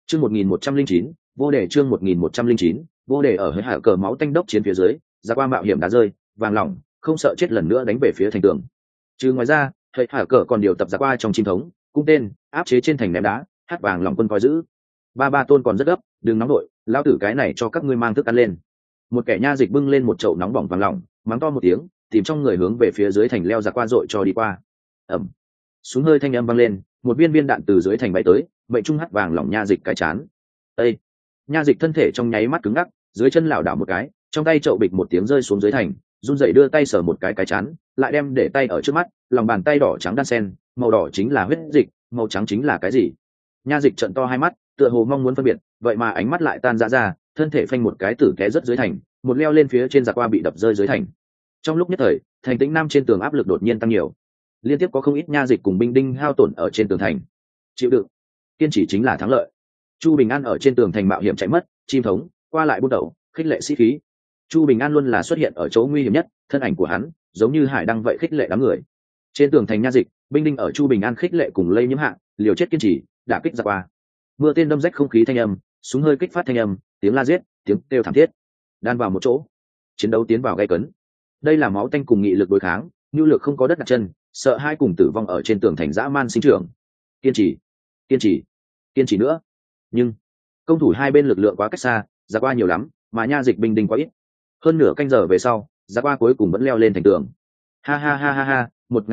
Chương 1109, vô đề chương 1109, vô đề ở hơi hạ cờ máu tanh đốc chiến phía dưới, ra qua mạo hiểm đá rơi, vàng lỏng, không sợ chết lần nữa đánh về phía thành tường. Chứ ngoài ra, hơi hạ cờ còn điều tập ra qua trong chim thống, cung tên, áp chế trên thành ném đá, hát vàng lỏng quân coi giữ. Ba tôn còn rất gấp, đừng nóng đội, lão tử cái này cho các ngươi mang thức ăn lên. Một kẻ nha dịch bưng lên một chậu nóng bỏng vàng lỏng, mắng to một tiếng, tìm trong người hướng về phía dưới thành leo ra qua dội cho đi qua. Ẩm. Súng hơi thanh âm vang lên, một viên đạn từ dưới thành bay tới, mệnh trung hắt vàng lỏng nha dịch cái chán. Ê! Nha dịch thân thể trong nháy mắt cứng ngắc, dưới chân lảo đảo một cái, trong tay chậu bịch một tiếng rơi xuống dưới thành, run rẩy đưa tay sờ một cái chán, lại đem để tay ở trước mắt, lòng bàn tay đỏ trắng đan sen, màu đỏ chính là huyết dịch, màu trắng chính là cái gì? Nha dịch trợn to hai mắt, tựa hồ mong muốn phân biệt, vậy mà ánh mắt lại tan ra, thân thể phanh một cái tử té rất dưới thành, một leo lên phía trên giặc qua bị đập rơi dưới thành. Trong lúc nhất thời, thành tĩnh nam trên tường áp lực đột nhiên tăng nhiều, liên tiếp có không ít nha dịch cùng binh đinh hao tổn ở trên tường thành. Chịu đựng, kiên trì chính là thắng lợi. Chu Bình An ở trên tường thành mạo hiểm chạy mất, chim thống qua lại buôn đầu, khích lệ sĩ khí. Chu Bình An luôn là xuất hiện ở chỗ nguy hiểm nhất, thân ảnh của hắn giống như hải đăng vậy khích lệ đám người. Trên tường thành nha dịch, binh đinh ở Chu Bình An khích lệ cùng lây nhiễm hạng, liều chết kiên trì, đả kích ra qua. Mưa tên đâm rách không khí thanh âm, súng hơi kích phát thanh âm, tiếng la giết, tiếng kêu thảm thiết, đan vào một chỗ, chiến đấu tiến vào gay cấn. Đây là máu tanh cùng nghị lực đối kháng, nhu lược không có đất đặt chân, sợ hai cùng tử vong ở trên tường thành dã man sinh trưởng. Kiên trì, kiên trì, kiên trì nữa. Nhưng công thủ hai bên lực lượng quá cách xa, ra qua nhiều lắm, mà nha dịch binh đinh quá ít. Hơn nửa canh giờ về sau, ra qua cuối cùng vẫn leo lên thành tường. Ha ha ha ha ha,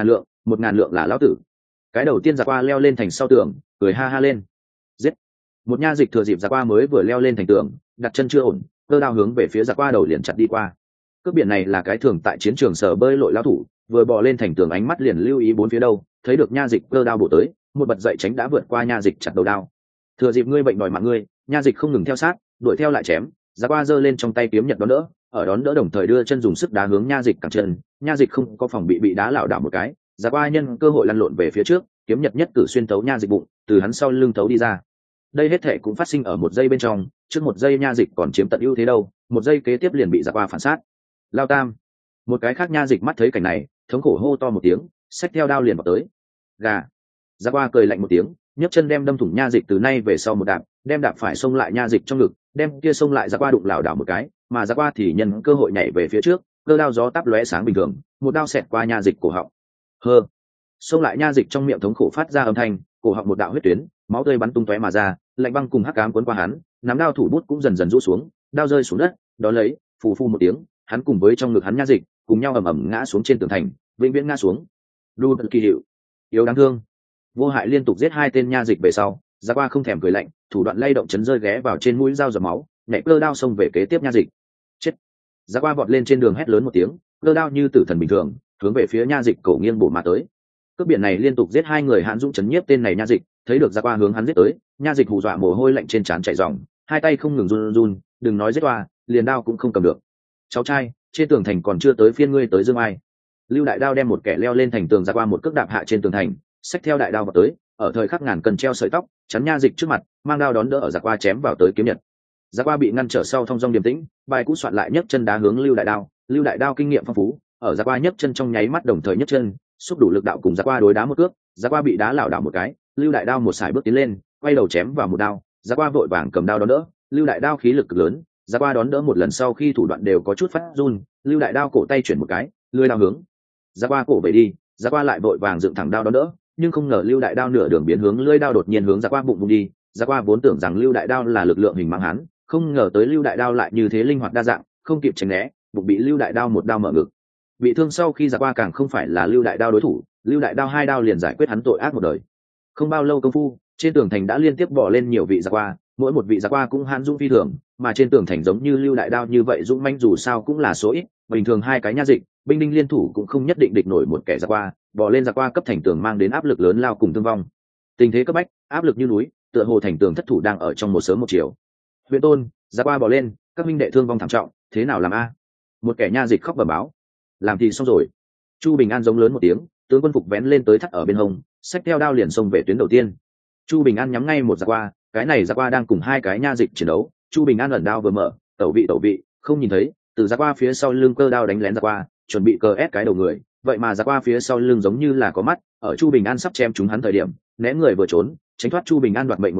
1.000 lượng là lão tử. Cái đầu tiên ra qua leo lên thành sau tường, cười ha ha lên. Giết. Một nha dịch thừa dịp ra qua mới vừa leo lên thành tường, đặt chân chưa ổn, cơ đao hướng về phía ra qua đầu liền chặt đi qua. Cướp biển này là cái thường tại chiến trường sở bơi lội lão thủ, vừa bò lên thành tường ánh mắt liền lưu ý bốn phía đâu, thấy được nha dịch cơ đao bổ tới, một bật dậy tránh đã vượt qua nha dịch chặt đầu đao. Thừa dịp ngươi bệnh đòi mạng ngươi, nha dịch không ngừng theo sát, đuổi theo lại chém, ra qua giơ lên trong tay kiếm nhật đón đỡ, ở đón đỡ đồng thời đưa chân dùng sức đá hướng nha dịch cẳng chân, nha dịch không có phòng bị đá lảo đảo một cái, ra qua nhân cơ hội lăn lộn về phía trước, kiếm nhật nhất cử xuyên tấu nha dịch bụng, từ hắn sau lưng thấu đi ra. Đây hết thể cũng phát sinh ở một giây bên trong, trước một giây nha dịch còn chiếm tận ưu thế đâu, một giây kế tiếp liền bị ra qua phản sát. Lao tam. Một cái khác nha dịch mắt thấy cảnh này, thống khổ hô to một tiếng, xách theo đao liền vào tới. Gà. Ra qua cười lạnh một tiếng, nhấc chân đem đâm thủng nha dịch từ nay về sau một đạp, đem đạp phải xông lại nha dịch trong ngực, đem kia xông lại ra qua đụng lảo đảo một cái, mà ra qua thì nhân cơ hội nhảy về phía trước, cơ đao gió táp lóe sáng bình thường, một đao xẹt qua nha dịch cổ họng. Hơ. Xông lại nha dịch trong miệng thống khổ phát ra âm thanh, cổ họng một đạo huyết tuyến, máu tươi bắn tung tóe mà ra, lạnh băng cùng hắc ám cuốn qua hắn, nắm đao thủ bút cũng dần dần rũ xuống, đao rơi xuống đất, đó lấy, phù phù một tiếng, hắn cùng với trong ngực hắn nha dịch, cùng nhau ầm ầm ngã xuống trên tường thành, vĩnh viễn ngã xuống. Đu kỳ hiệu, yếu đáng thương. Vô hại liên tục giết hai tên nha dịch về sau, ra qua không thèm cười lạnh, thủ đoạn lay động chấn rơi ghé vào trên mũi dao giọt máu, nhảy cơ đao xông về kế tiếp nha dịch. Chết. Ra qua vọt lên trên đường hét lớn một tiếng, cơ đao như tử thần bình thường, hướng về phía nha dịch cổ nghiêng bổ mà tới. Cướp biển này liên tục giết hai người hãn dũng chấn nhiếp tên này nha dịch, thấy được ra qua hướng hắn giết tới, nha dịch hù dọa mồ hôi lạnh trên trán chảy ròng, hai tay không ngừng run run, đừng nói giết toa, liền đao cũng không cầm được. Cháu trai, trên tường thành còn chưa tới phiên ngươi tới dương ai. Lưu Đại Đao đem một kẻ leo lên thành tường ra qua một cước đạp hạ trên tường thành, xách theo đại đao vào tới, ở thời khắc ngàn cần treo sợi tóc, chắn nha dịch trước mặt, mang đao đón đỡ ở giặc qua chém vào tới kiếm nhật. Giặc qua bị ngăn trở sau thông dong điềm tĩnh, bài cũ soạn lại nhấc chân đá hướng Lưu Đại Đao, Lưu Đại Đao kinh nghiệm phong phú, ở giặc qua nhấc chân trong nháy mắt đồng thời nhấc chân, xúc đủ lực đạo cùng giặc qua đối đá một cước, giặc qua bị đá lảo đảo một cái, Lưu Đại Đao một sải bước tiến lên, quay đầu chém vào một đao, giặc qua vội vàng cầm đao đón đỡ, Lưu Đại Đao khí lực cực lớn, giặc qua đón đỡ một lần sau khi thủ đoạn đều có chút phát run, Lưu Đại Đao cổ tay chuyển một cái, lưỡi đao hướng giặc qua cổ về đi, giặc qua lại vội vàng dựng thẳng đao đón đỡ, nhưng không ngờ Lưu Đại Đao nửa đường biến hướng lưỡi đao đột nhiên hướng giặc qua bụng vùng đi, giặc qua vốn tưởng rằng Lưu Đại Đao là lực lượng hình mang hắn, không ngờ tới Lưu Đại Đao lại như thế linh hoạt đa dạng, không kịp tránh né, bụng bị Lưu Đại Đao một đao mở ngực. Bị thương sau khi giặc qua càng không phải là Lưu Đại Đao đối thủ, Lưu Đại Đao hai đao liền giải quyết hắn tội ác một đời. Không bao lâu công phu, trên tường thành đã liên tiếp bỏ lên nhiều vị giặc qua, mỗi một vị giặc qua cũng hãn dũng phi thường, mà trên tường thành giống như Lưu Đại Đao như vậy dũng mãnh dù sao cũng là số ít, bình thường hai cái nha dịch, binh đinh liên thủ cũng không nhất định địch nổi một kẻ giặc qua, bỏ lên giặc qua cấp thành tường mang đến áp lực lớn lao cùng thương vong. Tình thế cấp bách, áp lực như núi, tựa hồ thành tường thất thủ đang ở trong một sớm một chiều. Huyện Tôn, giặc qua bỏ lên, các minh đệ thương vong thảm trọng, thế nào làm a? Một kẻ nha dịch khóc bẩm báo. Làm thì xong rồi. Chu Bình An giống lớn một tiếng, tướng quân phục vén lên tới thắt ở bên hông, xách theo đao liền xông về tuyến đầu tiên. Chu Bình An nhắm ngay một giặc qua, cái này giặc qua đang cùng hai cái nha dịch chiến đấu, Chu Bình An ẩn đao vừa mở, tẩu vị, không nhìn thấy, từ giặc qua phía sau lưng cơ đao đánh lén giặc qua, chuẩn bị cờ ép cái đầu người, vậy mà giặc qua phía sau lưng giống như là có mắt, ở Chu Bình An sắp chém trúng hắn thời điểm, né người vừa trốn, tránh thoát Chu Bình An đoạt mệnh một đao,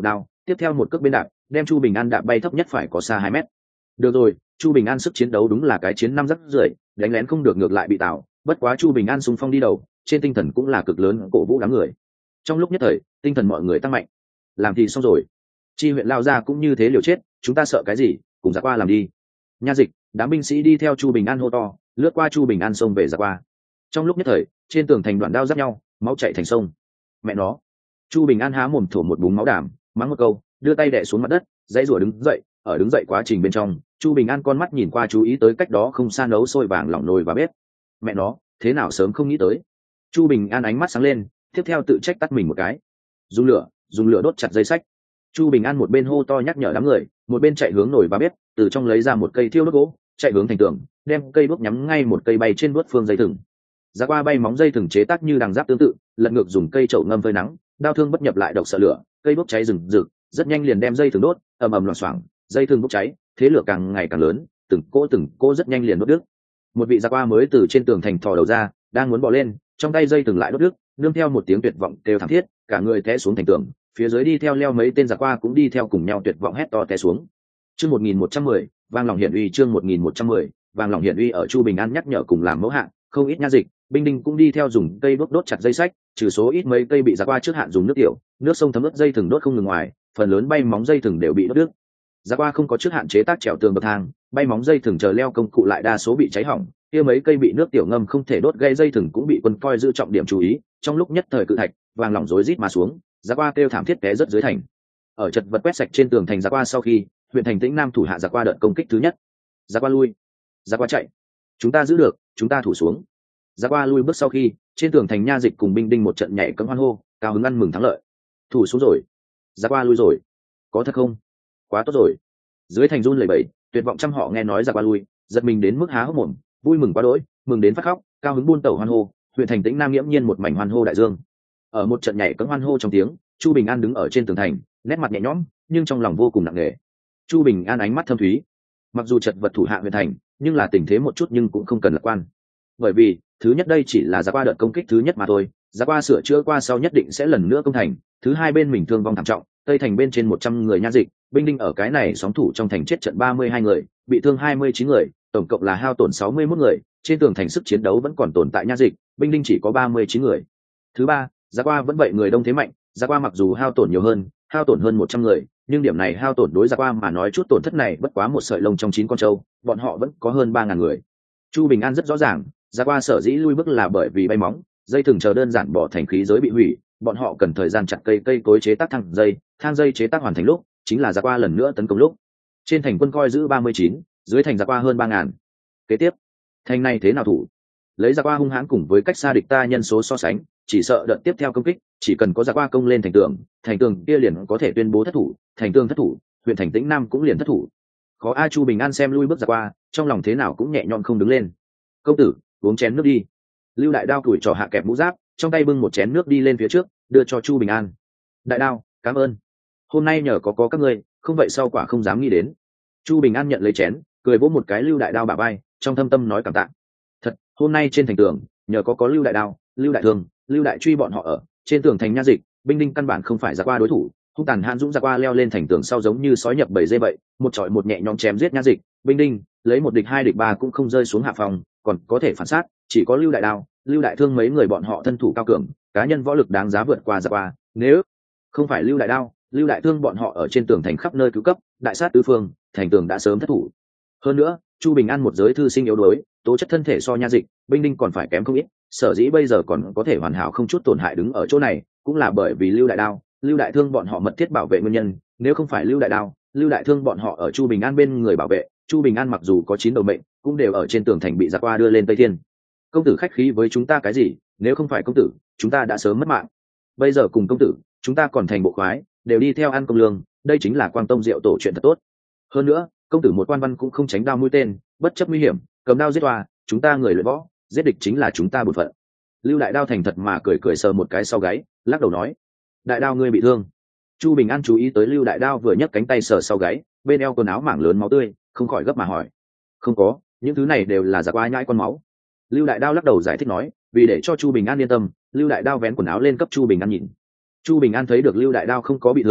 tiếp theo một cước bên đạp đem Chu Bình An đạp bay thấp nhất phải có xa 2 mét. Được rồi, Chu Bình An sức chiến đấu đúng là cái chiến năm rất rưỡi, đánh lén không được ngược lại bị tạo, bất quá Chu Bình An xung phong đi đầu, trên tinh thần cũng là cực lớn cổ vũ đám người. Trong lúc nhất thời, tinh thần mọi người tăng mạnh. Làm thì xong rồi. Chi huyện lao ra cũng như thế liều chết, chúng ta sợ cái gì, cùng ra qua làm đi. Nha dịch, đám binh sĩ đi theo Chu Bình An hô to, lướt qua Chu Bình An xông về ra qua. Trong lúc nhất thời, trên tường thành đoạn đao giáp nhau, máu chảy thành sông. Mẹ nó. Chu Bình An há mồm thổ một búng máu đảm, mắng một câu, đưa tay đè xuống mặt đất, dãy rủa đứng dậy. Ở đứng dậy quá trình bên trong, Chu Bình An con mắt nhìn qua chú ý tới cách đó không xa nấu sôi vàng lỏng nồi và bếp. Mẹ nó, thế nào sớm không nghĩ tới. Chu Bình An ánh mắt sáng lên, tiếp theo tự trách tắt mình một cái. Dùng lửa đốt chặt dây xách. Chu Bình An một bên hô to nhắc nhở đám người, một bên chạy hướng nồi và bếp, từ trong lấy ra một cây thiêu đốt gỗ, chạy hướng thành tường, đem cây đuốc nhắm ngay một cây bay trên đuốt phương dây thừng. Giá qua bay móng dây thừng chế tác như đằng giáp tương tự, lật ngược dùng cây chậu ngâm phơi nắng, đao thương bất nhập lại độc sợ lửa, cây đuốc cháy rừng rực, rất nhanh liền đem dây thừng đốt, ầm ầm loảng xoảng, dây thừng bốc cháy, thế lửa càng ngày càng lớn, từng cỗ rất nhanh liền đốt đứt. Một vị giá qua mới từ trên tường thành thò đầu ra, đang muốn bò lên, trong tay dây thừng lại đốt đứt, nương theo một tiếng tuyệt vọng kêu thảm thiết, cả người té xuống thành tường, phía dưới đi theo leo mấy tên giặc qua cũng đi theo cùng nhau tuyệt vọng hét to té xuống. Chương 1110, vang lòng hiển uy. Chương 1110, vang lòng hiển uy. Ở Chu Bình An nhắc nhở cùng làm mẫu hạng, không ít nha dịch, binh đinh cũng đi theo dùng cây đốt đốt chặt dây xách, trừ số ít mấy cây bị giặc qua trước hạn dùng nước tiểu, nước sông thấm ướt dây thừng đốt không ngừng ngoài, phần lớn bay móng dây thừng đều bị đốt đứt. Giặc qua không có trước hạn chế tác trèo tường bậc thang, bay móng dây thừng chờ leo công cụ lại đa số bị cháy hỏng, kia mấy cây bị nước tiểu ngâm không thể đốt gây dây thừng cũng bị quân coi giữ trọng điểm chú ý, trong lúc nhất thời cự thạch vàng lỏng rối rít mà xuống, giặc qua kêu thảm thiết té rất dưới thành. Ở chật vật quét sạch trên tường thành giặc qua sau khi, huyện thành Tĩnh Nam thủ hạ giặc qua đợt công kích thứ nhất. Giặc qua lui, giặc qua chạy, chúng ta giữ được, chúng ta thủ xuống. Giặc qua lui bước sau khi, trên tường thành nha dịch cùng binh đinh một trận nhảy cẫng hoan hô, cao hứng ăn mừng thắng lợi. Thủ xuống rồi, giặc qua lui rồi, có thật không? Quá tốt rồi. Dưới thành run lẩy bẩy, tuyệt vọng trăm họ nghe nói giặc qua lui, giật mình đến mức há hốc mồm, vui mừng quá đỗi, mừng đến phát khóc, cao hứng buôn tẩu hoan hô, huyện thành Tĩnh Nam nghiễm nhiên một mảnh hoan hô đại dương. Ở một trận nhảy cẫng hoan hô trong tiếng, Chu Bình An đứng ở trên tường thành, nét mặt nhẹ nhõm, nhưng trong lòng vô cùng nặng nề. Chu Bình An ánh mắt thâm thúy, mặc dù chật vật thủ hạ huyện thành, nhưng là tình thế một chút nhưng cũng không cần lạc quan. Bởi vì, thứ nhất đây chỉ là giặc qua đợt công kích thứ nhất mà thôi, giặc qua sửa chữa qua sau nhất định sẽ lần nữa công thành. Thứ hai bên mình thương vong thảm trọng, tây thành bên trên 100 người nha dịch, binh đinh ở cái này sóng thủ trong thành chết trận 32 người, bị thương 29 người, tổng cộng là hao tổn 61 người, trên tường thành sức chiến đấu vẫn còn tồn tại nha dịch, binh đinh chỉ có 39 người. Thứ ba, giặc qua vẫn vậy người đông thế mạnh, giặc qua mặc dù hao tổn nhiều hơn, hao tổn hơn 100 người, nhưng điểm này hao tổn đối giặc qua mà nói chút tổn thất này bất quá một sợi lông trong 9 con trâu, bọn họ vẫn có hơn 3.000 người. Chu Bình An rất rõ ràng, giặc qua sở dĩ lui bước là bởi vì bay móng, dây thừng chờ đơn giản bỏ thành khí giới bị hủy, bọn họ cần thời gian chặt cây cối chế tác thang dây chế tác hoàn thành lúc, chính là giặc qua lần nữa tấn công lúc. Trên thành quân coi giữ 39, dưới thành giặc qua hơn 3.000. Kế tiếp, thành này thế nào thủ? Lấy giặc qua hung hãn cùng với cách xa địch ta nhân số so sánh, chỉ sợ đợt tiếp theo công kích, chỉ cần có giặc qua công lên thành tường kia liền có thể tuyên bố thất thủ, thành tường thất thủ, huyện thành Tĩnh Nam cũng liền thất thủ. Khó a. Chu Bình An xem lui bước giặc qua, trong lòng thế nào cũng nhẹ nhõm không đứng lên. Công tử, uống chén nước đi. Lưu Đại Đao tuổi trò hạ kẹp mũ giáp, trong tay bưng một chén nước đi lên phía trước, đưa cho Chu Bình An. Đại Đao, cảm ơn. Hôm nay nhờ có các ngươi, không vậy sau quả không dám nghĩ đến. Chu Bình An nhận lấy chén, cười vỗ một cái Lưu Đại Đao bả vai, trong thâm tâm nói cảm tạ. Thật, hôm nay trên thành tường, nhờ có Lưu Đại Đao, Lưu Đại Thương, Lưu Đại Truy bọn họ ở, trên tường thành nha dịch, binh đinh căn bản không phải giặc qua đối thủ, hung tàn hãn dũng giặc qua leo lên thành tường sau giống như sói nhập bầy dê vậy, một chọi một nhẹ nhõm chém giết nha dịch, binh đinh, lấy một địch hai địch ba cũng không rơi xuống hạ phòng, còn có thể phản sát, chỉ có Lưu Đại Đao, Lưu Đại Thương mấy người bọn họ thân thủ cao cường, cá nhân võ lực đáng giá vượt qua giặc qua, nếu không phải Lưu Đại Đao, Lưu Đại Thương bọn họ ở trên tường thành khắp nơi cứu cấp, đại sát tứ phương, thành tường đã sớm thất thủ. Hơn nữa, Chu Bình An một giới thư sinh yếu đuối, tố chất thân thể so nha dịch, binh đinh còn phải kém không ít, sở dĩ bây giờ còn có thể hoàn hảo không chút tổn hại đứng ở chỗ này, cũng là bởi vì Lưu Đại Đao, Lưu Đại Thương bọn họ mật thiết bảo vệ nguyên nhân, nếu không phải Lưu Đại Đao, Lưu Đại Thương bọn họ ở Chu Bình An bên người bảo vệ, Chu Bình An mặc dù có 9 đầu mệnh, cũng đều ở trên tường thành bị giặc qua đưa lên Tây Thiên. Công tử khách khí với chúng ta cái gì, nếu không phải công tử, chúng ta đã sớm mất mạng. Bây giờ cùng công tử, chúng ta còn thành bộ khoái, đều đi theo ăn công lương, đây chính là Quang Tông Diệu Tổ chuyện thật tốt. Hơn nữa, công tử một quan văn cũng không tránh đao mũi tên, bất chấp nguy hiểm, cầm đao giết oa, chúng ta người luyện võ, giết địch chính là chúng ta bổn phận. Lưu Đại Đao thành thật mà cười sờ một cái sau gáy, lắc đầu nói: Đại Đao ngươi bị thương. Chu Bình An chú ý tới Lưu Đại Đao vừa nhấc cánh tay sờ sau gáy, bên eo quần áo mảng lớn máu tươi, không khỏi gấp mà hỏi: Không có, những thứ này đều là giặc qua nhãi con máu. Lưu Đại Đao lắc đầu giải thích nói, vì để cho Chu Bình An yên tâm, Lưu Đại Đao vén quần áo lên cấp Chu Bình An nhìn. Chu Bình An thấy được Lưu Đại Đao không có bị thương,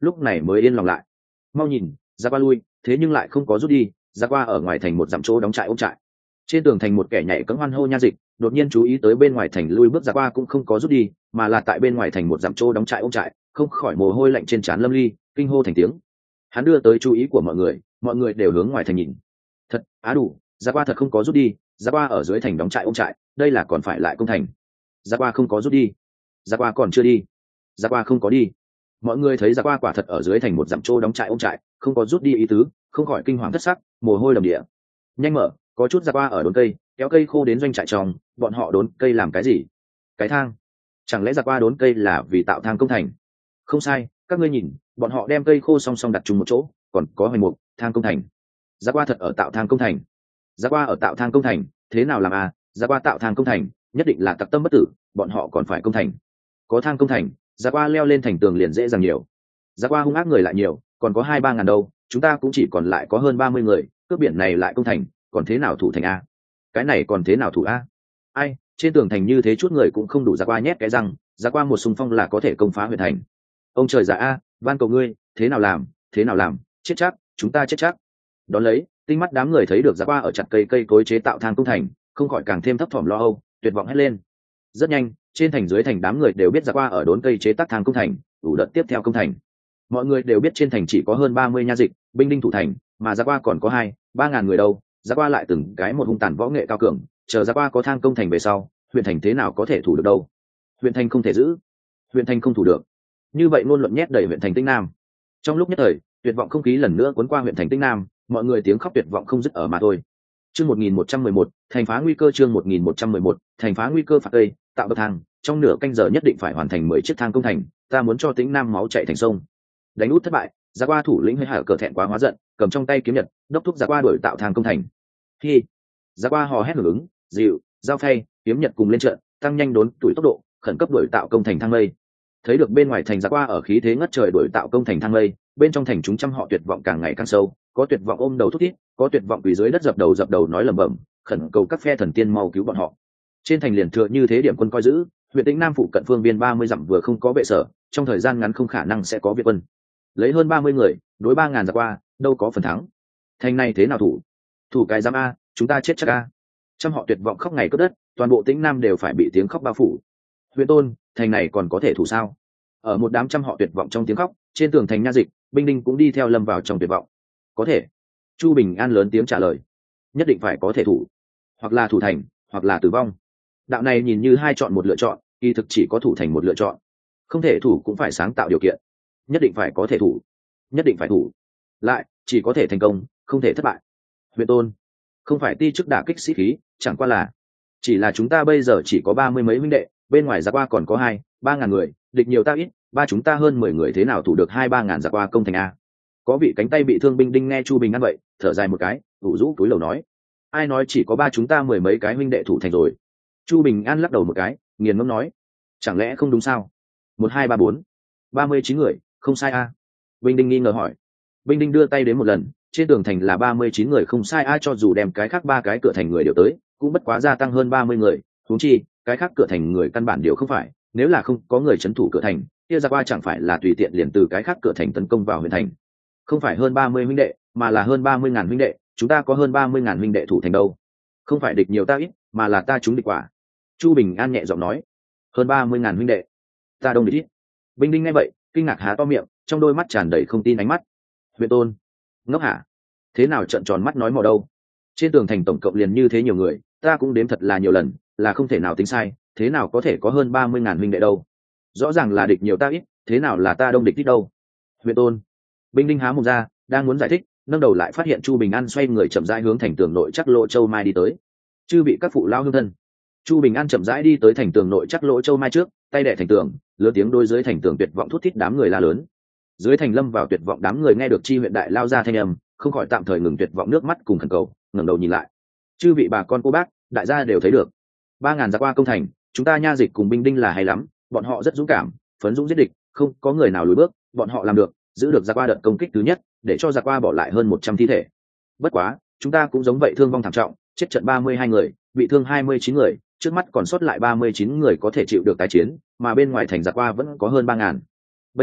lúc này mới yên lòng lại. Mau nhìn, ra qua lui, thế nhưng lại không có rút đi, ra qua ở ngoài thành một dặm chỗ đóng trại ôm trại. Trên tường thành một kẻ nhảy cẫng hoan hô nha dịch, đột nhiên chú ý tới bên ngoài thành lui bước ra qua cũng không có rút đi, mà là tại bên ngoài thành một dặm chỗ đóng trại ôm trại, không khỏi mồ hôi lạnh trên trán lâm ly, kinh hô thành tiếng. Hắn đưa tới chú ý của mọi người đều hướng ngoài thành nhìn. Thật, á đủ, ra qua thật không có rút đi, ra qua ở dưới thành đóng trại ôm trại, đây là còn phải lại công thành. Ra qua không có rút đi, ra qua còn chưa đi, ra qua không có đi. Mọi người thấy ra qua quả thật ở dưới thành một dặm chỗ đóng trại ôm trại, không có rút đi ý tứ, không khỏi kinh hoàng thất sắc, mồ hôi đầm địa. Nhanh mở, có chút ra qua ở đốn cây, kéo cây khô đến doanh trại trong, bọn họ đốn cây làm cái gì? Cái thang. Chẳng lẽ ra qua đốn cây là vì tạo thang công thành? Không sai, các ngươi nhìn, bọn họ đem cây khô song song đặt chung một chỗ, còn có hoành mục, thang công thành. Ra qua thật ở tạo thang công thành. Ra qua ở tạo thang công thành, thế nào làm à? Ra qua tạo thang công thành, nhất định là tặc tâm bất tử, bọn họ còn phải công thành. Có thang công thành, ra qua leo lên thành tường liền dễ dàng nhiều. Ra qua hung ác người lại nhiều, còn có 2-3 ngàn đâu, chúng ta cũng chỉ còn lại có hơn 30 người, cướp biển này lại công thành, còn thế nào thủ thành a? Cái này còn thế nào thủ a? Ai, trên tường thành như thế chút người cũng không đủ. Ra qua nhét cái răng, ra qua một xung phong là có thể công phá huyện thành. Ông trời dạ a, van cầu ngươi, thế nào làm, chết chắc, chúng ta chết chắc. Đón lấy, tinh mắt đám người thấy được ra qua ở chặt cây cối chế tạo thang công thành, không khỏi càng thêm thấp thỏm lo âu, tuyệt vọng hét lên. Rất nhanh, trên thành dưới thành đám người đều biết ra qua ở đốn cây chế tác thang công thành, đủ đợt tiếp theo công thành. Mọi người đều biết trên thành chỉ có hơn 30 nha dịch, binh đinh thủ thành, mà ra qua còn có 2-3 ngàn người đâu. Ra qua lại từng cái một hung tàn võ nghệ cao cường, chờ ra qua có thang công thành về sau, huyện thành thế nào có thể thủ được đâu? Huyện thành không thể giữ, huyện thành không thủ được. Như vậy luôn luận nhét đầy huyện thành Tĩnh Nam. Trong lúc nhất thời, tuyệt vọng không khí lần nữa cuốn qua huyện thành Tĩnh Nam, mọi người tiếng khóc tuyệt vọng không dứt ở mà thôi. Chương 1111, thành phá nguy cơ. Chương 1111, thành phá nguy cơ. Phạt cây, tạo bậc thang, trong nửa canh giờ nhất định phải hoàn thành 10 chiếc thang công thành, ta muốn cho Tĩnh Nam máu chảy thành sông. Đánh út thất bại, Giá qua thủ lĩnh hơi hở cờ thẹn quá hóa giận, cầm trong tay kiếm nhật, đốc thúc Giá qua đuổi tạo thang công thành. Khi Giá qua hò hét hưởng ứng, dịu, giao phay, kiếm nhật cùng lên trận, tăng nhanh đốn tuổi tốc độ, khẩn cấp đuổi tạo công thành thang mây. Thấy được bên ngoài thành Giá qua ở khí thế ngất trời đuổi tạo công thành thang mây, bên trong thành chúng trăm họ tuyệt vọng càng ngày càng sâu, có tuyệt vọng ôm đầu thút thít, có tuyệt vọng quỳ dưới đất dập đầu nói lẩm bẩm, khẩn cầu các phe thần tiên mau cứu bọn họ. Trên thành liền thừa như thế điểm quân coi giữ, huyện Tĩnh Nam phụ cận phương biên 30 dặm vừa không có vệ sở, trong thời gian ngắn không khả năng sẽ có viện quân. Lấy hơn 30 người đối 3.000 Giá qua, đâu có phần thắng. Thành này thế nào thủ cái giám a, chúng ta chết chắc a. Trăm họ tuyệt vọng khóc ngày cướp đất, toàn bộ Tĩnh Nam đều phải bị tiếng khóc bao phủ. Huyện Tôn, thành này còn có thể thủ sao? Ở một đám trăm họ tuyệt vọng trong tiếng khóc, trên tường thành nha dịch, binh đinh cũng đi theo lâm vào trong tuyệt vọng. Có thể. Chu Bình An lớn tiếng trả lời. Nhất định phải có thể thủ, hoặc là thủ thành, hoặc là tử vong. Đạo này nhìn như hai chọn một lựa chọn, kỳ thực chỉ có thủ thành một lựa chọn. Không thể thủ cũng phải sáng tạo điều kiện. Nhất định phải có thể thủ, nhất định phải thủ. Lại, chỉ có thể thành công, không thể thất bại. Huyện Tôn, không phải ti chức đả kích sĩ khí, chẳng qua là chỉ là chúng ta bây giờ chỉ có 30 mấy huynh đệ, bên ngoài Giá qua còn có 2-3 ngàn người, địch nhiều ta ít, ba chúng ta hơn 10 người thế nào thủ được 2-3 ngàn Giá qua công thành a? Có vị cánh tay bị thương binh đinh nghe Chu Bình An vậy, thở dài một cái, ủ rũ túi lầu nói. Ai nói chỉ có ba chúng ta 10 mấy cái huynh đệ thủ thành rồi? Chu Bình An lắc đầu một cái, nghiền ngẫm nói. Chẳng lẽ không đúng sao? 1, 2, 3, 4, 39 người, không sai a? Binh đinh nghi ngờ hỏi. Binh đinh đưa tay đến một lần, trên tường thành là 39 người không sai a, cho dù đem cái khác 3 cái cửa thành người đều tới, cũng bất quá gia tăng hơn 30 người, huống chi, cái khác cửa thành người căn bản đều không phải, nếu là không có người trấn thủ cửa thành, kia Giá qua chẳng phải là tùy tiện liền từ cái khác cửa thành tấn công vào huyện thành. Không phải hơn 30 huynh đệ, mà là hơn 30.000 huynh đệ, chúng ta có hơn 30.000 huynh đệ thủ thành đâu. Không phải địch nhiều ta ít, mà là ta trúng địch quả. Chu Bình An nhẹ giọng nói. Hơn 30.000 huynh đệ, ta đông địch ít. Binh đinh nghe vậy, kinh ngạc há to miệng, trong đôi mắt tràn đầy không tin ánh mắt. Huyện Tôn, ngốc hả? Thế nào trợn tròn mắt nói mò đâu? Trên tường thành tổng cộng liền như thế nhiều người, ta cũng đếm thật là nhiều lần, là không thể nào tính sai, thế nào có thể có hơn 30.000 huynh đệ đâu? Rõ ràng là địch nhiều ta ít, thế nào là ta đông địch ít đâu? Huyện Tôn, binh đinh há mồm ra, đang muốn giải thích, nâng đầu lại phát hiện Chu Bình An xoay người chậm rãi hướng thành tường nội chắc lỗ châu mai đi tới. Chư bị các phụ lao hương thân. Chu Bình An chậm rãi đi tới thành tường nội chắc lỗ châu mai trước, tay đẻ thành tường, lớn tiếng đối dưới thành tường tuyệt vọng thút thít đám người la lớn. Dưới thành lâm vào tuyệt vọng đám người nghe được chi huyện đại lao ra thanh âm, không khỏi tạm thời ngừng tuyệt vọng nước mắt cùng khẩn cầu, ngẩng đầu nhìn lại. Chư vị bà con cô bác, đại gia đều thấy được. 3.000 Giá qua công thành, chúng ta nha dịch cùng binh đinh là hay lắm, bọn họ rất dũng cảm, phấn dũng giết địch, không có người nào lùi bước, bọn họ làm được, giữ được Giá qua đợt công kích thứ nhất, để cho Giá qua bỏ lại hơn 100 thi thể. Bất quá, chúng ta cũng giống vậy thương vong thảm trọng, chết trận 32 người, bị thương 29 người, trước mắt còn sót lại 39 người có thể chịu được tái chiến, mà bên ngoài thành Giá qua vẫn có hơn 3.000. Bây giờ,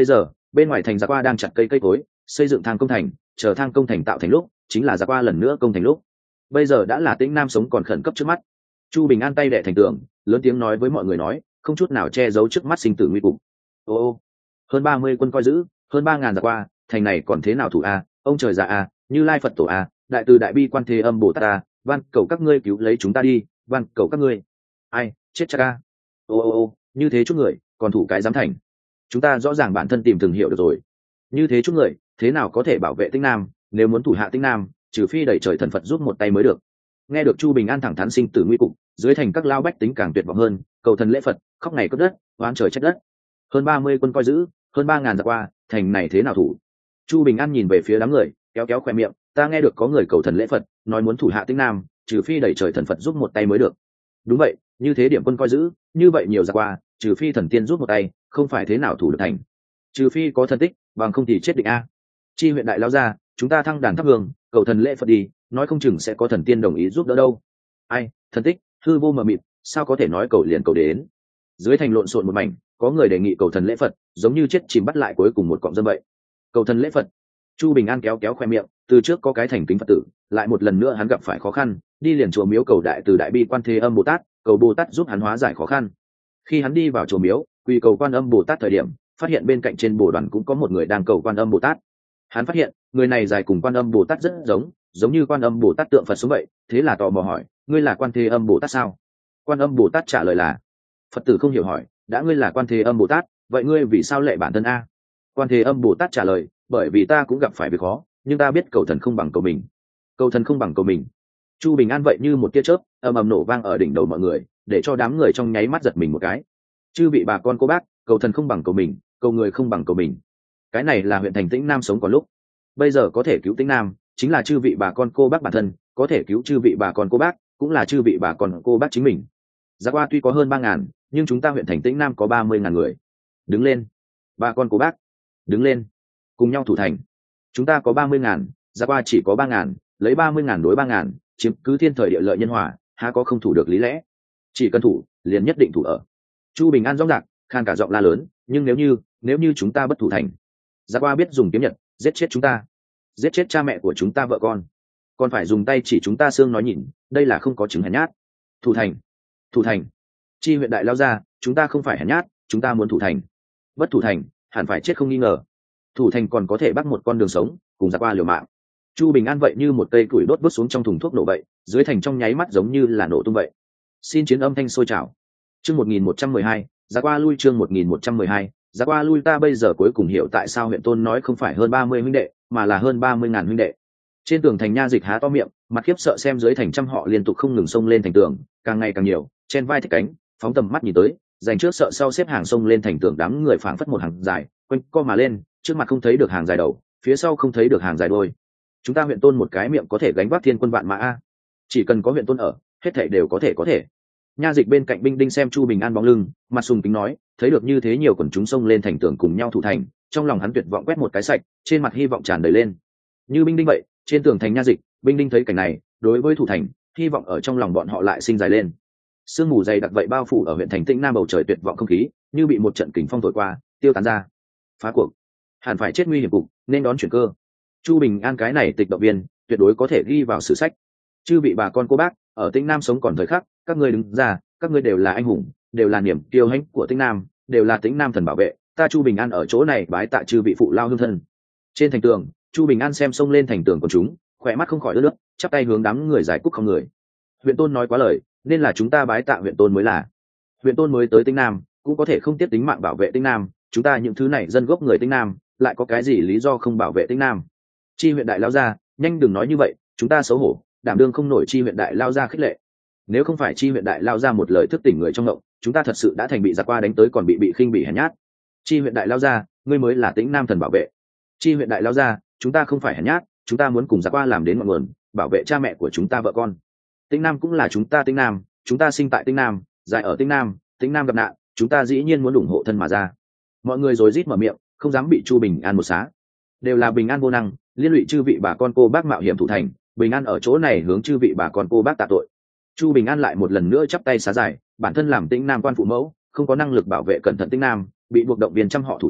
bên ngoài thành Giá Qua đang chặt cây cối, xây dựng thang công thành, chờ thang công thành tạo thành lúc chính là Giá Qua lần nữa công thành lúc. Bây giờ đã là Tĩnh Nam sống còn khẩn cấp trước mắt. Chu Bình An tay đè thành tường, lớn tiếng nói với mọi người nói, không chút nào che giấu trước mắt sinh tử nguy cục. Ô, hơn 30 quân coi giữ, hơn 3.000 Giá Qua, thành này còn thế nào thủ a? Ông trời già a, Như Lai Phật tổ a, đại từ đại bi quan thế âm Bồ Tát a, van cầu các ngươi cứu lấy chúng ta đi, van cầu các ngươi. Ai, chết chắc a. Ô, như thế chút người, còn thủ cái dám thành. Chúng ta rõ ràng bản thân tìm từng hiểu được rồi. Như thế chút người, thế nào có thể bảo vệ Tĩnh Nam, nếu muốn thủ hạ Tĩnh Nam, trừ phi đẩy trời thần Phật giúp một tay mới được. Nghe được Chu Bình An thẳng thắn sinh tử nguy cục, dưới thành các lao bách tính càng tuyệt vọng hơn, cầu thần lễ Phật, khóc ngày cất đất, oán trời trách đất. Hơn 30 quân coi giữ, hơn 3.000 Giá Qua, thành này thế nào thủ? Chu Bình An nhìn về phía đám người, kéo kéo khoe miệng, ta nghe được có người cầu thần lễ Phật, nói muốn thủ hạ Tĩnh Nam, trừ phi đẩy trời thần Phật giúp một tay mới được. Đúng vậy, như thế điểm quân coi giữ, như vậy nhiều Giá Qua, trừ phi thần tiên giúp một tay, không phải thế nào thủ được thành. Trừ phi có thần tích, bằng không thì chết định a. Chi huyện đại lao ra, chúng ta thăng đàn thắp hương, cầu thần lễ Phật đi, nói không chừng sẽ có thần tiên đồng ý giúp đỡ đâu. Ai, thần tích, hư vô mờ mịt, sao có thể nói cầu liền cầu đến. Dưới thành lộn xộn một mảnh, có người đề nghị cầu thần lễ Phật, giống như chết chìm bắt lại cuối cùng một cọng dâm vậy. Cầu thần lễ Phật. Chu Bình An kéo kéo khoe miệng, từ trước có cái thành kính Phật tử, lại một lần nữa hắn gặp phải khó khăn, đi liền chùa miếu cầu đại từ đại bi quan thế âm Bồ Tát, cầu Bồ Tát giúp hắn hóa giải khó khăn. Khi hắn đi vào chùa miếu, quy cầu Quan Âm Bồ Tát thời điểm, phát hiện bên cạnh trên bồ đoàn cũng có một người đang cầu Quan Âm Bồ Tát. Hắn phát hiện người này dài cùng Quan Âm Bồ Tát rất giống như Quan Âm Bồ Tát tượng Phật sống vậy, thế là tò mò hỏi, ngươi là Quan Thế Âm Bồ Tát sao? Quan Âm Bồ Tát trả lời là. Phật tử không hiểu hỏi, đã ngươi là Quan Thế Âm Bồ Tát, vậy ngươi vì sao lệ bản thân a? Quan Thế Âm Bồ Tát trả lời, bởi vì ta cũng gặp phải việc khó, nhưng ta biết cầu thần không bằng cầu mình. Cầu thần không bằng cầu mình. Chu Bình An vậy như một tia chớp ầm ầm nổ vang ở đỉnh đầu mọi người, để cho đám người trong nháy mắt giật mình một cái. Chư vị bà con cô bác, cầu thần không bằng cầu mình, cầu người không bằng cầu mình. Cái này là huyện thành Tĩnh Nam sống còn lúc. Bây giờ có thể cứu Tĩnh Nam, chính là chư vị bà con cô bác bản thân, có thể cứu chư vị bà con cô bác, cũng là chư vị bà con cô bác chính mình. Giá Qua tuy có hơn 3.000, nhưng chúng ta huyện thành Tĩnh Nam có 30.000 người. Đứng lên, bà con cô bác, đứng lên, cùng nhau thủ thành. Chúng ta có 30.000, Giá Qua chỉ có 3.000, lấy 30.000 đối 3.000, chiếm cứ thiên thời địa lợi nhân hòa, há có không thủ được lý lẽ. Chỉ cần thủ, liền nhất định thủ ở. Chu Bình An rõ ràng, khan cả giọng la lớn, nhưng nếu như chúng ta bất thủ thành, Giá Qua biết dùng kiếm nhật giết chết chúng ta, giết chết cha mẹ của chúng ta vợ con, còn phải dùng tay chỉ chúng ta xương nói nhìn, đây là không có chứng hèn nhát. Thủ thành, thủ thành. Chi huyện đại lao ra, chúng ta không phải hèn nhát, chúng ta muốn thủ thành. Bất thủ thành, hẳn phải chết không nghi ngờ. Thủ thành còn có thể bắt một con đường sống, cùng Giá Qua liều mạng. Chu Bình An vậy như một cây củi đốt vứt xuống trong thùng thuốc nổ vậy, dưới thành trong nháy mắt giống như là nổ tung vậy. Xin chiến âm thanh sôi trào. Chương 1112, Giá Qua lui. Chương 1112, Giá Qua lui. Ta bây giờ cuối cùng hiểu tại sao huyện Tôn nói không phải hơn 30 huynh đệ, mà là hơn 30.000 huynh đệ. Trên tường thành Nha Dịch há to miệng, mặt khiếp sợ xem dưới thành trăm họ liên tục không ngừng xông lên thành tường, càng ngày càng nhiều, chen vai thích cánh, phóng tầm mắt nhìn tới, dành trước sợ sau xếp hàng xông lên thành tường, đám người phảng phất một hàng dài, quanh co mà lên, trước mặt không thấy được hàng dài đầu, phía sau không thấy được hàng dài đôi. Chúng ta huyện Tôn một cái miệng có thể gánh vác thiên quân vạn mã a. Chỉ cần có huyện Tôn ở, hết thảy đều có thể. Nha Dịch bên cạnh binh đinh xem Chu Bình An bóng lưng, mặt sùng kính nói, thấy được như thế nhiều quần chúng xông lên thành tường cùng nhau thủ thành, trong lòng hắn tuyệt vọng quét một cái sạch, trên mặt hy vọng tràn đầy lên. Như binh đinh vậy, trên tường thành Nha Dịch, binh đinh thấy cảnh này, đối với thủ thành, hy vọng ở trong lòng bọn họ lại sinh dài lên. Sương mù dày đặc vậy bao phủ ở huyện thành Tĩnh Nam, bầu trời tuyệt vọng không khí, như bị một trận kình phong thổi qua, tiêu tán ra. Phá cuộc, hẳn phải chết nguy hiểm cục, nên đón chuyển cơ. Chu Bình An cái này tịch động viên, tuyệt đối có thể ghi vào sử sách. Chư vị bà con cô bác, ở Tĩnh Nam sống còn thời khắc, các ngươi đứng ra, các ngươi đều là anh hùng, đều là niềm kiêu hãnh của Tĩnh Nam, đều là Tĩnh Nam thần bảo vệ. Ta Chu Bình An ở chỗ này bái tạ chư vị phụ lao hương thân. Trên thành tường, Chu Bình An xem xông lên thành tường của chúng, khỏe mắt không khỏi ướt nước, chắp tay hướng đám người giải cúc không người. Huyện Tôn nói quá lời, nên là chúng ta bái tạ huyện Tôn mới là. Huyện Tôn mới tới Tĩnh Nam, cũng có thể không tiếp tính mạng bảo vệ Tĩnh Nam, chúng ta những thứ này dân gốc người Tĩnh Nam, lại có cái gì lý do không bảo vệ Tĩnh Nam? Chi huyện đại lao ra, nhanh đừng nói như vậy, chúng ta xấu hổ, đảm đương không nổi chi huyện đại lao ra khích lệ. Nếu không phải chi huyện đại lao ra một lời thức tỉnh người trong ngộng, chúng ta thật sự đã thành bị Giá Qua đánh tới còn bị khinh bỉ hèn nhát. Chi huyện đại lao ra, ngươi mới là Tĩnh Nam thần bảo vệ. Chi huyện đại lao ra, chúng ta không phải hèn nhát, chúng ta muốn cùng Giá Qua làm đến ngọn nguồn, bảo vệ cha mẹ của chúng ta vợ con. Tĩnh Nam cũng là chúng ta Tĩnh Nam, chúng ta sinh tại Tĩnh Nam, dài ở Tĩnh Nam gặp nạn, chúng ta dĩ nhiên muốn ủng hộ thân mà ra. Mọi người rồi rít mở miệng, không dám bị Chu Bình An một xá. Đều là Bình An vô năng, liên lụy chư vị bà con cô bác mạo hiểm thủ thành, Bình An ở chỗ này hướng chư vị bà con cô bác tạ tội. Chu Bình An lại một lần nữa chắp tay xá giải, bản thân làm Tĩnh Nam quan phụ mẫu, không có năng lực bảo vệ cẩn thận Tĩnh Nam, bị buộc động viên trăm họ thủ thành,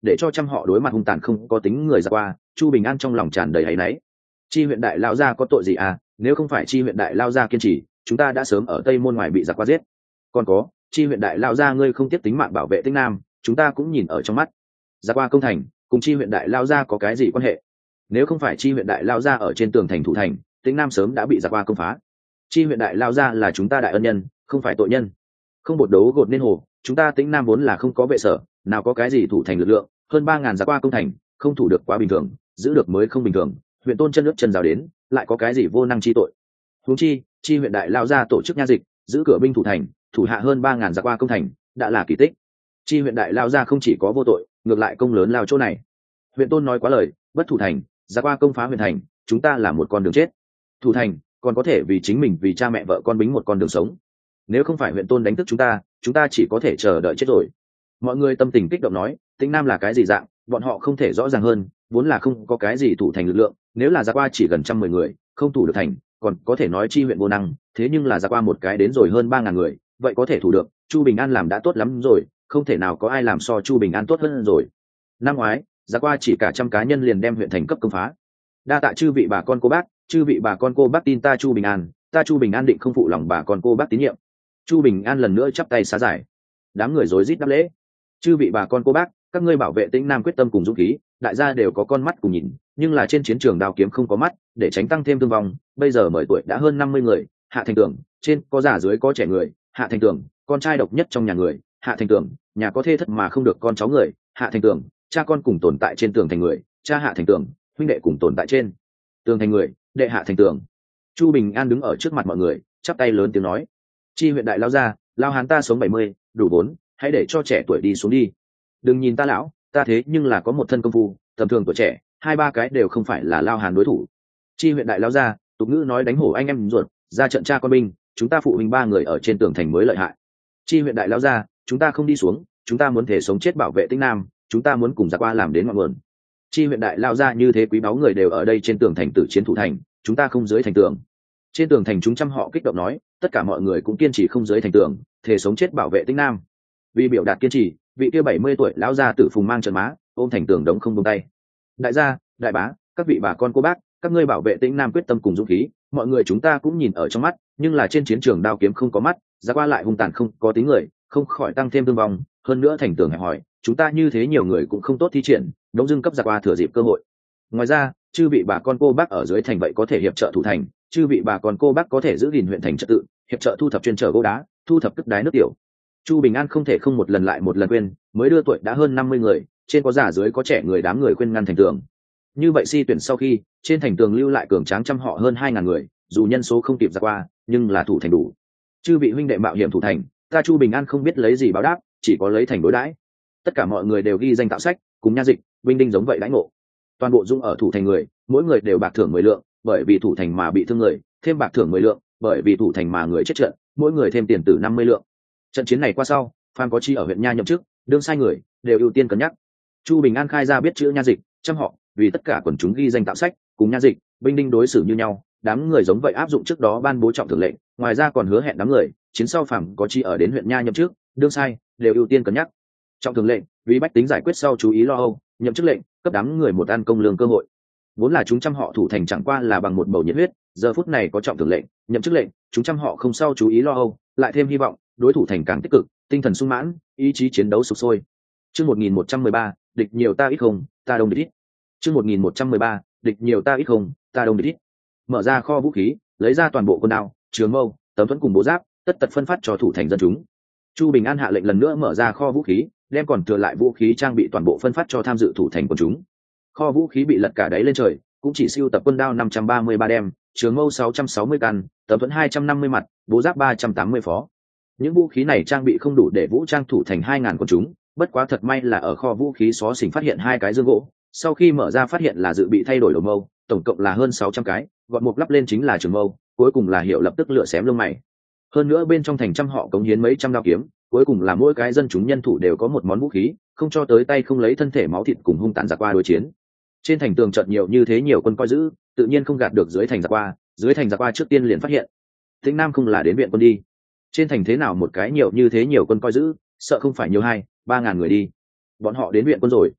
để cho trăm họ đối mặt hung tàn không có tính người ra qua. Chu Bình An trong lòng tràn đầy áy náy. Chi huyện đại lao gia có tội gì à? Nếu không phải chi huyện đại lao gia kiên trì, chúng ta đã sớm ở tây môn ngoài bị giặc qua giết. Còn có, chi huyện đại lao gia ngươi không tiếc tính mạng bảo vệ Tĩnh Nam, chúng ta cũng nhìn ở trong mắt. Giặc qua công thành cùng chi huyện đại lao gia có cái gì quan hệ? Nếu không phải chi huyện đại lao gia ở trên tường thành thủ thành, Tĩnh Nam sớm đã bị giặc qua công phá. Chi huyện đại lao gia là chúng ta đại ân nhân, không phải tội nhân. Không bột đấu gột nên hồ, chúng ta Tĩnh Nam vốn là không có vệ sở, nào có cái gì thủ thành lực lượng, hơn 3.000 giặc qua công thành, không thủ được quá bình thường, giữ được mới không bình thường. Huyện Tôn chân nước chân rào đến, lại có cái gì vô năng chi tội? Huống chi, chi huyện đại lao gia tổ chức nha dịch, giữ cửa binh thủ thành, thủ hạ hơn 3.000 giặc qua công thành, đã là kỳ tích. Chi huyện đại lao gia không chỉ có vô tội, ngược lại công lớn lao chỗ này. Huyện Tôn nói quá lời, bất thủ thành, giặc qua công phá huyện thành, chúng ta là một con đường chết. Thủ thành, còn có thể vì chính mình vì cha mẹ vợ con bính một con đường sống. Nếu không phải huyện Tôn đánh thức chúng ta chỉ có thể chờ đợi chết rồi. Mọi người tâm tình kích động nói, Tĩnh Nam là cái gì dạng, bọn họ không thể rõ ràng hơn, vốn là không có cái gì thủ thành lực lượng, nếu là giặc qua chỉ gần 110 người, không thủ được thành, còn có thể nói chi huyện vô năng, thế nhưng là giặc qua một cái đến rồi hơn 3.000 người, vậy có thể thủ được. Chu Bình An làm đã tốt lắm rồi, không thể nào có ai làm so Chu Bình An tốt hơn rồi. Năm ngoái, giặc qua chỉ cả 100 cá nhân liền đem huyện thành cấp công phá. Đa tạ chư vị bà con cô bác, chư vị bà con cô bác tin ta Chu Bình An, ta Chu Bình An định không phụ lòng bà con cô bác tín nhiệm. Chu Bình An lần nữa chắp tay xá giải. Đám người rối rít đáp lễ. Chư vị bà con cô bác, các ngươi bảo vệ Tĩnh Nam quyết tâm cùng dũng khí, đại gia đều có con mắt cùng nhìn, nhưng là trên chiến trường đao kiếm không có mắt, để tránh tăng thêm thương vong. Bây giờ mời tuổi đã hơn 50 người, Hạ Thành Tưởng, trên có già dưới có trẻ người, Hạ Thành Tưởng, con trai độc nhất trong nhà người, Hạ Thành Tưởng, nhà có thê thất mà không được con cháu người, Hạ Thành Tưởng, cha con cùng tồn tại trên tường thành người, cha Hạ Thành Tưởng, huynh đệ cùng tồn tại trên tường thành người, đệ Hạ Thành Tưởng. Chu Bình An đứng ở trước mặt mọi người, chắp tay lớn tiếng nói: Chi huyện đại lao ra, lao hán ta sống 70, đủ vốn, hãy để cho trẻ tuổi đi xuống đi. Đừng nhìn ta lão, ta thế nhưng là có một thân công phu, tầm thường tuổi trẻ, 2-3 cái đều không phải là lao hán đối thủ. Chi huyện đại lao ra, tục ngữ nói đánh hổ anh em ruột, ra trận cha con binh, chúng ta phụ huynh 3 người ở trên tường thành mới lợi hại. Chi huyện đại lao ra, chúng ta không đi xuống, chúng ta muốn thể sống chết bảo vệ Tĩnh Nam, chúng ta muốn cùng giặc qua làm đến ngọn nguồn. Chi huyện đại lao ra như thế quý báu người đều ở đây trên tường thành tử chiến thủ thành, chúng ta không dưới thành tường. Trên tường thành chúng trăm họ kích động nói, tất cả mọi người cũng kiên trì không dưới thành tường, thể sống chết bảo vệ Tĩnh Nam. Vì biểu đạt kiên trì, vị kia 70 tuổi lão gia tử phùng mang trận má, ôm thành tường đống không buông tay. Đại gia, đại bá, các vị bà con cô bác, các ngươi bảo vệ Tĩnh Nam quyết tâm cùng dũng khí, mọi người chúng ta cũng nhìn ở trong mắt, nhưng là trên chiến trường đao kiếm không có mắt, giặc qua lại hung tàn không có tính người, không khỏi tăng thêm thương vong. Hơn nữa thành tường hẹp hòi, chúng ta như thế nhiều người cũng không tốt thi triển, đống dưng cấp giặc qua thừa dịp cơ hội. Ngoài ra, chư vị bà con cô bác ở dưới thành vậy có thể hiệp trợ thủ thành, chư vị bà con cô bác có thể giữ gìn huyện thành trật tự, hiệp trợ thu thập chuyên chở gỗ đá, thu thập cất đái nước tiểu. Chu Bình An không thể không một lần lại một lần khuyên, mới đưa tuổi đã hơn 50 người, trên có già dưới có trẻ người, đám người khuyên ngăn thành tường. Như vậy si tuyển sau khi, trên thành tường lưu lại cường tráng trăm họ hơn 2.000 người, dù nhân số không kịp ra qua, nhưng là thủ thành đủ. Chư vị huynh đệ mạo hiểm thủ thành, ta Chu Bình An không biết lấy gì báo đáp, chỉ có lấy thành đối đãi. Tất cả mọi người đều ghi danh tạo sách, cùng nha dịch, binh đinh giống vậy đãi ngộ. Toàn bộ dung ở thủ thành người, mỗi người đều bạc thưởng 10 lượng, bởi vì thủ thành mà bị thương người, thêm bạc thưởng 10 lượng, bởi vì thủ thành mà người chết trận, mỗi người thêm tiền tử 50 lượng. Trận chiến này qua sau, phàm có chi ở huyện nha nhậm chức, đương sai người đều ưu tiên cân nhắc. Chu Bình An khai ra biết chữ nha dịch, trăm họ, vì tất cả quần chúng ghi danh tạo sách, cùng nha dịch, binh đinh đối xử như nhau, đám người giống vậy áp dụng trước đó ban bố trọng thưởng lệnh, ngoài ra còn hứa hẹn đám người, chiến sau phàm có chi ở đến huyện nha nhậm chức, đương sai đều ưu tiên cân nhắc. Trọng thưởng lệnh, vì bách tính giải quyết sau chú ý lo âu, nhậm chức lệnh, cấp đám người một ăn công lương cơ hội. Vốn là chúng trăm họ thủ thành chẳng qua là bằng một bầu nhiệt huyết, giờ phút này có trọng thưởng lệnh, nhậm chức lệnh, chúng trăm họ không sau chú ý lo âu, lại thêm hy vọng, đối thủ thành càng tích cực, tinh thần sung mãn, ý chí chiến đấu sục sôi. Chương 1113, địch nhiều ta ít không, ta đông địch ít. Chương 1113, địch nhiều ta ít không, ta đông địch ít. Mở ra kho vũ khí, lấy ra toàn bộ quân đao, trường mâu, tấm thuẫn cùng bố giáp, tất tật phân phát cho thủ thành dân chúng. Chu Bình An hạ lệnh lần nữa mở ra kho vũ khí, đem còn thừa lại vũ khí trang bị toàn bộ phân phát cho tham dự thủ thành quân chúng. Kho vũ khí bị lật cả đáy lên trời, cũng chỉ siêu tập quân đao 533 đem, trường mâu 660 căn, tấm thuẫn 250 mặt, bố giáp 380 phó. Những vũ khí này trang bị không đủ để vũ trang thủ thành 2.000 quân chúng, bất quá thật may là ở kho vũ khí xó xỉnh phát hiện 2 cái dương gỗ, sau khi mở ra phát hiện là dự bị thay đổi đầu mâu, tổng cộng là hơn 600 cái, gọn một lắp lên chính là trường mâu, cuối cùng là hiệu lập tức lựa xém lông mày. Hơn nữa bên trong thành trăm họ cống hiến mấy trăm đao kiếm, cuối cùng là mỗi cái dân chúng nhân thủ đều có một món vũ khí, không cho tới tay không lấy thân thể máu thịt cùng hung tàn giặc qua đối chiến. Trên thành tường chợt nhiều như thế nhiều quân coi giữ, tự nhiên không gạt được dưới thành giặc qua trước tiên liền phát hiện Tĩnh Nam không là đến viện quân đi. Trên thành thế nào một cái nhiều như thế nhiều quân coi giữ, sợ không phải nhiều 2-3 ngàn người đi. Bọn họ đến viện quân rồi.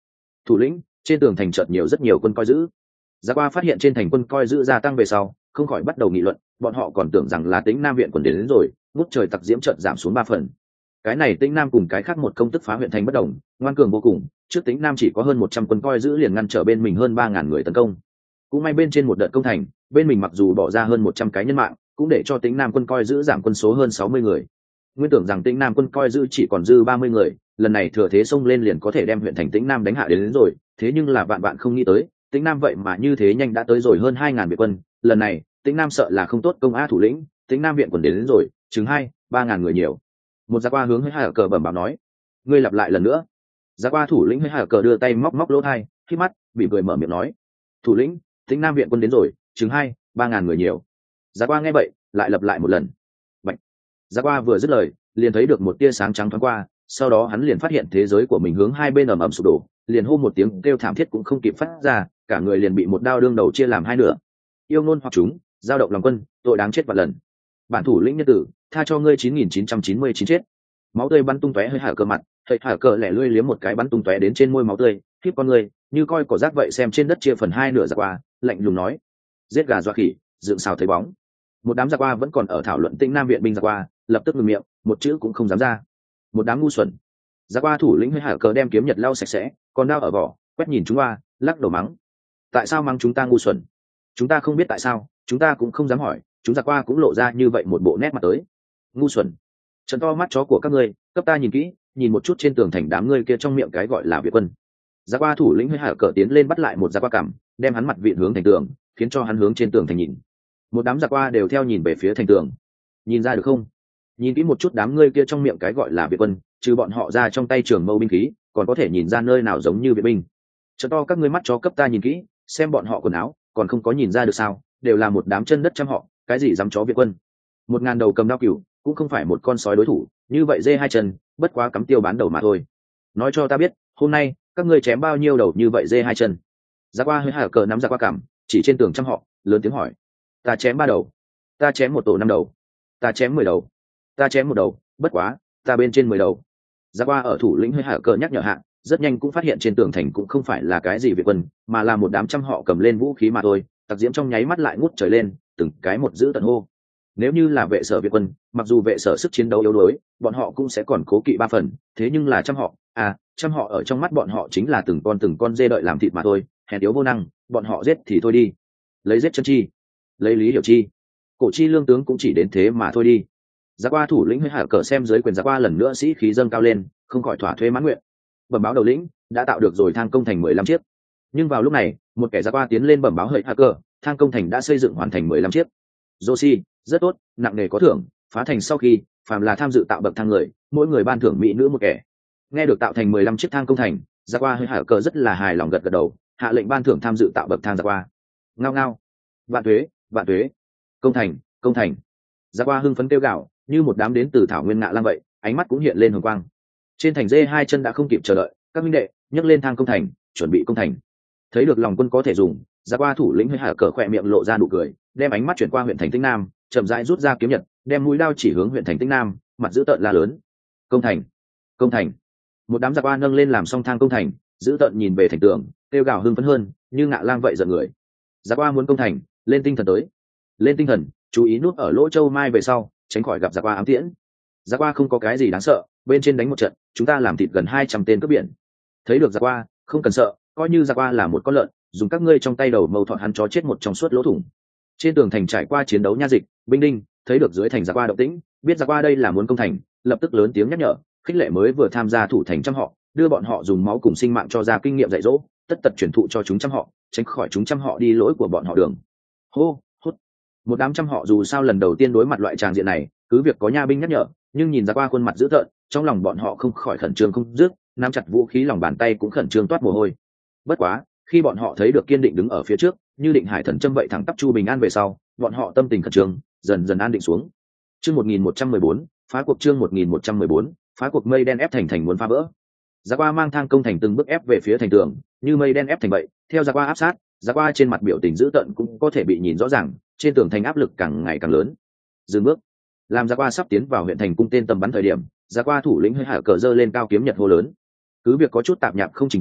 thủ lĩnh, trên tường thành chợt nhiều rất nhiều quân coi giữ. Giá Qua phát hiện trên thành quân coi giữ gia tăng về sau, không khỏi bắt đầu nghị luận, bọn họ còn tưởng rằng là Tĩnh Nam viện quân đến rồi, ngút trời tặc diễm chợt giảm xuống 3 phần. Cái này Tĩnh Nam cùng cái khác một công tức phá huyện thành bất đồng, ngoan cường vô cùng, trước Tĩnh Nam chỉ có hơn 100 quân coi giữ liền ngăn trở bên mình hơn 3000 người tấn công. Cũng may bên trên một đợt công thành, bên mình mặc dù bỏ ra hơn 100 cái nhân mạng, cũng để cho Tĩnh Nam quân coi giữ giảm quân số hơn 60 người. Nguyên tưởng rằng Tĩnh Nam quân coi giữ chỉ còn dư 30 người, lần này thừa thế xông lên liền có thể đem huyện thành Tĩnh Nam đánh hạ đến rồi, thế nhưng là vạn bạn không nghĩ tới, Tĩnh Nam vậy mà như thế nhanh đã tới rồi hơn 2000 viện quân, lần này, Tĩnh Nam sợ là không tốt công á thủ lĩnh, Tĩnh Nam viện quân đến rồi, chừng 2-3 ngàn người nhiều. Một Giá Qua hướng hơi Hà Cờ bẩm báo nói, ngươi lặp lại lần nữa. Giá Qua thủ lĩnh hơi Hà Cờ đưa tay móc lỗ tai, khi mắt, bị cười mở miệng nói, thủ lĩnh, Tĩnh Nam viện quân đến rồi, chừng 2-3 ngàn người nhiều. Giá Qua nghe vậy, lại lặp lại một lần. Bạch. Giá Qua vừa dứt lời, liền thấy được một tia sáng trắng thoáng qua, sau đó hắn liền phát hiện thế giới của mình hướng hai bên ầm ầm sụp đổ, liền hô một tiếng kêu thảm thiết cũng không kịp phát ra, cả người liền bị một đao đương đầu chia làm hai nửa. Yêu ngôn hoặc chúng, giao động lòng quân, tội đáng chết vạn lần. Bản thủ lĩnh nhân tử, tha cho ngươi 9999 chết. Máu tươi bắn tung tóe hơi Hà Cờ mặt, hơi Hà Cờ lẻ lươi liếm một cái bắn tung tóe đến trên môi máu tươi, khiếp con người, như coi cỏ rác vậy xem trên đất chia phần hai nửa. Giá Qua lạnh lùng nói, giết gà dọa khỉ, dựng xào thấy bóng. Một đám Giá Qua vẫn còn ở thảo luận Tĩnh Nam viện binh. Giá Qua lập tức ngừng miệng, một chữ cũng không dám ra. Một đám ngu xuẩn. Giá Qua thủ lĩnh hơi Hà Cờ đem kiếm nhật lau sạch sẽ, còn đao ở vỏ, quét nhìn chúng qua, lắc đầu mắng, tại sao mắng chúng ta ngu xuẩn? Chúng ta không biết tại sao, chúng ta cũng không dám hỏi. Chúng Giá Qua cũng lộ ra như vậy một bộ nét mặt tới. Ngu xuẩn. Trợn to mắt chó của các ngươi, cấp ta nhìn kỹ, nhìn một chút trên tường thành đám ngươi kia trong miệng cái gọi là Việt quân. Giá Qua thủ lĩnh hơi Hà Cờ tiến lên bắt lại một Giá Qua cằm, đem hắn mặt vịn hướng thành tường, khiến cho hắn hướng trên tường thành nhìn. Một đám Giá Qua đều theo nhìn về phía thành tường. Nhìn ra được không? Nhìn kỹ một chút đám ngươi kia trong miệng cái gọi là Việt quân, trừ bọn họ ra trong tay trường mâu binh khí, còn có thể nhìn ra nơi nào giống như Việt binh. Trợn to các ngươi mắt chó, cấp ta nhìn kỹ, xem bọn họ quần áo, còn không có nhìn ra được sao? Đều là một đám chân đất trăm họ, cái gì dám chó Việt quân? 1000 đầu cầm đao cừu, cũng không phải một con sói đối thủ, như vậy dê hai chân, bất quá cắm tiêu bán đầu mà thôi. Nói cho ta biết, hôm nay các ngươi chém bao nhiêu đầu như vậy dê hai chân? Giá Qua hơi Hà Cờ nắm Giá Qua cảm, chỉ trên tường trăm họ, lớn tiếng hỏi, ta chém 3 đầu, ta chém một tổ 5 đầu, ta chém 10 đầu, ta chém một đầu, bất quá ta bên trên 10 đầu. Giá Qua ở thủ lĩnh hơi Hà Cờ nhắc nhở hạ, rất nhanh cũng phát hiện trên tường thành cũng không phải là cái gì Việt quân, mà là một đám trăm họ cầm lên vũ khí mà thôi. Tặc diễm trong nháy mắt lại ngút trời lên, từng cái một giữ tận hô. Nếu như là vệ sở Việt quân, mặc dù vệ sở sức chiến đấu yếu đuối, bọn họ cũng sẽ còn cố kỵ 3 phần, thế nhưng là trăm họ, trăm họ ở trong mắt bọn họ chính là từng con dê đợi làm thịt mà thôi, hèn yếu vô năng, bọn họ giết thì thôi đi. Lấy giết chân chi, lấy lý hiểu chi, cổ chi lương tướng cũng chỉ đến thế mà thôi đi. Giá Qua thủ lĩnh hơi Hà Cờ xem dưới quyền Giá Qua lần nữa sĩ khí dâng cao lên, không khỏi thỏa thuê mãn nguyện. Bẩm báo đầu lĩnh, đã tạo được rồi thang công thành 15 chiếc. Nhưng vào lúc này, một kẻ Giá Qua tiến lên bẩm báo hơi Hà Cờ, thang công thành đã xây dựng hoàn thành 15 chiếc. Joshi, rất tốt, nặng nề có thưởng, phá thành sau khi, phàm là tham dự tạo bậc thang người, mỗi người ban thưởng mỹ nữ một kẻ. Nghe được tạo thành 15 chiếc thang công thành, Giá Qua hơi Hà Cờ rất là hài lòng gật gật đầu, hạ lệnh ban thưởng tham dự tạo bậc thang Giá Qua. Ngao ngao, vạn tuế, vạn tuế, công thành, công thành. Giá Qua hưng phấn kêu gào, như một đám đến từ thảo nguyên ngạ lang vậy, ánh mắt cũng hiện lên hồng quang. Trên thành dê hai chân đã không kịp chờ đợi, các minh đệ nhấc lên thang công thành, chuẩn bị công thành. Thấy được lòng quân có thể dùng, Giá Qua thủ lĩnh hơi Hà Cờ khỏe miệng lộ ra nụ cười, đem ánh mắt chuyển qua huyện thành Tĩnh Nam, chậm rãi rút ra kiếm nhật, đem mũi đao chỉ hướng huyện thành Tĩnh Nam, mặt giữ tợn la lớn, công thành, công thành. Một đám Giá Qua nâng lên làm xong thang công thành, giữ tợn nhìn về thành tường, kêu gào hưng phấn hơn, như ngạ lang vậy giận người. Giá Qua muốn công thành, lên tinh thần tới, lên tinh thần, chú ý núp ở lỗ châu mai về sau, tránh khỏi gặp Giá Qua ám tiễn. Giá Qua không có cái gì đáng sợ, bên trên đánh một trận, chúng ta làm thịt gần 200 tên cướp biển. Thấy được Giá Qua, không cần sợ, coi như Giá Qua là một con lợn, dùng các ngươi trong tay đầu mâu thọt hắn chó chết một trong suốt lỗ thủng. Trên tường thành trải qua chiến đấu nha dịch, binh đinh thấy được dưới thành Giá Qua động tĩnh, biết Giá Qua đây là muốn công thành, lập tức lớn tiếng nhắc nhở, khích lệ mới vừa tham gia thủ thành trăm họ, đưa bọn họ dùng máu cùng sinh mạng cho ra kinh nghiệm dạy dỗ, tất tật truyền thụ cho chúng trăm họ, tránh khỏi chúng trăm họ đi lỗi của bọn họ đường. Hô, hút. Một đám trăm họ dù sao lần đầu tiên đối mặt loại tràng diện này, cứ việc có nha binh nhắc nhở, nhưng nhìn Giá Qua khuôn mặt dữ tợn, trong lòng bọn họ không khỏi khẩn trương không dứt, nắm chặt vũ khí lòng bàn tay cũng khẩn trương toát mồ hôi. Bất quá, khi bọn họ thấy được kiên định đứng ở phía trước, như định hải thần châm vậy thẳng tắp Chu Bình An về sau, bọn họ tâm tình khẩn trương dần dần an định xuống. Chương 1114, phá cuộc. Chương 1114, phá cuộc. Mây đen ép thành muốn phá vỡ. Giá Qua mang thang công thành từng bước ép về phía thành tường, như mây đen ép thành vậy, theo Giá Qua áp sát, Giá Qua trên mặt biểu tình dữ tợn cũng có thể bị nhìn rõ ràng, trên tường thành áp lực càng ngày càng lớn. Dừng bước. Làm Giá Qua sắp tiến vào huyện thành cung tên tầm bắn thời điểm, Giá Qua thủ lĩnh hơi Hà Cờ giơ lên cao kiếm nhật hô lớn. Cứ việc có chút tạp nhạp không chỉnh tề,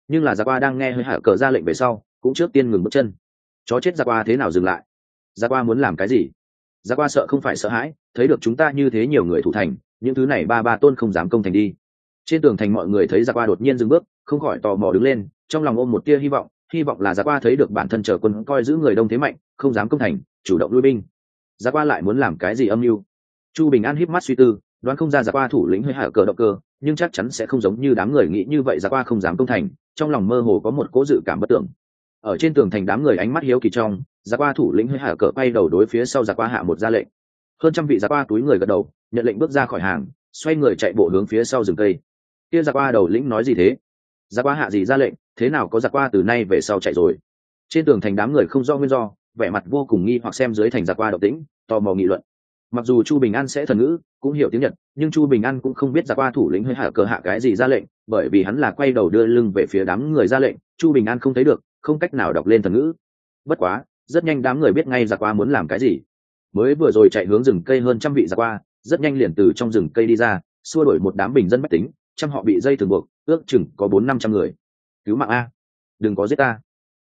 nhưng là Giặc Qua đang nghe hơi hạ cờ ra lệnh về sau cũng trước tiên ngừng bước chân. Chó chết Giặc Qua thế nào dừng lại? Giặc Qua muốn làm cái gì? Giặc Qua sợ không phải sợ hãi, thấy được chúng ta như thế nhiều người thủ thành, những thứ này ba tôn không dám công thành đi. Trên tường thành mọi người thấy Giặc Qua đột nhiên dừng bước, không khỏi tò mò đứng lên, trong lòng ôm một tia hy vọng là Giặc Qua thấy được bản thân chờ quân coi giữ người đông thế mạnh, không dám công thành, chủ động lui binh. Giặc Qua lại muốn làm cái gì âm mưu? Chu Bình An híp mắt suy tư, đoán không ra Giặc Qua thủ lĩnh hơi hạ cờ động cơ, nhưng chắc chắn sẽ không giống như đám người nghĩ như vậy. Giặc Qua không dám công thành, trong lòng mơ hồ có một cố dự cảm bất tưởng. Ở trên tường thành đám người ánh mắt hiếu kỳ trong, Giặc Qua thủ lĩnh hơi hạ cờ quay đầu đối phía sau Giặc Qua hạ một ra lệnh. Hơn trăm vị Giặc Qua túi người gật đầu, nhận lệnh bước ra khỏi hàng, xoay người chạy bộ hướng phía sau rừng cây. Kia Giặc Qua đầu lĩnh nói gì thế? Giặc Qua hạ gì ra lệnh, thế nào có Giặc Qua từ nay về sau chạy rồi? Trên tường thành đám người không rõ nguyên do, vẻ mặt vô cùng nghi hoặc xem dưới thành Giặc Qua động tĩnh, tò mò nghị luận. Mặc dù Chu Bình An sẽ thần ngữ, cũng hiểu tiếng Nhật, nhưng Chu Bình An cũng không biết Giặc Qua thủ lĩnh hơi hạ cờ hạ cái gì ra lệnh, bởi vì hắn là quay đầu đưa lưng về phía đám người ra lệnh, Chu Bình An không thấy được, không cách nào đọc lên thần ngữ. Bất quá, rất nhanh đám người biết ngay Giặc Qua muốn làm cái gì. Mới vừa rồi chạy hướng rừng cây hơn trăm vị Giặc Qua, rất nhanh liền từ trong rừng cây đi ra, xua đuổi một đám bình dân bách tính, trăm họ bị dây thường buộc, ước chừng có 400-500 người. Cứu mạng a, đừng có giết ta.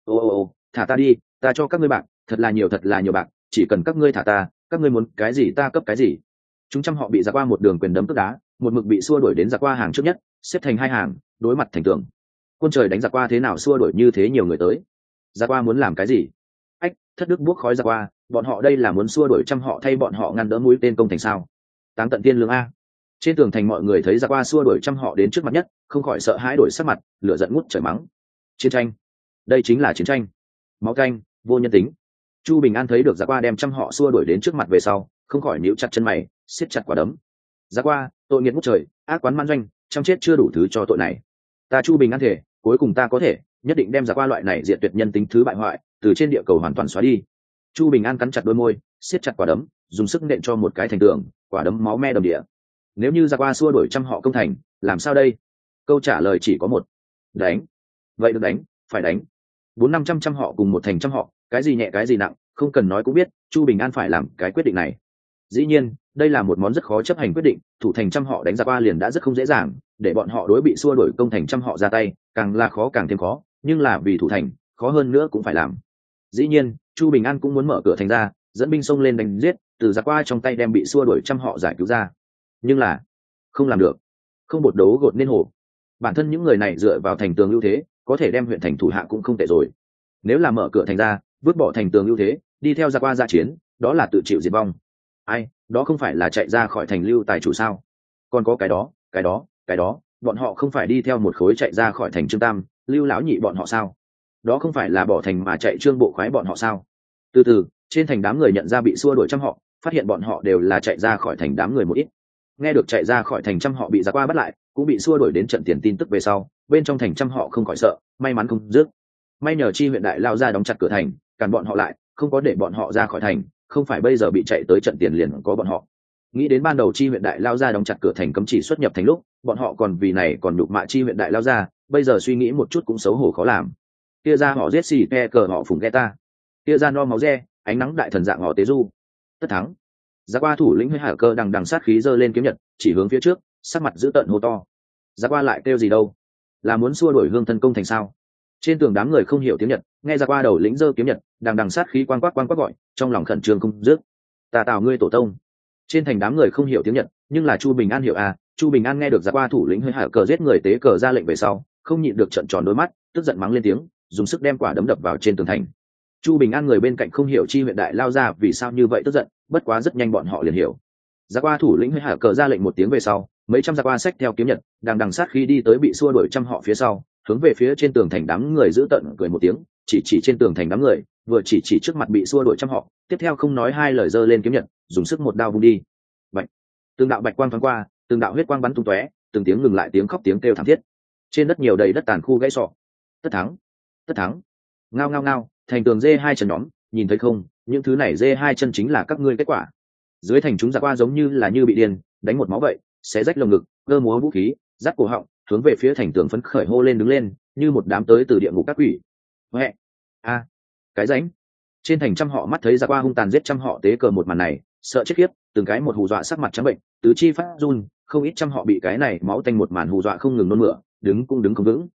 Ô, thả ta đi, ta cho các ngươi bạc, thật là nhiều bạc, chỉ cần các ngươi thả ta, các ngươi muốn cái gì ta cấp cái gì. Chúng trăm họ bị Giặc Qua một đường quyền đấm cước đá, một mực bị xua đuổi đến Giặc Qua hàng trước nhất, xếp thành hai hàng, đối mặt thành tường. Quân trời đánh Giặc Qua thế nào xua đuổi như thế nhiều người tới? Giặc Qua muốn làm cái gì? Ách, thất đức buốc khói Giặc Qua, bọn họ đây là muốn xua đuổi trăm họ thay bọn họ ngăn đỡ mũi tên công thành sao? Táng tận thiên lương a. Trên tường thành mọi người thấy Giặc Qua xua đuổi trăm họ đến trước mặt nhất, không khỏi sợ hãi đổi sắc mặt, lửa giận ngút trời mắng. Chiến tranh, đây chính là chiến tranh. Máu canh, vô nhân tính. Chu Bình An thấy được Giặc Qua đem trăm họ xua đuổi đến trước mặt về sau, không khỏi nhíu chặt chân mày, siết chặt quả đấm. Giặc Qua, tội nghiệt ngút trời, ác quán man doanh, trăm chết chưa đủ thứ cho tội này. Ta Chu Bình An thể, cuối cùng ta có thể, nhất định đem Giặc Qua loại này diệt tuyệt nhân tính thứ bại hoại, từ trên địa cầu hoàn toàn xóa đi. Chu Bình An cắn chặt đôi môi, siết chặt quả đấm, dùng sức nện cho một cái thành tường, quả đấm máu me đầm địa. Nếu như Giặc Qua xua đuổi trăm họ công thành, làm sao đây? Câu trả lời chỉ có một: đánh. Vậy được đánh, phải đánh. 400-500 trăm họ cùng một thành trăm họ, cái gì nhẹ cái gì nặng, không cần nói cũng biết, Chu Bình An phải làm cái quyết định này. Dĩ nhiên, đây là một món rất khó chấp hành quyết định, thủ thành trăm họ đánh Giặc Qua liền đã rất không dễ dàng, để bọn họ đối bị xua đuổi công thành trăm họ ra tay, càng là khó càng thêm khó, nhưng là vì thủ thành, khó hơn nữa cũng phải làm. Dĩ nhiên, Chu Bình An cũng muốn mở cửa thành ra, dẫn binh xông lên đánh giết, từ Giặc Qua trong tay đem bị xua đuổi trăm họ giải cứu ra. Nhưng là không làm được, không bột đấu gột nên hổ. Bản thân những người này dựa vào thành tường ưu thế, có thể đem huyện thành thủ hạ cũng không tệ rồi. Nếu là mở cửa thành ra, vứt bỏ thành tường ưu thế, đi theo Giặc Qua ra chiến, đó là tự chịu diệt vong. Ai, đó không phải là chạy ra khỏi thành lưu tài chủ sao? Còn có cái đó, bọn họ không phải đi theo một khối chạy ra khỏi thành Trương Tam, Lưu lão nhị bọn họ sao? Đó không phải là bỏ thành mà chạy Trương Bộ khoái bọn họ sao? Từ từ, trên thành đám người nhận ra bị xua đuổi trăm họ, phát hiện bọn họ đều là chạy ra khỏi thành đám người một ít. Nghe được chạy ra khỏi thành trăm họ bị Giặc Qua bắt lại, cũng bị xua đuổi đến trận tiền tin tức về sau, bên trong thành trăm họ không khỏi sợ, may mắn không dứt. May nhờ chi huyện đại lao ra đóng chặt cửa thành, cản bọn họ lại, không có để bọn họ ra khỏi thành, không phải bây giờ bị chạy tới trận tiền liền có bọn họ. Nghĩ đến ban đầu chi huyện đại lao ra đóng chặt cửa thành cấm chỉ xuất nhập thành lúc, bọn họ còn vì này còn nhục mạ chi huyện đại lao ra, bây giờ suy nghĩ một chút cũng xấu hổ khó làm. Kia ra họ giết xì pe cờ họ phùng ghe ta, kia ra no máu re, ánh nắng đại thần dạng họ tế du. Tất thắng. Giặc Qua thủ lĩnh hơi hạ cơ đằng sát khí giơ lên kiếm nhật, chỉ hướng phía trước, sắc mặt dữ tợn hô to. Giặc Qua lại kêu gì đâu? Là muốn xua đuổi hương thân công thành sao? Trên tường đám người không hiểu tiếng Nhật, nghe Giặc Qua đầu lĩnh giơ kiếm nhật, đằng sát khí quang quắc gọi, trong lòng khẩn trương không dứt. Ta tào ngươi tổ tông. Trên thành đám người không hiểu tiếng Nhật, nhưng là Chu Bình An hiểu à? Chu Bình An nghe được Giặc Qua thủ lĩnh hơi hạ cờ giết người tế cờ ra lệnh về sau, không nhịn được trợn tròn đôi mắt, tức giận mắng lên tiếng, dùng sức đem quả đấm đập vào trên tường thành. Chu Bình An người bên cạnh không hiểu chi huyện đại lao ra vì sao như vậy tức giận, bất quá rất nhanh bọn họ liền hiểu. Giặc Qua thủ lĩnh hơi hạ cờ ra lệnh một tiếng về sau, mấy trăm Giặc Qua xách theo kiếm nhật, đằng sát khi đi tới bị xua đuổi trăm họ phía sau, hướng về phía trên tường thành đám người giữ tận cười một tiếng, chỉ trên tường thành đám người, vừa chỉ trước mặt bị xua đuổi trăm họ, tiếp theo không nói hai lời giơ lên kiếm nhật, dùng sức một đao vung đi. Bạch, từng đạo bạch quang thoáng qua, từng đạo huyết quang bắn tung tóe, từng tiếng ngừng lại tiếng khóc tiếng kêu thảm thiết. Trên đất nhiều đầy đất tàn khu gãy sọ. Tất thắng, tất thắng. Ngao ngao ngao, thành tường dê hai chân nhóm, nhìn thấy không, những thứ này dê hai chân chính là các ngươi kết quả. Dưới thành chúng Giặc Qua giống như là như bị điên, đánh một máu vậy, xé rách lồng ngực, cơ múa vũ khí, giắt cổ họng, hướng về phía thành tường phấn khởi hô lên đứng lên, như một đám tới từ địa ngục các quỷ. Huệ, a, cái ránh. Trên thành trăm họ mắt thấy Giặc Qua hung tàn giết trăm họ tế cờ một màn này, sợ chết khiếp, từng cái một hù dọa sắc mặt trắng bệnh, tứ chi phát run, không ít trăm họ bị cái này máu tanh một màn hù dọa không ngừng nôn mửa, đứng cũng đứng không vững.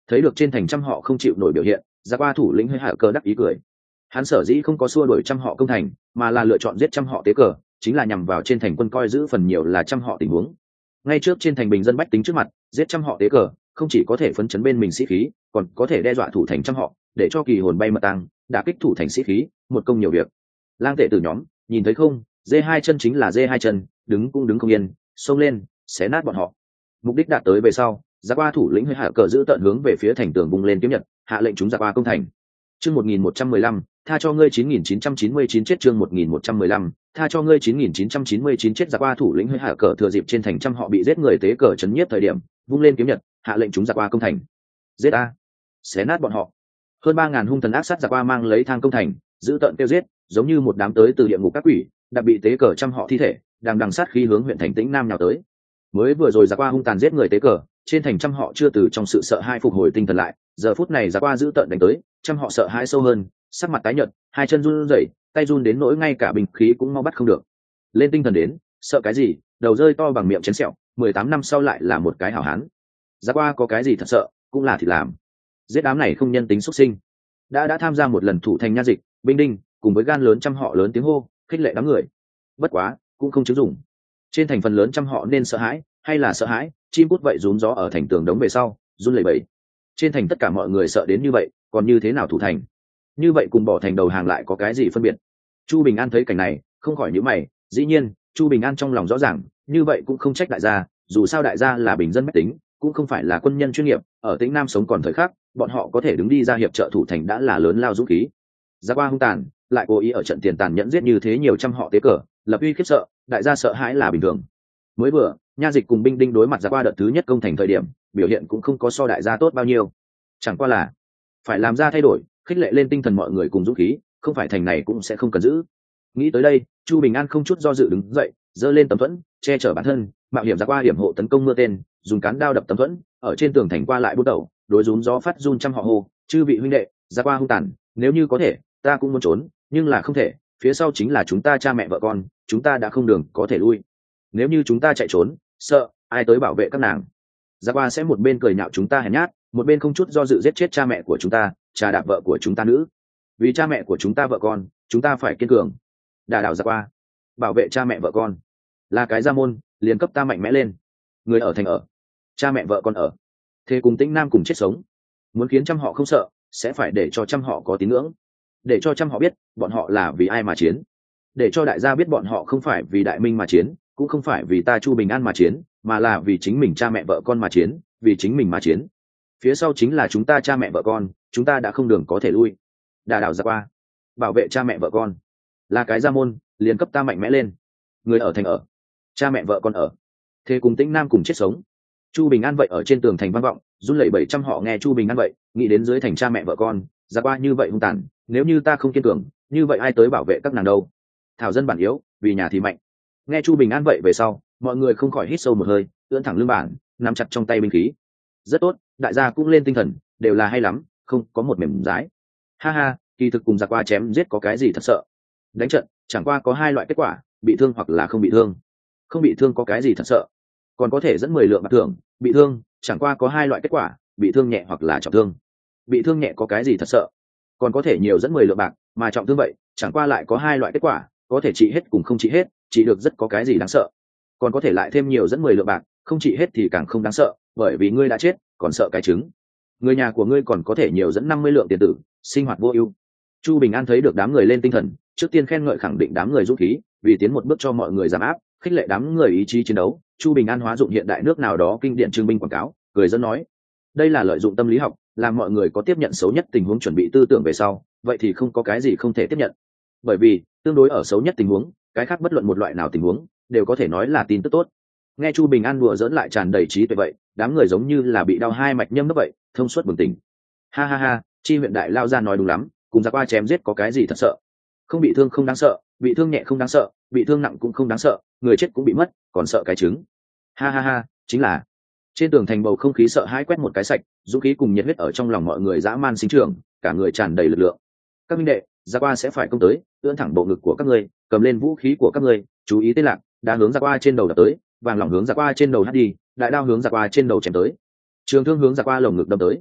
Thấy được trên thành trăm họ không chịu nổi biểu hiện, ra qua thủ lĩnh hơi hạ cờ đắc ý cười. Hắn sở dĩ không có xua đuổi trăm họ công thành, mà là lựa chọn giết trăm họ tế cờ, chính là nhằm vào trên thành quân coi giữ phần nhiều là trăm họ tình huống. Ngay trước trên thành bình dân bách tính trước mặt, giết trăm họ tế cờ, không chỉ có thể phấn chấn bên mình sĩ khí, còn có thể đe dọa thủ thành trăm họ, để cho kỳ hồn bay mật tăng, đả kích thủ thành sĩ khí, một công nhiều việc. Lang tệ tử nhóm, nhìn thấy không, dê hai chân chính là dê hai chân, đứng cũng đứng không yên, xông lên, xé nát bọn họ. Mục đích đạt tới về sau, Giá qua thủ lĩnh hơi hạ cờ giữ tận hướng về phía thành tường bung lên kiếm nhật, hạ lệnh chúng Giá qua công thành. Chương 1115, tha cho ngươi 9999 chết. Chương 1115, tha cho ngươi 9999 chết. Giá qua thủ lĩnh hơi hạ cờ thừa dịp trên thành trăm họ bị giết người tế cờ chấn nhiếp thời điểm, vung lên kiếm nhật, hạ lệnh chúng Giá qua công thành. Giết a, xé nát bọn họ. Hơn 3000 hung thần ác sát Giá qua mang lấy thang công thành, giữ tận tiêu giết, giống như một đám tới từ địa ngục các quỷ, đặc bị tế cờ trăm họ thi thể, đang đằng sát khí hướng huyện thành Tĩnh Nam nhào tới. Mới vừa rồi Giá qua hung tàn giết người tế cờ, trên thành trăm họ chưa từ trong sự sợ hãi phục hồi tinh thần lại, giờ phút này Giá qua giữ tận đánh tới, trăm họ sợ hãi sâu hơn, sắc mặt tái nhợt, hai chân run rẩy, tay run đến nỗi ngay cả bình khí cũng mau bắt không được. Lên tinh thần đến, sợ cái gì, đầu rơi to bằng miệng chén sẹo, 18 năm sau lại là một cái hảo hán. Giá qua có cái gì thật sợ, cũng là thịt làm. Giết đám này không nhân tính xuất sinh. Đã tham gia một lần thủ thành nha dịch, binh đinh, cùng với gan lớn trăm họ lớn tiếng hô, khích lệ đám người. Bất quá, cũng không chứng dụng. Trên thành phần lớn trăm họ nên sợ hãi, hay là sợ hãi, chim cút vậy rúm gió ở thành tường đống về sau, run lẩy bẩy. Trên thành tất cả mọi người sợ đến như vậy, còn như thế nào thủ thành? Như vậy cùng bỏ thành đầu hàng lại có cái gì phân biệt? Chu Bình An thấy cảnh này, không khỏi nhíu mày, dĩ nhiên, Chu Bình An trong lòng rõ ràng, như vậy cũng không trách đại gia, dù sao đại gia là bình dân bách tính, cũng không phải là quân nhân chuyên nghiệp, ở Tĩnh Nam sống còn thời khắc, bọn họ có thể đứng đi ra hiệp trợ thủ thành đã là lớn lao dũng khí. Giá qua hung tàn, lại cố ý ở trận tiền tàn nhẫn giết như thế nhiều trăm họ tế cờ, lập uy khiếp sợ, đại gia sợ hãi là bình thường. Mới vừa, nha dịch cùng binh đinh đối mặt Giá qua đợt thứ nhất công thành thời điểm, biểu hiện cũng không có so đại gia tốt bao nhiêu. Chẳng qua là phải làm ra thay đổi, khích lệ lên tinh thần mọi người cùng dũng khí, không phải thành này cũng sẽ không cần giữ. Nghĩ tới đây, Chu Bình An không chút do dự đứng dậy, giơ lên tấm thuẫn, che chở bản thân, mạo hiểm ra qua hiểm hộ tấn công mưa tên, dùng cán đao đập tấm thuẫn, ở trên tường thành qua lại bút đầu, đối rúm gió phát run trăm họ hô, chư vị huynh đệ, ra qua hung tàn, nếu như có thể, ta cũng muốn trốn, nhưng là không thể, phía sau chính là chúng ta cha mẹ vợ con, chúng ta đã không đường có thể lui. Nếu như chúng ta chạy trốn, sợ ai tới bảo vệ các nàng. Ra qua sẽ một bên cười nhạo chúng ta hèn nhát, một bên không chút do dự giết chết cha mẹ của chúng ta, trà đạp vợ của chúng ta nữ. Vì cha mẹ của chúng ta vợ con, chúng ta phải kiên cường. Đà đảo ra qua, bảo vệ cha mẹ vợ con, là cái gia môn, liền cấp ta mạnh mẽ lên. Người ở thành ở, cha mẹ vợ con ở, thế cùng Tĩnh Nam cùng chết sống. Muốn khiến trăm họ không sợ, sẽ phải để cho trăm họ có tín ngưỡng, để cho trăm họ biết bọn họ là vì ai mà chiến, để cho đại gia biết bọn họ không phải vì đại minh mà chiến, cũng không phải vì ta Chu Bình An mà chiến, mà là vì chính mình cha mẹ vợ con mà chiến, vì chính mình mà chiến. Phía sau chính là chúng ta cha mẹ vợ con, chúng ta đã không đường có thể lui. Đà đảo ra qua, bảo vệ cha mẹ vợ con, là cái gia môn, liền cấp ta mạnh mẽ lên. Người ở thành ở, cha mẹ vợ con ở, thế cùng Tĩnh Nam cùng chết sống. Chu Bình An vậy ở trên tường thành vang vọng, run lẩy bẩy trăm họ nghe Chu Bình An vậy, nghĩ đến dưới thành cha mẹ vợ con, ra qua như vậy hung tàn, nếu như ta không kiên cường, như vậy ai tới bảo vệ các nàng đâu? Thảo dân bản yếu, vì nhà thì mạnh. Nghe Chu Bình An vậy về sau, mọi người không khỏi hít sâu một hơi, ưỡn thẳng lưng bản, nắm chặt trong tay binh khí. Rất tốt, đại gia cũng lên tinh thần, đều là hay lắm, không có một mềm dái. Ha ha, kỳ thực cùng giặc qua chém giết có cái gì thật sợ? Đánh trận, chẳng qua có hai loại kết quả, bị thương hoặc là không bị thương. Không bị thương có cái gì thật sợ? Còn có thể dẫn 10 lượng bạc thưởng, bị thương, chẳng qua có hai loại kết quả, bị thương nhẹ hoặc là trọng thương. Bị thương nhẹ có cái gì thật sợ? Còn có thể nhiều dẫn 10 lượng bạc, mà trọng thương vậy, chẳng qua lại có hai loại kết quả, có thể trị hết cùng không trị hết, trị được rất có cái gì đáng sợ. Còn có thể lại thêm nhiều dẫn 10 lượng bạc, không trị hết thì càng không đáng sợ, bởi vì ngươi đã chết, còn sợ cái trứng. Người nhà của ngươi còn có thể nhiều dẫn 50 lượng tiền tử, sinh hoạt vô ưu. Chu Bình An thấy được đám người lên tinh thần, trước tiên khen ngợi khẳng định đám người dũng khí, vì tiến một bước cho mọi người giảm áp, khích lệ đám người ý chí chiến đấu. Chu Bình An hóa dụng hiện đại nước nào đó kinh điển trưng binh quảng cáo, cười dẫn nói, đây là lợi dụng tâm lý học, làm mọi người có tiếp nhận xấu nhất tình huống chuẩn bị tư tưởng về sau, vậy thì không có cái gì không thể tiếp nhận. Bởi vì tương đối ở xấu nhất tình huống, cái khác bất luận một loại nào tình huống đều có thể nói là tin tức tốt. Nghe Chu Bình An đùa dẫn lại tràn đầy trí tuệ vậy, đám người giống như là bị đau hai mạch nhâm đốc vậy, thông suốt bừng tỉnh. Ha ha ha, Chi huyện đại lao ra nói đúng lắm, cùng giặc qua chém giết có cái gì thật sợ? Không bị thương không đáng sợ, bị thương nhẹ không đáng sợ, bị thương nặng cũng không đáng sợ, người chết cũng bị mất, còn sợ cái trứng. Ha ha ha, chính là. Trên tường thành bầu không khí sợ hãi quét một cái sạch, dũng khí cùng nhiệt huyết ở trong lòng mọi người dã man sinh trưởng, cả người tràn đầy lực lượng. Các minh đệ, giặc qua sẽ phải công tới, ưỡn thẳng bộ ngực của các ngươi, cầm lên vũ khí của các ngươi, chú ý tên lạc, đá hướng giặc qua trên đầu đập tới, vàng lỏng hướng giặc qua trên đầu hất đi, đại đao hướng giặc qua trên đầu chém tới, trường thương hướng giặc qua lồng ngực đâm tới.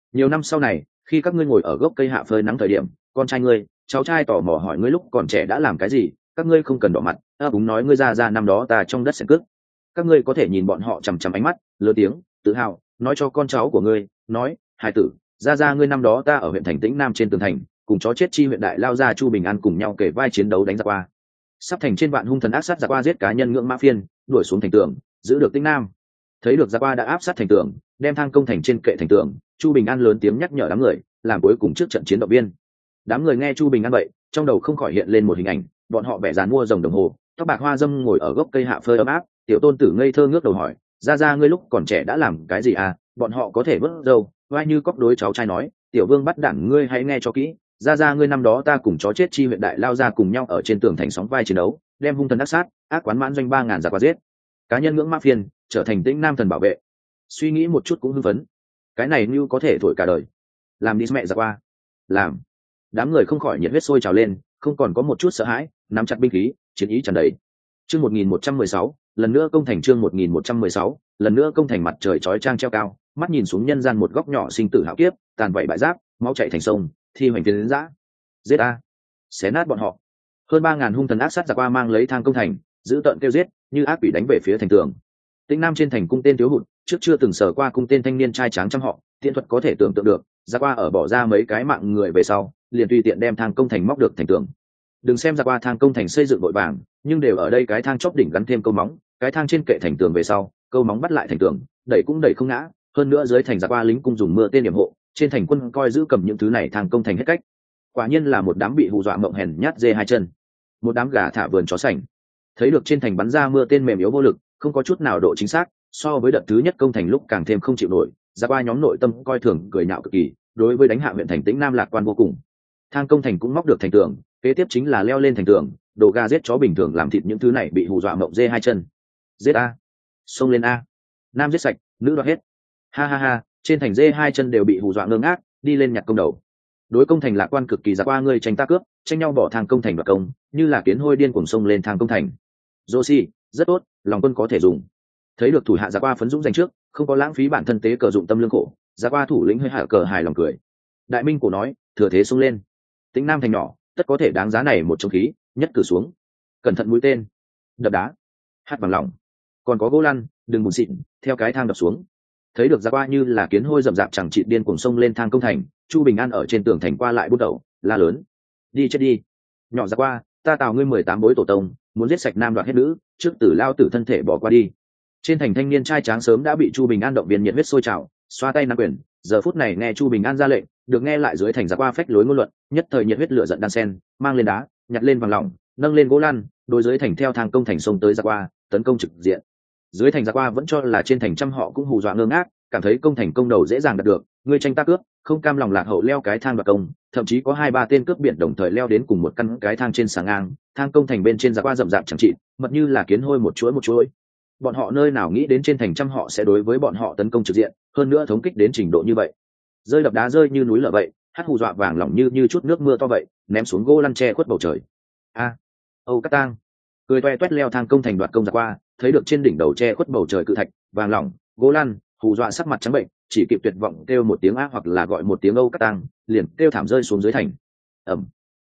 Nhiều năm sau này, khi các ngươi ngồi ở gốc cây hạ phơi nắng thời điểm, con trai ngươi, cháu trai tò mò hỏi ngươi lúc còn trẻ đã làm cái gì, các ngươi không cần đỏ mặt, ấp úng nói ngươi ra năm đó ta trong đất sẽ cướp. Các ngươi có thể nhìn bọn họ chằm chằm ánh mắt, lớn tiếng tự hào nói cho con cháu của ngươi, nói hải tử, ra ngươi năm đó ta ở huyện Thành Tĩnh Nam trên tường thành cùng chó chết chi huyện đại lao ra Chu Bình An cùng nhau kể vai chiến đấu đánh giặc qua, sắp thành trên vạn hung thần ác sát giặc qua giết cá nhân ngưỡng mã phiên, đuổi xuống thành tường, giữ được Tĩnh Nam. Thấy được giặc qua đã áp sát thành tường, đem thang công thành trên kệ thành tường, Chu Bình An lớn tiếng nhắc nhở đám người, làm cuối cùng trước trận chiến động viên. Đám người nghe Chu Bình An vậy, trong đầu không khỏi hiện lên một hình ảnh, bọn họ bẻ dàn mua rồng đồng hồ, tóc bạc hoa dâm ngồi ở gốc cây hạ phơi ấm áp, tiểu tôn tử ngây thơ ngước đầu hỏi, ra ngươi lúc còn trẻ đã làm cái gì à? Bọn họ có thể vớt râu, vai như cóc đối cháu trai nói, tiểu vương bắt đẳng ngươi hãy nghe cho kỹ, ra ngươi năm đó ta cùng chó chết chi huyện đại lao ra cùng nhau ở trên tường thành sóng vai chiến đấu, đem hung thần ác sát, ác quán mãn doanh 3.000 giặc qua giết, cá nhân ngưỡng mã phiền, trở thành Tĩnh Nam thần bảo vệ. Suy nghĩ một chút cũng hưng phấn, cái này như có thể thổi cả đời. Làm đi mẹ giặc qua, làm. Đám người không khỏi nhiệt huyết sôi trào lên, không còn có một chút sợ hãi, nắm chặt binh khí, chiến ý tràn đầy. Chương 1116, lần nữa công thành. Chương 1116, lần nữa công thành. Mặt trời chói chang treo cao, mắt nhìn xuống nhân gian một góc nhỏ sinh tử hạo kiếp, tàn vảy bại giáp, máu chảy thành sông, thi hoành phiến dã. Giết a, xé nát bọn họ. Hơn 3.000 hung thần ác sát giặc qua mang lấy thang công thành, giữ tợn kêu giết, như ác quỷ đánh về phía thành tường. Tĩnh Nam trên thành cung tên thiếu hụt, trước chưa từng sở qua cung tên thanh niên trai tráng trăm họ, tiện thuật có thể tưởng tượng được, giặc qua ở bỏ ra mấy cái mạng người về sau, liền tùy tiện đem thang công thành móc được thành tường. Đừng xem giặc qua thang công thành xây dựng vội vàng, nhưng đều ở đây cái thang chóp đỉnh gắn thêm câu móng, cái thang trên kệ thành tường về sau, câu móng bắt lại thành tường, đẩy cũng đẩy không ngã. Hơn nữa dưới thành giặc qua lính cung dùng mưa tên điểm hộ, trên thành quân coi giữ cầm những thứ này thang công thành hết cách. Quả nhiên là một đám bị hù dọa mộng hèn nhát dê hai chân, một đám gà thả vườn chó sành. Thấy được trên thành bắn ra mưa tên mềm yếu vô lực, không có chút nào độ chính xác, so với đợt thứ nhất công thành lúc càng thêm không chịu nổi. Giặc qua nhóm nội tâm coi thường cười nhạo cực kỳ, đối với đánh hạ huyện thành Tĩnh Nam lạc quan vô cùng. Thang công thành cũng móc được thành tường, kế tiếp chính là leo lên thành tường, đồ gà giết chó bình thường làm thịt những thứ này bị hù dọa mộng dê hai chân. Giết a, xông lên a, nam giết sạch, nữ đoạt hết. Ha ha ha, trên thành dê hai chân đều bị hù dọa ngơ ngác, đi lên nhặt công đầu. Đối công thành lạc quan cực kỳ, giặc qua ngươi tranh ta cướp, tranh nhau bỏ thang công thành đoạt công, như là kiến hôi điên cuồng xông lên thang công thành. Joshi, rất tốt, lòng quân có thể dùng. Thấy được thủ hạ giặc qua phấn dũng giành trước, không có lãng phí bản thân tế cờ dụng tâm lương khổ, giặc qua thủ lĩnh hơi hạ cờ hài lòng cười. Đại minh cổ nói, thừa thế xông lên. Tĩnh Nam thành nhỏ, tất có thể đáng giá này một trong khí, nhất cử xuống. Cẩn thận mũi tên, đập đá, hát bằng lòng. Còn có gỗ lăn, đừng bùn xịn, theo cái thang đập xuống. Thấy được giặc qua như là kiến hôi rậm rạp chẳng trị điên cuồng xông lên thang công thành, Chu Bình An ở trên tường thành qua lại bút đầu, la lớn: đi chết đi, nhỏ giặc qua, ta tào ngươi 18 bối tổ tông, muốn giết sạch nam đoạt hết nữ, trước tử lao tử thân thể bỏ qua đi. Trên thành thanh niên trai tráng sớm đã bị Chu Bình An động viên nhiệt huyết sôi trào, xoa tay nắm quyền, giờ phút này nghe Chu Bình An ra lệnh, được nghe lại dưới thành giặc qua phách lối ngôn luận, nhất thời nhiệt huyết lửa giận đan sen, mang lên đá, nhặt lên vàng lỏng, nâng lên gỗ lăn, đối dưới thành theo thang công thành sông tới giặc qua, tấn công trực diện. Dưới thành giặc qua vẫn cho là trên thành trăm họ cũng hù dọa ngơ ngác, cảm thấy công thành công đầu dễ dàng đạt được, ngươi tranh ta cướp, không cam lòng lạc hậu leo cái thang đoạt công, thậm chí có 2-3 tên cướp biển đồng thời leo đến cùng một căn cái thang trên sàng ngang, thang công thành bên trên giặc qua rậm rạp chẳng trị, mật như là kiến hôi một chuỗi. Bọn họ nơi nào nghĩ đến trên thành trăm họ sẽ đối với bọn họ tấn công trực diện, hơn nữa thống kích đến trình độ như vậy. Rơi đập đá rơi như núi lở vậy, hát hù dọa vàng lỏng như chút nước mưa to vậy, ném xuống gỗ lăn che khuất bầu trời. A, Âu Cát Tang cười toe toét leo thang công thành đoạt công giặc qua, thấy được trên đỉnh đầu che khuất bầu trời cự thạch, vàng lỏng, gỗ lăn, hù dọa sắc mặt trắng bệnh, chỉ kịp tuyệt vọng kêu một tiếng a hoặc là gọi một tiếng Âu Cát Tang, liền kêu thảm rơi xuống dưới thành. Ầm,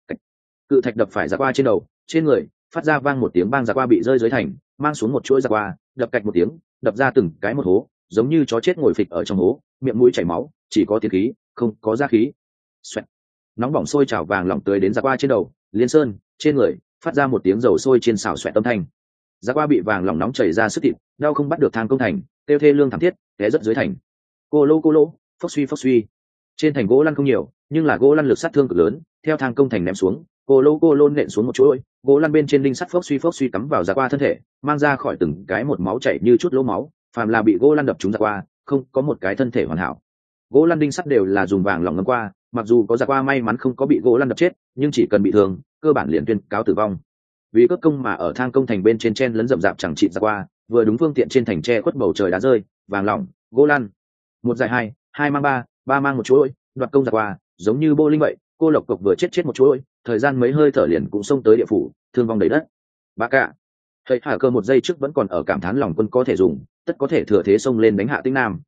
cự thạch đập phải giặc qua trên đầu, trên người, phát ra vang một tiếng bang, giặc qua bị rơi dưới thành, mang xuống một chuỗi giặc qua, đập cạch một tiếng, đập ra từng cái một hố, giống như chó chết ngồi phịch ở trong hố, miệng mũi chảy máu, chỉ có tiếng khí, không có ra khí. Xoẹt. Nóng bỏng sôi trào vàng lỏng tươi đến giặc qua trên đầu, liên sơn, trên người, phát ra một tiếng dầu sôi trên xào xoẹt âm thanh. Giặc qua bị vàng lỏng nóng chảy ra sức thịt, đau không bắt được thang công thành, tiêu thê lương thảm thiết, té rất dưới thành. Cô lô, phốc suy. Trên thành gỗ lăn không nhiều, nhưng là gỗ lăn lực sát thương cực lớn, theo thang công thành ném xuống, cô lô nện xuống một chuỗi, gỗ lăn bên trên đinh sắt phốc suy cắm vào giặc qua thân thể, mang ra khỏi từng cái một máu chảy như chút lỗ máu, phàm là bị gỗ lăn đập trúng giặc qua, không có một cái thân thể hoàn hảo. Gỗ lăn đinh sắt đều là dùng vàng lỏng ngâm qua, mặc dù có giặc qua may mắn không có bị gỗ lăn đập chết, nhưng chỉ cần bị thương, cơ bản liền tuyên cáo tử vong. Vì cướp công mà ở thang công thành bên trên chen lấn rậm rạp chẳng trị giặc qua, vừa đúng phương tiện trên thành tre khuất bầu trời đá rơi, vàng lỏng, gỗ lăn, một dài hai, hai mang ba, ba mang một chuỗi, đoạt công giặc qua, giống như bô linh vậy, cô lộc cộc vừa chết một chuỗi, thời gian mấy hơi thở liền cũng xông tới địa phủ, thương vong đầy đất. Bá cả, thầy hạ cơ một giây trước vẫn còn ở cảm thán lòng quân có thể dùng, tất có thể thừa thế xông lên đánh hạ Tĩnh Nam,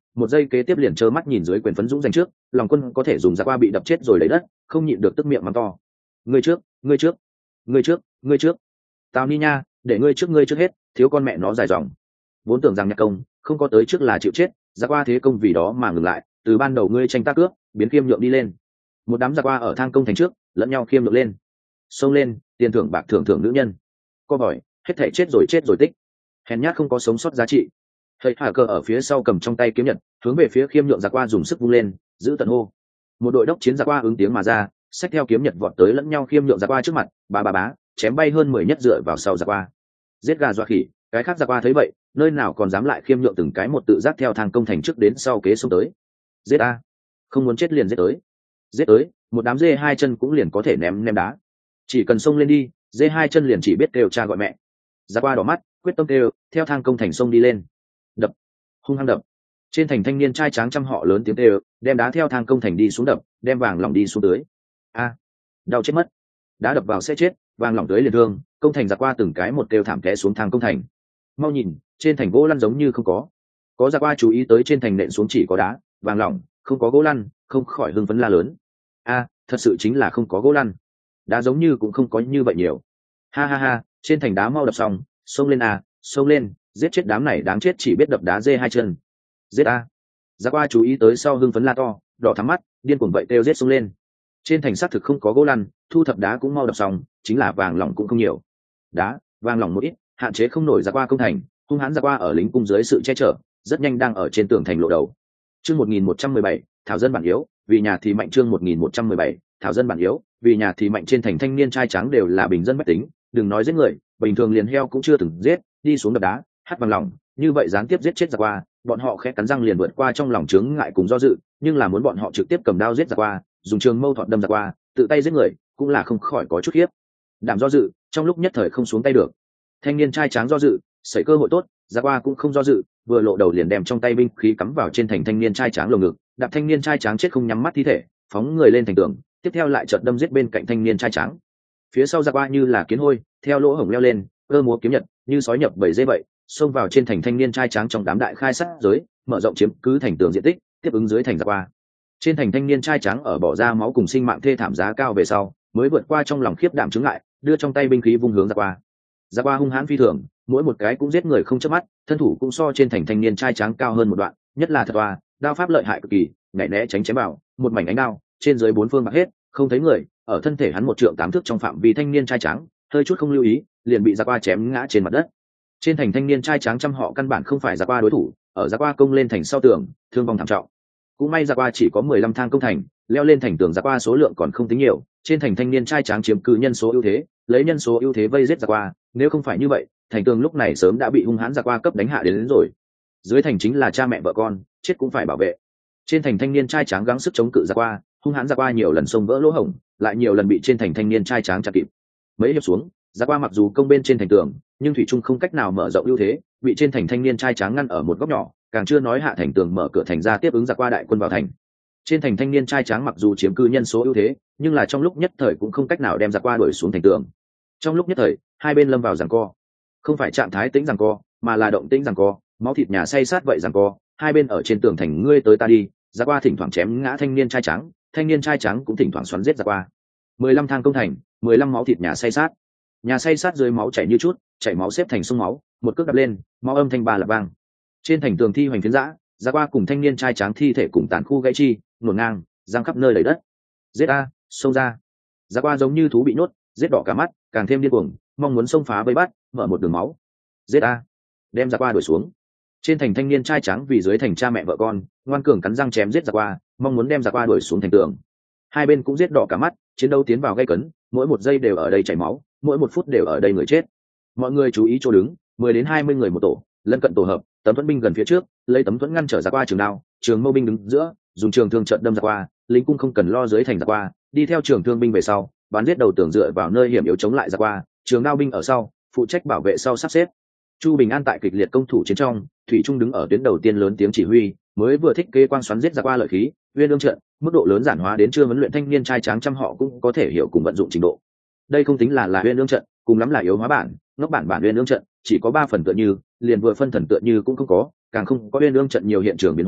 một giây kế tiếp liền trơ mắt nhìn dưới quyền phấn dũng giành trước, lòng quân có thể dùng ra qua bị đập chết rồi lấy đất, không nhịn được tức miệng mắng to: ngươi trước, ngươi trước, ngươi trước, ngươi trước, tào ni nha, để ngươi trước, ngươi trước hết, thiếu con mẹ nó dài dòng. Vốn tưởng rằng nhạc công không có tới trước là chịu chết, ra qua thế công vì đó mà ngừng lại, từ ban đầu ngươi tranh tác cướp biến khiêm nhượng đi lên. Một đám ra qua ở thang công thành trước lẫn nhau khiêm nhượng lên, xông lên, tiền thưởng bạc thưởng thưởng nữ nhân, co bỏi hết thể chết rồi tích, hèn nhát không có sống sót giá trị. Hãy hạ cờ ở phía sau cầm trong tay kiếm nhật, hướng về phía khiêm nhượng ra qua dùng sức vung lên, giữ tận hô. Một đội đốc chiến ra qua ứng tiếng mà ra, xách theo kiếm nhật vọt tới lẫn nhau khiêm nhượng ra qua trước mặt, bá chém bay hơn 10 nhất dựa vào sau ra qua. Giết gà dọa khỉ, cái khác ra qua thấy vậy nơi nào còn dám lại khiêm nhượng, từng cái một tự giác theo thang công thành trước đến sau kế xông tới. Giết a, không muốn chết liền giết tới, một đám dê hai chân cũng liền có thể ném đá, chỉ cần xông lên đi, dê hai chân liền chỉ biết kêu cha gọi mẹ. Ra qua đỏ mắt, quyết tâm kêu, theo thang công thành sông đi lên, đập, hung hăng đập. Trên thành thanh niên trai tráng trăm họ lớn tiếng kêu, đem đá theo thang công thành đi xuống đập, đem vàng lỏng đi xuống tới. A, đau chết mất, đá đập vào sẽ chết, vàng lỏng tới liền thương. Công thành ra qua từng cái một kêu thảm té xuống thang công thành. Mau nhìn, trên thành gỗ lăn giống như không có ra qua chú ý tới trên thành nện xuống chỉ có đá, vàng lỏng, không có gỗ lăn, không khỏi hưng phấn la lớn: a, thật sự chính là không có gỗ lăn, đá giống như cũng không có như vậy nhiều. Ha, trên thành đá mau đập xong, xông lên a, xông lên, giết chết đám này đáng chết chỉ biết đập đá dê hai chân. Giết a. Ra qua chú ý tới sau hưng phấn la to, đỏ thắm mắt, điên cuồng vậy kêu giết xông lên. Trên thành xác thực không có gỗ lăn, thu thập đá cũng mau đập xong, chính là vàng lỏng cũng không nhiều. Đá, vàng lỏng một ít, hạn chế không nổi ra qua công thành, hung hãn ra qua ở lính cung dưới sự che chở, rất nhanh đang ở trên tường thành lộ đầu. Chương 1117, thảo dân bản yếu, vì nhà thì mạnh. Chương 1117, thảo dân bản yếu, vì nhà thì mạnh. Trên thành thanh niên trai trắng đều là bình dân bách tính, đừng nói giết người, bình thường liền heo cũng chưa từng giết, đi xuống đập đá, hắt vàng lỏng, như vậy gián tiếp giết chết ra qua, bọn họ khẽ cắn răng liền vượt qua trong lòng chướng ngại cùng do dự, nhưng là muốn bọn họ trực tiếp cầm đao giết ra qua, dùng trường mâu thọt đâm ra qua, tự tay giết người, cũng là không khỏi có chút khiếp đảm do dự, trong lúc nhất thời không xuống tay được. Thanh niên trai tráng do dự, sẩy cơ hội tốt, ra qua cũng không do dự, vừa lộ đầu liền đem trong tay binh khí cắm vào trên thành thanh niên trai tráng lồng ngực, đạp thanh niên trai tráng chết không nhắm mắt thi thể, phóng người lên thành tường, tiếp theo lại chợt đâm giết bên cạnh thanh niên trai tráng. Phía sau ra qua như là kiến hôi, theo lỗ hổng leo lên, cơ múa kiếm nhật, như sói nhập bầy dê vậy, xông vào trên thành thanh niên trai tráng trong đám đại khai sát giới, mở rộng chiếm cứ thành tường diện tích, tiếp ứng dưới thành ra qua. Trên thành thanh niên trai trắng ở bỏ ra máu cùng sinh mạng thê thảm giá cao về sau, mới vượt qua trong lòng khiếp đảm chứng ngại, đưa trong tay binh khí vung hướng ra qua. Ra qua hung hãn phi thường, mỗi một cái cũng giết người không chớp mắt, thân thủ cũng so trên thành thanh niên trai trắng cao hơn một đoạn, nhất là thật toa, đao pháp lợi hại cực kỳ, nhảy né tránh chém vào, một mảnh ánh đao, trên dưới bốn phương bạc hết, không thấy người, ở thân thể hắn một trượng tám thước trong phạm vi thanh niên trai trắng, hơi chút không lưu ý, liền bị ra qua chém ngã trên mặt đất. Trên thành thanh niên trai trắng trăm họ căn bản không phải ra qua đối thủ, ở ra qua công lên thành sau tường, thương vong thảm trọng. Cũng may ra qua chỉ có 15 thang công thành, leo lên thành tường ra qua số lượng còn không tính nhiều, trên thành thanh niên trai tráng chiếm cứ nhân số ưu thế, lấy nhân số ưu thế vây giết ra qua, nếu không phải như vậy, thành tường lúc này sớm đã bị hung hãn ra qua cấp đánh hạ đến rồi. Dưới thành chính là cha mẹ vợ con, chết cũng phải bảo vệ. Trên thành thanh niên trai tráng gắng sức chống cự ra qua, hung hãn ra qua nhiều lần xông vỡ lỗ hổng, lại nhiều lần bị trên thành thanh niên trai tráng chặn kịp. Mấy hiệp xuống, ra qua mặc dù công bên trên thành tường, nhưng thủy trung không cách nào mở rộng ưu thế, bị trên thành thanh niên trai tráng ngăn ở một góc nhỏ, càng chưa nói hạ thành tường mở cửa thành ra tiếp ứng ra qua đại quân vào thành. Trên thành thanh niên trai tráng mặc dù chiếm cư nhân số ưu thế, nhưng là trong lúc nhất thời cũng không cách nào đem ra qua đuổi xuống thành tường. Trong lúc nhất thời, hai bên lâm vào giằng co, không phải trạng thái tĩnh giằng co, mà là động tĩnh giằng co, máu thịt nhà say sát vậy giằng co, hai bên ở trên tường thành ngươi tới ta đi, ra qua thỉnh thoảng chém ngã thanh niên trai trắng, thanh niên trai trắng cũng thỉnh thoảng xoắn giết ra qua. 15 thang công thành, 15 máu thịt nhà say sát, nhà say sát dưới máu chảy như chút, chảy máu xếp thành sông máu, một cước đập lên, máu âm thanh ba là vang. Trên thành tường thi hoành phiến dã, ra qua cùng thanh niên trai tráng thi thể cùng tàn khu gãy chi, nuốt ngang, giang khắp nơi đầy đất. Giết a, xông ra. Ra qua giống như thú bị nhốt, giết đỏ cả mắt, càng thêm điên cuồng, mong muốn xông phá vây bắt, mở một đường máu. Giết a, đem ra qua đuổi xuống. Trên thành thanh niên trai trắng vì dưới thành cha mẹ vợ con, ngoan cường cắn răng chém giết ra qua, mong muốn đem ra qua đuổi xuống thành tường. Hai bên cũng giết đỏ cả mắt, chiến đấu tiến vào gay cấn, mỗi một giây đều ở đây chảy máu, mỗi một phút đều ở đây người chết. Mọi người chú ý chỗ đứng, 10 đến 20 người một tổ, lân cận tổ hợp, tấm thuẫn binh gần phía trước, lấy tấm thuẫn ngăn trở ra qua trường đao, trường mâu binh đứng giữa, dùng trường thương trận đâm ra qua, lính cung không cần lo dưới thành ra qua, đi theo trường thương binh về sau, bắn giết đầu tường dựa vào nơi hiểm yếu chống lại ra qua, trường đao binh ở sau, phụ trách bảo vệ sau sắp xếp. Chu Bình An tại kịch liệt công thủ chiến trong, thủy trung đứng ở tuyến đầu tiên lớn tiếng chỉ huy, mới vừa thích kế quang xoắn giết ra qua lợi khí, uyên ương trận, mức độ lớn giản hóa đến chưa huấn luyện thanh niên trai tráng trăm họ cũng có thể hiểu cùng vận dụng trình độ. Đây không tính là uyên ương trận, cùng lắm là yếu hóa bản, ngốc bản uyên ương trận, chỉ có 3 phần tựa như, liền vừa phân thần tựa như cũng không có, càng không có uyên ương trận nhiều hiện trường biến hóa,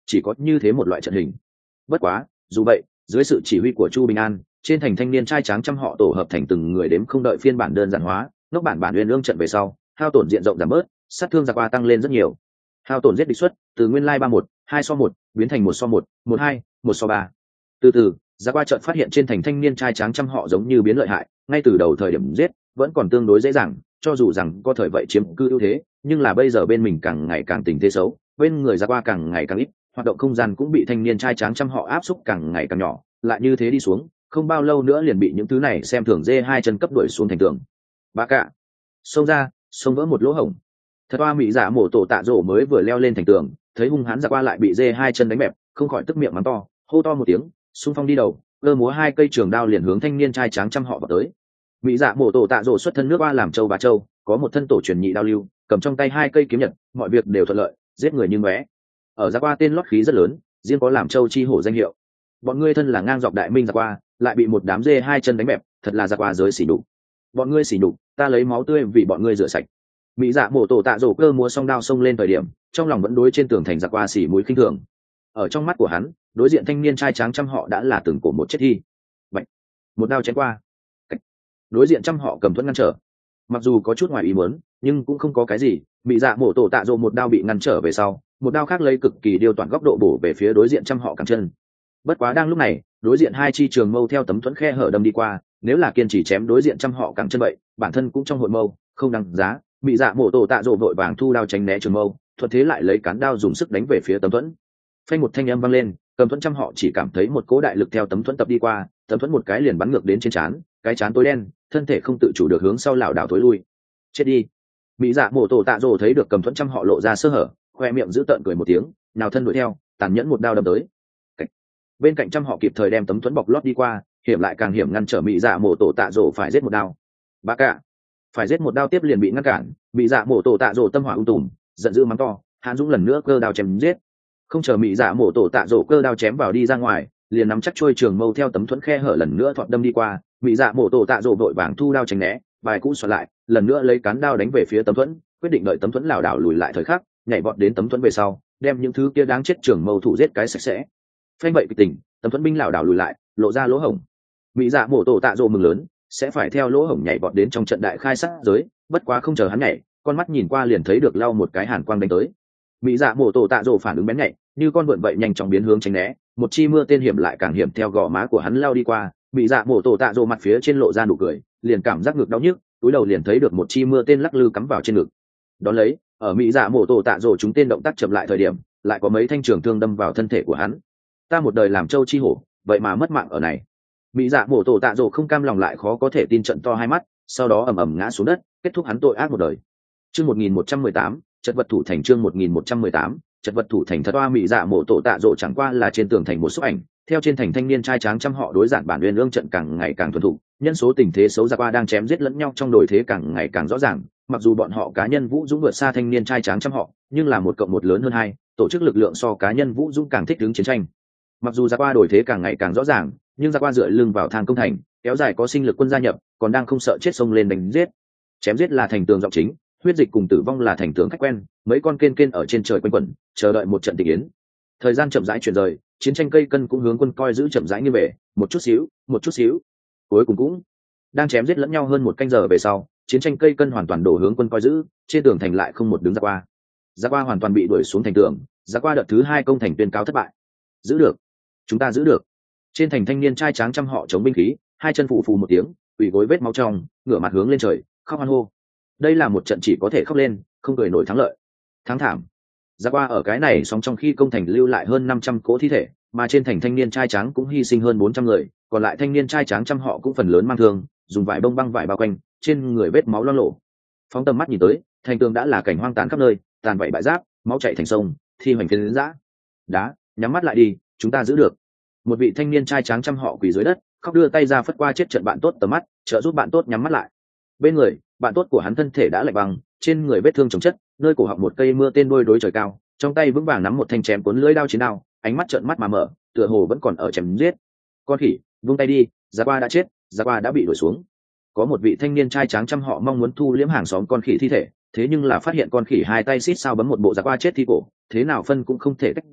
chỉ có như thế một loại trận hình. Bất quá dù vậy, dưới sự chỉ huy của Chu Bình An, trên thành thanh niên trai tráng trăm họ tổ hợp thành từng người đếm không đợi phiên bản đơn giản hóa, nóc bản uyên ương trận về sau, hao tổn diện rộng giảm bớt, sát thương giặc qua tăng lên rất nhiều. Hao tổn giết địch xuất từ nguyên lai 3-1, 2-1 biến thành 1-1, 1-2, 1-3. Từ từ, giặc qua chợt phát hiện trên thành thanh niên trai tráng trăm họ giống như biến lợi hại, ngay từ đầu thời điểm giết vẫn còn tương đối dễ dàng, cho dù rằng có thời vậy chiếm cư ưu thế, nhưng là bây giờ bên mình càng ngày càng tình thế xấu, bên người giặc qua càng ngày càng ít, hoạt động không gian cũng bị thanh niên trai tráng trăm họ áp xúc càng ngày càng nhỏ, lại như thế đi xuống, không bao lâu nữa liền bị những thứ này xem thường dê hai chân cấp đuổi xuống thành tường. Ba cạ xông ra, xông vỡ một lỗ hổng. Thật oa mỹ giả mổ tổ tạ rổ mới vừa leo lên thành tường, thấy hung hãn giặc qua lại bị dê hai chân đánh bẹp, không khỏi tức miệng mắng to, hô to một tiếng, xung phong đi đầu, cơ múa hai cây trường đao liền hướng thanh niên trai tráng trăm họ vào tới. Mỹ giả mổ tổ tạ rổ xuất thân nước oa làm châu bá châu, có một thân tổ truyền nhị đao lưu, cầm trong tay hai cây kiếm nhật, mọi việc đều thuận lợi, giết người như ngóe. Ở giặc qua tên lót khí rất lớn, riêng có làm châu chi hổ danh hiệu. Bọn ngươi thân là ngang dọc đại minh giặc qua, lại bị một đám dê hai chân đánh bẹp, thật là giặc qua giới xỉ nhục. Bọn ngươi xỉ nhục, ta lấy máu tươi vì bọn ngươi rửa sạch. Mỹ dạ mổ tổ tạ rổ cơ múa song đao xông lên thời điểm, trong lòng vẫn đối trên tường thành giặc qua xỉ mũi khinh thường. Ở trong mắt của hắn, đối diện thanh niên trai tráng trăm họ đã là từng cổ một chết thi. Bạch, một đao chém qua. Cách. Đối diện trăm họ cầm thuẫn ngăn trở. Mặc dù có chút ngoài ý muốn, nhưng cũng không có cái gì. Mỹ dạ mổ tổ tạ rổ một đao bị ngăn trở về sau, một đao khác lấy cực kỳ điều toàn góc độ bổ về phía đối diện trăm họ cẳng chân. Bất quá đang lúc này, đối diện hai chi trường mâu theo tấm thuẫn khe hở đâm đi qua, nếu là kiên trì chém đối diện trăm họ cẳng chân vậy, bản thân cũng trong hội mâu, không đăng giá. Bị dạ mổ tổ tạ rộ vội vàng thu đao tránh né trường mâu, thuận thế lại lấy cán đao dùng sức đánh về phía tấm thuẫn. Phanh một thanh âm vang lên, cầm thuẫn trăm họ chỉ cảm thấy một cỗ đại lực theo tấm thuẫn tập đi qua, tấm thuẫn một cái liền bắn ngược đến trên trán, cái trán tối đen, thân thể không tự chủ được hướng sau lảo đảo thối lui. Chết đi. Mỹ dạ mổ tổ tạ rộ thấy được cầm thuẫn trăm họ lộ ra sơ hở, khoe miệng giữ tợn cười một tiếng, nào thân đuổi theo, tàn nhẫn một đao đâm tới. Bên cạnh trăm họ kịp thời đem tấm thuẫn bọc lót đi qua, hiểm lại càng hiểm ngăn trở Mỹ dạ mổ tổ tạ rộ phải giết một đao. Ba cả phải giết một đao tiếp liền bị ngăn cản, Mỹ dạ mổ tổ tạ rộ tâm hỏa ung tùm, giận dữ mắng to, Hàn Dũng lần nữa cơ đao chém giết. Không chờ Mỹ dạ mổ tổ tạ rộ cơ đao chém vào đi ra ngoài, liền nắm chắc trôi trường mâu theo tấm thuẫn khe hở lần nữa thọt đâm đi qua, Mỹ dạ mổ tổ tạ rộ vội vàng thu đao tránh né, bài cũ xoay lại, lần nữa lấy cán đao đánh về phía tấm thuẫn, quyết định đợi tấm thuẫn lảo đảo lùi lại thời khắc, nhảy vọt đến tấm thuẫn về sau, đem những thứ kia đáng chết trường mâu thủ giết cái sạch sẽ. Phanh vậy kịch tình, tấm thuẫn binh lảo đảo lùi lại, lộ ra lỗ hổng. Mỹ dạ mổ tổ tạ rộ mừng lớn, sẽ phải theo lỗ hổng nhảy vọt đến trong trận đại khai sát giới, bất quá không chờ hắn nhảy, con mắt nhìn qua liền thấy được lau một cái hàn quang đánh tới. Mỹ dạ mổ tổ tạ rộ phản ứng bén nhạy, như con vượn vậy nhanh chóng biến hướng tránh né, một chi mưa tên hiểm lại càng hiểm theo gò má của hắn lao đi qua. Mỹ dạ mổ tổ tạ rộ mặt phía trên lộ ra nụ cười, liền cảm giác ngực đau nhức, túi đầu liền thấy được một chi mưa tên lắc lư cắm vào trên ngực. Đón lấy, ở Mỹ dạ mổ tổ tạ rộ chúng tên động tác chậm lại thời điểm, lại có mấy thanh trường thương đâm vào thân thể của hắn. Ta một đời làm châu chi hổ, vậy mà mất mạng ở này. Mỹ dạ mổ tổ tạ rộ không cam lòng lại khó có thể tin, trận to hai mắt, sau đó ầm ầm ngã xuống đất, kết thúc hắn tội ác một đời. Chương 1118, chật vật thủ thành. Chương 1118, chật vật thủ thành. Thật oa Mỹ dạ mổ tổ tạ rộ chẳng qua là trên tường thành một số ảnh, theo trên thành thanh niên trai tráng trăm họ đối giản bản uyên ương trận càng ngày càng thuần thục, nhân số tình thế xấu giặc qua đang chém giết lẫn nhau trong đồi thế càng ngày càng rõ ràng. Mặc dù bọn họ cá nhân vũ dũng vượt xa thanh niên trai tráng trăm họ, nhưng là một cộng một lớn hơn hai, tổ chức lực lượng so cá nhân vũ dũng càng thích ứng chiến tranh. Mặc dù giặc qua đồi thế càng ngày càng rõ ràng, nhưng giặc qua dựa lưng vào thang công thành, kéo dài có sinh lực quân gia nhập, còn đang không sợ chết xông lên đánh giết. Chém giết là thành tường giọng chính, huyết dịch cùng tử vong là thành tường khách quen, mấy con kên kên ở trên trời quanh quẩn, chờ đợi một trận tình yến. Thời gian chậm rãi chuyển rời, chiến tranh cây cân cũng hướng quân coi giữ chậm rãi như về, một chút xíu, một chút xíu. Cuối cùng cũng đang chém giết lẫn nhau hơn một canh giờ về sau, chiến tranh cây cân hoàn toàn đổ hướng quân coi giữ, trên tường thành lại không một đứng giặc qua. Giặc qua hoàn toàn bị đuổi xuống thành tường, giặc qua đợt thứ hai công thành tuyên cáo thất bại. Giữ được, chúng ta giữ được. Trên thành thanh niên trai tráng trăm họ chống binh khí, hai chân phù phù một tiếng, quỳ gối vết máu trong, ngửa mặt hướng lên trời, khóc hoan hô. Đây là một trận chỉ có thể khóc lên, không cười nổi thắng lợi. Thắng thảm. Giặc qua ở cái này sóng trong khi công thành lưu lại hơn 500 cỗ thi thể, mà trên thành thanh niên trai tráng cũng hy sinh hơn 400 người, còn lại thanh niên trai tráng trăm họ cũng phần lớn mang thương, dùng vải bông băng vải bao quanh, trên người vết máu loang lổ. Phóng tầm mắt nhìn tới, thành tường đã là cảnh hoang tàn khắp nơi, tàn vảy bại giáp, máu chảy thành sông, thi hoành phiến dã. Đá, nhắm mắt lại đi, chúng ta giữ được. Một vị thanh niên trai tráng trăm họ quỳ dưới đất, khóc đưa tay ra phất qua chết trận bạn tốt tầm mắt, trợ giúp bạn tốt nhắm mắt lại. Bên người, bạn tốt của hắn thân thể đã lạnh băng, trên người vết thương chồng chất, nơi cổ họng một cây mưa tên đôi đối trời cao, trong tay vững vàng nắm một thanh chém cuốn lưỡi đao chiến đao, ánh mắt trợn mắt mà mở, tựa hồ vẫn còn ở chém giết. Con khỉ, vung tay đi, giặc qua đã chết, giặc qua đã bị đuổi xuống. Có một vị thanh niên trai tráng trăm họ mong muốn thu liễm hàng xóm con khỉ thi thể, thế nhưng là phát hiện con khỉ hai tay xít sao bấm một bộ giặc qua chết thi cổ, thế nào phân cũng không thể tách rời,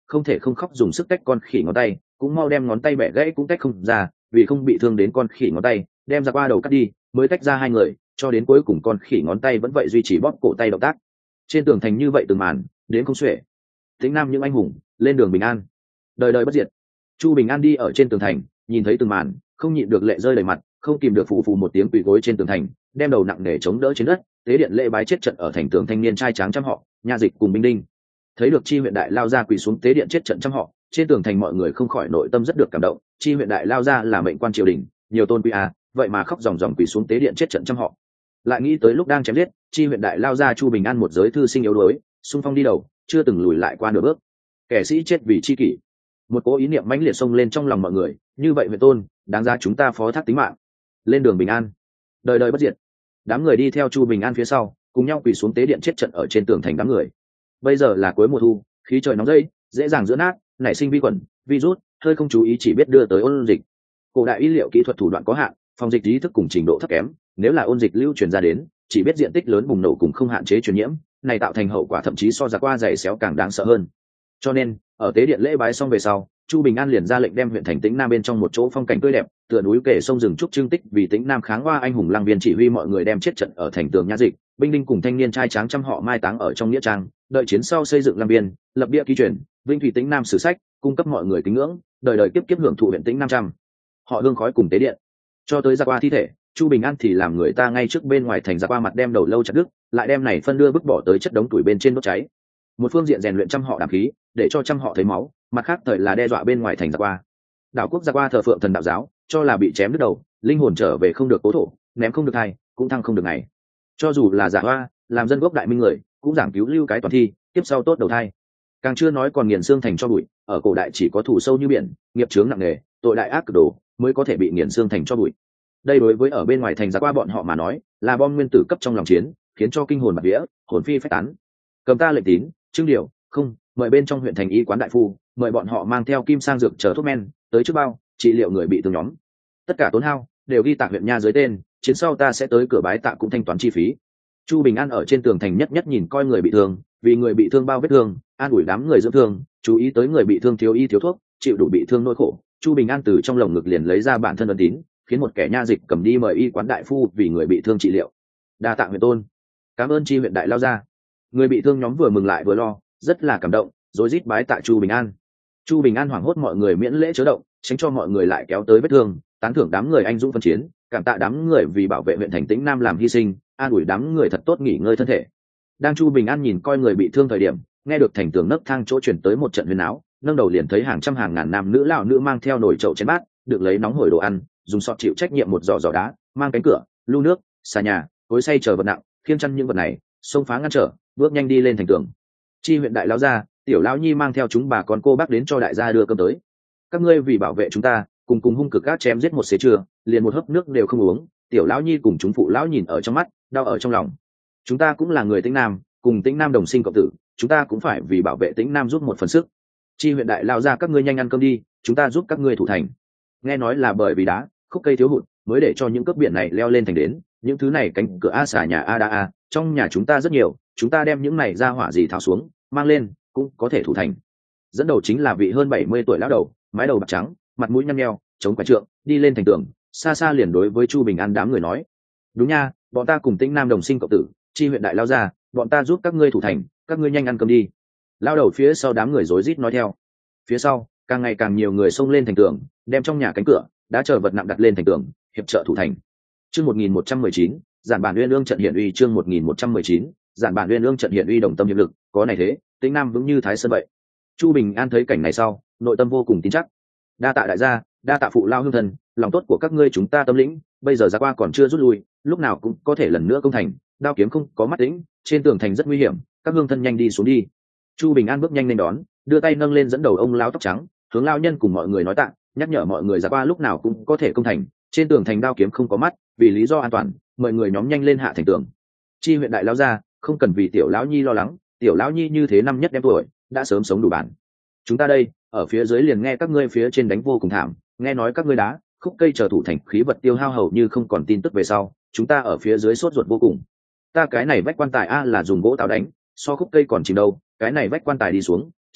không thể không khóc dùng sức tách con khỉ ngón tay, cũng mau đem ngón tay bẻ gãy cũng tách không ra, vì không bị thương đến con khỉ ngón tay, đem ra qua đầu cắt đi, mới tách ra hai người, cho đến cuối cùng con khỉ ngón tay vẫn vậy duy trì bóp cổ tay động tác. Trên tường thành như vậy từng màn, đến không xuể. Tĩnh Nam những anh hùng, lên đường bình an, đời đời bất diệt. Chu Bình An đi ở trên tường thành, nhìn thấy từng màn, không nhịn được lệ rơi đầy mặt, không kìm được phù phù một tiếng quỳ gối trên tường thành, đem đầu nặng nề chống đỡ trên đất, tế điện lễ bái chết trận ở thành tường thanh niên trai tráng trăm họ, nha dịch cùng binh đinh. Thấy được Chi huyện đại lao ra quỳ xuống tế điện chết trận trăm họ, trên tường thành mọi người không khỏi nội tâm rất được cảm động. Chi huyện đại lao ra là mệnh quan triều đình, nhiều tôn quý vậy mà khóc ròng ròng quỳ xuống tế điện chết trận trăm họ. Lại nghĩ tới lúc đang chém giết, Chi huyện đại lao ra Chu Bình An một giới thư sinh yếu đuối, xung phong đi đầu, chưa từng lùi lại qua nửa bước. Kẻ sĩ chết vì chi kỷ, một cố ý niệm mãnh liệt xông lên trong lòng mọi người, như vậy huyện tôn đáng ra chúng ta phó thác tính mạng, lên đường bình an, đời đời bất diệt. Đám người đi theo Chu Bình An phía sau, cùng nhau quỳ xuống tế điện chết trận ở trên tường thành đám người. Bây giờ là cuối mùa thu, khí trời nóng rây, dễ dàng giữa nát, nảy sinh vi khuẩn, virus, hơi không chú ý chỉ biết đưa tới ôn dịch. Cổ đại y liệu kỹ thuật thủ đoạn có hạn, phòng dịch ý thức cùng trình độ thấp kém, nếu là ôn dịch lưu truyền ra đến, chỉ biết diện tích lớn bùng nổ cùng không hạn chế truyền nhiễm, này tạo thành hậu quả thậm chí so ra qua giày xéo càng đáng sợ hơn. Cho nên ở tế điện lễ bái xong về sau, Chu Bình An liền ra lệnh đem huyện thành Tĩnh Nam bên trong một chỗ phong cảnh tươi đẹp, tựa núi kể sông rừng trúc trưng tích vì Tĩnh Nam kháng hoa anh hùng Lăng Viên chỉ huy mọi người đem chết trận ở thành tường nha dịch, binh đinh cùng thanh niên trai tráng trăm họ mai táng ở trong nghĩa trang, đợi chiến sau xây dựng Lăng Viên, lập bia ký truyền, vinh thủy Tĩnh Nam sử sách, cung cấp mọi người kính ngưỡng, đời đời kiếp kiếp hưởng thụ huyện Tĩnh Nam trăm. Họ hương khói cùng tế điện. Cho tới ra qua thi thể, Chu Bình An thì làm người ta ngay trước bên ngoài thành ra qua mặt đem đầu lâu chặt đứt, lại đem này phân đưa bức bỏ tới chất đống tuổi bên trên đốt cháy. Một phương diện rèn luyện trăm họ đảm khí, để cho trăm họ thấy máu, mặt khác thời là đe dọa bên ngoài thành ra qua. Đảo quốc ra qua thờ phượng thần đạo giáo, cho là bị chém đứt đầu, linh hồn trở về không được cố thổ, ném không được thai, cũng thăng không được ngày. Cho dù là giả hoa, làm dân gốc đại minh người, cũng giảng cứu lưu cái toàn thi, tiếp sau tốt đầu thai. Càng chưa nói còn nghiền xương thành cho bụi, ở cổ đại chỉ có thủ sâu như biển, nghiệp chướng nặng nề, tội đại ác cực độ, mới có thể bị nghiền xương thành cho bụi. Đây đối với ở bên ngoài thành ra qua bọn họ mà nói, là bom nguyên tử cấp trong lòng chiến, khiến cho kinh hồn bạt vía, hồn phi phách tán. Cầm ta lệnh tín, trưng điều, không, mời bên trong huyện thành y quán đại phu, mời bọn họ mang theo kim sang dược chờ thuốc men tới trước bao trị liệu người bị thương nhóm, tất cả tốn hao đều ghi tạc huyện nha dưới tên, chiến sau ta sẽ tới cửa bái tạ cũng thanh toán chi phí. Chu Bình An ở trên tường thành nhất nhất nhìn coi người bị thương, vì người bị thương bao vết thương, an ủi đám người dưỡng thương, chú ý tới người bị thương thiếu y thiếu thuốc, chịu đủ bị thương nỗi khổ. Chu Bình An từ trong lồng ngực liền lấy ra bản thân ấn tín, khiến một kẻ nha dịch cầm đi mời y quán đại phu vì người bị thương trị liệu. Đa tạ huyện tôn, cảm ơn Chi huyện đại lao ra. Người bị thương nhóm vừa mừng lại vừa lo, rất là cảm động, rối rít bái tạ Chu Bình An. Chu Bình An hoảng hốt mọi người miễn lễ chớ động, tránh cho mọi người lại kéo tới vết thương, tán thưởng đám người anh dũng phân chiến, cảm tạ đám người vì bảo vệ huyện thành Tĩnh Nam làm hy sinh, an ủi đám người thật tốt nghỉ ngơi thân thể. Đang Chu Bình An nhìn coi người bị thương thời điểm, nghe được thành tường nấc thang chỗ chuyển tới một trận huyên áo, nâng đầu liền thấy hàng trăm hàng ngàn nam nữ lão nữ mang theo nồi chậu chén bát, được lấy nóng hổi đồ ăn, dùng sọt chịu trách nhiệm một giỏ giỏ đá, mang cánh cửa, lu nước, xà nhà, cối xay chờ vật nặng, khiêng chăn những vật này, xông phá ngăn trở, bước nhanh đi lên thành tường. Chi huyện đại lão gia, tiểu lão nhi mang theo chúng bà con cô bác đến cho đại gia đưa cơm tới. Các ngươi vì bảo vệ chúng ta, cùng hung cực gác chém giết một xế trưa, liền một hớp nước đều không uống. Tiểu lão nhi cùng chúng phụ lão nhìn ở trong mắt, đau ở trong lòng. Chúng ta cũng là người Tĩnh Nam, cùng Tĩnh Nam đồng sinh cộng tử, chúng ta cũng phải vì bảo vệ Tĩnh Nam giúp một phần sức. Chi huyện đại lão gia, các ngươi nhanh ăn cơm đi, chúng ta giúp các ngươi thủ thành. Nghe nói là bởi vì đá, khúc cây thiếu hụt, mới để cho những cướp biển này leo lên thành đến. Những thứ này cánh cửa xà nhà đa trong nhà chúng ta rất nhiều, chúng ta đem những này ra hỏa gì tháo xuống, mang lên, cũng có thể thủ thành. Dẫn đầu chính là vị hơn 70 tuổi lão đầu, mái đầu bạc trắng, mặt mũi nhăn nheo, chống quải trượng, đi lên thành tường, xa xa liền đối với Chu Bình An đám người nói: đúng nha, bọn ta cùng Tĩnh Nam đồng sinh cộng tử, Chi huyện đại lao ra, bọn ta giúp các ngươi thủ thành, các ngươi nhanh ăn cơm đi. Lao đầu phía sau đám người rối rít nói theo. Phía sau càng ngày càng nhiều người xông lên thành tường, đem trong nhà cánh cửa đã chờ vật nặng đặt lên thành tường, hiệp trợ thủ thành. Chương 1119, giản bản uyên ương trận hiện uy. Chương 1119, giản bản uyên ương trận hiện uy, đồng tâm hiệp lực, có này thế, Tĩnh Nam vững như Thái Sơn vậy. Chu Bình An thấy cảnh này sau, nội tâm vô cùng tin chắc. Đa tạ đại gia, đa tạ phụ lao hương thần, lòng tốt của các ngươi chúng ta tâm lĩnh, bây giờ ra qua còn chưa rút lui, lúc nào cũng có thể lần nữa công thành, đao kiếm không có mắt tĩnh, trên tường thành rất nguy hiểm, các hương thân nhanh đi xuống đi. Chu Bình An bước nhanh lên đón, đưa tay nâng lên dẫn đầu ông lão tóc trắng, hướng lao nhân cùng mọi người nói tạ, nhắc nhở mọi người ra qua lúc nào cũng có thể công thành, trên tường thành đao kiếm không có mắt, vì lý do an toàn, mọi người nhóm nhanh lên hạ thành tường. Chi huyện đại lão gia, không cần vì tiểu lão nhi lo lắng, tiểu lão nhi như thế năm nhất đem tuổi, đã sớm sống đủ bản. Chúng ta đây ở phía dưới liền nghe các ngươi phía trên đánh vô cùng thảm, nghe nói các ngươi đá khúc cây chờ thủ thành khí vật tiêu hao hầu như không còn tin tức về sau, chúng ta ở phía dưới sốt ruột vô cùng. Ta cái này vách quan tài là dùng gỗ táo đánh, so khúc cây còn chìm đâu, cái này vách quan tài đi xuống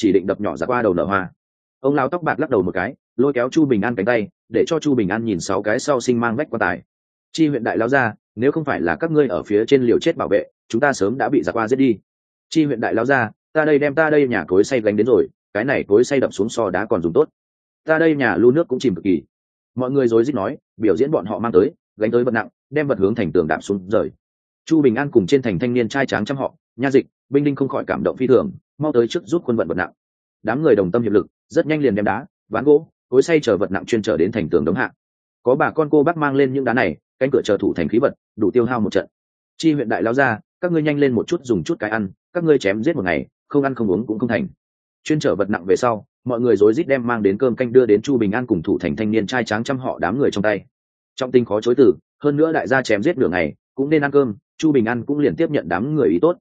chỉ định đập nhỏ ra qua đầu nở hoa. Ông lão tóc bạc lắc đầu một cái, lôi kéo Chu Bình An cánh tay, để cho Chu Bình An nhìn 6 cái sau sinh mang vách quan tài. Chi huyện đại lão gia, nếu không phải là các ngươi ở phía trên liều chết bảo vệ, chúng ta sớm đã bị giặc qua giết đi. Chi huyện đại lão gia, ta đây nhà cối xay gánh đến rồi, cái này cối xay đập xuống so đá còn dùng tốt. Ta đây nhà lu nước cũng chìm cực kỳ. Mọi người rối rít nói, biểu diễn bọn họ mang tới, gánh tới vật nặng, đem vật hướng thành tường đạp xuống rời. Chu Bình An cùng trên thành thanh niên trai tráng trăm họ, nha dịch, binh đinh không khỏi cảm động phi thường, mau tới trước giúp quân vận vật nặng. Đám người đồng tâm hiệp lực, rất nhanh liền đem đá, ván gỗ, cối xay chờ vật nặng chuyên trở đến thành tường đống hạ. Có bà con cô bác mang lên những đá này, cánh cửa chờ thủ thành khí vật, đủ tiêu hao một trận. Chi huyện đại lão gia, các ngươi nhanh lên một chút dùng chút cái ăn, các ngươi chém giết một ngày, không ăn không uống cũng không thành. Chuyên trở vật nặng về sau, mọi người rối rít đem mang đến cơm canh đưa đến Chu Bình An cùng thủ thành thanh niên trai tráng trăm họ đám người trong tay. Trong tinh khó chối từ, hơn nữa đại gia chém giết nửa ngày, cũng nên ăn cơm. Chu Bình An cũng liền tiếp nhận đám người ý tốt.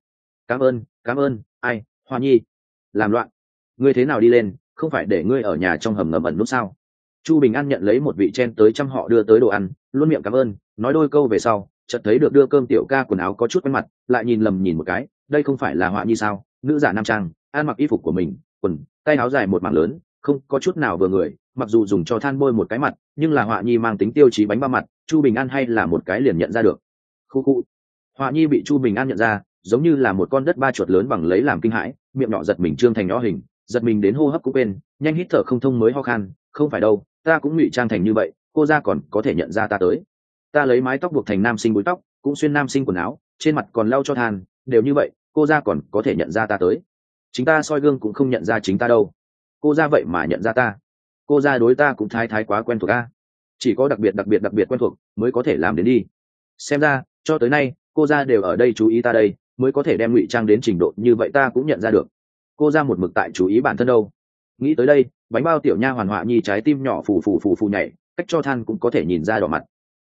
Cảm ơn, ai, Hoa Nhi, làm loạn, ngươi thế nào đi lên, không phải để ngươi ở nhà trong hầm ngầm ẩn nút sao? Chu Bình An nhận lấy một vị chen tới trăm họ đưa tới đồ ăn, luôn miệng cảm ơn, nói đôi câu về sau, chợt thấy được đưa cơm tiểu ca quần áo có chút quen mặt, lại nhìn lầm nhìn một cái, đây không phải là Hoa Nhi sao? Nữ giả nam trang, ăn mặc y phục của mình, quần, tay áo dài một mảng lớn, không có chút nào vừa người, mặc dù dùng cho than bôi một cái mặt, nhưng là Hoa Nhi mang tính tiêu chí bánh ba mặt, Chu Bình An hay là một cái liền nhận ra được. Khu. Hoa Nhi bị Chu Bình An nhận ra, giống như là một con đất ba chuột lớn bằng lấy làm kinh hãi, miệng nhỏ giật mình trương thành nhỏ hình, giật mình đến hô hấp cũng quên, nhanh hít thở không thông mới ho khan, không phải đâu, ta cũng ngụy trang thành như vậy, cô ra còn có thể nhận ra ta tới. Ta lấy mái tóc buộc thành nam sinh búi tóc, cũng xuyên nam sinh quần áo, trên mặt còn lau cho than, đều như vậy, cô ra còn có thể nhận ra ta tới. Chính ta soi gương cũng không nhận ra chính ta đâu. Cô ra vậy mà nhận ra ta. Cô ra đối ta cũng thái quá quen thuộc a. Chỉ có đặc biệt quen thuộc mới có thể làm đến đi. Xem ra, cho tới nay, cô ra đều ở đây chú ý ta đây, mới có thể đem ngụy trang đến trình độ như vậy ta cũng nhận ra được. Cô ra một mực tại chú ý bản thân đâu. Nghĩ tới đây, bánh bao tiểu nha hoàn Họa Nhi trái tim nhỏ phù nhảy, cách cho than cũng có thể nhìn ra đỏ mặt.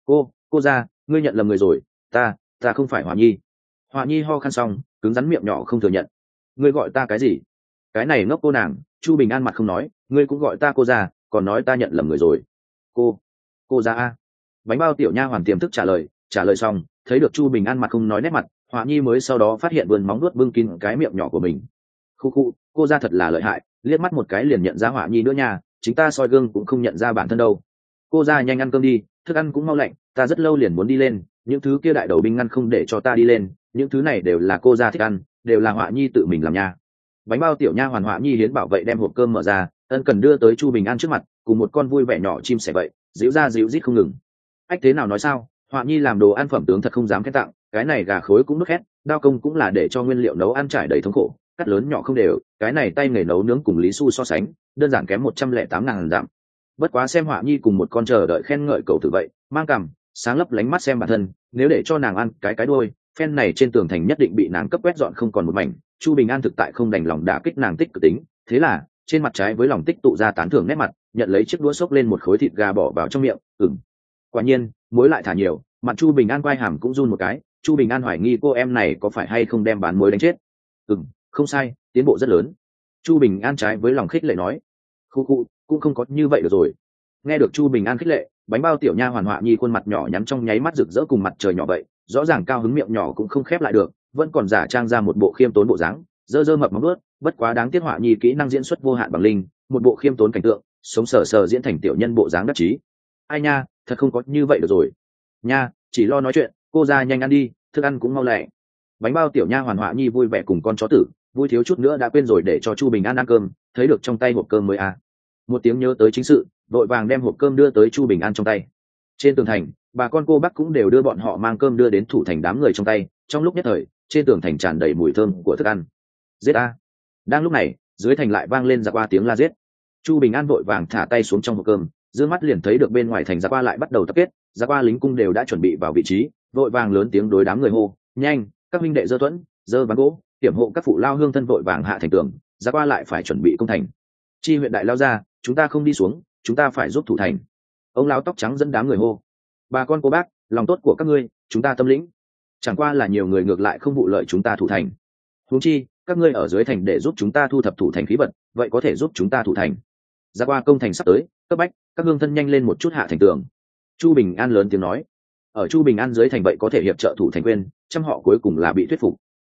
Cô ra, ngươi nhận lầm người rồi, ta không phải Họa Nhi. Họa Nhi ho khan xong, cứng rắn miệng nhỏ không thừa nhận. Ngươi gọi ta cái gì? Cái này ngốc cô nàng. Chu Bình An mặt không nói, ngươi cũng gọi ta cô ra, còn nói ta nhận lầm người rồi. Cô ra a. Bánh bao tiểu nha hoàn tiềm thức trả lời xong, thấy được Chu Bình An mặt không nói nét mặt, Họa Nhi mới sau đó phát hiện vươn móng nuốt bưng kín cái miệng nhỏ của mình. Cô ra thật là lợi hại, liếc mắt một cái liền nhận ra Họa Nhi nữa nha, chính ta soi gương cũng không nhận ra bản thân đâu. Cô ra nhanh ăn cơm đi, thức ăn cũng mau lạnh, ta rất lâu liền muốn đi lên, những thứ kia đại đầu binh ngăn không để cho ta đi lên, những thứ này đều là cô ra thích ăn, đều là Họa Nhi tự mình làm nha. Bánh bao tiểu nha hoàn Họa Nhi hiến bảo vệ đem hộp cơm mở ra, ân cần đưa tới Chu Bình An trước mặt, cùng một con vui vẻ nhỏ chim sẻ vậy, díu ra díu rít không ngừng. Ách thế nào nói sao, Họa Nhi làm đồ ăn phẩm tướng thật không dám khen tặng, cái này gà khối cũng nước khét, đao công cũng là để cho nguyên liệu nấu ăn trải đầy thống khổ, cắt lớn nhỏ không đều, cái này tay nghề nấu nướng cùng Lý Xu so sánh, đơn giản kém 108.000 dặm. Bất quá xem Họa Nhi cùng một con chờ đợi khen ngợi cầu tử vậy, mang cằm, sáng lấp lánh mắt xem bản thân, nếu để cho nàng ăn cái đuôi, phen này trên tường thành nhất định bị nàng cấp quét dọn không còn một mảnh. Chu Bình An thực tại không đành lòng đả kích nàng tích cực tính, thế là trên mặt trái với lòng tích tụ ra tán thưởng nét mặt, nhận lấy chiếc đũa xốc lên một khối thịt gà bỏ vào trong miệng. Quả nhiên muối lại thả nhiều, mặt Chu Bình An quay hàm cũng run một cái. Chu Bình An hoài nghi cô em này có phải hay không đem bán muối đánh chết. Không sai, tiến bộ rất lớn. Chu Bình An trái với lòng khích lệ nói. Cũng không có như vậy được rồi. Nghe được Chu Bình An khích lệ, bánh bao tiểu nha hoàn Họa Nhi khuôn mặt nhỏ nhắn trong nháy mắt rực rỡ cùng mặt trời nhỏ vậy, rõ ràng cao hứng miệng nhỏ cũng không khép lại được, vẫn còn giả trang ra một bộ khiêm tốn bộ dáng, dơ mập móng ướt. Bất quá đáng tiếc Họa Nhi kỹ năng diễn xuất vô hạn bằng linh, một bộ khiêm tốn cảnh tượng, sống sờ diễn thành tiểu nhân bộ dáng đắc chí. Ai nha, thật không có như vậy được rồi. Nha, chỉ lo nói chuyện, cô ra nhanh ăn đi, thức ăn cũng mau lẹ. Bánh bao tiểu nha hoàn Họa Nhi vui vẻ cùng con chó tử, vui thiếu chút nữa đã quên rồi để cho Chu Bình An ăn cơm, thấy được trong tay hộp cơm mới à. Một tiếng nhớ tới chính sự, vội vàng đem hộp cơm đưa tới Chu Bình An trong tay. Trên tường thành, bà con cô bác cũng đều đưa bọn họ mang cơm đưa đến thủ thành đám người trong tay, trong lúc nhất thời, trên tường thành tràn đầy mùi thơm của thức ăn. Giết a! Đang lúc này, dưới thành lại vang lên giặc qua tiếng la giết. Chu Bình An vội vàng thả tay xuống trong hộp cơm, dương mắt liền thấy được bên ngoài thành giặc qua lại bắt đầu tập kết, giặc qua lính cung đều đã chuẩn bị vào vị trí, vội vàng lớn tiếng đối đám người hô, nhanh, các huynh đệ giơ thuẫn, giơ ván gỗ, tiểm hộ các phụ lao hương thân vội vàng hạ thành tường, giặc qua lại phải chuẩn bị công thành. Chi huyện đại lao ra, chúng ta không đi xuống, chúng ta phải giúp thủ thành. Ông lão tóc trắng dẫn đám người hô. Bà con cô bác, lòng tốt của các ngươi, chúng ta tâm lĩnh. Chẳng qua là nhiều người ngược lại không vụ lợi chúng ta thủ thành. Huống chi, các ngươi ở dưới thành để giúp chúng ta thu thập thủ thành khí vật, vậy có thể giúp chúng ta thủ thành. Ra qua công thành sắp tới, cấp bách, các hương thân nhanh lên một chút hạ thành tường. Chu Bình An lớn tiếng nói. Ở Chu Bình An dưới thành vậy có thể hiệp trợ thủ thành quên, trăm họ cuối cùng là bị thuyết phục.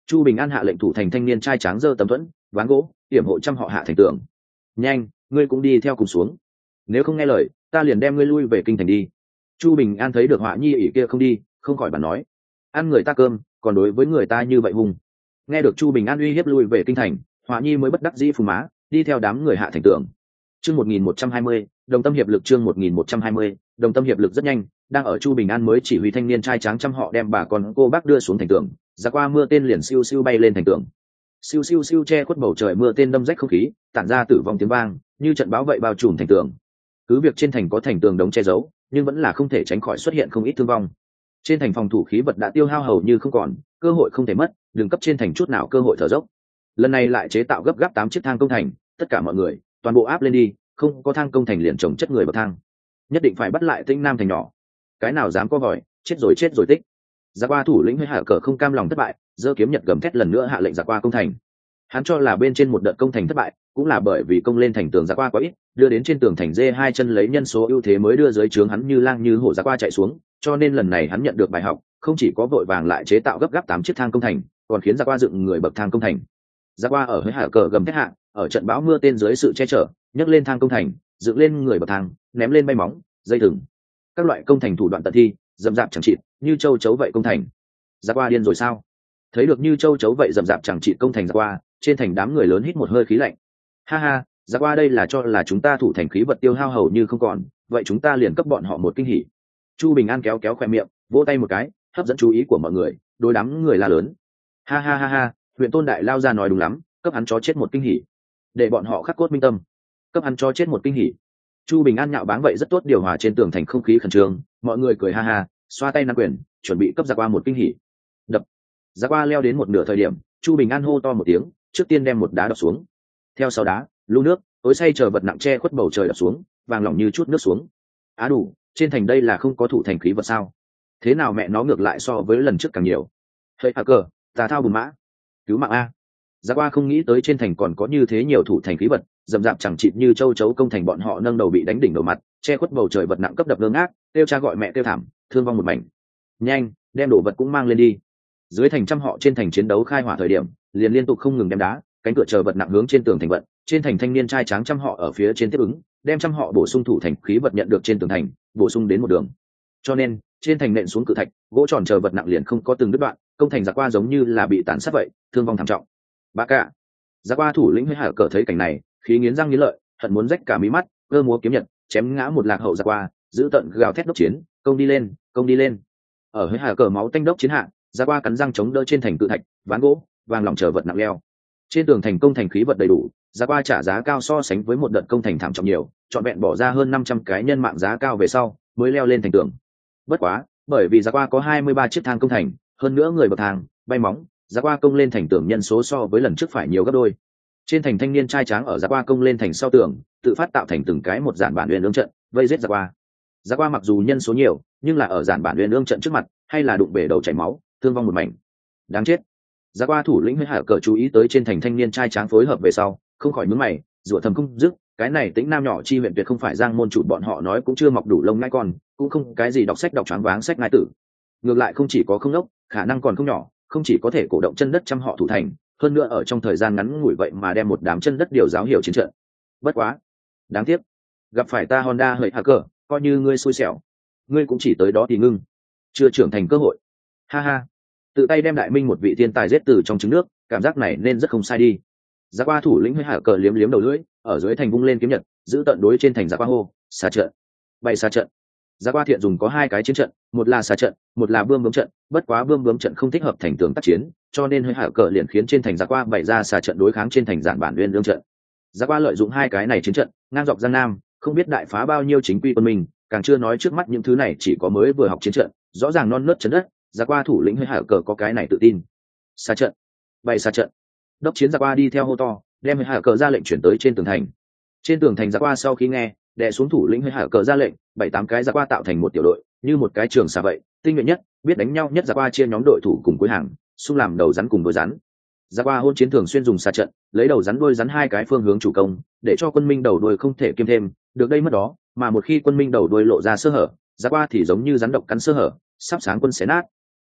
Chu Bình An hạ lệnh thủ thành thanh niên trai tráng giơ tấm thuẫn ván gỗ hiểm hộ trăm họ hạ thành tường. Nhanh, ngươi cũng đi theo cùng xuống, nếu không nghe lời ta liền đem ngươi lui về kinh thành đi. Chu Bình An thấy được Họa Nhi ỷ kia không đi, không khỏi bàn nói, ăn người ta cơm còn đối với người ta như vậy hùng. Nghe được Chu Bình An uy hiếp lui về kinh thành, Họa Nhi mới bất đắc dĩ phù má đi theo đám người hạ thành tường. Chương 1120, đồng tâm hiệp lực. Chương 1120, đồng tâm hiệp lực. Rất nhanh, đang ở Chu Bình An mới chỉ huy thanh niên trai tráng trăm họ đem bà con cô bác đưa xuống thành tường, ra qua mưa tên liền siêu siêu bay lên thành tường. Siêu siêu siêu che khuất bầu trời mưa tên đâm rách không khí, tản ra tử vong tiếng vang, như trận báo vậy bao trùm thành tường. Cứ việc trên thành có thành tường đống che giấu, nhưng vẫn là không thể tránh khỏi xuất hiện không ít thương vong. Trên thành phòng thủ khí vật đã tiêu hao hầu như không còn, cơ hội không thể mất, đừng cấp trên thành chút nào cơ hội thở dốc. Lần này lại chế tạo gấp gáp 8 chiếc thang công thành, tất cả mọi người toàn bộ áp lên đi, không có thang công thành liền trồng chất người bậc thang, nhất định phải bắt lại Tĩnh Nam thành nhỏ. Cái nào dám có vòi, chết rồi tích. Giặc qua thủ lĩnh hơi hạ cờ không cam lòng thất bại, giơ kiếm nhật gầm thét lần nữa hạ lệnh giặc qua công thành. Hắn cho là bên trên một đợt công thành thất bại cũng là bởi vì công lên thành tường giặc qua quá ít, đưa đến trên tường thành dê hai chân lấy nhân số ưu thế mới đưa dưới trướng hắn như lang như hổ giặc qua chạy xuống, cho nên lần này hắn nhận được bài học, không chỉ có vội vàng lại chế tạo gấp gáp 8 chiếc thang công thành, còn khiến giặc qua dựng người bậc thang công thành. Giặc qua ở hơi hạ cờ gầm thét hạ, ở trận bão mưa tên dưới sự che chở, nhấc lên thang công thành, dựng lên người bậc thang, ném lên bay móng, dây thừng, các loại công thành thủ đoạn tận thi, dầm dạp chẳng chịt, như châu chấu vậy công thành. Giặc qua điên rồi sao? Thấy được như châu chấu vậy dầm dạp chẳng chịt công thành giặc qua, trên thành đám người lớn hít một hơi khí lạnh. Ha ha, giặc qua đây là cho là chúng ta thủ thành khí vật tiêu hao hầu như không còn, vậy chúng ta liền cấp bọn họ một kinh hỉ. Chu Bình An kéo kéo khoe miệng, vỗ tay một cái, hấp dẫn chú ý của mọi người, đối đám người la lớn. Ha ha ha ha, huyện Tôn đại lao ra nói đúng lắm, cấp hắn chó chết một kinh hỉ, để bọn họ khắc cốt minh tâm. Cấp hắn chó chết một kinh hỉ. Chu Bình An nhạo báng vậy rất tốt, điều hòa trên tường thành không khí khẩn trương, mọi người cười ha ha, xoa tay nắm quyền, chuẩn bị cấp giặc qua một kinh hỉ. Đập. Giặc qua leo đến một nửa thời điểm, Chu Bình An hô to một tiếng, trước tiên đem một đá đập xuống. Theo sau đá, lu nước, tối say chờ vật nặng che khuất bầu trời đập xuống, vàng lỏng như chút nước xuống. Á đủ, trên thành đây là không có thủ thành khí vật sao? Thế nào mẹ nó ngược lại so với lần trước càng nhiều. Hơi hạ cờ, tà thao bùn mã, cứu mạng a. Giặc qua không nghĩ tới trên thành còn có như thế nhiều thủ thành khí vật, dầm dạp chẳng chịt như châu chấu công thành, bọn họ nâng đầu bị đánh đỉnh đầu mặt, che khuất bầu trời vật nặng cấp đập ngơ ngác, kêu cha gọi mẹ kêu thảm, thương vong một mảnh. Nhanh, đem đồ vật cũng mang lên đi. Dưới thành trăm họ trên thành chiến đấu khai hỏa thời điểm, liền liên tục không ngừng đem đá, cánh cửa chờ vật nặng hướng trên tường thành vận, trên thành thanh niên trai tráng trăm họ ở phía trên tiếp ứng, đem trăm họ bổ sung thủ thành khí vật nhận được trên tường thành, bổ sung đến một đường. Cho nên, trên thành nện xuống cự thạch, gỗ tròn chờ vật nặng liền không có từng đứt đoạn, công thành giặc qua giống như là bị tàn sát vậy, thương vong thảm trọng. Bá cả. Giặc qua thủ lĩnh hơi hạ cờ thấy cảnh này, khí nghiến răng nghiến lợi, hận muốn rách cả mí mắt, cơ múa kiếm nhật, chém ngã một lạc hậu giặc qua, giữ tận gào thét đốc chiến, công đi lên, công đi lên. Ở hơi hạ cờ máu tanh đốc chiến hạ, giặc qua cắn răng chống đỡ trên thành cự thạch, ván gỗ, vàng lỏng chờ vật nặng leo. Trên tường thành công thành khí vật đầy đủ, giặc qua trả giá cao so sánh với một đợt công thành thảm trọng nhiều, trọn vẹn bỏ ra hơn 500 cái nhân mạng giá cao về sau mới leo lên thành tường. Bất quá, bởi vì giặc qua có 23 chiếc thang công thành, hơn nữa người bậc thang, bay móng, giặc qua công lên thành tường nhân số so với lần trước phải nhiều gấp đôi. Trên thành thanh niên trai tráng ở giặc qua công lên thành sau tường, tự phát tạo thành từng cái một giản bản uyên ương trận, vây giết giặc qua. Giặc qua mặc dù nhân số nhiều, nhưng là ở giản bản uyên ương trận trước mặt, hay là đụng bể đầu chảy máu, thương vong một mảnh. Đáng chết. Giặc qua thủ lĩnh hơi hạ cờ chú ý tới trên thành thanh niên trai tráng phối hợp về sau, không khỏi nhướng mày, rủa thầm không dứt, cái này Tĩnh Nam nhỏ chi huyện tuyệt không phải Giang môn chủ bọn họ nói cũng chưa mọc đủ lông ngai con, cũng không cái gì đọc sách đọc choáng váng sách ngai tử. Ngược lại không chỉ có không ốc, khả năng còn không nhỏ, không chỉ có thể cổ động chân đất trăm họ thủ thành, hơn nữa ở trong thời gian ngắn ngủi vậy mà đem một đám chân đất điều giáo hiểu chiến trận. Bất quá, đáng tiếc, gặp phải ta Honda hơi hạ cờ, coi như ngươi xui xẻo, ngươi cũng chỉ tới đó thì ngưng, chưa trưởng thành cơ hội. Ha ha, tự tay đem đại minh một vị thiên tài giết từ trong trứng nước, cảm giác này nên rất không sai đi. Giặc qua thủ lĩnh hơi hạ cờ liếm liếm đầu lưỡi, ở dưới thành vung lên kiếm nhật, giữ tận đối trên thành giặc qua hô, xà trận, bày xà trận. Giặc qua thiện dùng có hai cái chiến trận, một là xà trận, một là bươm bướm trận, bất quá bươm bướm trận không thích hợp thành tường tác chiến, cho nên hơi hạ cờ liền khiến trên thành giặc qua bày ra xà trận đối kháng trên thành giản bản uyên lương trận. Giặc qua lợi dụng hai cái này chiến trận, ngang dọc Giang Nam, không biết đại phá bao nhiêu chính quy quân mình, càng chưa nói trước mắt những thứ này chỉ có mới vừa học chiến trận, rõ ràng non nớt chấn đất, giặc qua thủ lĩnh hơi hạ cờ có cái này tự tin. Xà trận, bày xà trận. Đốc chiến giặc qua đi theo hô to, đem hơi hạ cờ ra lệnh chuyển tới trên tường thành. Trên tường thành giặc qua sau khi nghe, đè xuống thủ lĩnh hơi hạ cờ ra lệnh, 7-8 cái giặc qua tạo thành một tiểu đội, như một cái trường xà vậy, tinh nhuệ nhất, biết đánh nhau nhất giặc qua chia nhóm đội thủ cùng cuối hàng, xung làm đầu rắn cùng đuôi rắn. Giặc qua hôn chiến thường xuyên dùng xà trận, lấy đầu rắn đuôi rắn hai cái phương hướng chủ công, để cho quân minh đầu đuôi không thể kiêm thêm, được đây mất đó, mà một khi quân minh đầu đuôi lộ ra sơ hở, giặc qua thì giống như rắn độc cắn sơ hở, sắp sáng quân xé nát.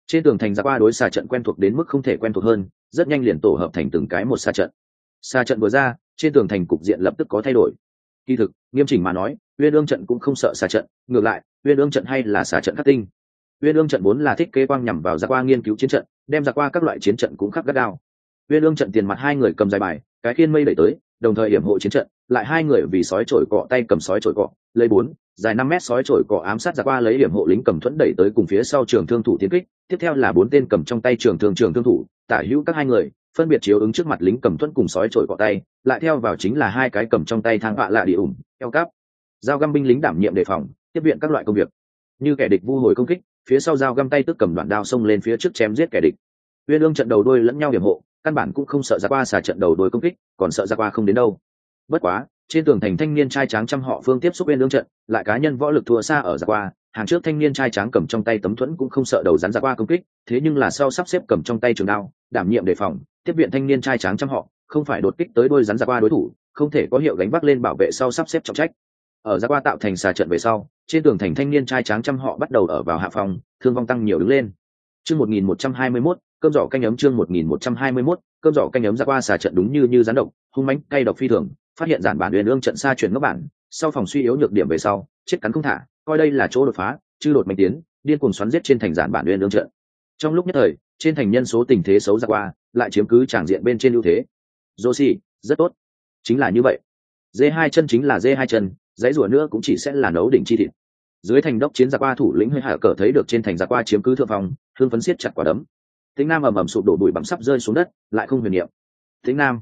Trên tường thành giặc qua đối xà trận quen thuộc đến mức không thể quen thuộc hơn, rất nhanh liền tổ hợp thành từng cái một xà trận. Xà trận vừa ra, trên tường thành cục diện lập tức có thay đổi. Kỳ thực, nghiêm chỉnh mà nói, Uyên Ương trận cũng không sợ xà trận, ngược lại, Uyên Ương trận hay là xà trận khắc tinh. Uyên Ương trận vốn là thiết kế quang nhằm vào giặc qua nghiên cứu chiến trận, đem giặc qua các loại chiến trận cũng khắc gắt gao. Uyên Ương trận tiền mặt hai người cầm dài bài, cái khiên mây đẩy tới, đồng thời yểm hộ chiến trận, lại hai người vì sói trổi cọ tay cầm sói trổi cọ, lấy 4, dài 5 mét sói trổi cọ ám sát giặc qua lấy yểm hộ lính cầm thuẫn đẩy tới cùng phía sau trường thương thủ tiến kích, tiếp theo là 4 tên cầm trong tay trường thương thủ, tả hữu các hai người, phân biệt chiếu ứng trước mặt lính cầm thuẫn cùng sói trổi cọ tay, lại theo vào chính là hai cái cầm trong tay thang vạ lạ địa ủng, eo cáp, dao găm binh lính đảm nhiệm đề phòng, tiếp viện các loại công việc. Như kẻ địch vu hồi công kích, phía sau dao găm tay tức cầm đoạn đao xông lên phía trước chém giết kẻ địch. Uyên Ương trận đầu đuôi lẫn nhau yểm hộ, căn bản cũng không sợ giặc qua xà trận đầu đuôi công kích, còn sợ giặc qua không đến đâu. Bất quá, trên tường thành thanh niên trai tráng trăm họ phương tiếp xúc Uyên Ương trận, lại cá nhân võ lực thua xa ở giặc qua, hàng trước thanh niên trai tráng cầm trong tay tấm thuẫn cũng không sợ đầu rắn giặc qua công kích, thế nhưng là sau sắp xếp cầm trong tay trường đao, đảm nhiệm đề phòng, tiếp viện thanh niên trai tráng trăm họ, không phải đột kích tới đuôi rắn giặc qua đối thủ, không thể có hiệu gánh vác lên bảo vệ sau sắp xếp trọng trách. Ở giặc qua tạo thành xà trận về sau, trên tường thành thanh niên trai tráng trăm họ bắt đầu ở vào hạ phòng, thương vong tăng nhiều đứng lên. Chương 1121, cơm giỏ canh ấm chương 1121, cơm giỏ canh ấm giặc qua xà trận đúng như rắn độc, hung mãnh cay độc phi thường, phát hiện giản bản Uyên Ương trận xa chuyển ngốc bản, sau phòng suy yếu nhược điểm về sau, chết cắn không thả, coi đây là chỗ đột phá, chư đột mạnh tiến, điên cuồng xoắn giết trên thành giản bản Uyên Ương trận. Trong lúc nhất thời, trên thành nhân số tình thế xấu giặc qua, lại chiếm cứ tràng diện bên trên ưu thế. Joshi, rất tốt. Chính là như vậy. D2 chân chính là D2 chân, dãy rủa nữa cũng chỉ sẽ là nấu đỉnh chi thịt. Dưới thành đốc chiến giặc qua thủ lĩnh hơi hạ cờ thấy được trên thành giặc qua chiếm cứ thượng phòng, hương phấn siết chặt quả đấm. Tĩnh Nam ầm ầm sụp đổ bụi bặm sắp rơi xuống đất, lại không huyền niệm. Tĩnh Nam,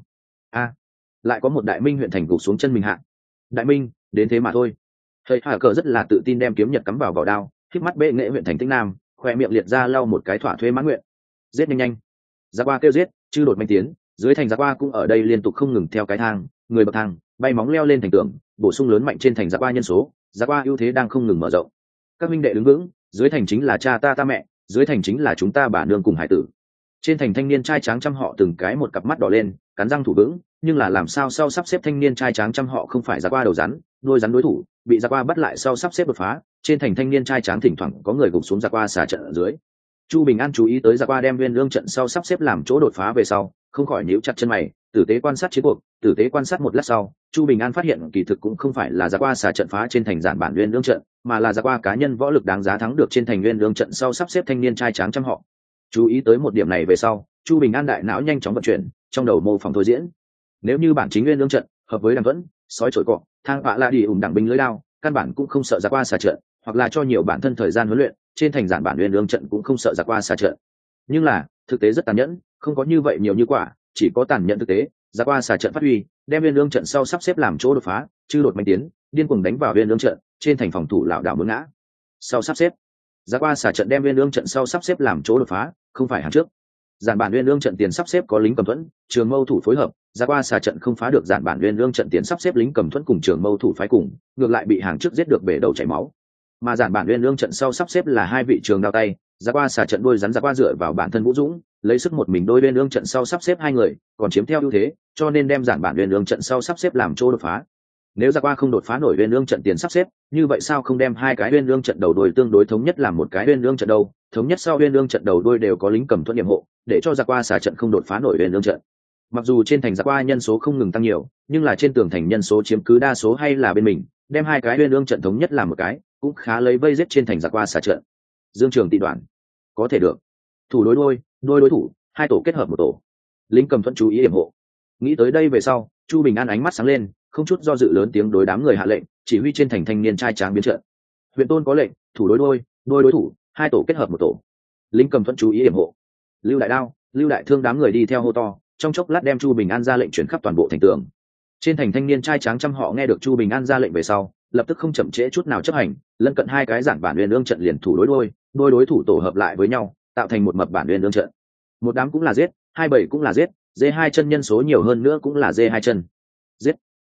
lại có một đại minh huyện thành gục xuống chân mình hạ. Đại minh, đến thế mà thôi. Hơi hạ cờ rất là tự tin đem kiếm nhật cắm vào vỏ đao, khép mắt bệ nghệ huyện thành Tĩnh Nam, khoe miệng liệt ra lau một cái thỏa thuê mãn nguyện. Giết nhanh. Giặc qua kêu giết, chư đột manh tiến, dưới thành giặc qua cũng ở đây liên tục không ngừng theo cái thang, người bậc thang, bay móng leo lên thành tường, bổ sung lớn mạnh trên thành giặc qua nhân số, giặc qua ưu thế đang không ngừng mở rộng. Các minh đệ đứng vững, dưới thành chính là cha ta mẹ, dưới thành chính là chúng ta bà nương cùng hải tử. Trên thành thanh niên trai tráng trăm họ từng cái một cặp mắt đỏ lên, cắn răng thủ vững, nhưng là làm sao sau sắp xếp thanh niên trai tráng trăm họ không phải giặc qua đầu rắn, đuôi rắn đối thủ, bị giặc qua bắt lại sau sắp xếp đột phá, trên thành thanh niên trai tráng thỉnh thoảng có người gục xuống giặc qua xả trận ở dưới. Chu Bình An chú ý tới giặc qua đem Uyên Ương trận sau sắp xếp làm chỗ đột phá về sau, không khỏi nhíu chặt chân mày, tử tế quan sát chiến cuộc, tử tế quan sát một lát sau, Chu Bình An phát hiện kỳ thực cũng không phải là giặc qua xả trận phá trên thành giản bản Uyên Ương trận, mà là giặc qua cá nhân võ lực đáng giá thắng được trên thành Uyên Ương trận sau sắp xếp thanh niên trai tráng trăm họ. Chú ý tới một điểm này về sau, Chu Bình An đại não nhanh chóng vận chuyển, trong đầu mô phỏng thôi diễn. Nếu như bản chính Uyên Ương trận hợp với đằng vẫn, sói trổi cọ, thang vạ la đi ủng đẳng binh lưới đao, căn bản cũng không sợ giặc qua xả trận, hoặc là cho nhiều bản thân thời gian huấn luyện, trên thành giản bản Uyên Ương trận cũng không sợ giặc qua xả trận. Nhưng là, thực tế rất tàn nhẫn, không có như vậy nhiều như quả, chỉ có tàn nhẫn thực tế, giặc qua xả trận phát huy, đem Uyên Ương trận sau sắp xếp làm chỗ đột phá, chư đột mạnh tiến, điên cuồng đánh vào Uyên Ương trận, trên thành phòng thủ lão đảo muốn ngã. Sau sắp xếp, giặc qua xả trận đem Uyên Ương trận sau sắp xếp làm chỗ đột phá, không phải hàng trước. Giản bản Uyên Ương trận tiền sắp xếp có lính cầm thuẫn, trường mâu thủ phối hợp, giặc qua xả trận không phá được giản bản Uyên Ương trận tiền sắp xếp lính cầm thuẫn cùng trường mâu thủ phái cùng, ngược lại bị hàng trước giết được bể đầu chảy máu. Mà giản bản Uyên Ương trận sau sắp xếp là hai vị trường đao tay, giặc qua xả trận đôi rắn giặc qua dựa vào bản thân vũ dũng, lấy sức một mình đôi Uyên Ương trận sau sắp xếp hai người, còn chiếm theo ưu thế, cho nên đem giản bản Uyên Ương trận sau sắp xếp làm chỗ đột phá. Nếu giặc qua không đột phá nổi Uyên Ương trận tiền sắp xếp, như vậy sao không đem hai cái Uyên Ương trận đầu đuôi tương đối thống nhất làm một cái Uyên Ương trận đầu, thống nhất sau Uyên Ương trận đầu đuôi đều có lính cầm thuẫn điểm hộ, để cho giặc qua xả trận không đột phá nổi Uyên Ương trận. Mặc dù trên thành giặc qua nhân số không ngừng tăng nhiều, nhưng là trên tường thành nhân số chiếm cứ đa số hay là bên mình, đem hai cái Uyên Ương trận thống nhất làm một cái, cũng khá lấy vây giết trên thành giặc qua xả trận. Dương Trường Tị Đoạn, có thể được. Thủ đối đôi, đôi đối thủ, hai tổ kết hợp một tổ. Lính cầm thuẫn chú ý điểm hộ. Nghĩ tới đây về sau, Chu Bình An ánh mắt sáng lên, không chút do dự lớn tiếng đối đám người hạ lệnh, chỉ huy trên thành thanh niên trai tráng biến trận. Huyện Tôn có lệnh, thủ đối đôi, đôi đối thủ, hai tổ kết hợp một tổ. Lính cầm thuẫn chú ý điểm hộ. Lưu Đại Đao, Lưu Đại Thương đám người đi theo hô to, trong chốc lát đem Chu Bình An ra lệnh chuyển khắp toàn bộ thành tường. Trên thành thanh niên trai tráng trăm họ nghe được Chu Bình An ra lệnh về sau, lập tức không chậm trễ chút nào chấp hành, lân cận hai cái giản bản Uyên Ương trận liền thủ đối đôi, đôi đối thủ tổ hợp lại với nhau, tạo thành một mập bản Uyên Ương trận. Một đám cũng là giết, hai bảy cũng là giết, D2 chân nhân số nhiều hơn nữa cũng là D2 chân. Giết,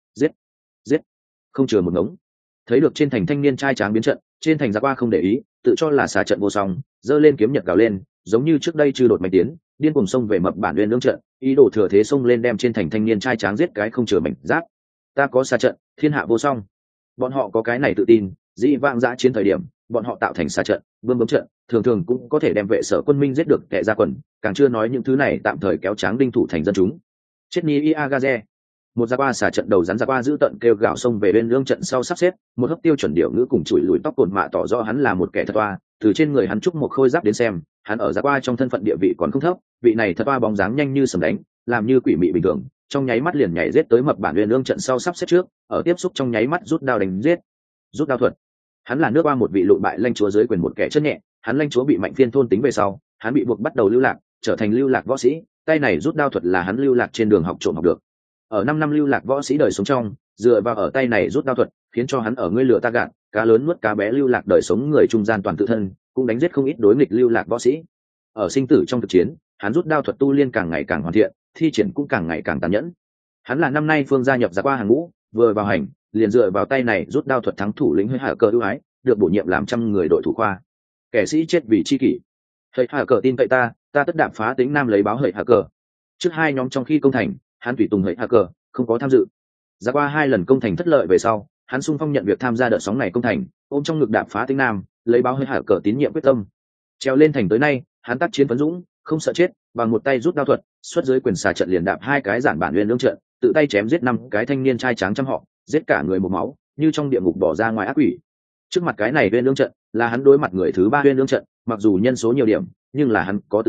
giết, không chừa một ngống. Thấy được trên thành thanh niên trai tráng biến trận, trên thành giặc qua không để ý, tự cho là xả trận vô song, giơ lên kiếm nhật gào lên, giống như trước đây trừ đột mạnh tiến, điên cuồng xông về mập bản Uyên Ương trận, ý đồ thừa thế xông lên đem trên thành thanh niên trai tráng giết cái không chừa mảnh giáp. Ta có xả trận, thiên hạ vô song. Bọn họ có cái này tự tin, dĩ vãng dã chiến thời điểm, bọn họ tạo thành xà trận bơm bấm trận, thường thường cũng có thể đem vệ sở quân minh giết được kẻ ra quần, càng chưa nói những thứ này tạm thời kéo tráng đinh thủ thành dân chúng. Chết ni Iagaze, một Gia Qua xả trận đầu rắn Gia Qua giữ tận kêu gào xông về bên lương trận sau sắp xếp, một hấp tiêu chuẩn điệu ngữ cùng chùi lùi tóc cồn mạ tỏ rõ hắn là một kẻ thật toa. Từ trên người hắn trúc một khôi giáp đến xem, hắn ở Gia Qua trong thân phận địa vị còn không thấp, vị này thật toa bóng dáng nhanh như sầm đánh, làm như quỷ mị bình thường, trong nháy mắt liền nhảy giết tới mập bản bên lương trận sau sắp xếp trước, ở tiếp xúc trong nháy mắt rút đao đánh giết. Rút đao thuật, hắn là nước qua một vị lụi bại lãnh chúa dưới quyền một kẻ chân nhẹ, hắn lãnh chúa bị mạnh phiên thôn tính về sau, hắn bị buộc bắt đầu lưu lạc, trở thành lưu lạc võ sĩ, tay này rút đao thuật là hắn lưu lạc trên đường học trộm học được. Ở 5 năm lưu lạc võ sĩ đời sống trong, dựa vào ở tay này rút đao thuật, khiến cho hắn ở ngươi lửa ta gạt, cá lớn nuốt cá bé lưu lạc đời sống người trung gian toàn tự thân, cũng đánh giết không ít đối nghịch lưu lạc võ sĩ. Ở sinh tử trong thực chiến, hắn rút đao thuật tu liên càng ngày càng hoàn thiện, thi triển cũng càng ngày càng tàn nhẫn. Hắn là năm nay phương gia nhập Gia Qua hàng ngũ, vừa vào hành, liền dựa vào tay này rút đao thuật thắng thủ lĩnh hơi hạ cờ ưu ái, được bổ nhiệm làm 100 người đội thủ khoa. Kẻ sĩ chết vì chi kỷ. Hơi hạ cờ tin cậy ta tất đạp phá tính nam lấy báo hơi hạ cờ. Trước hai nhóm trong khi công thành, hắn tùy tùng hơi hạ cờ, không có tham dự. Gia Qua 2 lần công thành thất lợi về sau, hắn xung phong nhận việc tham gia đợt sóng này công thành, ôm trong ngực đạp phá tính nam, lấy báo hơi hạ cờ tín nhiệm quyết tâm. Treo lên thành tới nay, hắn tác chiến phấn dũng, không sợ chết, bằng một tay rút đao thuật, xuất dưới quyền xà trận liền đạp 2 cái giản bản nguyên lương trận, tự tay chém giết 5 cái thanh niên trai tráng trăm họ, giết cả người một máu, như trong địa ngục bỏ ra ngoài ác quỷ. Trước mặt cái này nguyên lương trận, là hắn đối mặt người thứ 3 nguyên lương trận, mặc dù nhân số nhiều điểm, nhưng là hắn có tự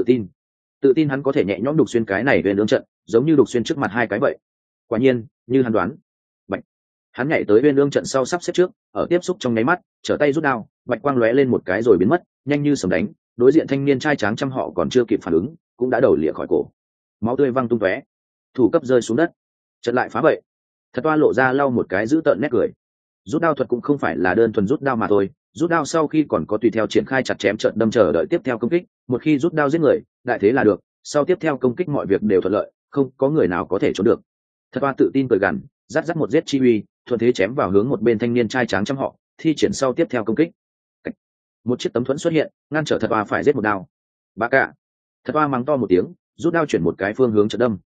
tin hắn có thể nhẹ nhõm đục xuyên cái này nguyên lương trận, giống như đục xuyên trước mặt 2 cái vậy. Quả nhiên, như hắn đoán, bạch, hắn nhảy tới nguyên lương trận sau sắp xếp trước, ở tiếp xúc trong nháy mắt, trở tay rút đao, bạch quang lóe lên một cái rồi biến mất, nhanh như sấm đánh, đối diện thanh niên trai tráng trăm họ còn chưa kịp phản ứng, cũng đã đầu lìa khỏi cổ, máu tươi văng tung tóe, thủ cấp rơi xuống đất, trận lại phá bậy. Thật toa lộ ra lau một cái giữ tợn nét cười. Rút đao thuật cũng không phải là đơn thuần rút đao mà thôi, rút đao sau khi còn có tùy theo triển khai chặt chém trận đâm chờ đợi tiếp theo công kích, một khi rút đao giết người, đại thế là được, sau tiếp theo công kích mọi việc đều thuận lợi, không có người nào có thể trốn được. Thật toa tự tin cười gằn, dắt một giết chi uy, thuận thế chém vào hướng một bên thanh niên trai tráng trăm họ, thi triển sau tiếp theo công kích. Một chiếc tấm thuẫn xuất hiện, ngăn trở thật toa phải giết một đao. Bá cả. Thật toa mắng to một tiếng, rút đao chuyển một cái phương hướng trận đâm.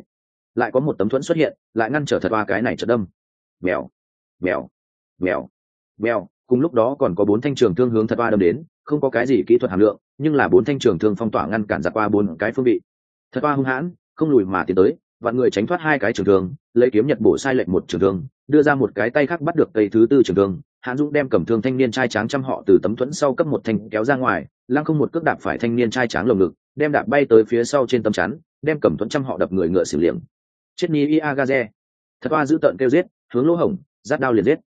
Lại có một tấm thuẫn xuất hiện, lại ngăn trở thật toa cái này trận đâm. Mèo, mèo, mèo, mèo. Cùng lúc đó còn có 4 thanh trường thương hướng thật toa đâm đến, không có cái gì kỹ thuật hàm lượng, nhưng là 4 thanh trường thương phong tỏa ngăn cản giặc qua 4 cái phương vị. Thật toa hung hãn, không lùi mà tiến tới, vạn người tránh thoát 2 cái trường thương, lấy kiếm nhật bổ sai lệnh một trường thương, đưa ra một cái tay khác bắt được tay thứ 4 trường thương. Hãn Dũng đem cầm thương thanh niên trai tráng trăm họ từ tấm thuẫn sau cấp một thanh kéo ra ngoài, lăng không một cước đạp phải thanh niên trai tráng lồng ngực, đem đạp bay tới phía sau trên tấm chắn, đem cầm thuẫn trăm họ đập người ngựa xỉu liệng. Chết ni Iagaze. Thật toa giữ tận kêu giết, hướng lỗ hổng, giắt đao liền giết.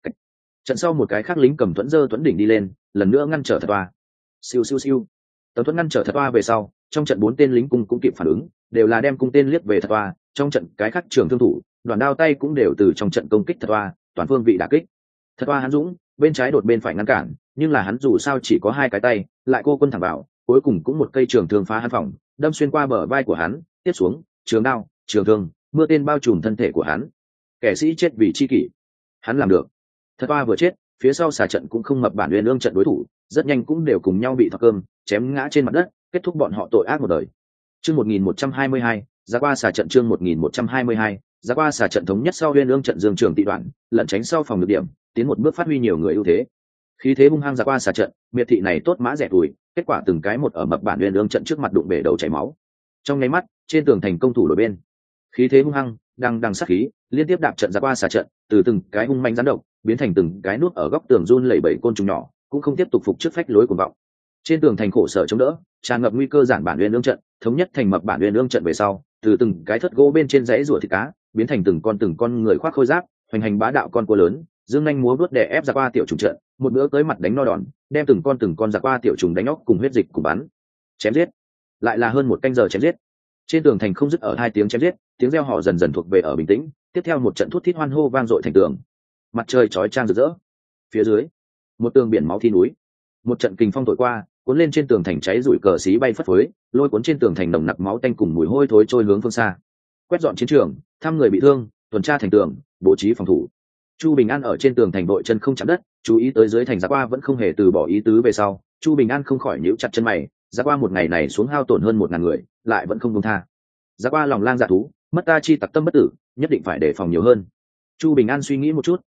Trận sau một cái khác lính cầm thuẫn giơ thuẫn đỉnh đi lên, lần nữa ngăn trở thật toa. Siêu siêu siêu. Tấm thuẫn ngăn trở thật toa về sau, trong trận 4 tên lính cung cũng kịp phản ứng, đều là đem cung tên liếc về thật toa, trong trận cái khác trường thương thủ, đoàn đao tay cũng đều từ trong trận công kích thật toa, toàn phương vị đả kích. Thật toa Hãn Dũng, bên trái đột bên phải ngăn cản, nhưng là hắn dù sao chỉ có 2 cái tay, lại cô quân thẳng vào, cuối cùng cũng một cây trường thương phá hắn phòng, đâm xuyên qua bờ vai của hắn, tiếp xuống, trường đao, trường thương, mưa tên bao trùm thân thể của hắn. Kẻ sĩ chết vì chi kỷ, hắn làm được. Thật toa vừa chết, phía sau xà trận cũng không mập bản nguyên ương trận đối thủ, rất nhanh cũng đều cùng nhau bị thọc cơm, chém ngã trên mặt đất, kết thúc bọn họ tội ác một đời. Chương 1122, Gia Qua xà trận chương 1122, Gia Qua xà trận thống nhất sau nguyên ương trận dương trường tị đoạn, lẩn tránh sau phòng được điểm, tiến một bước phát huy nhiều người ưu thế. Khí thế hung hăng Gia Qua xà trận, miệt thị này tốt mã rẻ tuổi, kết quả từng cái một ở mập bản nguyên ương trận trước mặt đụng bể đầu chảy máu. Trong nháy mắt, trên tường thành công thủ đổi bên. Khí thế hung hăng, đằng sát khí, liên tiếp đạp trận Gia Qua xà trận, từ từng cái hung manh rắn độc, biến thành từng cái nút ở góc tường run lẩy bẩy côn trùng nhỏ, cũng không tiếp tục phục trước phách lối cuồng vọng. Trên tường thành khổ sở chống đỡ, tràn ngập nguy cơ giản bản nguyên ương trận, thống nhất thành mập bản nguyên ương trận về sau, từ từng cái thất gỗ bên trên dãy rùa thịt cá, biến thành từng con người khoác khôi giáp, hoành hành bá đạo con cua lớn, dương nhanh múa vuốt đè ép Gia Qua tiểu trùng trận, một bữa tới mặt đánh no đòn, đem từng con Gia Qua tiểu trùng đánh óc cùng huyết dịch cùng bắn. Chém giết, lại là hơn 1 canh giờ chém giết. Trên tường thành không dứt ở 2 tiếng chém giết, tiếng reo hò dần dần thuộc về ở bình tĩnh, tiếp theo một trận thút thít hoan hô vang dội thành tường. Mặt trời chói chang rực rỡ. Phía dưới, một tường biển máu thi núi. Một trận kình phong thổi qua, cuốn lên trên tường thành cháy rủi cờ xí bay phất phới, lôi cuốn trên tường thành nồng nặc máu tanh cùng mùi hôi thối trôi hướng phương xa. Quét dọn chiến trường, thăm người bị thương, tuần tra thành tường, bố trí phòng thủ. Chu Bình An ở trên tường thành đội chân không chạm đất, chú ý tới dưới thành Gia Qua vẫn không hề từ bỏ ý tứ về sau, Chu Bình An không khỏi nhíu chặt chân mày, Gia Qua một ngày này xuống hao tổn hơn 1000 người, lại vẫn không buông tha. Gia Qua lòng lang dạ thú, mất ta chi tặc tâm bất tử, nhất định phải đề phòng nhiều hơn. Chu Bình An suy nghĩ một chút,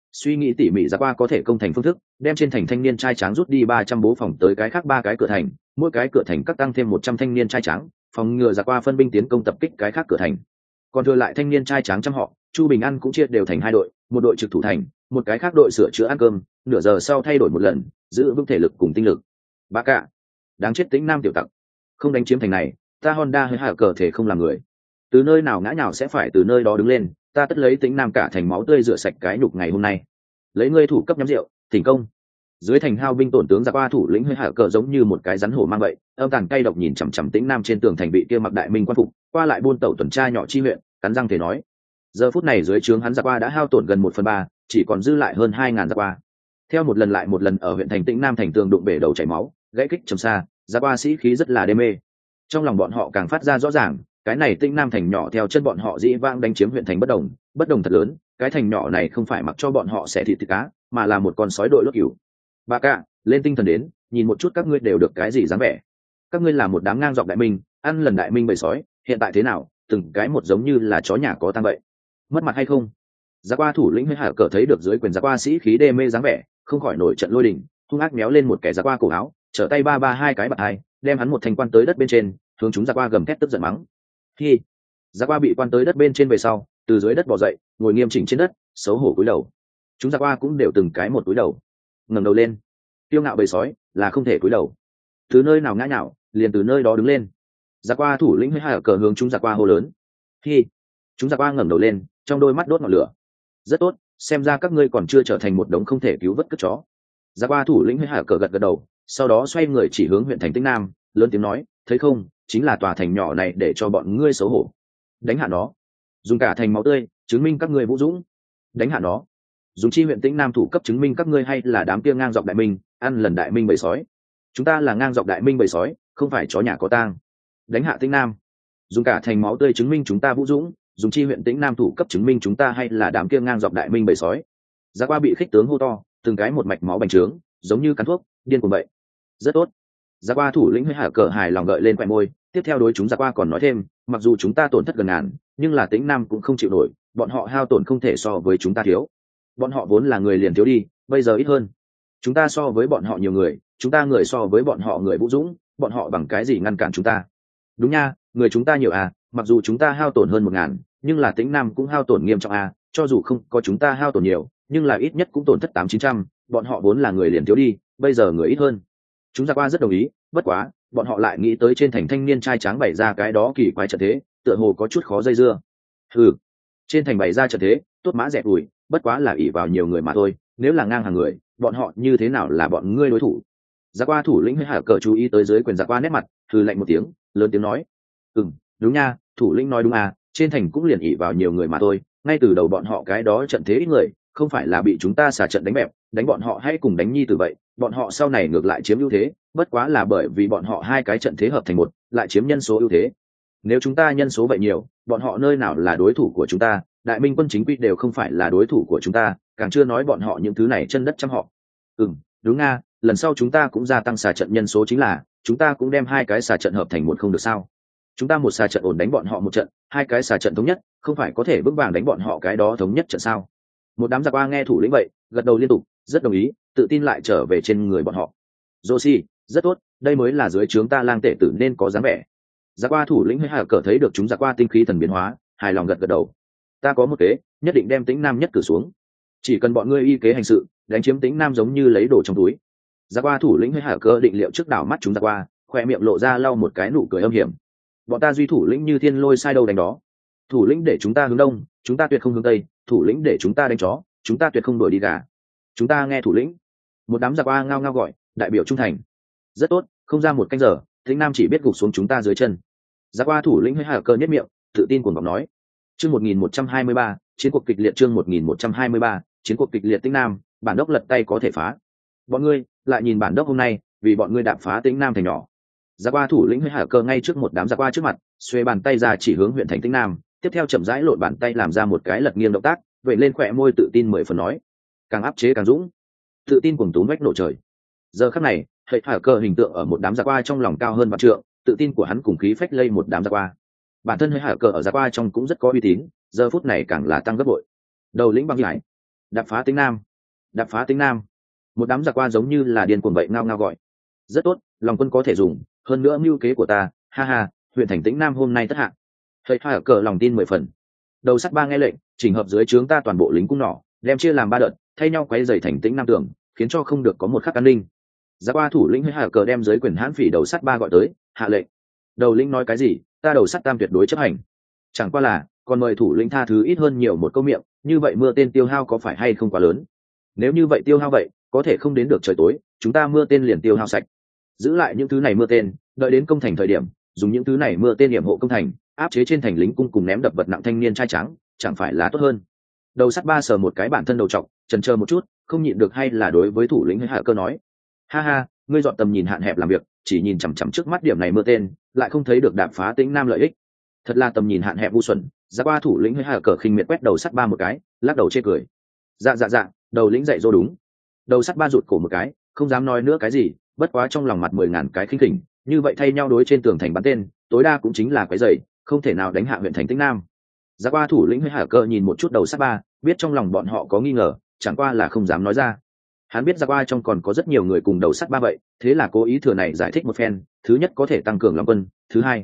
suy nghĩ tỉ mỉ ra qua có thể công thành phương thức, đem trên thành thanh niên trai tráng rút đi 300 bố phòng tới cái khác 3 cái cửa thành, mỗi cái cửa thành cắt tăng thêm 100 thanh niên trai tráng, phòng ngừa ra qua phân binh tiến công tập kích cái khác cửa thành. Còn thừa lại thanh niên trai tráng trăm họ, Chu Bình An cũng chia đều thành 2 đội, một đội trực thủ thành, một cái khác đội sửa chữa ăn cơm, nửa giờ sau thay đổi một lần, giữ vững thể lực cùng tinh lực. Bá cả, đáng chết Tĩnh Nam tiểu tặc, không đánh chiếm thành này, ta Honda hơi hạ cờ thể không làm người. Từ nơi nào ngã nhào sẽ phải từ nơi đó đứng lên, ta tất lấy Tĩnh Nam cả thành máu tươi rửa sạch cái nhục ngày hôm nay. Lấy ngươi thủ cấp nhắm rượu, thành công. Dưới thành hao binh tổn tướng ra qua thủ lĩnh hơi hạ cờ giống như một cái rắn hổ mang vậy, âm tàn cay độc nhìn chằm chằm Tĩnh Nam trên tường thành bị kia mặc đại minh quan phục, qua lại buôn tẩu tuần tra nhỏ chi huyện, cắn răng thể nói. Giờ phút này dưới trướng hắn ra qua đã hao tổn gần 1/3, chỉ còn dư lại hơn 2000 ra qua. Theo một lần lại một lần ở huyện thành Tĩnh Nam thành tường đụng bể đầu chảy máu, gãy kích trầm xa, ra qua sĩ khí rất là đê mê. Trong lòng bọn họ càng phát ra rõ ràng, cái này Tĩnh Nam thành nhỏ theo chân bọn họ dĩ vãng đánh chiếm huyện thành bất đồng thật lớn, cái thành nhỏ này không phải mặc cho bọn họ xẻ thịt cá, mà là một con sói đội lốt cừu. Bà cả, lên tinh thần đến, nhìn một chút các ngươi đều được cái gì dáng vẻ. Các ngươi là một đám ngang dọc đại minh, ăn lần đại minh bầy sói, hiện tại thế nào, từng cái một giống như là chó nhà có tang vậy. Mất mặt hay không? Giá qua thủ lĩnh hơi hạ cờ thấy được dưới quyền giá qua sĩ khí đê mê dáng vẻ, không khỏi nổi trận lôi đình, hung ác méo lên một kẻ giá qua cổ áo, trở tay ba hai cái bạt hai, đem hắn một thành quan tới đất bên trên, hướng chúng giá qua gầm thét tức giận mắng. Khi giá qua bị quan tới đất bên trên về sau, từ dưới đất bò dậy, ngồi nghiêm chỉnh trên đất, xấu hổ cúi đầu. Chúng giá qua cũng đều từng cái một cúi đầu, ngẩng đầu lên. Kiêu ngạo bầy sói là không thể cúi đầu, từ nơi nào ngã nhào, liền từ nơi đó đứng lên. Giá qua thủ lĩnh hơi hạ cờ hướng chúng giá qua hô lớn. Khi chúng giá qua ngẩng đầu lên, trong đôi mắt đốt ngọn lửa. Rất tốt, xem ra các ngươi còn chưa trở thành một đống không thể cứu vớt cất chó. Giá qua thủ lĩnh hơi hạ cờ gật gật đầu, sau đó xoay người chỉ hướng huyện thành Tĩnh Nam, lớn tiếng nói, thấy không, chính là tòa thành nhỏ này để cho bọn ngươi xấu hổ. Đánh hạ nó, dùng cả thành máu tươi chứng minh các ngươi vũ dũng. Đánh hạ nó, dùng chi huyện Tĩnh Nam thủ cấp chứng minh các ngươi hay là đám kia ngang dọc đại minh, ăn lần đại minh bầy sói. Chúng ta là ngang dọc đại minh bầy sói, không phải chó nhà có tang. Đánh hạ Tĩnh Nam, dùng cả thành máu tươi chứng minh chúng ta vũ dũng, dùng chi huyện Tĩnh Nam thủ cấp chứng minh chúng ta hay là đám kia ngang dọc đại minh bầy sói. Giá qua bị khích tướng hô to, từng cái một mạch máu bành trướng, giống như cắn thuốc, điên cuồng vậy. Rất tốt. Giá qua thủ lĩnh hơi hạ cờ hài lòng gợi lên khóe môi, tiếp theo đối chúng giá qua còn nói thêm, mặc dù chúng ta tổn thất gần ngàn, nhưng là Tĩnh Nam cũng không chịu nổi, bọn họ hao tổn không thể so với chúng ta thiếu. Bọn họ vốn là người liền thiếu đi, bây giờ ít hơn. Chúng ta so với bọn họ nhiều người, chúng ta người so với bọn họ người vũ dũng, bọn họ bằng cái gì ngăn cản chúng ta? Đúng nha, người chúng ta nhiều à, mặc dù chúng ta hao tổn hơn 1000, nhưng là Tĩnh Nam cũng hao tổn nghiêm trọng à, cho dù không có chúng ta hao tổn nhiều, nhưng là ít nhất cũng tổn thất 800-900, bọn họ vốn là người liền thiếu đi, bây giờ người ít hơn. Chúng ta qua rất đồng ý, bất quá, bọn họ lại nghĩ tới trên thành thanh niên trai tráng bày ra cái đó kỳ quái trận thế, tựa hồ có chút khó dây dưa. Trên thành bày ra trận thế, tốt mã dẹp đùi, bất quá là ỷ vào nhiều người mà thôi, nếu là ngang hàng người, bọn họ như thế nào là bọn ngươi đối thủ? Giá qua thủ lĩnh hơi hạ cờ chú ý tới dưới quyền giá qua nét mặt, hừ lạnh một tiếng, lớn tiếng nói, đúng nha, thủ lĩnh nói đúng à, trên thành cũng liền ỷ vào nhiều người mà thôi, ngay từ đầu bọn họ cái đó trận thế ít người, không phải là bị chúng ta xả trận đánh bẹp, đánh bọn họ hay cùng đánh nhi tử vậy, bọn họ sau này ngược lại chiếm ưu thế, bất quá là bởi vì bọn họ hai cái trận thế hợp thành một, lại chiếm nhân số ưu thế. Nếu chúng ta nhân số vậy nhiều, bọn họ nơi nào là đối thủ của chúng ta, đại minh quân chính quy đều không phải là đối thủ của chúng ta, càng chưa nói bọn họ những thứ này chân đất trăm họ. Đúng nga, lần sau chúng ta cũng gia tăng xà trận nhân số, chính là chúng ta cũng đem hai cái xà trận hợp thành một không được sao? Chúng ta một xà trận ổn đánh bọn họ một trận, hai cái xà trận thống nhất, không phải có thể vững vàng đánh bọn họ cái đó thống nhất trận sao? Một đám giặc qua nghe thủ lĩnh vậy, gật đầu liên tục, rất đồng ý, tự tin lại trở về trên người bọn họ. Joshi, rất tốt, đây mới là dưới trướng ta lang tể tử nên có dáng vẻ. Giặc qua thủ lĩnh hơi hạ cờ thấy được chúng giặc qua tinh khí thần biến hóa, hài lòng gật gật đầu. Ta có một kế, nhất định đem Tĩnh Nam nhất cử xuống. Chỉ cần bọn ngươi y kế hành sự, đánh chiếm Tĩnh Nam giống như lấy đồ trong túi. Giặc qua thủ lĩnh hơi hạ cờ định liệu trước đảo mắt chúng giặc qua, khoe miệng lộ ra lau một cái nụ cười âm hiểm. Bọn ta duy thủ lĩnh như thiên lôi sai đâu đánh đó. Thủ lĩnh để chúng ta hướng đông, chúng ta tuyệt không hướng tây, thủ lĩnh để chúng ta đánh chó, chúng ta tuyệt không đuổi đi gà. Chúng ta nghe thủ lĩnh. Một đám giặc qua ngao ngao gọi, đại biểu trung thành. Rất tốt, không ra một canh giờ, Tĩnh Nam chỉ biết gục xuống chúng ta dưới chân. Giặc qua thủ lĩnh hơi hạ cờ nhất miệng, tự tin cuồng vọng nói. Chương 1123, chiến cuộc kịch liệt. Chương 1123, chiến cuộc kịch liệt. Tĩnh Nam, bản đốc lật tay có thể phá. Bọn ngươi lại nhìn bản đốc hôm nay, vì bọn ngươi đạp phá Tĩnh Nam thành nhỏ. Giặc qua thủ lĩnh hơi hạ cờ ngay trước một đám giặc qua trước mặt, xuê bàn tay ra chỉ hướng huyện thành Tĩnh Nam, tiếp theo chậm rãi lộn bàn tay làm ra một cái lật nghiêng động tác, vậy lên khỏe môi tự tin 10 phần nói, càng áp chế càng dũng, tự tin cuồng túm vách nổ trời. Giờ khắc này, hệ hạ cờ hình tượng ở một đám giặc qua trong lòng cao hơn vạn trượng, tự tin của hắn cùng khí phách lây một đám giặc qua. Bản thân hơi hạ cờ ở giặc qua trong cũng rất có uy tín, giờ phút này càng là tăng gấp bội. Đầu lĩnh băng giải, đạp phá tính nam, đạp phá tính nam. Một đám giặc qua giống như là điên cuồng vậy ngao ngao gọi. Rất tốt, lòng quân có thể dùng, hơn nữa mưu kế của ta, ha ha, huyện thành tĩnh nam hôm nay tất hạ. Thầy Hoa cờ lòng tin 10 phần. Đầu sắt ba nghe lệnh, chỉnh hợp dưới trướng ta toàn bộ lính cung nỏ, đem chia làm 3 đợt, thay nhau quấy rầy thành tĩnh nam tường, khiến cho không được có một khắc an ninh. Giặc qua thủ lĩnh Hoa cờ đem dưới quyền hãn phỉ đầu sắt ba gọi tới, hạ lệnh. Đầu lĩnh nói cái gì, ta đầu sắt tam tuyệt đối chấp hành. Chẳng qua là, còn mời thủ lĩnh tha thứ ít hơn nhiều một câu miệng, như vậy mưa tên tiêu hao có phải hay không quá lớn? Nếu như vậy tiêu hao vậy, có thể không đến được trời tối, chúng ta mưa tên liền tiêu hao sạch. Giữ lại những thứ này mưa tên, đợi đến công thành thời điểm, dùng những thứ này mưa tên hiểm hộ công thành, áp chế trên thành lính cung cùng ném đập vật nặng thanh niên trai trắng, chẳng phải là tốt hơn? Đầu sắt ba sờ một cái bản thân đầu trọc, chần chờ một chút, không nhịn được hay là đối với thủ lĩnh Hạ Cơ nói: ha ha, ngươi dọn tầm nhìn hạn hẹp làm việc, chỉ nhìn chằm chằm trước mắt điểm này mưa tên, lại không thấy được đạp phá tĩnh nam lợi ích. Thật là tầm nhìn hạn hẹp ngu xuẩn. Giặc qua thủ lĩnh Hạ Cơ khinh miệt quét đầu sắt ba một cái, lắc đầu chê cười. Dạ, đầu lĩnh dạy dỗ đúng. Đầu sắt ba rụt cổ một cái, không dám nói nữa cái gì, bất quá trong lòng mặt 10.000 cái khinh khỉnh, như vậy thay nhau đối trên tường thành bắn tên, tối đa cũng chính là quấy rầy, không thể nào đánh hạ huyện thành tĩnh nam. Giặc qua thủ lĩnh Hạ Cơ nhìn một chút đầu sắt ba, biết trong lòng bọn họ có nghi ngờ, chẳng qua là không dám nói ra. Hắn biết giặc qua trong còn có rất nhiều người cùng đầu sắt ba vậy, thế là cố ý thừa này giải thích một phen. Thứ nhất có thể tăng cường lòng quân, thứ hai,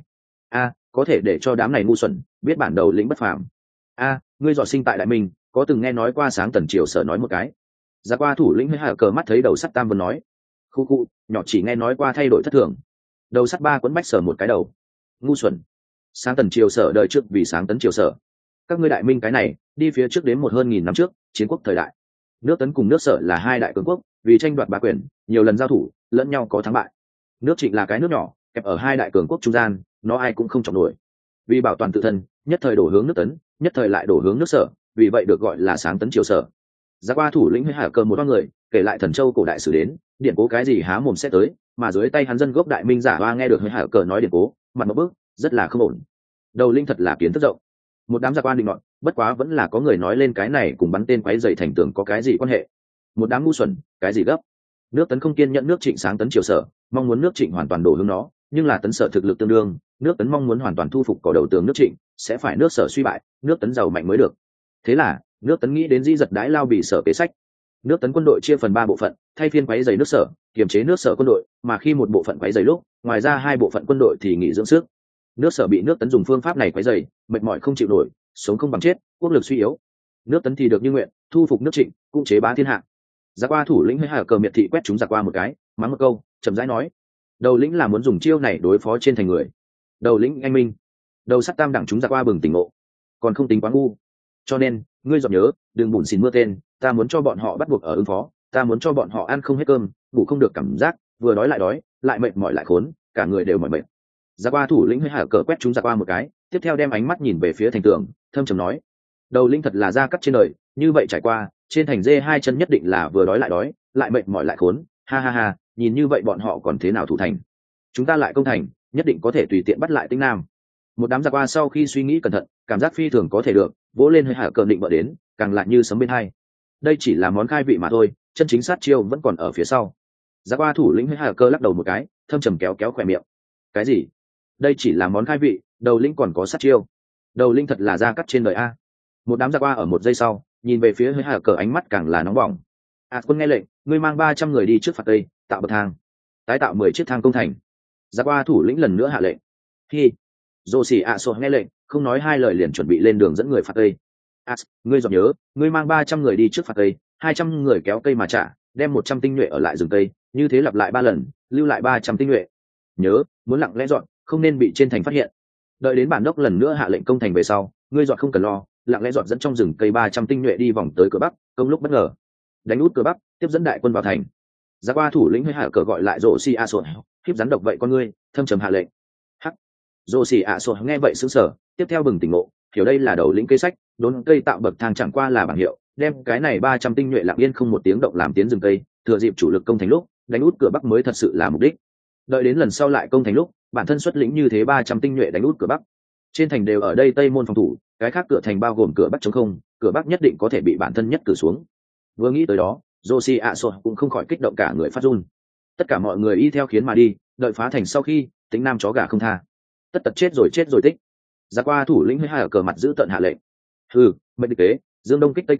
có thể để cho đám này ngu xuẩn biết bản đầu lĩnh bất phàm. Ngươi dọ sinh tại đại minh, có từng nghe nói qua sáng tần triều sở nói một cái. Giặc qua thủ lĩnh Hạ Cơ mắt thấy đầu sắt tam vân nói: khu, nhỏ chỉ nghe nói qua thay đổi thất thường. Đầu sắt ba quấn bách sở một cái đầu: ngu xuẩn. Sáng tần triều sở đời trước vì sáng tấn triều sở. Các ngươi đại minh cái này đi phía trước đến hơn 1.000 năm trước, chiến quốc thời đại, nước tấn cùng nước sở là hai đại cường quốc, vì tranh đoạt bá quyền nhiều lần giao thủ, lẫn nhau có thắng bại. Nước Trịnh là cái nước nhỏ kẹp ở hai đại cường quốc trung gian, nó ai cũng không trọng nổi. Vì bảo toàn tự thân, nhất thời đổ hướng nước tấn, nhất thời lại đổ hướng nước sở, vì vậy được gọi là sáng tấn triều sở. Giặc qua thủ lĩnh Hạ Cơ một người kể lại thần châu cổ đại sử đến, điện cố cái gì há mồm sẽ tới, mà dưới tay hắn dân gốc đại minh giả hoa nghe được Hạ Cơ nói điện cố, mặt một bước rất là không ổn. Đầu linh thật là kiến thức rộng. Một đám giặc quan định luận, bất quá vẫn là có người nói lên cái này cùng bắn tên quấy dày thành tường có cái gì quan hệ. Một đám ngu xuẩn, cái gì gấp. Nước tấn không kiên nhận nước Trịnh sáng tấn triều sở, mong muốn nước Trịnh hoàn toàn đổ hướng nó, nhưng là tấn sở thực lực tương đương, nước tấn mong muốn hoàn toàn thu phục cỏ đầu tường nước Trịnh, sẽ phải nước sở suy bại, nước tấn giàu mạnh mới được. Thế là nước tấn nghĩ đến dĩ giật đái lao bị sở kế sách. Nước tấn quân đội chia phần 3 bộ phận, thay phiên quấy dày nước sở, kiềm chế nước sở quân đội, mà khi một bộ phận quấy dày lúc, ngoài ra 2 bộ phận quân đội thì nghỉ dưỡng sức. Nước sở bị nước tấn dùng phương pháp này quấy dày, mệt mỏi không chịu nổi, sống không bằng chết, quốc lực suy yếu. Nước tấn thì được như nguyện, thu phục nước Trịnh, cũng chế bá thiên hạ. Giặc qua thủ lĩnh Hạ Cơ miệt thị quét chúng giặc qua một cái, mắng một câu, chậm rãi nói: đầu lĩnh là muốn dùng chiêu này đối phó trên thành người. Đầu lĩnh anh minh. Đầu sắt tam đẳng chúng giặc qua bừng tỉnh ngộ, còn không tính quá ngu. Cho nên ngươi dọn nhớ, đừng bủn xỉn mưa tên, ta muốn cho bọn họ bắt buộc ở ứng phó, ta muốn cho bọn họ ăn không hết cơm, ngủ không được cảm giác, vừa đói, lại mệt mỏi lại khốn, cả người đều mỏi mệt. Giặc qua thủ lĩnh Hạ Cơ quét chúng giặc qua một cái, tiếp theo đem ánh mắt nhìn về phía thành tường, thâm trầm nói: đầu lĩnh thật là da cắt trên đời, như vậy trải qua trên thành dê 2 chân nhất định là vừa đói, lại mệt mỏi lại khốn, ha, nhìn như vậy bọn họ còn thế nào thủ thành. Chúng ta lại công thành, nhất định có thể tùy tiện bắt lại Tĩnh Nam. Một đám giặc qua sau khi suy nghĩ cẩn thận, cảm giác phi thường có thể được, vỗ lên Hạ Cơ định bợ đến, càng lại như sấm bên hai. Đây chỉ là món khai vị mà thôi, chân chính sát chiêu vẫn còn ở phía sau. Giặc qua thủ lĩnh Hạ Cơ lắc đầu một cái, thâm trầm kéo khỏe miệng. Cái gì? Đây chỉ là món khai vị, đầu lĩnh còn có sát chiêu. Đầu lĩnh thật là da cắt trên đời a. Một đám giặc qua ở một giây sau nhìn về phía Hạ Cơ, ánh mắt càng là nóng bỏng. Quân nghe lệnh, ngươi mang 300 người đi trước phạt tây, tạo bậc thang, tái tạo 10 chiếc thang công thành. Giặc qua thủ lĩnh lần nữa hạ lệnh. Hi. Dô xỉ Sô nghe lệnh, không nói 2 lời liền chuẩn bị lên đường dẫn người phạt tây. Ngươi dọn nhớ, ngươi mang 300 người đi trước phạt tây, 200 người kéo cây mà trả, đem 100 tinh nhuệ ở lại rừng tây, như thế lặp lại 3 lần, lưu lại 300 tinh nhuệ. Nhớ, muốn lặng lẽ dọn, không nên bị trên thành phát hiện. Đợi đến bản đốc lần nữa hạ lệnh công thành về sau, ngươi dọn không cần lo, lặng lẽ dọn dẫn trong rừng cây 300 tinh nhuệ đi vòng tới cửa bắc, công lúc bất ngờ đánh út cửa bắc, tiếp dẫn đại quân vào thành. Giặc qua thủ lĩnh Hạ Cơ gọi lại Dô xỉ Sô, khiếp rắn độc vậy con ngươi, thâm trầm hạ lệnh. Hắc. Dô xỉ Sô nghe vậy sững sờ, tiếp theo bừng tỉnh ngộ, hiểu đây là đầu lĩnh kế sách, đốn cây tạo bậc thang chẳng qua là bảng hiệu, đem cái này 300 tinh nhuệ lặng yên không một tiếng động làm tiến rừng cây, thừa dịp chủ lực công thành lúc đánh út cửa bắc mới thật sự là mục đích. Đợi đến lần sau lại công thành lúc, bản thân xuất lĩnh như thế 300 tinh nhuệ đánh út cửa bắc. Trên thành đều ở đây tây môn phòng thủ, cái khác cửa thành bao gồm cửa bắc trống không, cửa bắc nhất định có thể bị bản thân nhất cử xuống. Vừa nghĩ tới đó, Dô xỉ Sô cũng không khỏi kích động cả người phát run. Tất cả mọi người y theo khiến mà đi, đợi phá thành sau khi Tĩnh Nam chó gà không tha. Tất tật chết rồi tích. Giặc qua thủ lĩnh Hạ Cơ mặt giữ tận hạ lệnh. Mệnh địch kế, dương đông kích tây kế,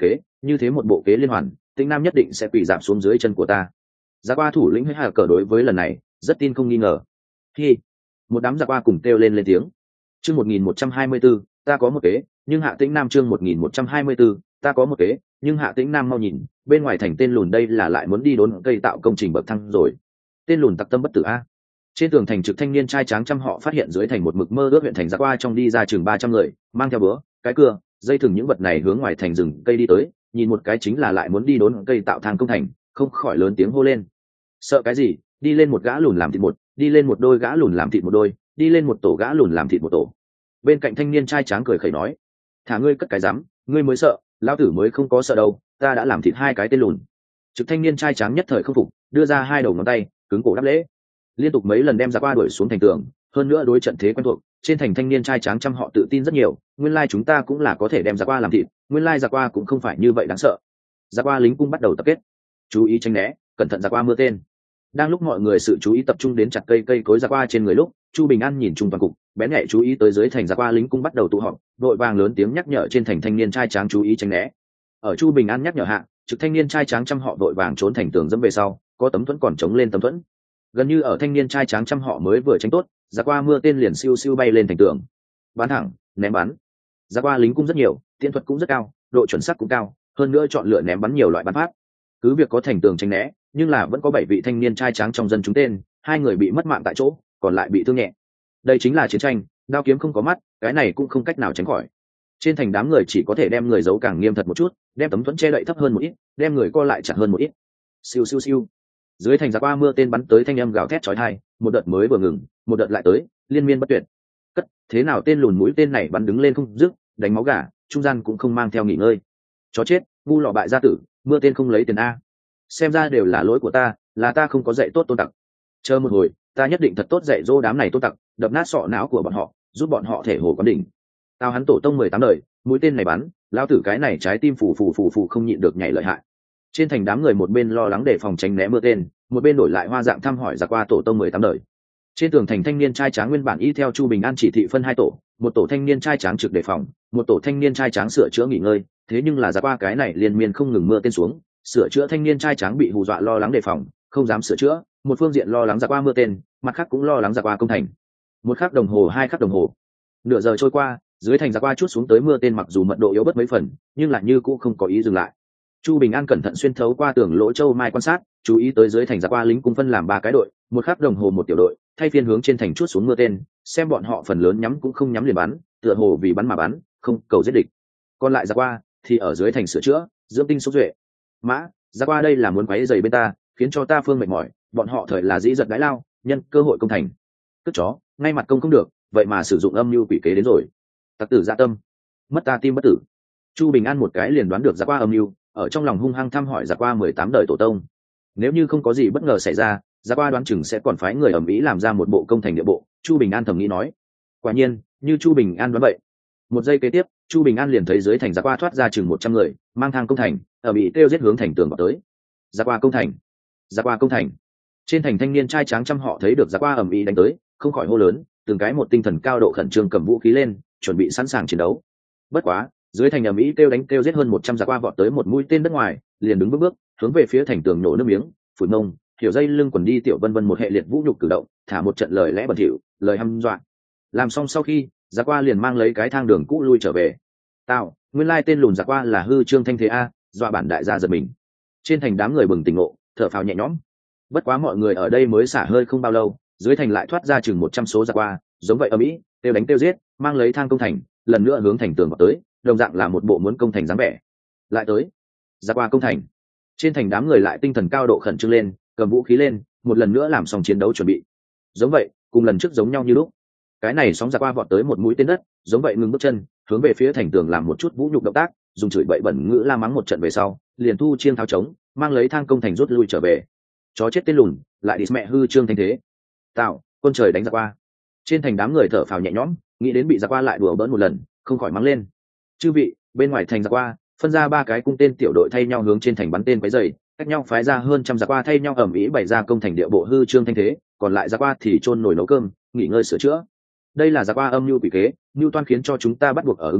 như thế một bộ kế liên hoàn Tĩnh Nam nhất định sẽ quỳ giảm xuống dưới chân của ta. Giá qua thủ lĩnh Hắc Cờ đối với lần này rất tin không nghi ngờ. Khi một đám giặc qua cùng kêu lên tiếng. Chương 1124, ta có một kế, nhưng Hạ Tĩnh Nam chương 1124, ta có một kế, nhưng Hạ Tĩnh Nam mau nhìn, bên ngoài thành tên lùn đây là lại muốn đi đốn cây tạo công trình bậc thang rồi. Tên lùn tặc tâm bất tử a. Trên tường thành trực thanh niên trai tráng trăm họ phát hiện dưới thành một mực mơ ước huyện thành giặc qua trong đi ra chừng 300 người, mang theo búa, cái cưa, dây thừng những vật này hướng ngoài thành rừng cây đi tới, nhìn một cái chính là lại muốn đi đốn cây tạo thang công thành, không khỏi lớn tiếng hô lên. Sợ cái gì, đi lên một gã lùn làm thịt một, đi lên một đôi gã lùn làm thịt một đôi, đi lên một tổ gã lùn làm thịt một tổ. Bên cạnh thanh niên trai tráng cười khẩy nói, thả ngươi cất cái rắm, ngươi mới sợ, lão tử mới không có sợ đâu, ta đã làm thịt 2 cái tên lùn. Trực thanh niên trai tráng nhất thời không phục, đưa ra 2 đầu ngón tay, cứng cổ đáp lễ. Liên tục mấy lần đem giặc qua đuổi xuống thành tường, hơn nữa đối trận thế quen thuộc, trên thành thanh niên trai tráng trăm họ tự tin rất nhiều, nguyên lai chúng ta cũng là có thể đem giặc qua làm thịt, nguyên lai giặc qua cũng không phải như vậy đáng sợ. Giặc qua lính cung bắt đầu tập kết, chú ý tránh né, cẩn thận giặc qua mưa tên. Đang lúc mọi người sự chú ý tập trung đến chặt cây cối giặc qua trên người lúc, Chu Bình An nhìn chung toàn cục, bén nhạy chú ý tới dưới thành giặc qua lính cung bắt đầu tụ họp, vội vàng lớn tiếng nhắc nhở trên thành thanh niên trai tráng chú ý tránh né. Ở Chu Bình An nhắc nhở hạ, trực thanh niên trai tráng trăm họ vội vàng trốn thành tường dẫm về sau, có tấm thuẫn còn chống lên tấm thuẫn. Gần như ở thanh niên trai tráng trăm họ mới vừa tránh tốt, giặc qua mưa tên liền siêu siêu bay lên thành tường. Bắn thẳng, ném bắn. Giặc qua lính cung rất nhiều, tiễn thuật cũng rất cao, độ chuẩn xác cũng cao, hơn nữa chọn lựa ném bắn nhiều loại bắn pháp. Cứ việc có thành tường tránh né, nhưng là vẫn có 7 vị thanh niên trai tráng trong dân chúng tên, 2 người bị mất mạng tại chỗ, còn lại bị thương nhẹ. Đây chính là chiến tranh, đao kiếm không có mắt, cái này cũng không cách nào tránh khỏi. Trên thành đám người chỉ có thể đem người giấu càng nghiêm thật một chút, đem tấm thuẫn che đậy thấp hơn một ít, đem người co lại chặt hơn một ít. Siêu siêu siêu. Dưới thành giặc qua mưa tên bắn tới thanh âm gào thét chói tai, một đợt mới vừa ngừng, một đợt lại tới, liên miên bất tuyệt. Cất, thế nào tên lùn mũi tên này bắn đứng lên không dứt, đánh máu gà, trung gian cũng không mang theo nghỉ ngơi. Chó chết, ngu lọ bại gia tử, mưa tên không lấy tiền a. Xem ra đều là lỗi của ta, là ta không có dạy tốt tôn tặc. Chờ một hồi, ta nhất định thật tốt dạy dỗ đám này tôn tặc, đập nát sọ não của bọn họ, giúp bọn họ thể hồ quán đỉnh. Tao hắn tổ tông 18 đời, mũi tên này bắn, lão tử cái này trái tim phù không nhịn được nhảy lợi hại. Trên thành đám người một bên lo lắng để phòng tránh né mưa tên, một bên đổi lại hoa dạng thăm hỏi giặc qua tổ tông 18 đời. Trên tường thành thanh niên trai tráng nguyên bản y theo Chu Bình An chỉ thị phân 2 tổ, một tổ thanh niên trai tráng trực đề phòng, một tổ thanh niên trai tráng sửa chữa nghỉ ngơi, thế nhưng là giặc qua cái này liên miên không ngừng mưa tên xuống, sửa chữa thanh niên trai tráng bị hù dọa lo lắng đề phòng, không dám sửa chữa, một phương diện lo lắng giặc qua mưa tên, mặt khác cũng lo lắng giặc qua công thành. 1 khắc đồng hồ 2 khắc đồng hồ, nửa giờ trôi qua, dưới thành giặc qua chút xuống tới mưa tên mặc dù mật độ yếu bớt mấy phần, nhưng lại như cũ không có ý dừng lại. Chu Bình An cẩn thận xuyên thấu qua tường lỗ châu mai quan sát, chú ý tới dưới thành giặc qua lính cung phân làm 3 cái đội, 1 khắc đồng hồ một tiểu đội, thay phiên hướng trên thành chút xuống mưa tên, xem bọn họ phần lớn nhắm cũng không nhắm liền bắn, tựa hồ vì bắn mà bắn, không cầu giết địch. Còn lại giặc qua thì ở dưới thành sửa chữa, dưỡng tinh xúc duệ. Mã, giặc qua đây là muốn quấy rầy bên ta, khiến cho ta phương mệt mỏi, bọn họ thời là dĩ giật đái lao, nhân cơ hội công thành. Cất chó, ngay mặt công không được, vậy mà sử dụng âm mưu quỷ kế đến rồi. Tặc tử dạ tâm, mất ta tim bất tử. Chu Bình An một cái liền đoán được giặc qua âm mưu, ở trong lòng hung hăng thăm hỏi giặc qua 18 đời tổ tông. Nếu như không có gì bất ngờ xảy ra, giặc qua đoán chừng sẽ còn phái người ầm ĩ làm ra một bộ công thành địa bộ. Chu Bình An thầm nghĩ nói. Quả nhiên, như Chu Bình An đoán vậy. Một giây kế tiếp, Chu Bình An liền thấy dưới thành giặc qua thoát ra chừng 100 người, mang thang công thành, ở bị kêu giết hướng thành tường vào tới. Giặc qua công thành, giặc qua công thành. Trên thành thanh niên trai tráng trăm họ thấy được giặc qua ầm ĩ đánh tới, không khỏi hô lớn, từng cái một tinh thần cao độ khẩn trương cầm vũ khí lên, chuẩn bị sẵn sàng chiến đấu. Bất quá, dưới thành ầm ĩ kêu đánh kêu giết hơn 100 giặc qua vọt tới một mũi tên đất ngoài, liền đứng bước hướng về phía thành tường nổ nước miếng, phủi mông, hiểu dây lưng quần đi tiểu vân vân một hệ liệt vũ nhục cử động, thả một trận lời lẽ bẩn thỉu, lời hăm dọa. Làm xong sau khi, giặc qua liền mang lấy cái thang đường cũ lui trở về. Tao, nguyên lai tên lùn giặc qua là hư trương thanh thế a, dọa bản đại gia giật mình. Trên thành đám người bừng tỉnh ngộ, thở phào nhẹ nhõm. Bất quá mọi người ở đây mới xả hơi không bao lâu, dưới thành lại thoát ra chừng 100 số giặc qua, giống vậy ầm ĩ, tiêu đánh tiêu giết, mang lấy thang công thành, lần nữa hướng thành tường vào tới, đồng dạng là một bộ muốn công thành dáng vẻ. Lại tới, giặc qua công thành. Trên thành đám người lại tinh thần cao độ khẩn trương lên, cầm vũ khí lên, một lần nữa làm xong chiến đấu chuẩn bị. Giống vậy, cùng lần trước giống nhau như lúc. Cái này sóng giặc qua vọt tới một mũi tên đất, giống vậy ngừng bước chân, hướng về phía thành tường làm một chút vũ nhục động tác, dùng chửi bậy bẩn ngữ la mắng một trận về sau, liền thu chiêng tháo trống, mang lấy thang công thành rút lui trở về. Chó chết tên lùn, lại đi mẹ hư trương thanh thế. Tạo, quân trời đánh giặc qua. Trên thành đám người thở phào nhẹ nhõm, nghĩ đến bị giặc qua lại đùa bỡn một lần, không khỏi mắng lên. Chư vị, bên ngoài thành giặc qua, phân ra 3 cái cung tên tiểu đội thay nhau hướng trên thành bắn tên quấy rầy, cách nhau phái ra hơn trăm giặc qua thay nhau ầm ĩ bày ra công thành địa bộ hư trương thanh thế, còn lại giặc qua thì chôn nồi nấu cơm, nghỉ ngơi sửa chữa. Đây là giặc qua âm mưu quỷ kế, mưu toan khiến cho chúng ta bắt buộc ở ứng phó,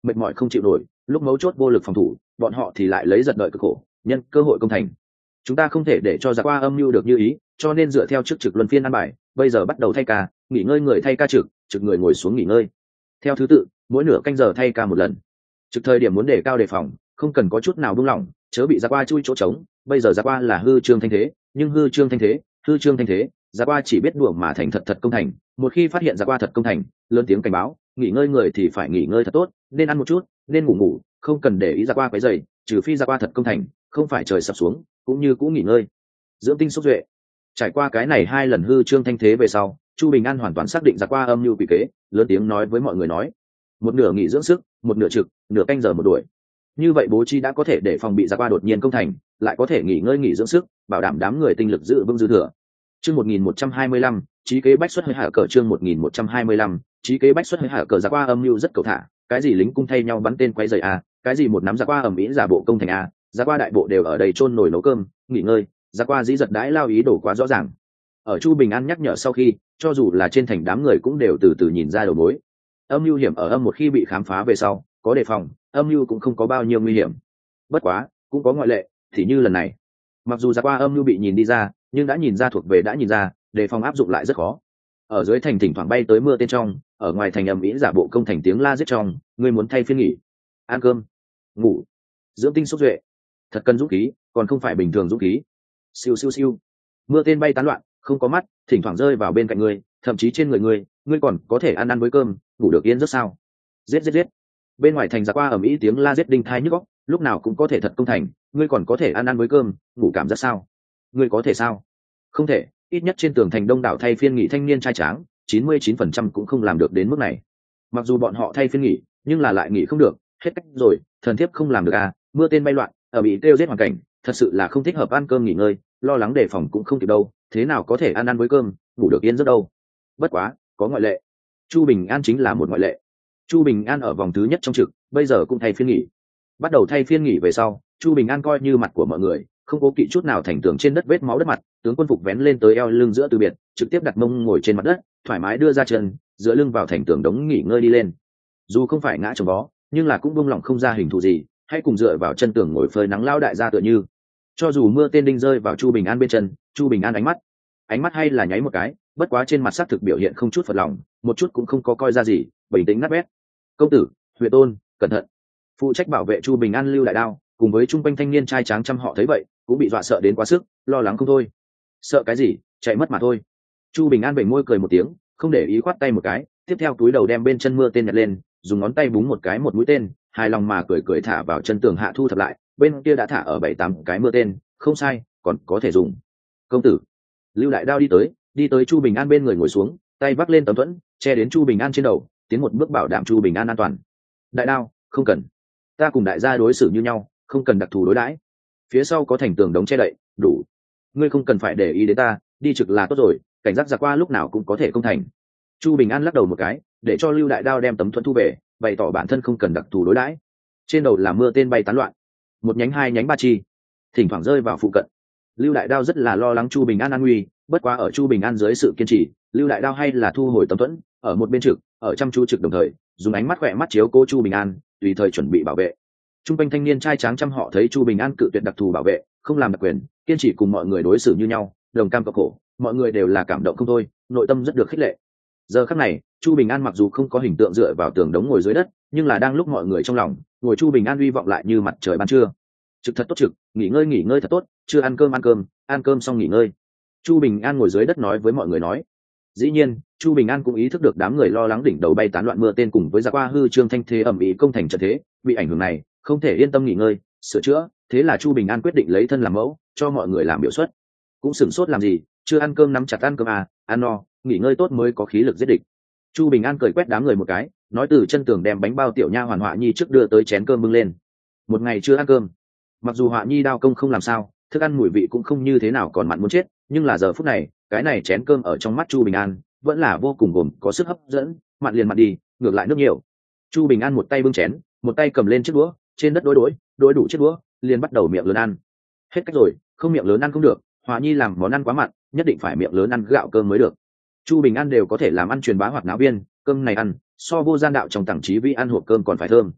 mệt mỏi không chịu nổi, lúc mấu chốt vô lực phòng thủ, bọn họ thì lại lấy giật đợi cực khổ, nhân cơ hội công thành. Chúng ta không thể để cho giặc qua âm mưu được như ý, cho nên dựa theo trước trực luân phiên ăn bài, bây giờ bắt đầu thay ca, nghỉ ngơi người thay ca trực, trực người ngồi xuống nghỉ ngơi. Theo thứ tự, mỗi nửa canh giờ thay ca một lần. Trực thời điểm muốn đề cao đề phòng, không cần có chút nào buông lỏng, chớ bị giặc qua chui chỗ trống. Bây giờ giặc qua là hư trương thanh thế, nhưng hư trương thanh thế, giặc qua chỉ biết đùa mà thành thật công thành. Một khi phát hiện giặc qua thật công thành, lớn tiếng cảnh báo, nghỉ ngơi người thì phải nghỉ ngơi thật tốt, nên ăn một chút, nên ngủ, không cần để ý giặc qua quấy rầy, trừ phi giặc qua thật công thành, không phải trời sập xuống, cũng như cũng nghỉ ngơi. Dưỡng tinh xúc duệ. Trải qua cái này 2 lần hư trương thanh thế về sau, Chu Bình An hoàn toàn xác định giặc qua âm mưu quỷ kế, lớn tiếng nói với mọi người nói: một nửa nghỉ dưỡng sức, một nửa trực, nửa canh giờ một đuổi. Như vậy bố trí đã có thể để phòng bị giặc qua đột nhiên công thành, lại có thể nghỉ ngơi nghỉ dưỡng sức, bảo đảm đám người tinh lực giữ vững dư thừa. Chương 1125, trí kế bách xuất hơi hạ cờ. Chương 1125, trí kế bách xuất hơi hạ cờ. Giặc qua âm mưu rất cầu thả, cái gì lính cung thay nhau bắn tên quay giày a, cái gì một nắm giặc qua ầm ĩ giả bộ công thành a, giặc qua đại bộ đều ở đây chôn nồi nấu cơm, nghỉ ngơi, giặc qua dĩ giật đãi lao ý đồ quá rõ ràng. Ở Chu Bình An nhắc nhở sau khi, cho dù là trên thành đám người cũng đều từ từ nhìn ra đầu mối. Âm mưu hiểm ở âm một khi bị khám phá về sau, có đề phòng, âm mưu cũng không có bao nhiêu nguy hiểm. Bất quá, cũng có ngoại lệ, thì như lần này, mặc dù giặc qua âm mưu bị nhìn đi ra, nhưng đã nhìn ra thuộc về đã nhìn ra, đề phòng áp dụng lại rất khó. Ở dưới thành thỉnh thoảng bay tới mưa tên trong, ở ngoài thành ầm ĩ giả bộ công thành tiếng la giết trong, ngươi muốn thay phiên nghỉ, ăn cơm, ngủ, dưỡng tinh xúc duệ, thật cần dũng khí, còn không phải bình thường dũng khí. Siêu siêu siêu, mưa tên bay tán loạn, không có mắt, thỉnh thoảng rơi vào bên cạnh ngươi, thậm chí trên người ngươi còn có thể ăn với cơm, ngủ được yên rất sao? Giết giết giết! Bên ngoài thành giặc qua ầm ĩ tiếng la giết đinh thai nhức óc, lúc nào cũng có thể thật công thành, ngươi còn có thể ăn với cơm, ngủ cảm giác sao? Ngươi có thể sao? Không thể, ít nhất trên tường thành đông đảo thay phiên nghỉ thanh niên trai tráng, 99% cũng không làm được đến mức này. Mặc dù bọn họ thay phiên nghỉ, nhưng là lại nghỉ không được, hết cách rồi, thần thiếp không làm được à? Mưa tên bay loạn, ở bị tiêu giết hoàn cảnh, thật sự là không thích hợp ăn cơm nghỉ ngơi, lo lắng đề phòng cũng không kịp đâu, thế nào có thể ăn với cơm, ngủ được yên giấc đâu. Bất quá, có ngoại lệ. Chu Bình An chính là một ngoại lệ. Chu Bình An ở vòng thứ nhất trong trực, bây giờ cũng thay phiên nghỉ. Bắt đầu thay phiên nghỉ về sau, Chu Bình An coi như mặt của mọi người, không cố kỵ chút nào thành tường trên đất vết máu đất mặt, tướng quân phục vén lên tới eo lưng giữa từ biệt, trực tiếp đặt mông ngồi trên mặt đất, thoải mái đưa ra chân, dựa lưng vào thành tường đống nghỉ ngơi đi lên. Dù không phải ngã chồng vó, nhưng là cũng buông lỏng không ra hình thù gì, hay cùng dựa vào chân tường ngồi phơi nắng lao đại gia tựa như. Cho dù mưa tên đinh rơi vào Chu Bình An bên chân, Chu Bình An ánh mắt hay là nháy một cái, bất quá trên mặt sắc thực biểu hiện không chút phật lòng, một chút cũng không có coi ra gì, bình tĩnh ngắt bét. Công tử, Huệ Tôn, cẩn thận! Phụ trách bảo vệ Chu Bình An Lưu Đại Đao cùng với trung quanh thanh niên trai tráng trăm họ thấy vậy, cũng bị dọa sợ đến quá sức, lo lắng không thôi. Sợ cái gì, chạy mất mà thôi. Chu Bình An bềnh môi cười một tiếng, không để ý, khoát tay một cái, tiếp theo túi đầu đem bên chân mưa tên nhặt lên, dùng ngón tay búng một cái một mũi tên, hài lòng mà cười cười thả vào chân tường hạ thu thập lại, bên kia đã thả ở 7-8 cái mưa tên, không sai, còn có thể dùng. Công tử, Lưu Đại Đao đi tới Chu Bình An bên người ngồi xuống, tay vác lên tấm thuẫn, che đến Chu Bình An trên đầu, tiến một bước bảo đảm Chu Bình An an toàn. Đại Đao, không cần, ta cùng đại gia đối xử như nhau, không cần đặc thù đối đãi. Phía sau có thành tường đống che đậy, đủ. Ngươi không cần phải để ý đến ta, đi trực là tốt rồi, cảnh giác giặc qua lúc nào cũng có thể công thành. Chu Bình An lắc đầu một cái, để cho Lưu Đại Đao đem tấm thuẫn thu về, bày tỏ bản thân không cần đặc thù đối đãi. Trên đầu là mưa tên bay tán loạn, một nhánh hai nhánh ba chi, thỉnh thoảng rơi vào phụ cận. Lưu Đại Đao rất là lo lắng Chu Bình An an nguy, bất quá ở Chu Bình An dưới sự kiên trì, Lưu Đại Đao hay là thu hồi tấm thuẫn, ở một bên trực, ở chăm chú trực đồng thời, dùng ánh mắt khỏe mắt chiếu cố Chu Bình An, tùy thời chuẩn bị bảo vệ. Trung quanh thanh niên trai tráng trăm họ thấy Chu Bình An cự tuyệt đặc thù bảo vệ, không làm đặc quyền, kiên trì cùng mọi người đối xử như nhau, đồng cam cộng khổ, mọi người đều là cảm động không thôi, nội tâm rất được khích lệ. Giờ khắc này, Chu Bình An mặc dù không có hình tượng dựa vào tường đống ngồi dưới đất, nhưng là đang lúc mọi người trong lòng, ngồi Chu Bình An uy vọng lại như mặt trời ban trưa. Trực thật tốt trực, nghỉ ngơi thật tốt, chưa ăn cơm xong nghỉ ngơi. Chu Bình An ngồi dưới đất nói với mọi người nói. Dĩ nhiên, Chu Bình An cũng ý thức được đám người lo lắng đỉnh đầu bay tán loạn mưa tên cùng với giặc qua hư trương thanh thế ầm ĩ công thành trận thế, bị ảnh hưởng này, không thể yên tâm nghỉ ngơi, sửa chữa, thế là Chu Bình An quyết định lấy thân làm mẫu, cho mọi người làm biểu xuất. Cũng sửng sốt làm gì, chưa ăn cơm nắm chặt ăn cơm à, ăn no, nghỉ ngơi tốt mới có khí lực giết địch. Chu Bình An cười quét đám người một cái, nói từ chân tường đem bánh bao tiểu nha hoàn Họa Nhi trước đưa tới chén cơm bưng lên. Một ngày chưa ăn cơm, mặc dù Họa Nhi đao công không làm sao, thức ăn mùi vị cũng không như thế nào còn mặn muốn chết, nhưng là giờ phút này, cái này chén cơm ở trong mắt Chu Bình An vẫn là vô cùng gồm có sức hấp dẫn, mặn liền mặn đi, ngược lại nước nhiều. Chu Bình An một tay bưng chén, một tay cầm lên chiếc đũa, trên đất đối đủ chiếc đũa, liền bắt đầu miệng lớn ăn. Hết cách rồi, không miệng lớn ăn không được, Họa Nhi làm món ăn quá mặn, nhất định phải miệng lớn ăn gạo cơm mới được. Chu Bình An đều có thể làm ăn truyền bá hoạt náo viên, cơm này ăn so vô gian đạo trong tảng trí vi ăn hộp cơm còn phải thơm.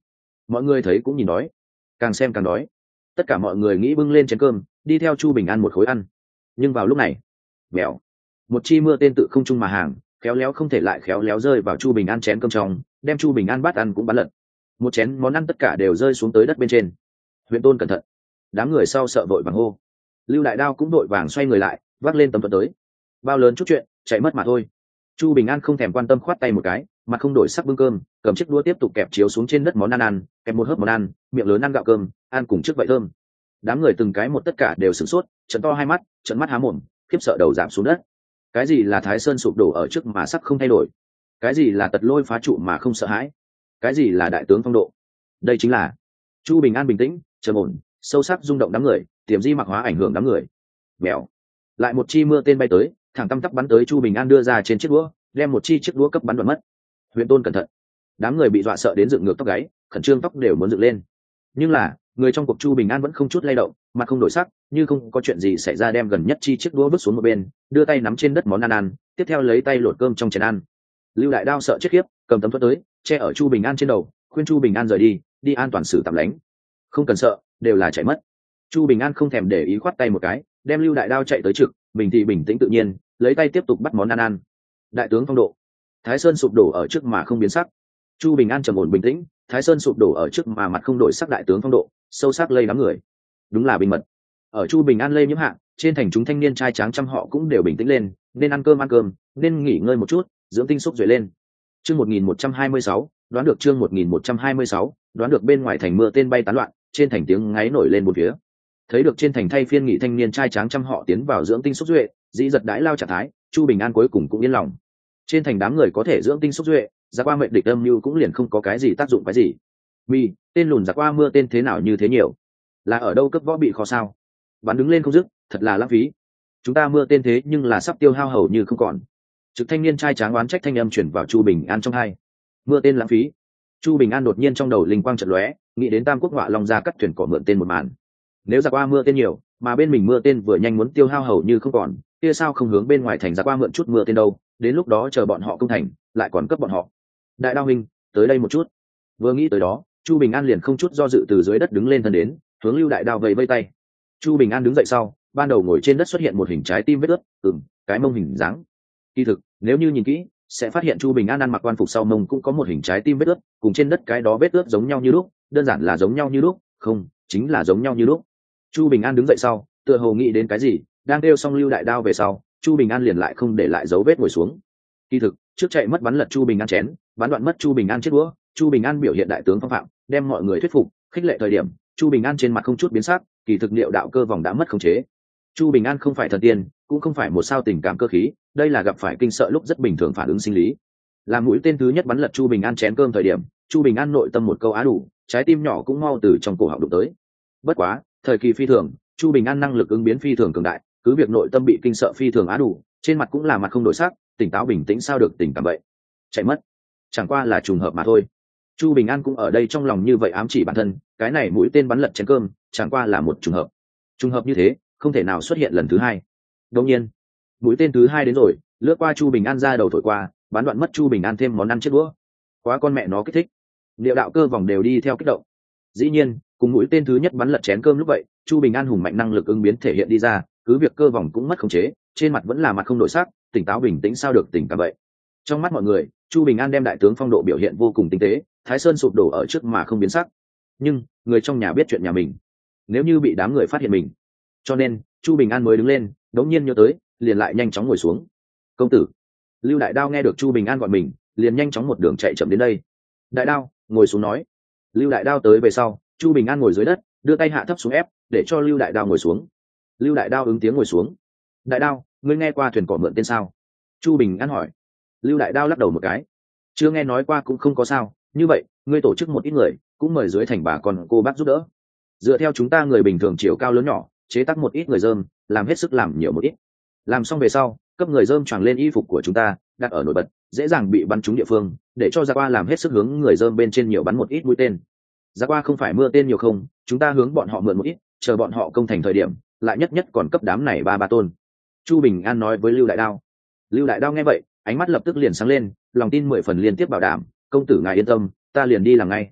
mọi người thấy cũng nhìn đói, càng xem càng đói. Tất cả mọi người nghĩ bưng lên chén cơm đi theo Chu Bình An một khối ăn. Nhưng vào lúc này, mèo, một chi mưa tên tự không trung mà hàng, khéo léo không thể lại khéo léo rơi vào Chu Bình An chén cơm trong, đem Chu Bình An bát ăn cũng bắn lật. Một chén món ăn tất cả đều rơi xuống tới đất bên trên. Huyện Tôn cẩn thận. Đám người sau sợ vội vàng hô. Lưu Đại Đao cũng vội vàng xoay người lại, vác lên tấm thuẫn tới. Bao lớn chút chuyện, chạy mất mà thôi. Chu Bình An không thèm quan tâm, khoát tay một cái, mặt không đổi sắc bưng cơm, cầm chiếc đũa tiếp tục kẹp chiếu xuống trên đất món ăn, kẹp một hớp món ăn, miệng lớn ăn gạo cơm, ăn cùng trước vậy thơm. Đám người từng cái một tất cả đều sửng sốt, trợn to hai mắt, trợn mắt há mồm, khiếp sợ đầu giảm xuống đất. Cái gì là Thái Sơn sụp đổ ở trước mà sắc không thay đổi? Cái gì là tật lôi phá trụ mà không sợ hãi? Cái gì là đại tướng phong độ? Đây chính là Chu Bình An bình tĩnh, trầm ổn, sâu sắc rung động đám người, tiềm di mặc hóa ảnh hưởng đám người. Mèo, lại một chi mưa tên bay tới, thẳng tăm tắp bắn tới Chu Bình An đưa ra trên chiếc đũa, đem một chi chiếc đũa cấp bắn đoạn mất. Huyện Tôn cẩn thận. Đám người bị dọa sợ đến dựng ngược tóc gáy, khẩn trương tóc đều muốn dựng lên. Nhưng là người trong cuộc Chu Bình An vẫn không chút lay động, mặt không đổi sắc, như không có chuyện gì xảy ra, đem gần nhất chi chiếc đũa vứt xuống một bên, đưa tay nắm trên đất món ăn, tiếp theo lấy tay lột cơm trong chén ăn. Lưu Đại Đao sợ chết khiếp, cầm tấm thuẫn tới, che ở Chu Bình An trên đầu, khuyên Chu Bình An rời đi, đi an toàn xử tạm lánh. Không cần sợ, đều là chạy mất. Chu Bình An không thèm để ý, khoát tay một cái, đem Lưu Đại Đao chạy tới trực, mình thì bình tĩnh tự nhiên, lấy tay tiếp tục bắt món ăn. Đại tướng phong độ. Thái Sơn sụp đổ ở trước mà không biến sắc. Chu Bình An trầm ổn bình tĩnh, Thái Sơn sụp đổ ở trước mà mặt không đổi sắc, đại tướng phong độ, sâu sắc lây đám người. Đúng là bình mật. Ở Chu Bình An lây nhiễm hạng, trên thành chúng thanh niên trai tráng trăm họ cũng đều bình tĩnh lên, nên ăn cơm, nên nghỉ ngơi một chút, dưỡng tinh xúc duệ lên. Chương 1126, đoán được chương 1126, đoán được bên ngoài thành mưa tên bay tán loạn, trên thành tiếng ngáy nổi lên một phía. Thấy được trên thành thay phiên nghỉ thanh niên trai tráng trăm họ tiến vào dưỡng tinh xúc duệ, dĩ giật đãi lao trạng thái, Chu Bình An cuối cùng cũng yên lòng. Trên thành đám người có thể dưỡng tinh xúc duệ, ra qua mệnh địch âm mưu cũng liền không có cái gì tác dụng cái gì. Mi, tên lùn ra qua mưa tên thế nào như thế nhiều, là ở đâu cấp võ bị khó sao? Bắn đứng lên không dứt, thật là lãng phí. Chúng ta mưa tên thế nhưng là sắp tiêu hao hầu như không còn. Trực thanh niên trai tráng oán trách thanh âm chuyển vào Chu Bình An trong hai. Mưa tên lãng phí. Chu Bình An đột nhiên trong đầu linh quang chợt lóe, nghĩ đến Tam Quốc Ngọa Long ra cắt thuyền cỏ mượn tên một màn. Nếu ra qua mưa tên nhiều, mà bên mình mưa tên vừa nhanh muốn tiêu hao hầu như không còn, kia sao không hướng bên ngoài thành ra qua mượn chút mưa tên đâu? Đến lúc đó chờ bọn họ công thành, lại còn cấp bọn họ. Đại Đao huynh, tới đây một chút. Vừa nghĩ tới đó, Chu Bình An liền không chút do dự từ dưới đất đứng lên thân đến, hướng Lưu Đại Đao vẫy vẫy tay. Chu Bình An đứng dậy sau, ban đầu ngồi trên đất xuất hiện một hình trái tim vết ướt, cái mông hình dáng. Kỳ thực, nếu như nhìn kỹ, sẽ phát hiện Chu Bình An ăn mặc quan phục sau mông cũng có một hình trái tim vết ướt, cùng trên đất cái đó vết ướt giống nhau như lúc, đơn giản là giống nhau như lúc, không, chính là giống nhau như lúc. Chu Bình An đứng dậy sau, tựa hồ nghĩ đến cái gì, đang đeo xong Lưu Đại Đao về sau, Chu Bình An liền lại không để lại dấu vết ngồi xuống. Kỳ thực, trước chạy mất bắn lật Chu Bình An chén, bắn đoạn mất Chu Bình An chiếc đũa, Chu Bình An biểu hiện đại tướng phong phạm, đem mọi người thuyết phục, khích lệ thời điểm, Chu Bình An trên mặt không chút biến sắc, kỳ thực liệu đạo cơ vòng đã mất khống chế. Chu Bình An không phải thần tiên, cũng không phải một sao tình cảm cơ khí, đây là gặp phải kinh sợ lúc rất bình thường phản ứng sinh lý. Làm mũi tên thứ nhất bắn lật Chu Bình An chén cơm thời điểm, Chu Bình An nội tâm một câu á đủ, trái tim nhỏ cũng mau từ trong cổ họng đụng tới. Bất quá, thời kỳ phi thường, Chu Bình An năng lực ứng biến phi thường cường đại, cứ việc nội tâm bị kinh sợ phi thường á đủ, trên mặt cũng là mặt không đổi sắc, tỉnh táo bình tĩnh sao được tình cảm vậy. Chạy mất, chẳng qua là trùng hợp mà thôi. Chu Bình An cũng ở đây trong lòng như vậy ám chỉ bản thân, cái này mũi tên bắn lật chén cơm, chẳng qua là một trùng hợp. Trùng hợp như thế, không thể nào xuất hiện lần thứ hai. Đương nhiên, mũi tên thứ hai đến rồi, lướt qua Chu Bình An ra đầu thổi qua, bắn đoạn mất Chu Bình An thêm món ăn chiếc đũa. Quá con mẹ nó kích thích. Liệu đạo cơ vòng đều đi theo kích động. Dĩ nhiên, cùng mũi tên thứ nhất bắn lật chén cơm lúc vậy, Chu Bình An hùng mạnh năng lực ứng biến thể hiện đi ra, cứ việc cơ vòng cũng mất khống chế, trên mặt vẫn là mặt không đổi sắc, tỉnh táo bình tĩnh sao được tình cảm vậy. Trong mắt mọi người, Chu Bình An đem đại tướng phong độ biểu hiện vô cùng tinh tế, Thái Sơn sụp đổ ở trước mà không biến sắc. Nhưng người trong nhà biết chuyện nhà mình, nếu như bị đám người phát hiện mình, cho nên Chu Bình An mới đứng lên, đống nhiên nhớ tới, liền lại nhanh chóng ngồi xuống. Công tử. Lưu Đại Đao nghe được Chu Bình An gọi mình, liền nhanh chóng một đường chạy chậm đến đây. Đại Đao, ngồi xuống nói. Lưu Đại Đao tới về sau, Chu Bình An ngồi dưới đất, đưa tay hạ thấp xuống ép, để cho Lưu Đại Đao ngồi xuống. Lưu Đại Đao ứng tiếng ngồi xuống. Đại Đao, ngươi nghe qua thuyền cỏ mượn tên sao? Chu Bình An hỏi. Lưu Đại Đao lắc đầu một cái. Chưa nghe nói qua cũng không có sao, như vậy, ngươi tổ chức một ít người, cũng mời dưới thành bà con cô bác giúp đỡ. Dựa theo chúng ta người bình thường chiều cao lớn nhỏ, chế tác một ít người dơm, làm hết sức làm nhiều một ít. Làm xong về sau, cấp người dơm choàng lên y phục của chúng ta, đặt ở nổi bật, dễ dàng bị bắn trúng địa phương, để cho Gia Qua làm hết sức hướng người dơm bên trên nhiều bắn một ít mũi tên. Gia Qua không phải mưa tên nhiều không, chúng ta hướng bọn họ mượn một ít, chờ bọn họ công thành thời điểm, lại nhất nhất còn cấp đám này ba tôn. Chu Bình An nói với Lưu Đại Đao. Lưu Đại Đao nghe vậy, ánh mắt lập tức liền sáng lên, lòng tin 10 phần liên tiếp bảo đảm, công tử ngài yên tâm, ta liền đi làm ngay.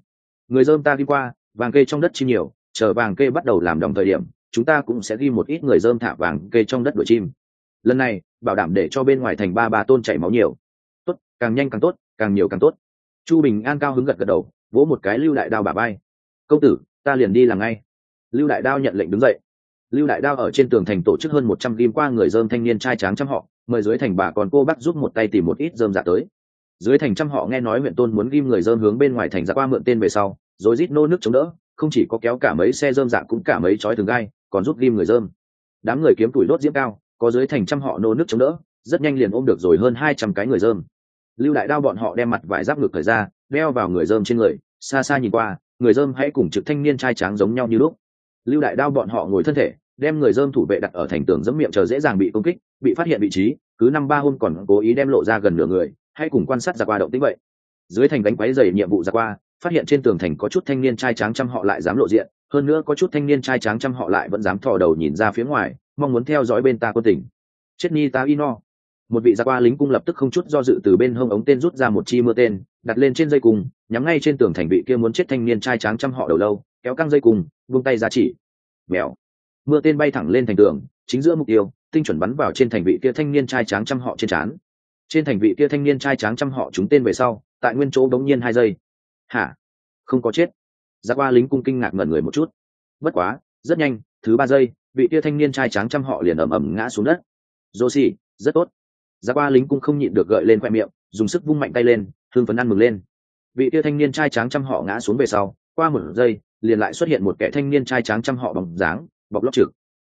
Người dơm ta đi qua, vàng kê trong đất chim nhiều, chờ vàng kê bắt đầu làm đồng thời điểm, chúng ta cũng sẽ ghi một ít người dơm thả vàng kê trong đất đuổi chim. Lần này bảo đảm để cho bên ngoài thành ba tôn chảy máu nhiều. Tốt, càng nhanh càng tốt, càng nhiều càng tốt. Chu Bình An cao hứng gật gật đầu, vỗ một cái Lưu Đại Đao bả vai. Công tử, ta liền đi làm ngay. Lưu Đại Đao nhận lệnh đứng dậy. Lưu Đại Đao ở trên tường thành tổ chức hơn 100 ghim qua người dơm thanh niên trai tráng trăm họ, mời dưới thành bà còn cô bác giúp một tay tìm một ít dơm dạ tới. Dưới thành trăm họ nghe nói huyện Tôn muốn ghim người dơm hướng bên ngoài thành ra qua mượn tên về sau, rồi rít nô nước chống đỡ, không chỉ có kéo cả mấy xe dơm dạ cũng cả mấy chói thường gai, còn giúp ghim người dơm. Đám người kiếm tuổi đốt diễm cao, có dưới thành trăm họ nô nước chống đỡ, rất nhanh liền ôm được rồi hơn 200 cái người dơm. Lưu Đại Đao bọn họ đem mặt vải giáp ngực thời ra, đeo vào người dơm trên người, xa xa nhìn qua, người dơm hãy cùng trực thanh niên trai tráng giống nhau như lúc. Lưu Đại Đao bọn họ ngồi thân thể, đem người dơm thủ vệ đặt ở thành tường giẫm miệng chờ dễ dàng bị công kích, bị phát hiện vị trí, cứ 5-3 hôm còn cố ý đem lộ ra gần nửa người, hãy cùng quan sát ra qua động tĩnh vậy. Dưới thành đánh quấy rầy nhiệm vụ ra qua, phát hiện trên tường thành có chút thanh niên trai tráng trăm họ lại dám lộ diện, hơn nữa có chút thanh niên trai tráng trăm họ lại vẫn dám thò đầu nhìn ra phía ngoài, mong muốn theo dõi bên ta quân tình. Chết ni ta ino. Một vị ra qua lính cung lập tức không chút do dự từ bên hông ống tên rút ra một chi mưa tên, đặt lên trên dây cung, nhắm ngay trên tường thành vị kia muốn chết thanh niên trai tráng trăm họ đầu lâu, kéo căng dây cung, buông tay ra chỉ. Mèo. Mưa tên bay thẳng lên thành tường, chính giữa mục tiêu, tinh chuẩn bắn vào trên thành vị kia thanh niên trai tráng trăm họ trên trán. Trên thành vị kia thanh niên trai tráng trăm họ trúng tên về sau, tại nguyên chỗ đống nhiên 2 giây. Hả? Không có chết. Ra qua lính cung kinh ngạc ngẩn người một chút. Bất quá, rất nhanh, thứ 3 giây, vị kia thanh niên trai tráng trăm họ liền ầm ầm ngã xuống đất. Joshi, rất tốt. Ra qua lính cung không nhịn được gợi lên khoe miệng, dùng sức vung mạnh tay lên, hưng phấn ăn mừng lên. Vị kia thanh niên trai tráng trăm họ ngã xuống về sau, qua 1 giây, liền lại xuất hiện một kẻ thanh niên trai tráng trăm họ bóng dáng, bọc lót trực.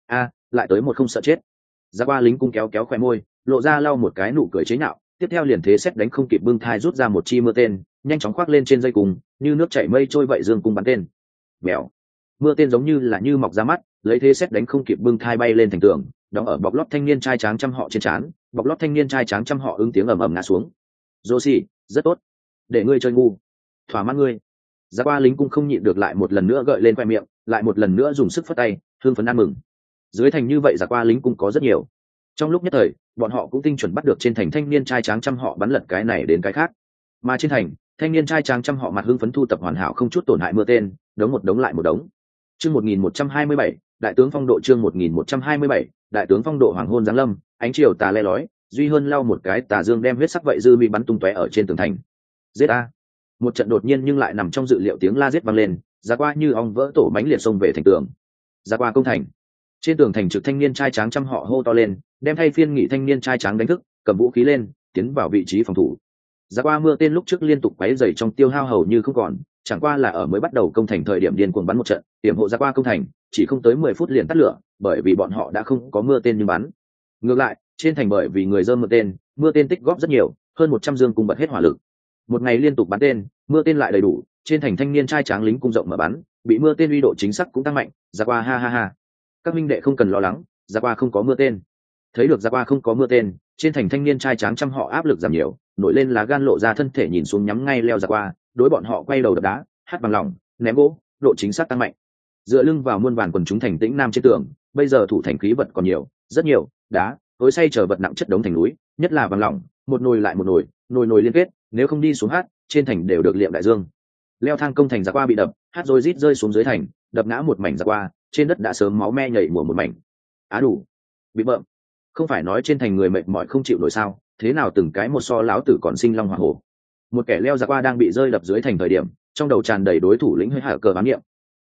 Lại tới một không sợ chết. Ra qua lính cung kéo kéo khoe môi, lộ ra lau một cái nụ cười chế nhạo, tiếp theo liền thế xét đánh không kịp bưng thai rút ra một chi mưa tên, nhanh chóng khoác lên trên dây cung, như nước chảy mây trôi vậy dương cung bắn tên. Bèo. Mưa tên giống như mọc ra mắt, lấy thế xét đánh không kịp bưng thai bay lên thành tường, đóng ở bọc lót thanh niên trai tráng trăm họ trên trán, bọc lót thanh niên trai tráng trăm họ ứng tiếng ầm ầm ngã xuống. Joshi, rất tốt. Để ngươi chơi ngu. Thỏa mãn ngươi. Ra qua lính cung không nhịn được lại một lần nữa gợi lên khoe miệng, lại một lần nữa dùng sức phất tay, hương phấn ăn mừng. Dưới thành như vậy ra qua lính cung có rất nhiều. Trong lúc nhất thời, bọn họ cũng tinh chuẩn bắt được trên thành thanh niên trai tráng trăm họ bắn lật cái này đến cái khác. Mà trên thành, thanh niên trai tráng trăm họ mặt hưng phấn thu tập hoàn hảo không chút tổn hại mưa tên, đống một đống lại một đống. Chương 1127, đại tướng phong độ chương 1127, đại tướng phong độ hoàng hôn giáng lâm, ánh chiều tà le lói, duy hơn lau một cái tà dương đem huyết sắc vậy dư bị bắn tung tóe ở trên tường thành. Giết a! Một trận đột nhiên nhưng lại nằm trong dự liệu tiếng la giết vang lên, ra qua như ong vỡ tổ bánh liệt xông về thành tường. Ra qua công thành. Trên tường thành trực thanh niên trai tráng trăm họ hô to lên, đem thay phiên nghị thanh niên trai tráng đánh thức, cầm vũ khí lên, tiến vào vị trí phòng thủ. Ra qua mưa tên lúc trước liên tục quấy rầy trong tiêu hao hầu như không còn, chẳng qua là ở mới bắt đầu công thành thời điểm điên cuồng bắn một trận, tiềm hộ ra qua công thành, chỉ không tới 10 phút liền tắt lửa, bởi vì bọn họ đã không có mưa tên nhưng bắn. Ngược lại, trên thành bởi vì người dơm mưa tên tích góp rất nhiều, hơn 100 dương cung bật hết hỏa lực. Một ngày liên tục bắn tên, mưa tên lại đầy đủ, trên thành thanh niên trai tráng lính cung rộng mở bắn, bị mưa tên uy độ chính xác cũng tăng mạnh, ra qua ha ha ha. Các minh đệ không cần lo lắng, ra qua không có mưa tên. Thấy được ra qua không có mưa tên, trên thành thanh niên trai tráng trăm họ áp lực giảm nhiều, nổi lên lá gan lộ ra thân thể nhìn xuống nhắm ngay leo ra qua, đối bọn họ quay đầu đập đá, hát bằng lòng, ném gỗ, độ chính xác tăng mạnh. Dựa lưng vào muôn vàn quần chúng thành tĩnh nam trên tường, bây giờ thủ thành khí vật còn nhiều, rất nhiều, đá, tối say chờ vật nặng chất đống thành núi, nhất là bằng lòng, một nồi lại một nồi, nồi liên kết, nếu không đi xuống hát, trên thành đều được liệm đại dương. Leo thang công thành ra qua bị đập, hát rồi rít rơi xuống dưới thành, đập ngã một mảnh ra qua, trên đất đã sớm máu me nhảy mùa một mảnh. Đủ, bị bợm. Không phải nói trên thành người mệt mỏi không chịu nổi sao, thế nào từng cái một so lão tử còn sinh long hỏa hổ. Một kẻ leo ra qua đang bị rơi đập dưới thành thời điểm, trong đầu tràn đầy đối thủ lĩnh hơi hạ cờ bám niệm.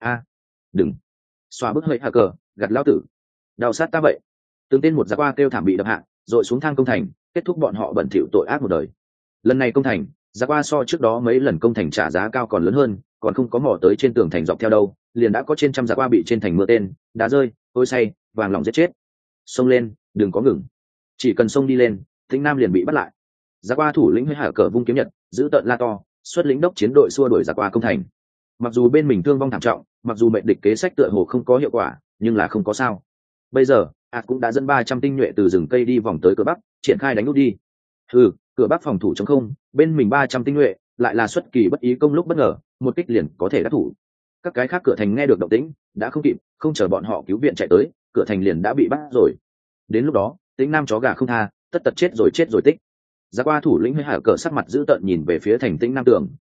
Đừng, xoa bức hơi hạ cờ, gặt lão tử, đau sát ta vậy. Từng tên một ra qua kêu thảm bị đập hạ, rồi xuống thang công thành, kết thúc bọn họ bẩn thỉu tội ác một đời. Lần này công thành, ra qua so trước đó mấy lần công thành trả giá cao còn lớn hơn, còn không có mò tới trên tường thành dọc theo đâu, liền đã có trên trăm ra qua bị trên thành mưa tên, đá rơi, ôi say, vàng lòng giết chết. Xông lên, đừng có ngừng, chỉ cần xông đi lên, Tĩnh Nam liền bị bắt lại. Ra qua thủ lĩnh hơi hạ cờ vung kiếm nhật, giữ tợn la to, xuất lĩnh đốc chiến đội xua đuổi ra qua công thành. Mặc dù bên mình thương vong thảm trọng, mặc dù mệnh địch kế sách tựa hồ không có hiệu quả, nhưng là không có sao. Bây giờ, cũng đã dẫn 300 tinh nhuệ từ rừng cây đi vòng tới cửa bắc, triển khai đánh úp đi. Cửa bắc phòng thủ trống không, bên mình 300 tinh nhuệ, lại là xuất kỳ bất ý công lúc bất ngờ, một kích liền có thể đắc thủ. Các cái khác cửa thành nghe được động tĩnh, đã không kịp, không chờ bọn họ cứu viện chạy tới, cửa thành liền đã bị bắt rồi. Đến lúc đó, Tĩnh Nam chó gà không tha, tất tật chết rồi tích. Ra qua thủ lĩnh hơi hạ cờ sắc mặt dữ tợn nhìn về phía thành Tĩnh Nam tường,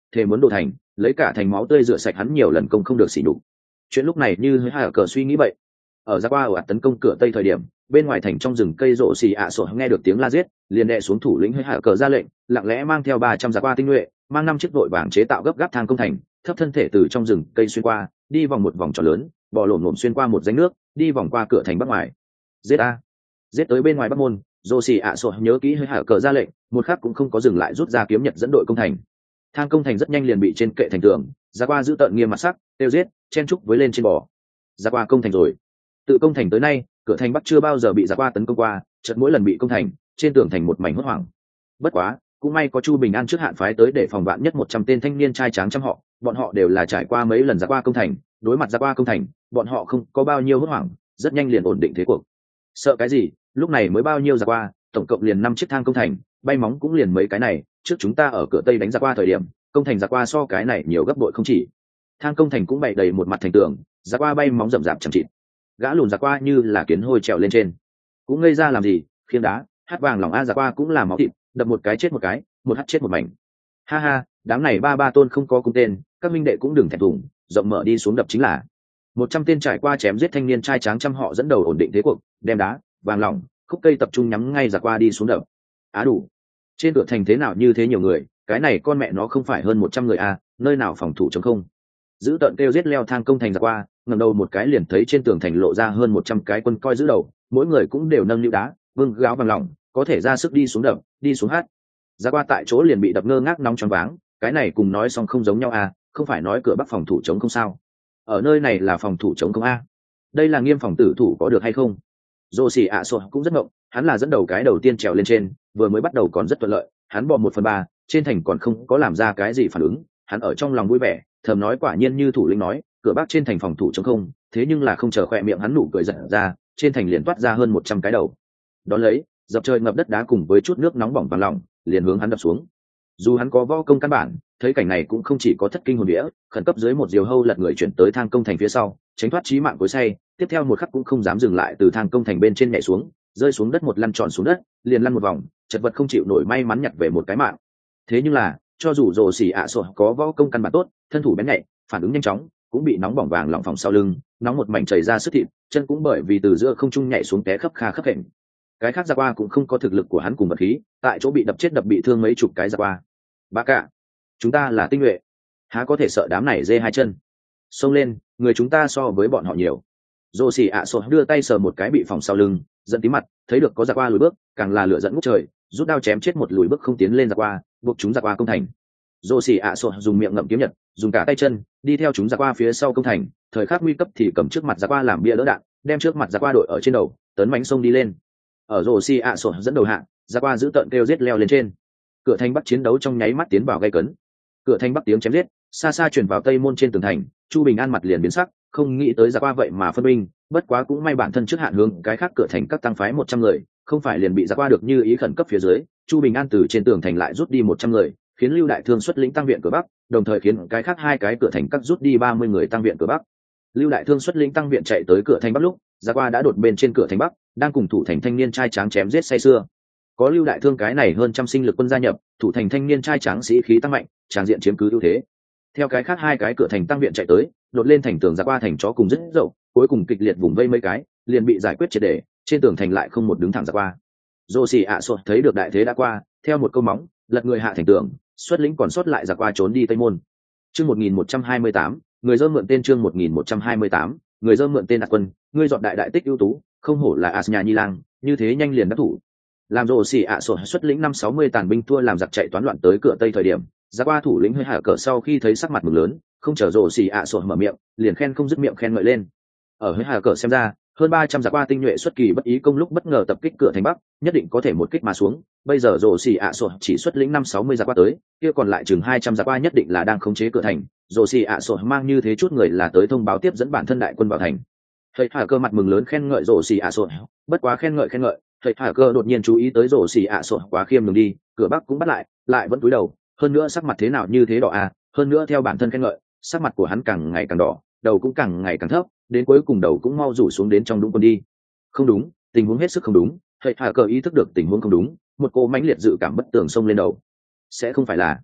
thề muốn đồ thành, lấy cả thành máu tươi rửa sạch hắn nhiều lần công không được xỉ nhục. Chuyện lúc này như hơi hạ cờ suy nghĩ vậy. Ở ra qua ồ ạt tấn công cửa tây thời điểm, bên ngoài thành trong rừng cây rộ xì ạ sổ nghe được tiếng la giết, liền đệ xuống thủ lĩnh hơi hạ cờ ra lệnh, lặng lẽ mang theo 300 giặc qua tinh nhuệ, mang 5 chiếc đội vàng chế tạo gấp gáp thang công thành, thấp thân thể từ trong rừng cây xuyên qua, đi vòng một vòng tròn lớn, bò lổm lổm xuyên qua một rãnh nước, đi vòng qua cửa thành bắc ngoài. Giết a! Giết tới bên ngoài bắc môn, rộ xì ạ sổ nhớ kỹ hơi hạ cờ ra lệnh, một khắc cũng không có dừng lại, rút ra kiếm nhật dẫn đội công thành. Thang công thành rất nhanh liền bị trên kệ thành tường, ra qua giữ tợn nghiêm mặt sắc, tiêu giết, chen trúc với lên trên bò. Ra qua công thành rồi. Tự công thành tới nay, cửa thành bắc chưa bao giờ bị ra qua tấn công qua, chợt mỗi lần bị công thành, trên tường thành một mảnh hốt hoảng. Bất quá, cũng may có Chu Bình An trước hạn phái tới để phòng vạn nhất 100 tên thanh niên trai tráng trăm họ, bọn họ đều là trải qua mấy lần ra qua công thành, đối mặt ra qua công thành, bọn họ không có bao nhiêu hốt hoảng, rất nhanh liền ổn định thế cuộc. Sợ cái gì, lúc này mới bao nhiêu ra qua, tổng cộng liền 5 chiếc thang công thành, bay móng cũng liền mấy cái này, trước chúng ta ở cửa tây đánh ra qua thời điểm, công thành ra qua so cái này nhiều gấp bội không chỉ. Thang công thành cũng bày đầy một mặt thành tường, ra qua bay móng rậm rạp chẳng chịt. Gã lùn ra qua như là kiến hôi trèo lên trên, cũng ngây ra làm gì, khiêng đá, hát vàng lòng a ra qua cũng là máu thịt, đập một cái chết một cái, một hát chết một mảnh. Ha ha, đám này ba tôn không có cung tên, các minh đệ cũng đừng thẹn thùng, rộng mở đi xuống đập chính là. 100 tên trải qua chém giết thanh niên trai tráng trăm họ dẫn đầu ổn định thế cuộc, đem đá, vàng lỏng, khúc cây tập trung nhắm ngay ra qua đi xuống đập. Á đủ. Trên cửa thành thế nào như thế nhiều người, cái này con mẹ nó không phải hơn 100 người à, nơi nào phòng thủ chống không. Giữ tận kêu giết leo thang công thành ra qua, ngẩng đầu một cái liền thấy trên tường thành lộ ra hơn 100 cái quân coi giữ đầu, mỗi người cũng đều nâng niu đá, vương gáo bằng lòng, có thể ra sức đi xuống đập, đi xuống hát. Ra qua tại chỗ liền bị đập ngơ ngác nóng choáng váng, cái này cùng nói xong không giống nhau à, không phải nói cửa bắc phòng thủ chống không sao? Ở nơi này là phòng thủ chống không a? Đây là nghiêm phòng tử thủ có được hay không? Dô xì ạ sổ cũng rất ngộng, hắn là dẫn đầu cái đầu tiên trèo lên trên, vừa mới bắt đầu còn rất thuận lợi, hắn bò 1/3, trên thành còn không có làm ra cái gì phản ứng, hắn ở trong lòng vui vẻ, thầm nói quả nhiên như thủ lĩnh nói, cửa bắc trên thành phòng thủ chống không, thế nhưng là không chờ khỏe miệng hắn nụ cười giật ra, trên thành liền toát ra hơn 100 cái đầu. Đón lấy, dập trời ngập đất đá cùng với chút nước nóng bỏng vàng lòng, liền hướng hắn đập xuống. Dù hắn có võ công căn bản, thấy cảnh này cũng không chỉ có thất kinh hồn vía, khẩn cấp dưới một diều hâu lật người chuyển tới thang công thành phía sau, tránh thoát chí mạng cối xay, tiếp theo một khắc cũng không dám dừng lại, từ thang công thành bên trên nhảy xuống, rơi xuống đất một lăn tròn xuống đất, liền lăn một vòng, chật vật không chịu nổi, may mắn nhặt về một cái mạng. Thế nhưng là, cho dù rồ xỉ ạ sổ có võ công căn bản tốt, thân thủ bén nhạy, phản ứng nhanh chóng, cũng bị nóng bỏng vàng lỏng phòng sau lưng, nóng một mảnh chảy ra sức thịt, chân cũng bởi vì từ giữa không trung nhảy xuống té khấp kha khấp hẹn. Cái khác ra qua cũng không có thực lực của hắn cùng vật khí, tại chỗ bị đập chết đập bị thương mấy chục cái ra qua. Bác cả, chúng ta là tinh nhuệ, há có thể sợ đám này dê hai chân. Xông lên, người chúng ta so với bọn họ nhiều. Dô xì ạ sổ đưa tay sờ một cái bị phòng sau lưng, giận tí mặt, thấy được có ra qua lùi bước, càng là lửa giận ngút trời, rút đao chém chết một lùi bước không tiến lên ra qua, buộc chúng ra qua công thành. Dô xì ạ sổ dùng miệng ngậm kiếm nhật, dùng cả tay chân đi theo chúng ra qua phía sau công thành, thời khắc nguy cấp thì cầm trước mặt ra qua làm bia đỡ đạn, đem trước mặt ra qua đội ở trên đầu, tấn mãnh sông đi lên. Ở Dô xì ạ sổ dẫn đầu hạ, ra qua giữ tợn kêu giết leo lên trên. Cửa thành bắc chiến đấu trong nháy mắt tiến vào gay cấn. Cửa thành bắc tiếng chém giết xa xa truyền vào tây môn trên tường thành, Chu Bình An mặt liền biến sắc, không nghĩ tới ra qua vậy mà phân binh, bất quá cũng may bản thân trước hạn hướng cái khác cửa thành các tăng phái 100 người, không phải liền bị ra qua được như ý khẩn cấp phía dưới, Chu Bình An từ trên tường thành lại rút đi 100 người, khiến Lưu Đại Thương xuất lĩnh tăng viện cửa bắc, đồng thời khiến cái khác hai cái cửa thành các rút đi 30 người tăng viện cửa bắc. Lưu Đại Thương xuất lĩnh tăng viện chạy tới cửa thành bắc lúc, ra qua đã đột bên trên cửa thành bắc, đang cùng thủ thành thanh niên trai tráng chém giết say sưa. Có Lưu Đại Thương cái này hơn trăm sinh lực quân gia nhập, thủ thành thanh niên trai tráng sĩ khí tăng mạnh, tràng diện chiếm cứ ưu thế. Theo cái khác hai cái cửa thành tăng viện chạy tới, đột lên thành tường ra qua thành chó cùng rất dậu, cuối cùng kịch liệt vùng vây mấy cái, liền bị giải quyết triệt để, trên tường thành lại không một đứng thẳng ra qua. Dô xì ạ sột thấy được đại thế đã qua, theo một câu móng, lật người hạ thành tường, xuất lĩnh còn sót lại ra qua trốn đi tây môn. Chương 1128, người dơ mượn tên chương 1128, người dơ mượn tên Đạt Quân, ngươi dọn đại đại tích ưu tú, không hổ là As nhà Nhi Lang, như thế nhanh liền đắc thủ. Làm rồ xì ạ sổ xuất lĩnh 560 tàn binh thua làm giặc chạy toán loạn tới cửa tây thời điểm, ra qua thủ lĩnh hơi hạ cờ sau khi thấy sắc mặt mừng lớn, không chờ rồ xì ạ sổ mở miệng, liền khen không dứt miệng khen ngợi lên. Ở hơi hạ cờ xem ra, hơn 300 giặc qua tinh nhuệ xuất kỳ bất ý công lúc bất ngờ tập kích cửa thành bắc, nhất định có thể một kích mà xuống. Bây giờ rồ xì ạ sổ chỉ xuất lĩnh 560 giặc qua tới, kia còn lại chừng 200 giặc qua nhất định là đang khống chế cửa thành. Rồ xì ạ sổ mang như thế chút người là tới thông báo tiếp dẫn bản thân đại quân vào thành. Hơi hạ cờ mặt mừng lớn khen ngợi rồ xì ạ sổ, bất quá khen ngợi, thầy hạ cơ đột nhiên chú ý tới rổ xì ạ sổ quá khiêm đường đi, cửa bắc cũng bắt lại vẫn cúi đầu, hơn nữa sắc mặt thế nào như thế đỏ à, hơn nữa theo bản thân khen ngợi, sắc mặt của hắn càng ngày càng đỏ, đầu cũng càng ngày càng thấp, đến cuối cùng đầu cũng mau rủ xuống đến trong đũng quần đi. Không đúng, tình huống hết sức không đúng, thầy hạ cơ ý thức được tình huống không đúng, một cô mãnh liệt dự cảm bất tường xông lên đầu. Sẽ không phải là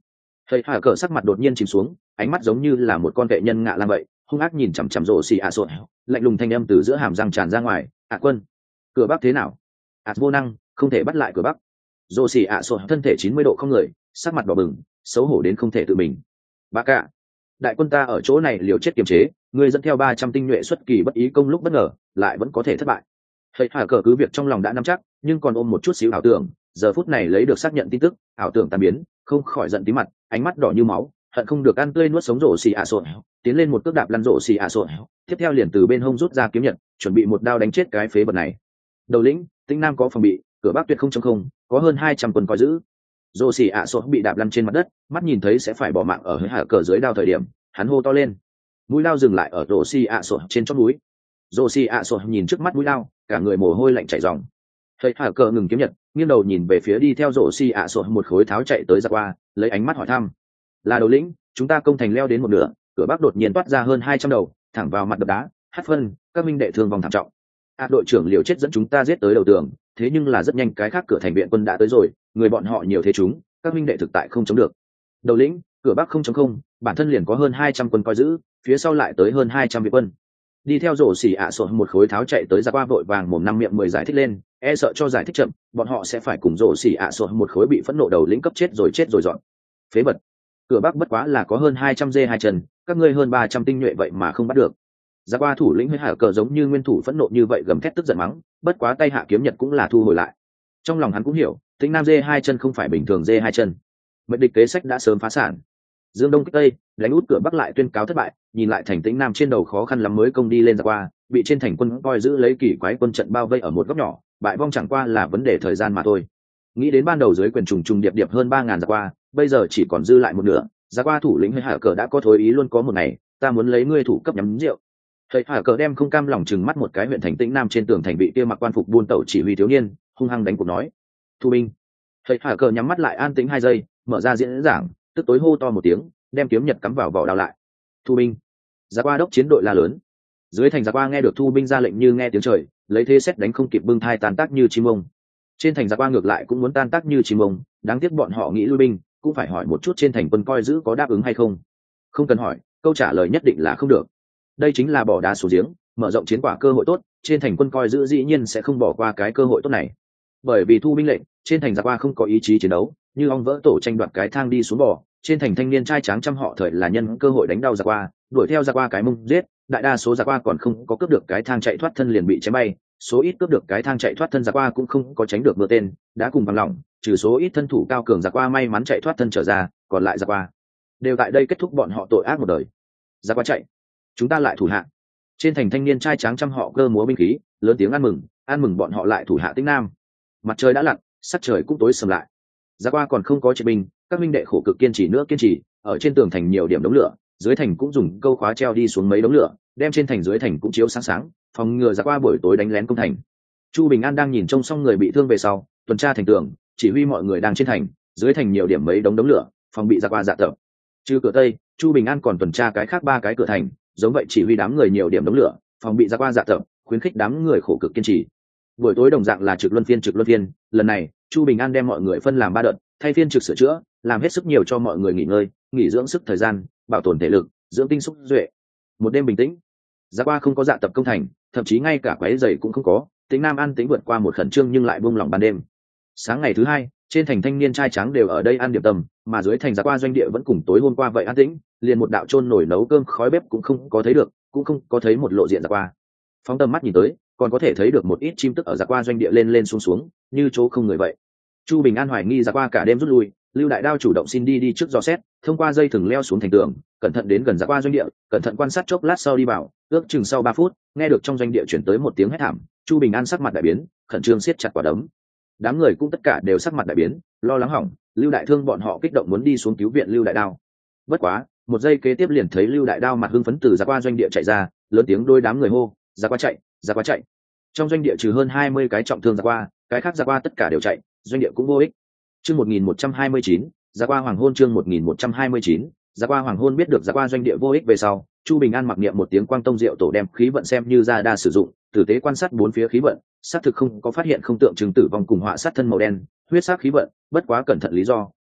Thầy hạ cờ sắc mặt đột nhiên chìm xuống, ánh mắt giống như là một con vệ nhân ngạ lang vậy, hung ác nhìn chằm chằm rổ xì ạ sột, lạnh lùng thanh âm từ giữa hàm răng tràn ra ngoài. Quân, cửa bắc thế nào? Vô năng, không thể bắt lại cửa bắc. Rổ xì ạ sột thân thể 90 độ không người, sắc mặt đỏ bừng, xấu hổ đến không thể tự mình. Bá cả, đại quân ta ở chỗ này liều chết kiềm chế, người dẫn theo 300 tinh nhuệ xuất kỳ bất ý công lúc bất ngờ, lại vẫn có thể thất bại. Thầy hạ cờ cứ việc trong lòng đã nắm chắc, nhưng còn ôm một chút xíu ảo tưởng, giờ phút này lấy được xác nhận tin tức, ảo tưởng tan biến, không khỏi giận tí mặt, ánh mắt đỏ như máu, hận không được ăn tươi nuốt sống rổ xì ạ sột, tiến lên một cước đạp lăn rổ xì ạ sột, tiếp theo liền từ bên hông rút ra kiếm nhật, chuẩn bị một đao đánh chết cái phế vật này. Đầu lĩnh, Tĩnh Nam có phòng bị, cửa bắc tuyệt không trong không, có hơn 200 quân coi giữ. Rổ xì ạ sột bị đạp lăn trên mặt đất, mắt nhìn thấy sẽ phải bỏ mạng ở hơi hạ cờ dưới đao thời điểm, hắn hô to lên. Mũi đao dừng lại ở rổ xì ạ sột trên chót núi. Rổ xì ạ sột nhìn trước mắt mũi đao, cả người mồ hôi lạnh chảy ròng. Hơi hạ cờ ngừng kiếm nhật, nghiêng đầu nhìn về phía đi theo rổ xì ạ sột một khối tháo chạy tới ra qua, lấy ánh mắt hỏi thăm. Là đầu lĩnh, chúng ta công thành leo đến một nửa, cửa bắc đột nhiên toát ra hơn 200 đầu, thẳng vào mặt đập đá. Hát phân, các minh đệ thương vong thảm trọng. Đội trưởng liều chết dẫn chúng ta giết tới đầu tường, thế nhưng là rất nhanh cái khác cửa thành viện quân đã tới rồi, người bọn họ nhiều thế chúng, các minh đệ thực tại không chống được. Đầu lĩnh, cửa bắc không chống không, bản thân liền có hơn 200 quân coi giữ, phía sau lại tới hơn 200 viện quân. Đi theo rổ xì ạ sột một khối tháo chạy tới ra qua vội vàng mồm năm miệng 10 giải thích lên, e sợ cho giải thích chậm, bọn họ sẽ phải cùng rổ xì ạ sột một khối bị phẫn nộ đầu lĩnh cấp chết rồi dọn. Phế vật, cửa bắc bất quá là có hơn 200 dê hai chân, các ngươi hơn 300 tinh nhuệ vậy mà không bắt được. Ra qua thủ lĩnh hơi hạ cờ giống như nguyên thủ phẫn nộ như vậy gầm thét tức giận mắng, bất quá tay hạ kiếm nhật cũng là thu hồi lại. Trong lòng hắn cũng hiểu, Tĩnh Nam dê hai chân không phải bình thường dê hai chân, mệnh địch kế sách đã sớm phá sản. Dương Đông kích Tây, đánh út cửa bắc lại tuyên cáo thất bại, nhìn lại thành Tĩnh Nam trên đầu khó khăn lắm mới công đi lên ra qua, bị trên thành quân coi giữ lấy kỳ quái quân trận bao vây ở một góc nhỏ, bại vong chẳng qua là vấn đề thời gian mà thôi. Nghĩ đến ban đầu dưới quyền trùng trùng điệp điệp hơn 3000 ra qua, bây giờ chỉ còn dư lại một nửa, ra qua thủ lĩnh hơi hạ cờ đã có thối ý luôn có một ngày, ta muốn lấy ngươi thủ cấp nhắm rượu. Hơi hạ cờ đem không cam lòng chừng mắt một cái huyện thành Tĩnh Nam trên tường thành bị kia mặc quan phục buôn tẩu chỉ huy thiếu niên, hung hăng đánh cuộc nói: "Thu binh." Hơi hạ cờ nhắm mắt lại an tĩnh 2 giây, mở ra diễn giảng, tức tối hô to một tiếng, đem kiếm nhật cắm vào vỏ đao lại. Thu binh. Ra qua đốc chiến đội la lớn. Dưới thành ra qua nghe được thu binh ra lệnh như nghe tiếng trời, lấy thế xét đánh không kịp bưng thai tan tác như chim ông. Trên thành ra qua ngược lại cũng muốn tan tác như chim ông, đáng tiếc bọn họ nghĩ lui binh, cũng phải hỏi một chút trên thành quân coi giữ có đáp ứng hay không. Không cần hỏi, câu trả lời nhất định là không được. Đây chính là bỏ đá xuống giếng, mở rộng chiến quả cơ hội tốt, trên thành quân coi giữ dĩ nhiên sẽ không bỏ qua cái cơ hội tốt này. Bởi vì thu binh lệnh, trên thành ra qua không có ý chí chiến đấu, như ong vỡ tổ tranh đoạt cái thang đi xuống bò. Trên thành thanh niên trai tráng trăm họ thời là nhân cơ hội đánh đau ra qua, đuổi theo ra qua cái mông giết, đại đa số ra qua còn không có cướp được cái thang chạy thoát thân liền bị chém bay, số ít cướp được cái thang chạy thoát thân ra qua cũng không có tránh được mưa tên, đã cùng bằng lòng, trừ số ít thân thủ cao cường ra qua may mắn chạy thoát thân trở ra, còn lại ra qua đều tại đây kết thúc bọn họ tội ác một đời. Ra qua chạy, chúng ta lại thủ hạ. Trên thành thanh niên trai tráng trăm họ cơ múa binh khí, lớn tiếng ăn mừng bọn họ lại thủ hạ Tĩnh Nam. Mặt trời đã lặn, sắc trời cũng tối sầm lại. Ra qua còn không có triệt binh, các minh đệ khổ cực kiên trì, ở trên tường thành nhiều điểm đống lửa, dưới thành cũng dùng câu khóa treo đi xuống mấy đống lửa, đem trên thành dưới thành cũng chiếu sáng, phòng ngừa ra qua buổi tối đánh lén công thành. Chu Bình An đang nhìn trông xong người bị thương về sau, tuần tra thành tường, chỉ huy mọi người đang trên thành, dưới thành nhiều điểm mấy đống lửa, phòng bị ra qua dạ tập. Trừ cửa tây, Chu Bình An còn tuần tra cái khác 3 cái cửa thành, giống vậy chỉ huy đám người nhiều điểm đống lửa, phòng bị ra qua dạ tập, khuyến khích đám người khổ cực kiên trì. Buổi tối đồng dạng là trực luân phiên, lần này Chu Bình An đem mọi người phân làm 3 đợt, thay phiên trực sửa chữa, làm hết sức nhiều cho mọi người nghỉ ngơi, nghỉ dưỡng sức thời gian, bảo tồn thể lực, dưỡng tinh xúc duệ. Một đêm bình tĩnh, ra qua không có dạ tập công thành, thậm chí ngay cả quấy giày cũng không có, Tĩnh Nam an tĩnh vượt qua một khẩn trương nhưng lại buông lỏng ban đêm. Sáng ngày thứ 2, trên thành thanh niên trai trắng đều ở đây ăn điểm tâm, mà dưới thành ra qua doanh địa vẫn cùng tối hôm qua vậy an tĩnh, liền một đạo chôn nổi nấu cơm khói bếp cũng không có thấy được, cũng không có thấy một lộ diện ra qua. Phóng tầm mắt nhìn tới, còn có thể thấy được một ít chim tức ở ra qua doanh địa lên xuống, như chỗ không người vậy. Chu Bình An hoài nghi ra qua cả đêm rút lui, Lưu Đại Đao chủ động xin đi trước dò xét, thông qua dây thừng leo xuống thành tường, cẩn thận đến gần ra qua doanh địa, cẩn thận quan sát chốc lát sau đi vào, ước chừng sau 3 phút, nghe được trong doanh địa chuyển tới một tiếng hét thảm, Chu Bình An sắc mặt đại biến, khẩn trương siết chặt quả đấm. Đám người cũng tất cả đều sắc mặt đại biến, lo lắng hỏng, Lưu Đại Thương bọn họ kích động muốn đi xuống cứu viện Lưu Đại Đao. Bất quá, một giây kế tiếp liền thấy Lưu Đại Đao mặt hưng phấn từ ra qua doanh địa chạy ra, lớn tiếng đôi đám người hô, ra qua chạy. Trong doanh địa trừ hơn 20 cái trọng thương ra qua, cái khác ra qua tất cả đều chạy, doanh địa cũng vô ích. Chương 1129, ra qua hoàng hôn. Chương 1129, ra qua hoàng hôn. Biết được ra qua doanh địa vô ích về sau, Chu Bình An mặc niệm một tiếng quang tông diệu tổ đem khí vận xem như ra đa sử dụng, tử tế quan sát 4 phía khí vận, xác thực không có phát hiện không tượng trưng tử vong cùng họa sát thân màu đen, huyết sắc khí vận, bất quá cẩn thận lý do,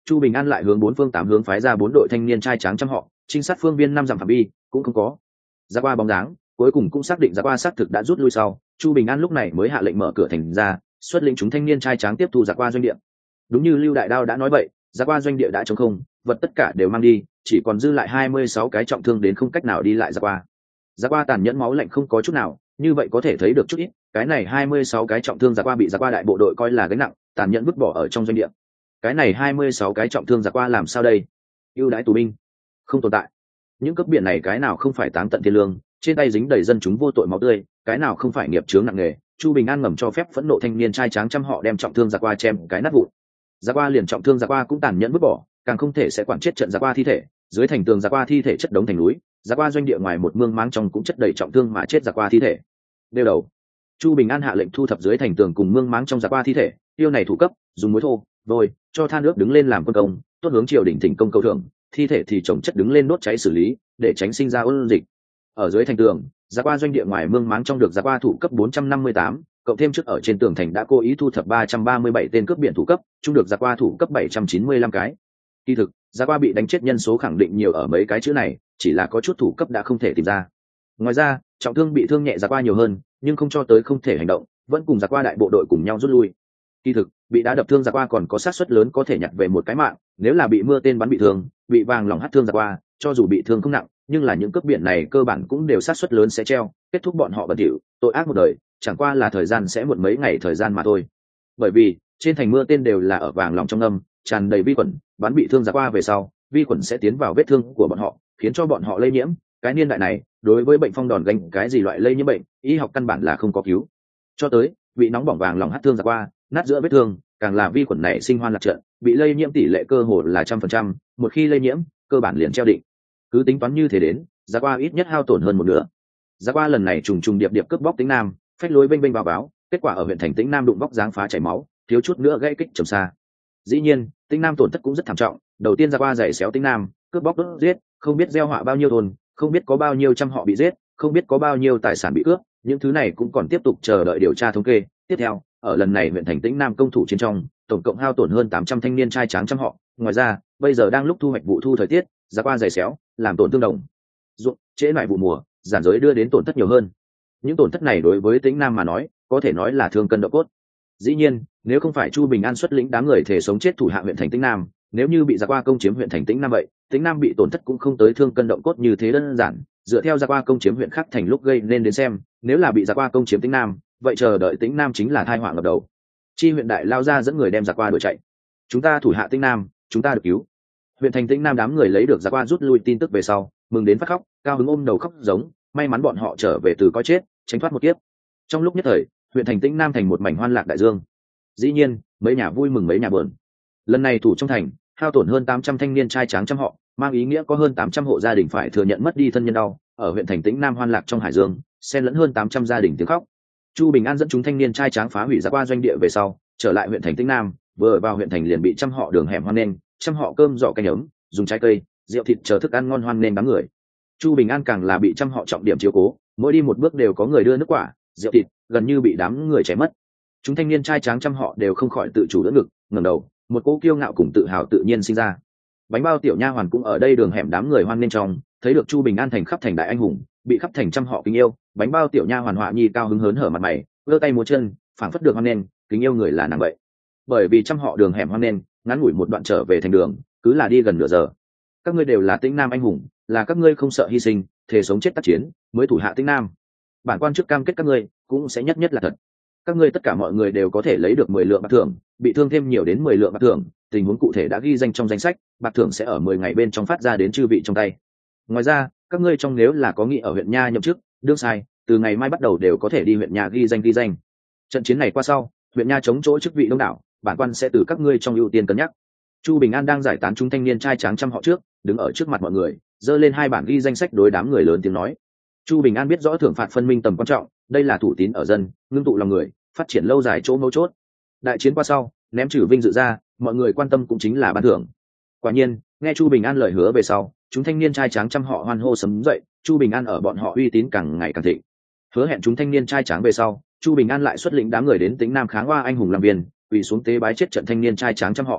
Chu Bình An lại hướng bốn phương tám hướng phái ra 4 đội thanh niên trai tráng trăm họ trinh sát phương viên 5 dặm phạm vi, cũng không có ra qua bóng dáng. Cuối cùng cũng xác định ra qua xác thực đã rút lui sau, Chu Bình An lúc này mới hạ lệnh mở cửa thành ra, xuất lĩnh chúng thanh niên trai tráng tiếp thu ra qua doanh địa. Đúng như Lưu Đại Đao đã nói vậy, ra qua doanh địa đã trống không, vật tất cả đều mang đi, chỉ còn dư lại 26 cái trọng thương đến không cách nào đi lại ra qua. Ra qua tàn nhẫn máu lạnh không có chút nào, như vậy có thể thấy được chút ít, cái này 26 cái trọng thương ra qua bị ra qua đại bộ đội coi là gánh nặng, tàn nhẫn vứt bỏ ở trong doanh địa. Cái này 26 cái trọng thương ra qua làm sao đây? Ưu đãi tù binh không tồn tại. Những cấp biển này cái nào không phải táng tận thiên lương, trên tay dính đầy dân chúng vô tội máu tươi, cái nào không phải nghiệp chướng nặng nề. Chu Bình An ngầm cho phép phẫn nộ thanh niên trai tráng trăm họ đem trọng thương ra qua chém cái nát vụn. Ra qua liền trọng thương ra qua cũng tàn nhẫn vứt bỏ, càng không thể sẽ quản chết trận ra qua thi thể, dưới thành tường ra qua thi thể chất đống thành núi, ra qua doanh địa ngoài một mương máng trong cũng chất đầy trọng thương mà chết ra qua thi thể. Đeo đầu. Chu Bình An hạ lệnh thu thập dưới thành tường cùng mương máng trong ra qua thi thể, tiêu này thủ cấp, dùng muối thô, vôi, cho than nước đứng lên làm quân công, tốt hướng triều đình thỉnh công cầu thưởng, thi thể thì chồng chất đứng lên đốt cháy xử lý, để tránh sinh ra ôn dịch. Ở dưới thành tường, ra qua doanh địa ngoài mương máng trong được ra qua thủ cấp 458, cộng thêm trước ở trên tường thành đã cố ý thu thập 337 tên cướp biển thủ cấp, chung được ra qua thủ cấp 795 cái. Kỳ thực, ra qua bị đánh chết nhân số khẳng định nhiều ở mấy cái chữ này, chỉ là có chút thủ cấp đã không thể tìm ra. Ngoài ra, trọng thương bị thương nhẹ ra qua nhiều hơn, nhưng không cho tới không thể hành động, vẫn cùng ra qua đại bộ đội cùng nhau rút lui. Kỳ thực, bị đá đập thương ra qua còn có xác suất lớn có thể nhặt về một cái mạng, nếu là bị mưa tên bắn bị thương, bị vàng lỏng hắt thương ra qua, cho dù bị thương không nặng, nhưng là những cướp biển này cơ bản cũng đều xác suất lớn sẽ treo, kết thúc bọn họ bẩn thỉu, tội ác một đời, chẳng qua là thời gian sẽ muộn mấy ngày thời gian mà thôi. Bởi vì trên thành mưa tên đều là ở vàng lỏng trong âm, tràn đầy vi khuẩn, bắn bị thương ra qua về sau, vi khuẩn sẽ tiến vào vết thương của bọn họ, khiến cho bọn họ lây nhiễm. Cái niên đại này, đối với bệnh phong đòn gánh cái gì loại lây nhiễm bệnh, y học căn bản là không có cứu. Cho tới bị nóng bỏng vàng lỏng hắt thương ra qua, nát giữa vết thương, càng là vi khuẩn này sinh hoan lạc trận, bị lây nhiễm tỷ lệ cơ hồ là 100%, một khi lây nhiễm, cơ bản liền treo định. Cứ tính toán như thế đến, ra qua ít nhất hao tổn hơn một nửa. Ra qua lần này trùng trùng điệp điệp cướp bóc Tĩnh Nam, phách lối bênh bênh vào báo, kết quả ở huyện thành Tĩnh Nam đụng bóc dáng phá chảy máu, thiếu chút nữa gãy kích trầm xa. Dĩ nhiên, Tĩnh Nam tổn thất cũng rất thảm trọng, đầu tiên ra qua giày xéo Tĩnh Nam, cướp bóc đốt giết, không biết gieo họa bao nhiêu thôn, không biết có bao nhiêu trăm họ bị giết, không biết có bao nhiêu tài sản bị cướp, những thứ này cũng còn tiếp tục chờ đợi điều tra thống kê. Tiếp theo, ở lần này huyện thành Tĩnh Nam công thủ chiến trong, tổng cộng hao tổn hơn 800 thanh niên trai tráng trăm họ. Ngoài ra, bây giờ đang lúc thu hoạch vụ thu thời tiết, ra qua giày xéo, làm tổn tương đồng ruộng, trễ lại vụ mùa, giản giới đưa đến tổn thất nhiều hơn. Những tổn thất này đối với Tĩnh Nam mà nói, có thể nói là thương cân độ cốt. Dĩ nhiên, nếu không phải Chu Bình An xuất lĩnh đám người thể sống chết thủ hạ huyện thành Tĩnh Nam, nếu như bị ra qua công chiếm huyện thành Tĩnh Nam vậy, Tĩnh Nam bị tổn thất cũng không tới thương cân động cốt như thế đơn giản. Dựa theo ra qua công chiếm huyện khác thành lúc gây nên đến xem, nếu là bị ra qua công chiếm Tĩnh Nam, vậy chờ đợi Tĩnh Nam chính là tai họa ngập đầu. Chi huyện đại lao ra dẫn người đem ra qua đuổi chạy. Chúng ta thủ hạ Tĩnh Nam, chúng ta được cứu. Huyện thành Tĩnh Nam đám người lấy được ra qua rút lui tin tức về sau, mừng đến phát khóc, cao hứng ôm đầu khóc giống, may mắn bọn họ trở về từ coi chết, tránh thoát một kiếp. Trong lúc nhất thời, huyện thành Tĩnh Nam thành một mảnh hoan lạc đại dương. Dĩ nhiên, mấy nhà vui mừng mấy nhà buồn. Lần này thủ trong thành, hao tổn hơn 800 thanh niên trai tráng trăm họ, mang ý nghĩa có hơn 800 hộ gia đình phải thừa nhận mất đi thân nhân đau. Ở huyện thành Tĩnh Nam hoan lạc trong hải dương, xen lẫn hơn 800 gia đình tiếng khóc. Chu Bình An dẫn chúng thanh niên trai tráng phá hủy ra qua doanh địa về sau, trở lại huyện thành Tĩnh Nam, vừa vào huyện thành liền bị trăm họ đường hẻm hoan nghênh, trăm họ cơm giỏ canh ấm, dùng trái cây, rượu thịt chờ thức ăn ngon hoan nghênh đám người. Chu Bình An càng là bị trăm họ trọng điểm chiếu cố, mỗi đi một bước đều có người đưa nước quả, rượu thịt, gần như bị đám người chém mất. Chúng thanh niên trai tráng trăm họ đều không khỏi tự chủ đỡ ngực, ngẩng đầu, một cỗ kiêu ngạo cùng tự hào tự nhiên sinh ra. Bánh bao tiểu nha hoàn cũng ở đây đường hẻm đám người hoan nghênh trong, thấy được Chu Bình An thành khắp thành đại anh hùng, bị khắp thành trăm họ kính yêu, bánh bao tiểu nha hoàn họa nhi cao hứng hớn hở mặt mày, giơ tay múa chân, phảng phất được hoan nghênh, kính yêu người là nàng vậy. Bởi vì trăm họ đường hẻm hoan nghênh, ngắn ngủi một đoạn trở về thành đường, cứ là đi gần nửa giờ. Các ngươi đều là Tĩnh Nam anh hùng, là các ngươi không sợ hy sinh, thề sống chết tác chiến, mới thủ hạ Tĩnh Nam. Bản quan trước cam kết các ngươi cũng sẽ nhất nhất là thật. Các ngươi tất cả mọi người đều có thể lấy được 10 lượng bạc thưởng, bị thương thêm nhiều đến 10 lượng bạc thưởng, tình huống cụ thể đã ghi danh trong danh sách, bạc thưởng sẽ ở 10 ngày bên trong phát ra đến chư vị trong tay. Ngoài ra, các ngươi trong nếu là có nghị ở huyện nha nhậm chức, đương sai, từ ngày mai bắt đầu đều có thể đi huyện nha ghi danh. Trận chiến này qua sau, huyện nha chống chỗ chức vị đông đảo, bản quan sẽ từ các ngươi trong ưu tiên cân nhắc. Chu Bình An đang giải tán chúng thanh niên trai tráng trăm họ trước, đứng ở trước mặt mọi người, giơ lên 2 bản ghi danh sách đối đám người lớn tiếng nói. Chu Bình An biết rõ thưởng phạt phân minh tầm quan trọng, đây là thủ tín ở dân, ngưng tụ lòng người, phát triển lâu dài chỗ mấu chốt. Đại chiến qua sau, ném trừ vinh dự ra, mọi người quan tâm cũng chính là ban thưởng. Quả nhiên, nghe Chu Bình An lời hứa về sau, chúng thanh niên trai tráng trăm họ hoan hô sấm dậy, Chu Bình An ở bọn họ uy tín càng ngày càng thịnh. Hứa hẹn chúng thanh niên trai tráng về sau, Chu Bình An lại xuất lĩnh đám người đến Tĩnh Nam kháng oa anh hùng làm viên, quỳ xuống tế bái chết trận thanh niên trai tráng trăm họ.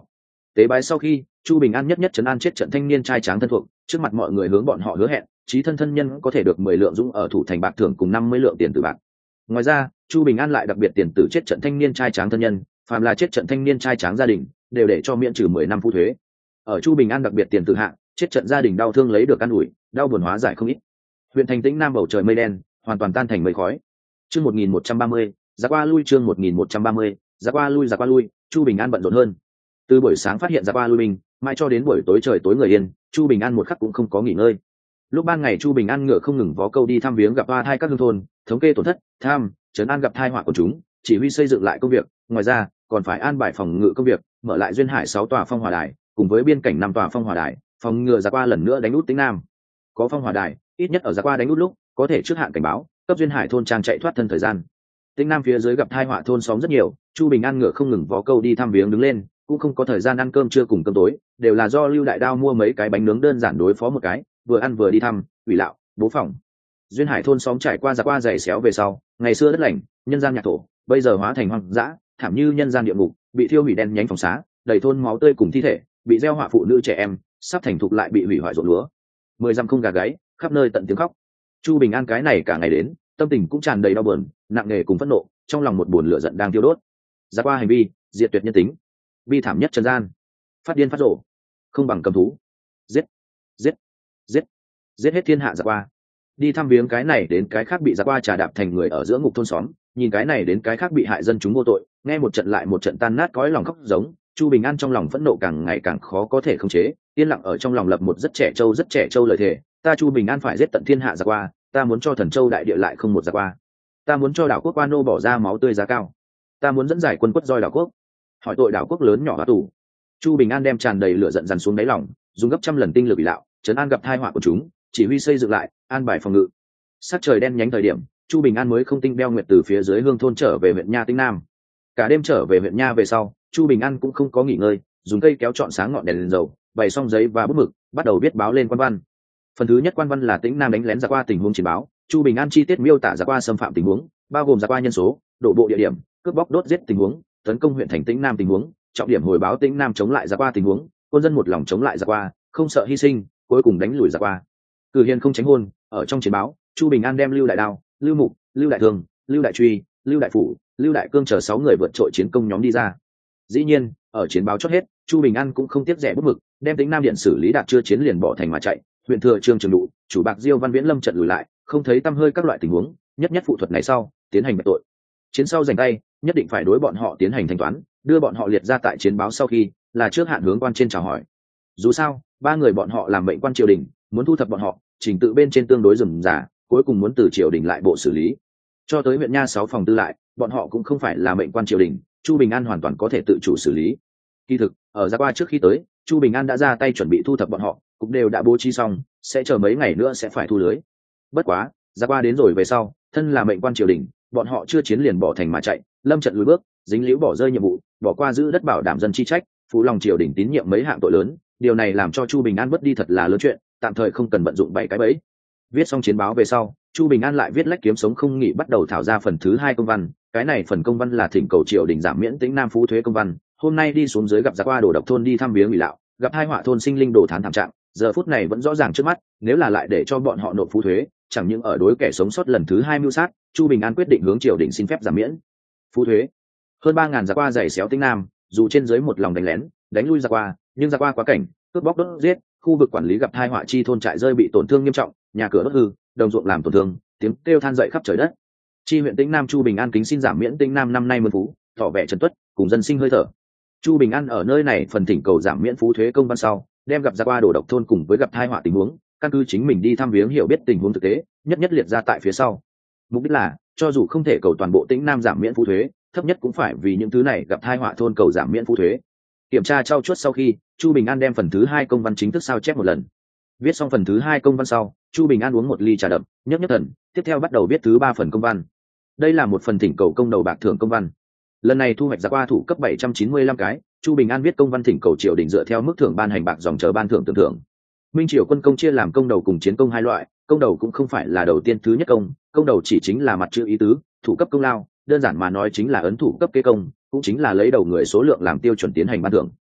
Tế bái sau khi, Chu Bình An nhất nhất trấn an chết trận thanh niên trai tráng thân thuộc, trước mặt mọi người hướng bọn họ hứa hẹn, chí thân thân nhân có thể được 10 lượng dũng ở thủ thành bạc thưởng cùng 50 lượng tiền tử bạc. Ngoài ra, Chu Bình An lại đặc biệt tiền tử chết trận thanh niên trai tráng thân nhân, phàm là chết trận thanh niên trai tráng gia đình, đều để cho miễn trừ 10 năm phụ thuế. Ở Chu Bình An đặc biệt tiền tử hạng, chết trận gia đình đau thương lấy được an ủi, đau buồn hóa giải không ít. Huyện thành Tĩnh Nam bầu trời mây đen, hoàn toàn tan thành mây khói. Chương 1130, giá qua lui chương 1130, giá qua lui, Chu Bình An bận rộn hơn. Từ buổi sáng phát hiện giá qua lui mình, mai cho đến buổi tối trời tối người yên, Chu Bình An một khắc cũng không có nghỉ ngơi. Lúc ban ngày Chu Bình An ngựa không ngừng vó câu đi thăm viếng gặp hoa thai các hương thôn, thống kê tổn thất, tham, trấn an gặp thai họa của chúng, chỉ huy xây dựng lại công việc, ngoài ra còn phải an bài phòng ngự công việc, mở lại duyên hải 6 tòa phong hỏa đài, cùng với biên cảnh 5 tòa phong hỏa đài, phòng ngừa giá qua lần nữa đánh út Tĩnh Nam. Có phong hỏa đài, ít nhất ở giá qua đánh út lúc, có thể trước hạn cảnh báo, cấp duyên hải thôn trang chạy thoát thân thời gian. Tĩnh Nam phía dưới gặp thai họa thôn xóm rất nhiều, Chu Bình An ngựa không ngừng vó câu đi thăm viếng đứng lên, cũng không có thời gian ăn cơm trưa cùng cơm tối, đều là do Lưu Đại Đao mua mấy cái bánh nướng đơn giản đối phó một cái, vừa ăn vừa đi thăm, ủy lạo, bố phòng. Duyên hải thôn xóm trải qua giá qua dày xéo về sau, ngày xưa đất lành, nhân gian nhạc thổ, bây giờ hóa thành hoang dã, thảm như nhân gian địa ngục, bị thiêu hủy đen nhánh phòng xá, đầy thôn máu tươi cùng thi thể, bị gieo họa phụ nữ trẻ em, sắp thành thục lại bị hủy hoại ruộng lúa. 10 dặm không gà gáy, khắp nơi tận tiếng khóc. Chu Bình An cái này cả ngày đến, tâm tình cũng tràn đầy đau buồn, nặng nề cùng phẫn nộ, trong lòng một buồn lửa giận đang thiêu đốt. Giá qua hành vi, diệt tuyệt nhân tính, bi thảm nhất trần gian, phát điên phát rộ, không bằng cầm thú, giết, giết, giết, giết hết thiên hạ giá qua. Đi thăm viếng cái này đến cái khác bị giá qua trà đạp thành người ở giữa ngục thôn xóm, nhìn cái này đến cái khác bị hại dân chúng vô tội, nghe một trận lại một trận tan nát cõi lòng khóc giống. Chu Bình An trong lòng phẫn nộ càng ngày càng khó có thể khống chế, yên lặng ở trong lòng lập một rất trẻ trâu lời thề, ta Chu Bình An phải giết tận thiên hạ giá qua, ta muốn cho Thần Châu đại địa lại không một giá qua, ta muốn cho đảo quốc Quan Nô bỏ ra máu tươi giá cao, ta muốn dẫn giải quân quất roi đảo quốc, hỏi tội đảo quốc lớn nhỏ hóa tù. Chu Bình An đem tràn đầy lửa giận dằn xuống đáy lòng, dùng gấp trăm lần tinh lực bị lạo, trấn an gặp tai họa của chúng, chỉ huy xây dựng lại, an bài phòng ngự. Sắc trời đen nhánh thời điểm, Chu Bình An mới không tinh beo nguyệt từ phía dưới hương thôn trở về huyện Nha Tĩnh Nam. Cả đêm trở về huyện Nha về sau, Chu Bình An cũng không có nghỉ ngơi, dùng cây kéo chọn sáng ngọn đèn lên dầu, bày xong giấy và bút mực, bắt đầu viết báo lên quan văn. Phần thứ nhất quan văn là Tĩnh Nam đánh lén giá qua tình huống chiến báo, Chu Bình An chi tiết miêu tả giá qua xâm phạm tình huống, bao gồm giá qua nhân số, độ bộ địa điểm, cướp bóc đốt giết tình huống, tấn công huyện thành Tĩnh Nam tình huống, trọng điểm hồi báo Tĩnh Nam chống lại giá qua tình huống, quân dân một lòng chống lại giá qua, không sợ hy sinh, cuối cùng đánh lùi giá qua. Cử hiền không tránh hôn, ở trong chiến báo, Chu Bình An đem Lưu Đại Đao, Lưu Mục, Lưu Đại Thương, Lưu Đại Truy, Lưu Đại Phủ, Lưu Đại Cương chờ 6 người vượt trội chiến công nhóm đi ra. Dĩ nhiên, ở chiến báo chót hết, Chu Bình An cũng không tiếc rẻ bút mực, đem Tĩnh Nam điện xử lý đạt chưa chiến liền bỏ thành mà chạy, huyện thừa Trương Trường Dụ, chủ bạc Diêu Văn Viễn lâm trận lùi lại, không thấy tăm hơi các loại tình huống, nhất nhất phụ thuật này sau, tiến hành bạch tội. Chiến sau giành tay, nhất định phải đối bọn họ tiến hành thanh toán, đưa bọn họ liệt ra tại chiến báo sau khi, là trước hạn hướng quan trên chào hỏi. Dù sao, 3 người bọn họ làm mệnh quan triều đình, muốn thu thập bọn họ, trình tự bên trên tương đối rườm rà, cuối cùng muốn từ triều đình lại bộ xử lý. Cho tới huyện Nha 6 phòng tư lại, bọn họ cũng không phải là mệnh quan triều đình, Chu Bình An hoàn toàn có thể tự chủ xử lý. Kỳ thực, ở giá qua trước khi tới, Chu Bình An đã ra tay chuẩn bị thu thập bọn họ, cũng đều đã bố trí xong, sẽ chờ mấy ngày nữa sẽ phải thu lưới. Bất quá, giá qua đến rồi về sau, thân là mệnh quan triều đình, bọn họ chưa chiến liền bỏ thành mà chạy, lâm trận lùi bước, dính líu bỏ rơi nhiệm vụ, bỏ qua giữ đất bảo đảm dân chi trách, phụ lòng triều đình tín nhiệm mấy hạng tội lớn, điều này làm cho Chu Bình An mất đi thật là lớn chuyện, tạm thời không cần bận dụng 7 cái bẫy. Viết xong chiến báo về sau, Chu Bình An lại viết lách kiếm sống không nghỉ bắt đầu thảo ra phần thứ 2 công văn, cái này phần công văn là thỉnh cầu triều đình giảm miễn Tĩnh Nam phú thuế công văn, hôm nay đi xuống dưới gặp giá qua đồ độc thôn đi thăm viếng ủy lạo, gặp hai họa thôn sinh linh đồ thán thảm trạng, giờ phút này vẫn rõ ràng trước mắt, nếu là lại để cho bọn họ nộp phú thuế, chẳng những ở đối kẻ sống sót lần thứ 2 mưu sát, Chu Bình An quyết định hướng triều đình xin phép giảm miễn phú thuế. Hơn 3000 giá qua giày xéo Tĩnh Nam, dù trên dưới một lòng đánh lén, đánh lui giá qua, nhưng giá qua quá cảnh, cướp bóc đốt giết, khu vực quản lý gặp tai họa chi thôn trại rơi bị tổn thương nghiêm trọng, nhà cửa đốt hư, đồng ruộng làm tổn thương, tiếng kêu than dậy khắp trời đất. Chi huyện Tĩnh Nam Chu Bình An kính xin giảm miễn Tĩnh Nam năm nay mơn phú, tỏ vẻ trấn tuất, cùng dân sinh hơi thở. Chu Bình An ở nơi này phần thỉnh cầu giảm miễn phú thuế công văn sau, đem gặp giá qua đồ độc thôn cùng với gặp tai họa tình huống, căn cứ chính mình đi thăm viếng hiểu biết tình huống thực tế, nhất nhất liệt ra tại phía sau. Mục đích là, cho dù không thể cầu toàn bộ Tĩnh Nam giảm miễn phú thuế, thấp nhất cũng phải vì những thứ này gặp tai họa thôn cầu giảm miễn phú thuế. Kiểm tra trau chuốt sau khi, Chu Bình An đem phần thứ 2 công văn chính thức sao chép một lần. Viết xong phần thứ 2 công văn sau, Chu Bình An uống một ly trà đậm, nhấp nhấp thần, tiếp theo bắt đầu viết thứ 3 phần công văn. Đây là một phần thỉnh cầu công đầu bạc thưởng công văn. Lần này thu hoạch giá qua thủ cấp 795 cái, Chu Bình An viết công văn thỉnh cầu triều đình dựa theo mức thưởng ban hành bạc dòng chờ ban thưởng tưởng thưởng. Minh triều quân công chia làm công đầu cùng chiến công 2 loại, công đầu cũng không phải là đầu tiên thứ nhất công đầu chỉ chính là mặt chữ ý tứ, thủ cấp công lao, đơn giản mà nói chính là ấn thủ cấp kế công, cũng chính là lấy đầu người số lượng làm tiêu chuẩn tiến hành ban thưởng.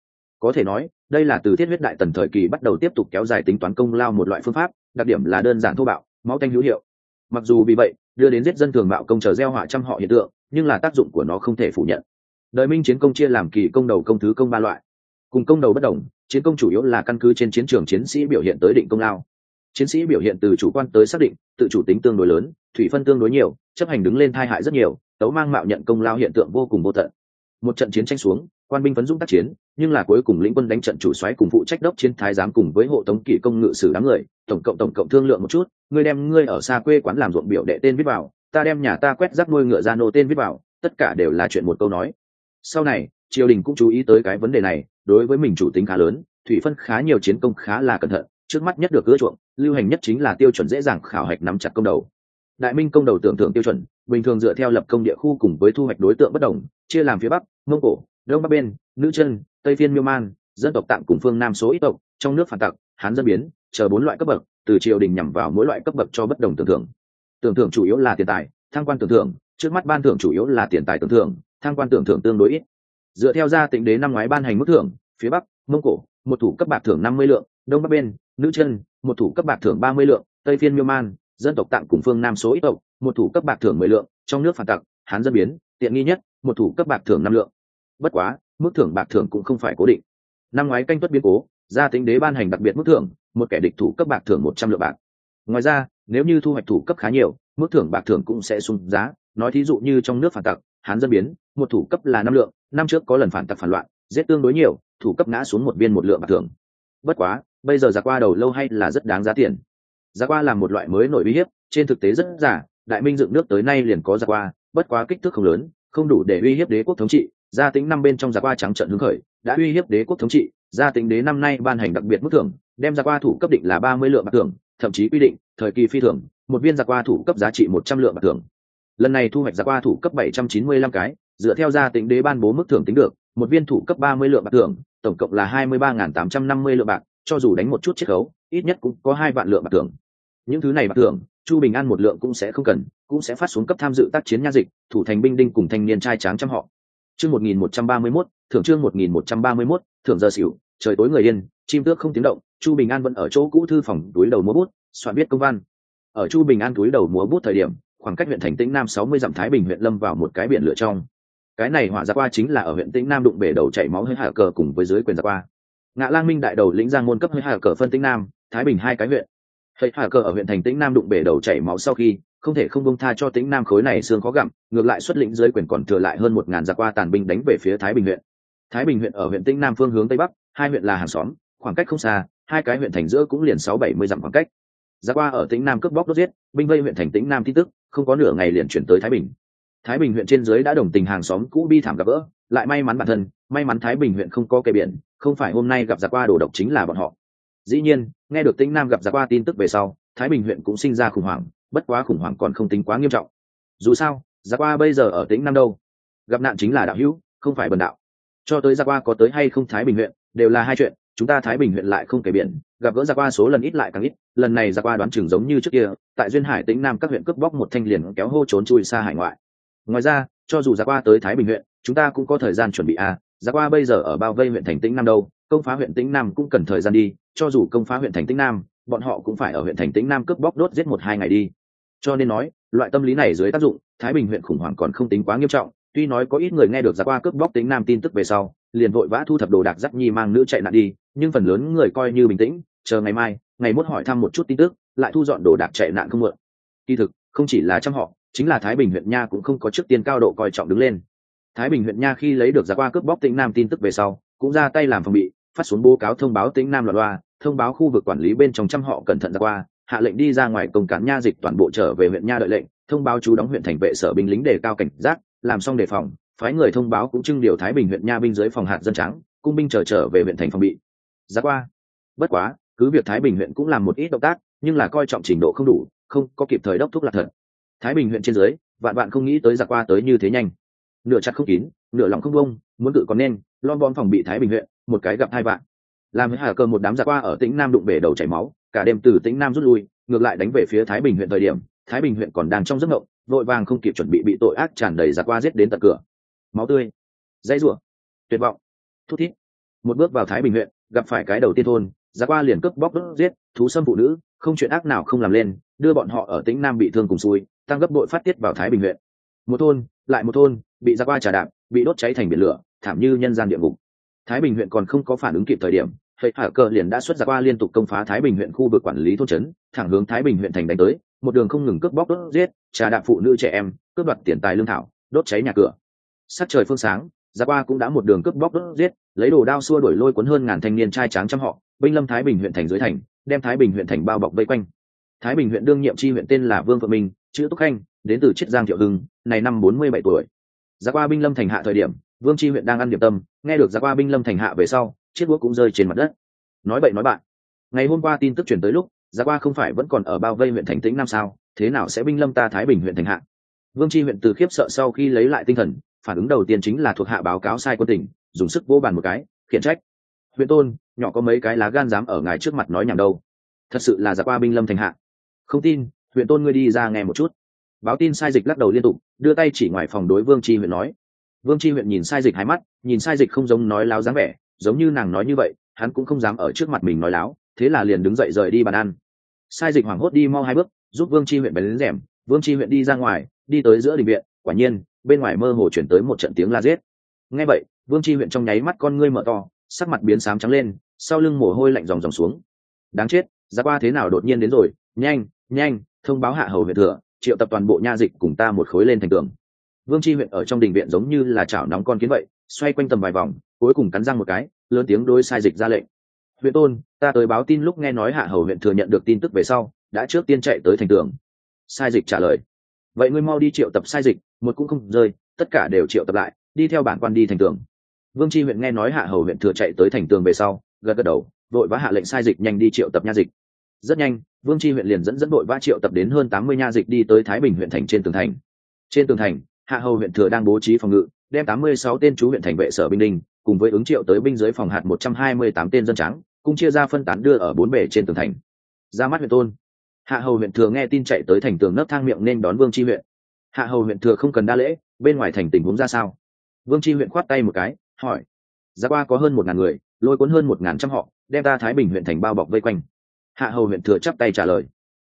Có thể nói đây là từ thiết huyết đại tần thời kỳ bắt đầu tiếp tục kéo dài tính toán công lao một loại phương pháp, đặc điểm là đơn giản thô bạo, máu tanh hữu hiệu. Mặc dù vì vậy đưa đến giết dân thường bạo công chờ gieo họa trăm họ hiện tượng, nhưng là tác dụng của nó không thể phủ nhận. Đời Minh chiến công chia làm kỳ công, đầu công, thứ công ba loại. Cùng công đầu bất đồng, chiến công chủ yếu là căn cứ trên chiến trường chiến sĩ biểu hiện tới định công lao. Chiến sĩ biểu hiện từ chủ quan tới xác định, tự chủ tính tương đối lớn, thủy phân tương đối nhiều, chấp hành đứng lên thai hại rất nhiều, tấu mang mạo nhận công lao hiện tượng vô cùng vô tận. Một trận chiến tranh xuống, quan binh phấn dũng tác chiến, nhưng là cuối cùng lĩnh quân đánh trận chủ soái cùng phụ trách đốc chiến thái giám cùng với hộ tống kỵ công ngự sử đám người, tổng cộng thương lượng một chút, ngươi đem ngươi ở xa quê quán làm ruộng biểu đệ tên viết vào, ta đem nhà ta quét rác nuôi ngựa ra nô tên viết vào, tất cả đều là chuyện một câu nói. Sau này triều đình cũng chú ý tới cái vấn đề này, đối với mình chủ tính khá lớn, thủy phân khá nhiều, chiến công khá là cẩn thận, trước mắt nhất được ưa chuộng, lưu hành nhất chính là tiêu chuẩn dễ dàng khảo hạch nắm chặt công đầu. Đại Minh công đầu tưởng thưởng tiêu chuẩn bình thường dựa theo lập công địa khu cùng với thu hoạch đối tượng bất đồng, chia làm phía bắc, mông cổ, đông bắc bên, nữ chân, tây phiên miêu man, dân tộc tạng cùng phương nam số ít tộc, trong nước phản tặc, hán dân biến, chờ 4 loại cấp bậc, từ triều đình nhằm vào mỗi loại cấp bậc cho bất đồng tưởng thưởng. Tưởng thưởng chủ yếu là tiền tài, thăng quan tưởng thưởng, trước mắt ban thưởng chủ yếu là tiền tài tưởng thưởng, thăng quan tưởng thưởng tương đối ít. Dựa theo gia tịnh đế năm ngoái ban hành mức thưởng, phía bắc, mông cổ, một thủ cấp bạc thưởng 50 lượng, đông bắc bên, nữ chân, một thủ cấp bạc thưởng 30 lượng, tây phiên miêu man, dân tộc tạng cùng phương nam số ít tộc, một thủ cấp bạc thưởng 10 lượng, trong nước phản tặc, hán dân biến, tiện nghi nhất, một thủ cấp bạc thưởng 5 lượng. Bất quá mức thưởng bạc thưởng cũng không phải cố định. Năm ngoái canh tuất biến cố, gia tính đế ban hành đặc biệt mức thưởng, một kẻ địch thủ cấp bạc thưởng 100 lượng bạc. Ngoài ra nếu như thu hoạch thủ cấp khá nhiều, mức thưởng bạc thưởng cũng sẽ sung giá. Nói thí dụ như trong nước phản tặc, hán dân biến, một thủ cấp là 5 lượng, năm trước có lần phản tặc phản loạn, giết tương đối nhiều, thủ cấp ngã xuống một viên 1 lượng bạc thưởng. Bất quá bây giờ giặc qua đầu lâu hay là rất đáng giá tiền. Giặc qua là một loại mới nổi uy hiếp, trên thực tế rất giả. Đại Minh dựng nước tới nay liền có giặc qua, bất quá kích thước không lớn, không đủ để uy hiếp đế quốc thống trị. Gia tính năm bên trong giặc qua trắng trợn hứng khởi, đã uy hiếp đế quốc thống trị. Gia tính đế năm nay ban hành đặc biệt mức thưởng, đem giặc qua thủ cấp định là 30 lượng bạc thưởng, thậm chí quy định thời kỳ phi thưởng, một viên giặc qua thủ cấp giá trị 100 lượng bạc thưởng. Lần này thu hoạch giặc qua thủ cấp 795 cái, dựa theo gia tính đế ban bố mức thưởng tính được, một viên thủ cấp 30 lượng bạc thưởng, tổng cộng là 23.850 lượng bạc, cho dù đánh một chút chiết khấu, ít nhất cũng có 2 vạn lượng bạc thưởng. Những thứ này bạc thưởng, Chu Bình An một lượng cũng sẽ không cần, cũng sẽ phát xuống cấp tham dự tác chiến nha dịch, thủ thành binh đinh cùng thanh niên trai tráng trăm họ. Chương 1131, thưởng chương 1131, thưởng giờ xỉu, trời tối người yên, chim tước không tiếng động, Chu Bình An vẫn ở chỗ cũ thư phòng túi đầu múa bút, soạn viết công văn. Ở Chu Bình An túi đầu múa bút thời điểm, khoảng cách huyện thành Tĩnh Nam 60 dặm Thái Bình huyện lâm vào một cái biển lửa trong. Cái này hỏa giặc qua chính là ở huyện Tĩnh Nam đụng bể đầu chảy máu hơi hạ cờ cùng với dưới quyền giặc qua. Ngạ Lang Minh đại đầu lĩnh giang môn cấp hơi hạ cờ phân Tĩnh Nam, Thái Bình hai cái huyện. Hơi hạ cờ ở huyện thành Tĩnh Nam đụng bể đầu chảy máu sau khi, không thể không buông tha cho Tĩnh Nam khối này xương khó gặm, ngược lại xuất lĩnh dưới quyền còn thừa lại hơn 1000 giặc qua tàn binh đánh về phía Thái Bình huyện. Thái Bình huyện ở huyện Tĩnh Nam phương hướng tây bắc, hai huyện là hàng xóm, khoảng cách không xa, hai cái huyện thành giữa cũng liền 670 dặm khoảng cách. Giặc qua ở Tĩnh Nam cướp bóc đốt giết, binh vây huyện thành Tĩnh Nam tin tức, không có nửa ngày liền chuyển tới Thái Bình. Thái Bình huyện trên dưới đã đồng tình hàng xóm cũ bi thảm gặp gỡ, lại may mắn bản thân, may mắn Thái Bình huyện không có kè biển, không phải hôm nay gặp giặc qua đổ độc chính là bọn họ. Dĩ nhiên, nghe được Tĩnh Nam gặp giặc qua tin tức về sau, Thái Bình huyện cũng sinh ra khủng hoảng, bất quá khủng hoảng còn không tính quá nghiêm trọng. Dù sao, giặc qua bây giờ ở Tĩnh Nam đâu, gặp nạn chính là đạo hữu, không phải bần đạo. Cho tới giặc qua có tới hay không Thái Bình huyện, đều là hai chuyện. Chúng ta Thái Bình huyện lại không kè biển, gặp gỡ giặc qua số lần ít lại càng ít. Lần này giặc qua đoán chừng giống như trước kia, tại duyên hải Tĩnh Nam các huyện cướp bóc một thanh liền kéo hô trốn chui xa hải ngoại. Ngoài ra, cho dù giặc qua tới Thái Bình huyện, chúng ta cũng có thời gian chuẩn bị à. Giặc qua bây giờ ở bao vây huyện thành Tĩnh Nam đâu, công phá huyện Tĩnh Nam cũng cần thời gian đi. Cho dù công phá huyện thành Tĩnh Nam, bọn họ cũng phải ở huyện thành Tĩnh Nam cướp bóc đốt giết 1-2 ngày đi. Cho nên nói, loại tâm lý này dưới tác dụng, Thái Bình huyện khủng hoảng còn không tính quá nghiêm trọng. Tuy nói có ít người nghe được giặc qua cướp bóc Tĩnh Nam tin tức về sau, liền vội vã thu thập đồ đạc dắt nhi mang nữ chạy nạn đi, nhưng phần lớn người coi như bình tĩnh, chờ ngày mai, ngày mốt hỏi thăm một chút tin tức, lại thu dọn đồ đạc chạy nạn không muộn. Kỳ thực, không chỉ là trăm họ, chính là Thái Bình huyện nha cũng không có trước tiên cao độ coi trọng đứng lên. Thái Bình huyện nha khi lấy được giặc qua cướp bóc Tĩnh Nam tin tức về sau, cũng ra tay làm phòng bị, phát xuống báo cáo thông báo Tĩnh Nam loạt loa, thông báo khu vực quản lý bên trong trăm họ cẩn thận giặc qua, hạ lệnh đi ra ngoài công cán nha dịch toàn bộ trở về huyện nha đợi lệnh, thông báo chú đóng huyện thành vệ sở binh lính đề cao cảnh giác, làm xong đề phòng, phái người thông báo cũng trưng điều Thái Bình huyện nha binh dưới phòng hạt dân trắng, cung binh trở về huyện thành phòng bị. Giặc qua. Bất quá, cứ việc Thái Bình huyện cũng làm một ít động tác, nhưng là coi trọng trình độ không đủ, không có kịp thời đốc thúc lạc thật. Thái Bình huyện trên dưới, vạn bạn không nghĩ tới giặc qua tới như thế nhanh. Nửa chặt không kín, nửa lòng không bông, muốn tự còn nên, lon bon phòng bị Thái Bình huyện, một cái gặp 2 vạn. Làm với hà cơ một đám giặc qua ở Tĩnh Nam đụng bể đầu chảy máu, cả đêm từ Tĩnh Nam rút lui, ngược lại đánh về phía Thái Bình huyện thời điểm, Thái Bình huyện còn đang trong giấc mộng, vội vàng không kịp chuẩn bị tội ác tràn đầy giặc qua giết đến tận cửa. Máu tươi, dãy rủa, tuyệt vọng, thút thít. Một bước vào Thái Bình huyện, gặp phải cái đầu tiên thôn, Giá Qua liền cướp bóc đốt giết, thú xâm phụ nữ, không chuyện ác nào không làm lên, đưa bọn họ ở Tĩnh Nam bị thương cùng xui, tăng gấp bội phát tiết vào Thái Bình huyện. Một thôn, lại một thôn, bị Giá Qua trà đạp, bị đốt cháy thành biển lửa, thảm như nhân gian địa ngục. Thái Bình huyện còn không có phản ứng kịp thời điểm, Hợi Hạ Cờ liền đã xuất Giá Qua liên tục công phá Thái Bình huyện khu vực quản lý thôn trấn, thẳng hướng Thái Bình huyện thành đánh tới, một đường không ngừng cướp bóc đốt giết, trà đạp phụ nữ trẻ em, cướp đoạt tiền tài lương thảo, đốt cháy nhà cửa. Sắc trời phương sáng, Giá Qua cũng đã một đường cướp bóc đốt giết, lấy đồ đao xua đuổi lôi cuốn hơn ngàn thanh niên trai tráng trăm họ, binh lâm Thái Bình huyện thành dưới thành, đem Thái Bình huyện thành bao bọc vây quanh. Thái Bình huyện đương nhiệm chi huyện tên là Vương Phượng Minh, chữ Túc Khanh, đến từ Chiết Giang Thiệu Hưng, này năm 47 tuổi. Giá Qua binh lâm thành hạ thời điểm, Vương chi huyện đang ăn điểm tâm, nghe được Giá Qua binh lâm thành hạ về sau, chiếc búa cũng rơi trên mặt đất. Nói bậy nói bạn. Ngày hôm qua tin tức truyền tới lúc, Giá Qua không phải vẫn còn ở bao vây huyện thành Tĩnh Nam sao, thế nào sẽ binh lâm ta Thái Bình huyện thành hạ? Vương chi huyện từ khiếp sợ sau khi lấy lại tinh thần, phản ứng đầu tiên chính là thuộc hạ báo cáo sai quân tỉnh, dùng sức vỗ bàn một cái, khiển trách. Huyện tôn, nhỏ có mấy cái lá gan dám ở ngài trước mặt nói nhảm đâu? Thật sự là Giá Qua binh lâm thành hạ. Không tin, huyện tôn ngươi đi ra nghe một chút. Báo tin sai dịch lắc đầu liên tục, đưa tay chỉ ngoài phòng đối Vương chi huyện nói. Vương chi huyện nhìn sai dịch hai mắt, nhìn sai dịch không giống nói láo dáng vẻ, giống như nàng nói như vậy, hắn cũng không dám ở trước mặt mình nói láo, thế là liền đứng dậy rời đi bàn ăn. Sai dịch hoảng hốt đi mau hai bước, giúp Vương chi huyện bén lên rèm, Vương chi huyện đi ra ngoài, đi tới giữa đình viện, quả nhiên, bên ngoài mơ hồ chuyển tới một trận tiếng la giết. Nghe vậy, Vương chi huyện trong nháy mắt con ngươi mở to, sắc mặt biến xám trắng lên, sau lưng mồ hôi lạnh ròng ròng xuống. Đáng chết, Giá Qua thế nào đột nhiên đến rồi, nhanh, nhanh, thông báo hạ hầu huyện thừa, triệu tập toàn bộ nha dịch cùng ta một khối lên thành tường. Vương chi huyện ở trong đình viện giống như là chảo nóng con kiến vậy, xoay quanh tầm vài vòng, cuối cùng cắn răng một cái, lớn tiếng đối sai dịch ra lệnh. Huyện tôn, ta tới báo tin lúc nghe nói hạ hầu huyện thừa nhận được tin tức về sau, đã trước tiên chạy tới thành tường. Sai dịch trả lời, vậy ngươi mau đi triệu tập sai dịch, một cũng không rơi, tất cả đều triệu tập lại, đi theo bản quan đi thành tường. Vương chi huyện nghe nói hạ hầu huyện thừa chạy tới thành tường về sau, gật gật đầu, đội vã hạ lệnh sai dịch nhanh đi triệu tập nha dịch. Rất nhanh, Vương chi huyện liền dẫn đội vã triệu tập đến hơn 80 nha dịch đi tới Thái Bình huyện thành trên tường thành. Trên tường thành, hạ hầu huyện thừa đang bố trí phòng ngự, đem 86 tên chú huyện thành vệ sở binh đinh, cùng với ứng triệu tới binh dưới phòng hạt 128 tên dân trắng, cùng chia ra phân tán đưa ở bốn bề trên tường thành. Ra mắt huyện tôn. Hạ hầu huyện thừa nghe tin chạy tới thành tường nấp thang miệng nên đón Vương chi huyện. Hạ hầu huyện thừa không cần đa lễ, bên ngoài thành tình huống ra sao? Vương chi huyện khoát tay một cái, hỏi. Giá Qua có hơn 1000 người, lôi cuốn hơn 1000 trăm họ, đem ta Thái Bình huyện thành bao bọc vây quanh. Hạ hầu huyện thừa chắp tay trả lời.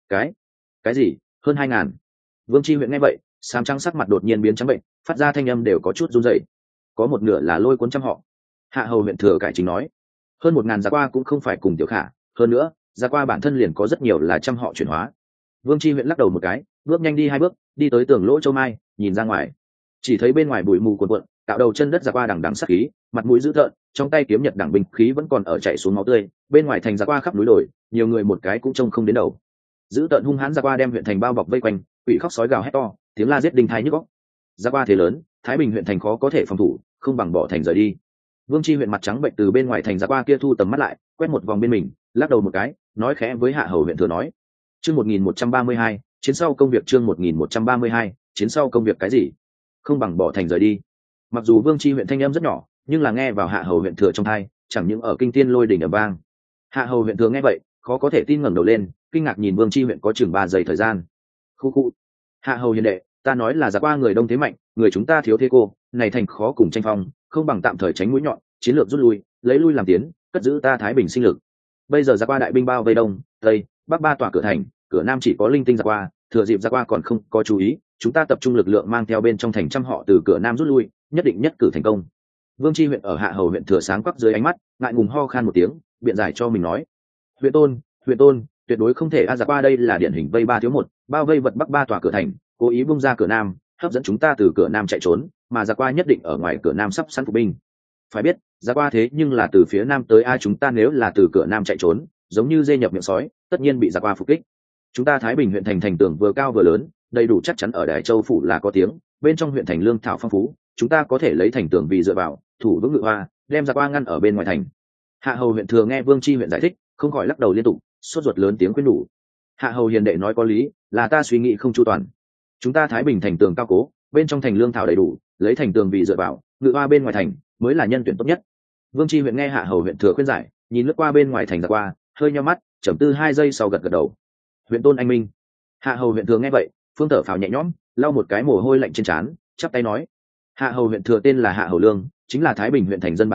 Cái gì? Hơn 2000? Vương chi huyện nghe vậy, xám trắng sắc mặt đột nhiên biến trắng bệnh, phát ra thanh âm đều có chút run rẩy. Có một nửa là lôi cuốn trăm họ. Hạ hầu huyện thừa cải chính nói. Hơn 1000 Giá Qua cũng không phải cùng tiểu khả, hơn nữa, Giá Qua bản thân liền có rất nhiều là trăm họ chuyển hóa. Vương chi huyện lắc đầu một cái, bước nhanh đi 2 bước, đi tới tường lỗ châu mai, nhìn ra ngoài. Chỉ thấy bên ngoài bụi mù cuồn cuộn, tạo đầu chân đất Giá Qua đằng đằng sát khí, mặt mũi dữ tợn, trong tay kiếm nhật đẳng binh khí vẫn còn ở chảy xuống máu tươi, bên ngoài thành Giá Qua khắp núi đồi, nhiều người một cái cũng trông không đến đầu. Dữ tợn hung hãn Giá Qua đem huyện thành bao bọc vây quanh, quỷ khóc sói gào hét to, tiếng la giết đinh thái nhức óc. Giá Qua thế lớn, Thái Bình huyện thành khó có thể phòng thủ, không bằng bỏ thành rời đi. Vương chi huyện mặt trắng bệnh từ bên ngoài thành Giá Qua kia thu tầm mắt lại, quét một vòng bên mình, lắc đầu một cái, nói khẽ với hạ hầu huyện thừa nói. Chương 1132, chiến sau công việc. Chương 1132, chiến sau công việc cái gì? Không bằng bỏ thành rời đi. Mặc dù Vương chi huyện thanh âm rất nhỏ, nhưng là nghe vào hạ hầu huyện thừa trong tai, chẳng những ở kinh thiên lôi đỉnh ầm vang. Hạ hầu huyện thừa nghe vậy, khó có thể tin ngẩng đầu lên, kinh ngạc nhìn Vương chi huyện có chừng 3 giây thời gian. Khu. Hạ hầu hiền đệ, ta nói là Giá Qua người đông thế mạnh, người chúng ta thiếu thế cô, này thành khó cùng tranh phong, không bằng tạm thời tránh mũi nhọn, chiến lược rút lui, lấy lui làm tiến, cất giữ ta Thái Bình sinh lực. Bây giờ Giá Qua đại binh bao vây đông, tây, bắc 3 tòa cửa thành, cửa nam chỉ có linh tinh Giá Qua, thừa dịp Giá Qua còn không có chú ý, chúng ta tập trung lực lượng mang theo bên trong thành trăm họ từ cửa nam rút lui, nhất định nhất cử thành công. Vương chi huyện ở hạ hầu huyện thừa sáng quắc dưới ánh mắt, ngại ngùng ho khan một tiếng, biện giải cho mình nói. Huyện tôn, tuyệt đối không thể. Giá Qua đây là điển hình vây 3 thiếu 1, bao vây vật bắc 3 tòa cửa thành, cố ý bung ra cửa nam, hấp dẫn chúng ta từ cửa nam chạy trốn, mà Giá Qua nhất định ở ngoài cửa nam sắp sẵn phục binh. Phải biết, Giá Qua thế nhưng là từ phía nam tới, chúng ta nếu là từ cửa nam chạy trốn, giống như dê nhập miệng sói, tất nhiên bị Giá Qua phục kích. Chúng ta Thái Bình huyện thành tường vừa cao vừa lớn, đầy đủ chắc chắn ở Đại Châu phủ là có tiếng, bên trong huyện thành lương thảo phong phú, chúng ta có thể lấy thành tường vì dựa vào, thủ vững Ngự Hoa, đem Giá Qua ngăn ở bên ngoài thành. Hạ hầu huyện thừa nghe Vương chi huyện giải thích, không khỏi lắc đầu liên tục, sốt ruột lớn tiếng khuyên nhủ. Hạ hầu hiền đệ nói có lý, là ta suy nghĩ không chu toàn. Chúng ta Thái Bình thành tường cao cố, bên trong thành lương thảo đầy đủ, lấy thành tường vì dựa vào, Ngự Hoa bên ngoài thành mới là nhân tuyển tốt nhất. Vương chi huyện nghe hạ hầu huyện thừa khuyên giải, nhìn lướt qua bên ngoài thành Giá Qua, hơi nheo mắt, trầm tư 2 giây sau gật gật đầu. Huyện tôn anh minh. Hạ hầu huyện thừa nghe vậy, phương thở phào nhẹ nhõm, lau một cái mồ hôi lạnh trên trán, chắp tay nói. Hạ hầu huyện thừa tên là Hạ hầu lương, chính là Thái Bình huyện thành dân bản xứ,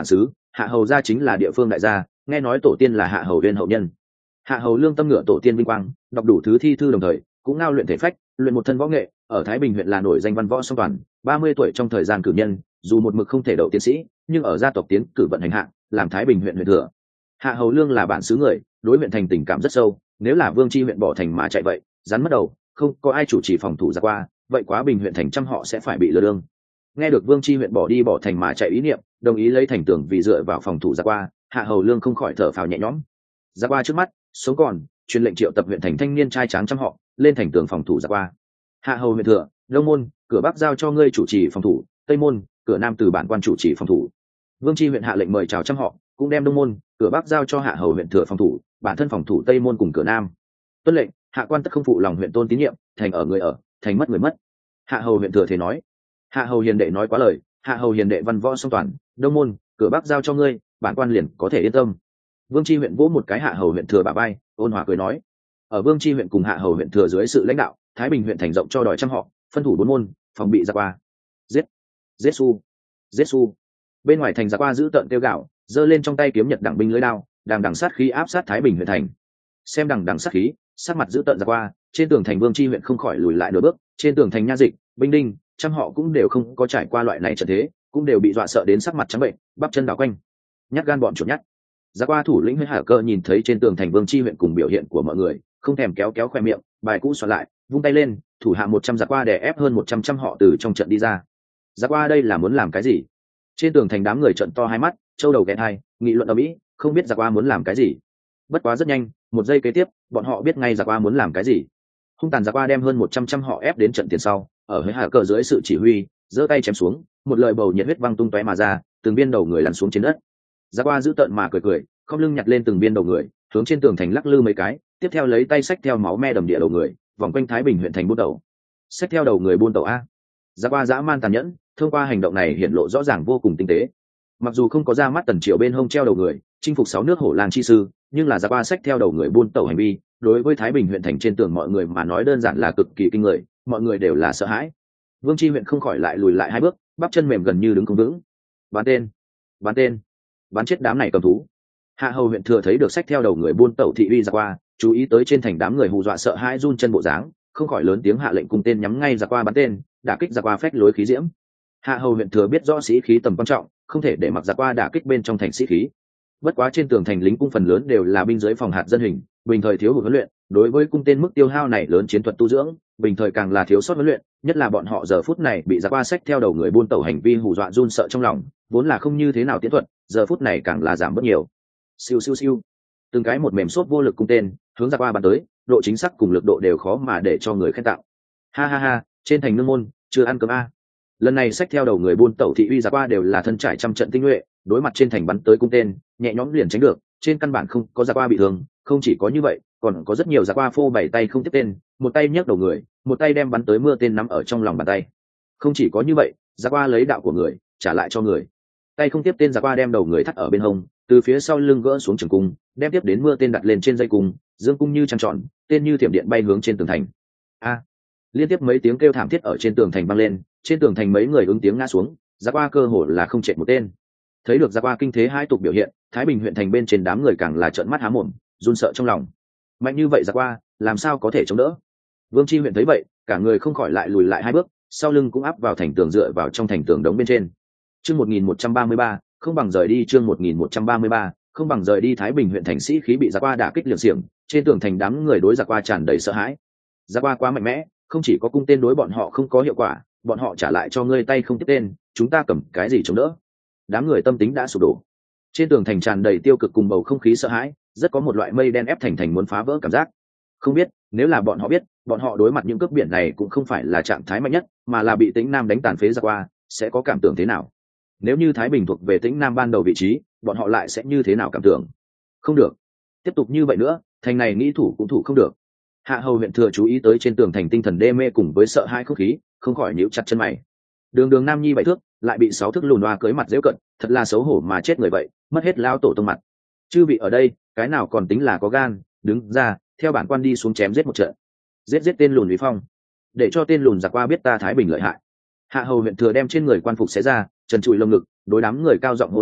hạ hầu gia chính là địa phương đại gia, nghe nói tổ tiên là hạ hầu viên hậu nhân. Hạ hầu lương tâm ngựa tổ tiên vinh quang, đọc đủ thứ thi thư đồng thời cũng ngao luyện thể phách, luyện một thân võ nghệ, ở Thái Bình huyện là nổi danh văn võ song toàn. 30 tuổi trong thời gian cử nhân, dù một mực không thể đậu tiến sĩ, nhưng ở gia tộc tiến cử vận hành hạng, làm Thái Bình huyện huyện thừa. Hạ hầu lương là bản xứ người, đối huyện thành tình cảm rất sâu, nếu là Vương Chi huyện bỏ thành mà chạy vậy, rắn mất đầu, không có ai chủ trì phòng thủ ra qua, vậy quá Bình huyện thành trăm họ sẽ phải bị lừa đương. Nghe được Vương Chi huyện bỏ đi bỏ thành mà chạy ý niệm, đồng ý lấy thành tường vì dựa vào phòng thủ ra qua, Hạ hầu lương không khỏi thở phào nhẹ nhõm. Ra qua trước mắt sống còn, truyền lệnh triệu tập huyện thành thanh niên trai tráng trăm họ lên thành tường phòng thủ ra qua. Hạ hầu huyện thừa, đông môn cửa bắc giao cho ngươi chủ trì phòng thủ, tây môn cửa nam từ bản quan chủ trì phòng thủ. Vương Chi huyện hạ lệnh mời chào trăm họ, cũng đem đông môn cửa bắc giao cho hạ hầu huyện thừa phòng thủ, bản thân phòng thủ tây môn cùng cửa nam. Tuân lệnh, hạ quan tất không phụ lòng huyện tôn tín nhiệm, thành ở người ở, thành mất người mất. Hạ hầu huyện thừa thế nói. Hạ hầu hiền đệ nói quá lời, hạ hầu hiền đệ văn võ song toàn, đông môn cửa bắc giao cho ngươi, bản quan liền có thể yên tâm. Vương Chi huyện vỗ một cái hạ hầu huyện thừa bả vai, ôn hòa cười nói. Ở Vương Chi huyện cùng hạ hầu huyện thừa dưới sự lãnh đạo, Thái Bình huyện thành rộng cho đòi trăm họ, phân thủ 4 môn, phòng bị ra qua. Giết, giết su, giết su. Bên ngoài thành ra qua giữ tợn tiêu gạo, giơ lên trong tay kiếm nhật đẳng binh lưỡi đao, đằng đằng sát khí áp sát Thái Bình huyện thành. Xem đằng đằng sát khí, sát mặt giữ tợn ra qua, trên tường thành Vương Chi huyện không khỏi lùi lại nửa bước, trên tường thành nha dịch, binh đinh, trăm họ cũng đều không có trải qua loại này trận thế, cũng đều bị dọa sợ đến sắc mặt trắng bệnh, bắp chân đảo quanh. Nhát gan bọn chuột nhát. Giá qua thủ lĩnh Hạ Cơ nhìn thấy trên tường thành Vương Chi huyện cùng biểu hiện của mọi người, không thèm kéo kéo khoe miệng, bài cũ xoa lại, vung tay lên, thủ hạ 100 giá qua đè ép hơn 100 trăm họ từ trong trận đi ra. Giá qua đây là muốn làm cái gì? Trên tường thành đám người trợn to hai mắt, châu đầu ghé tai, nghị luận ầm ĩ, không biết giá qua muốn làm cái gì. Bất quá rất nhanh, một giây kế tiếp, bọn họ biết ngay giá qua muốn làm cái gì. Hung tàn giá qua đem hơn 100 trăm họ ép đến trận tiền sau, ở với Hạ Cơ dưới sự chỉ huy, giơ tay chém xuống, một lời bầu nhiệt huyết văng tung tóe mà ra, từng viên đầu người lăn xuống trên đất. Giá qua giữ tợn mà cười cười, không lưng nhặt lên từng viên đầu người, hướng trên tường thành lắc lư mấy cái, tiếp theo lấy tay xách theo máu me đầm địa đầu người, vòng quanh Thái Bình huyện thành buôn tẩu. Xách theo đầu người buôn tẩu a. Giá qua dã man tàn nhẫn, thông qua hành động này hiện lộ rõ ràng vô cùng tinh tế. Mặc dù không có ra mắt Tần Triệu bên hông treo đầu người, chinh phục 6 nước hổ lang chi sư, nhưng là giá qua xách theo đầu người buôn tẩu hành vi, đối với Thái Bình huyện thành trên tường mọi người mà nói đơn giản là cực kỳ kinh người, mọi người đều là sợ hãi. Vương Chi huyện không khỏi lại lùi lại 2 bước, bắp chân mềm gần như đứng không vững. Bán tên, bán tên, bán chết đám này cầm thú. Hạ hầu huyện thừa thấy được sách theo đầu người buôn tẩu thị uy ra qua, chú ý tới trên thành đám người hù dọa sợ hãi run chân bộ dáng, không khỏi lớn tiếng hạ lệnh cùng tên nhắm ngay ra qua bắn tên, đả kích ra qua phách lối khí diễm. Hạ hầu huyện thừa biết rõ sĩ khí tầm quan trọng, không thể để mặc ra qua đả kích bên trong thành sĩ khí. Bất quá trên tường thành lính cung phần lớn đều là binh giới phòng hạt dân hình, bình thời thiếu hụt huấn luyện, đối với cung tên mức tiêu hao này lớn chiến thuật tu dưỡng, bình thời càng là thiếu sót huấn luyện, nhất là bọn họ giờ phút này bị ra qua sách theo đầu người buôn tẩu hành vi hù dọa run sợ trong lòng, vốn là không như thế nào tiến thuật, giờ phút này càng là giảm bớt nhiều. Siêu siêu siêu, từng cái một mềm xốp vô lực cung tên hướng ra qua bắn tới, độ chính xác cùng lực độ đều khó mà để cho người khen tạo. Ha ha ha, trên thành nương môn chưa ăn cơm a. Lần này sách theo đầu người buôn tẩu thị uy ra qua đều là thân trải trăm trận tinh nhuệ, đối mặt trên thành bắn tới cung tên nhẹ nhõm liền tránh được, trên căn bản không có ra qua bị thương. Không chỉ có như vậy, còn có rất nhiều ra qua phô bảy tay không tiếp tên, một tay nhấc đầu người, một tay đem bắn tới mưa tên nắm ở trong lòng bàn tay. Không chỉ có như vậy, ra qua lấy đạo của người trả lại cho người, tay không tiếp tên ra qua đem đầu người thắt ở bên hông, từ phía sau lưng gỡ xuống trường cung, đem tiếp đến mưa tên đặt lên trên dây cung, dương cung như trăng tròn, tên như thiểm điện bay hướng trên tường thành. A! Liên tiếp mấy tiếng kêu thảm thiết ở trên tường thành vang lên, trên tường thành mấy người ứng tiếng ngã xuống, ra qua cơ hồ là không chạy một tên. Thấy được ra qua kinh thế hai tục biểu hiện, Thái Bình huyện thành bên trên đám người càng là trợn mắt há mồm, run sợ trong lòng. Mạnh như vậy ra qua, làm sao có thể chống đỡ? Vương Chi huyện thấy vậy, cả người không khỏi lại lùi lại 2 bước, sau lưng cũng áp vào thành tường dựa vào trong thành tường đống bên trên. Chương 1133, không bằng rời đi. Chương 1133, không bằng rời đi. Thái Bình huyện thành sĩ khí bị ra qua đả kích liệt xiềng, trên tường thành đám người đối ra qua tràn đầy sợ hãi. Ra qua quá mạnh mẽ, không chỉ có cung tên đối bọn họ không có hiệu quả, bọn họ trả lại cho ngươi tay không tiếp tên, chúng ta cầm cái gì chống đỡ? Đám người tâm tính đã sụp đổ. Trên tường thành tràn đầy tiêu cực cùng bầu không khí sợ hãi, rất có một loại mây đen ép thành muốn phá vỡ cảm giác. Không biết, nếu là bọn họ biết, bọn họ đối mặt những cướp biển này cũng không phải là trạng thái mạnh nhất, mà là bị Tĩnh Nam đánh tàn phế ra qua, sẽ có cảm tưởng thế nào? Nếu như Thái Bình thuộc về Tĩnh Nam ban đầu vị trí, bọn họ lại sẽ như thế nào cảm tưởng? Không được, tiếp tục như vậy nữa, thành này nghĩ thủ cũng thủ không được. Hạ hầu huyện thừa chú ý tới trên tường thành tinh thần đê mê cùng với sợ hãi không khí, không khỏi nhíu chặt chân mày. Đường Đường Nam Nhi 7 thước, lại bị 6 thước lùn hoa cưới mặt giễu cận, thật là xấu hổ mà chết người vậy, mất hết lao tổ tông mặt. Chư vị ở đây, cái nào còn tính là có gan, đứng ra, theo bản quan đi xuống chém giết một trận. Giết tên lùn Lý Phong, để cho tên lùn giặc qua biết ta Thái Bình lợi hại. Hạ hầu huyện thừa đem trên người quan phục xé ra, trần trụi lồng ngực, đối đám người cao giọng hô lớn,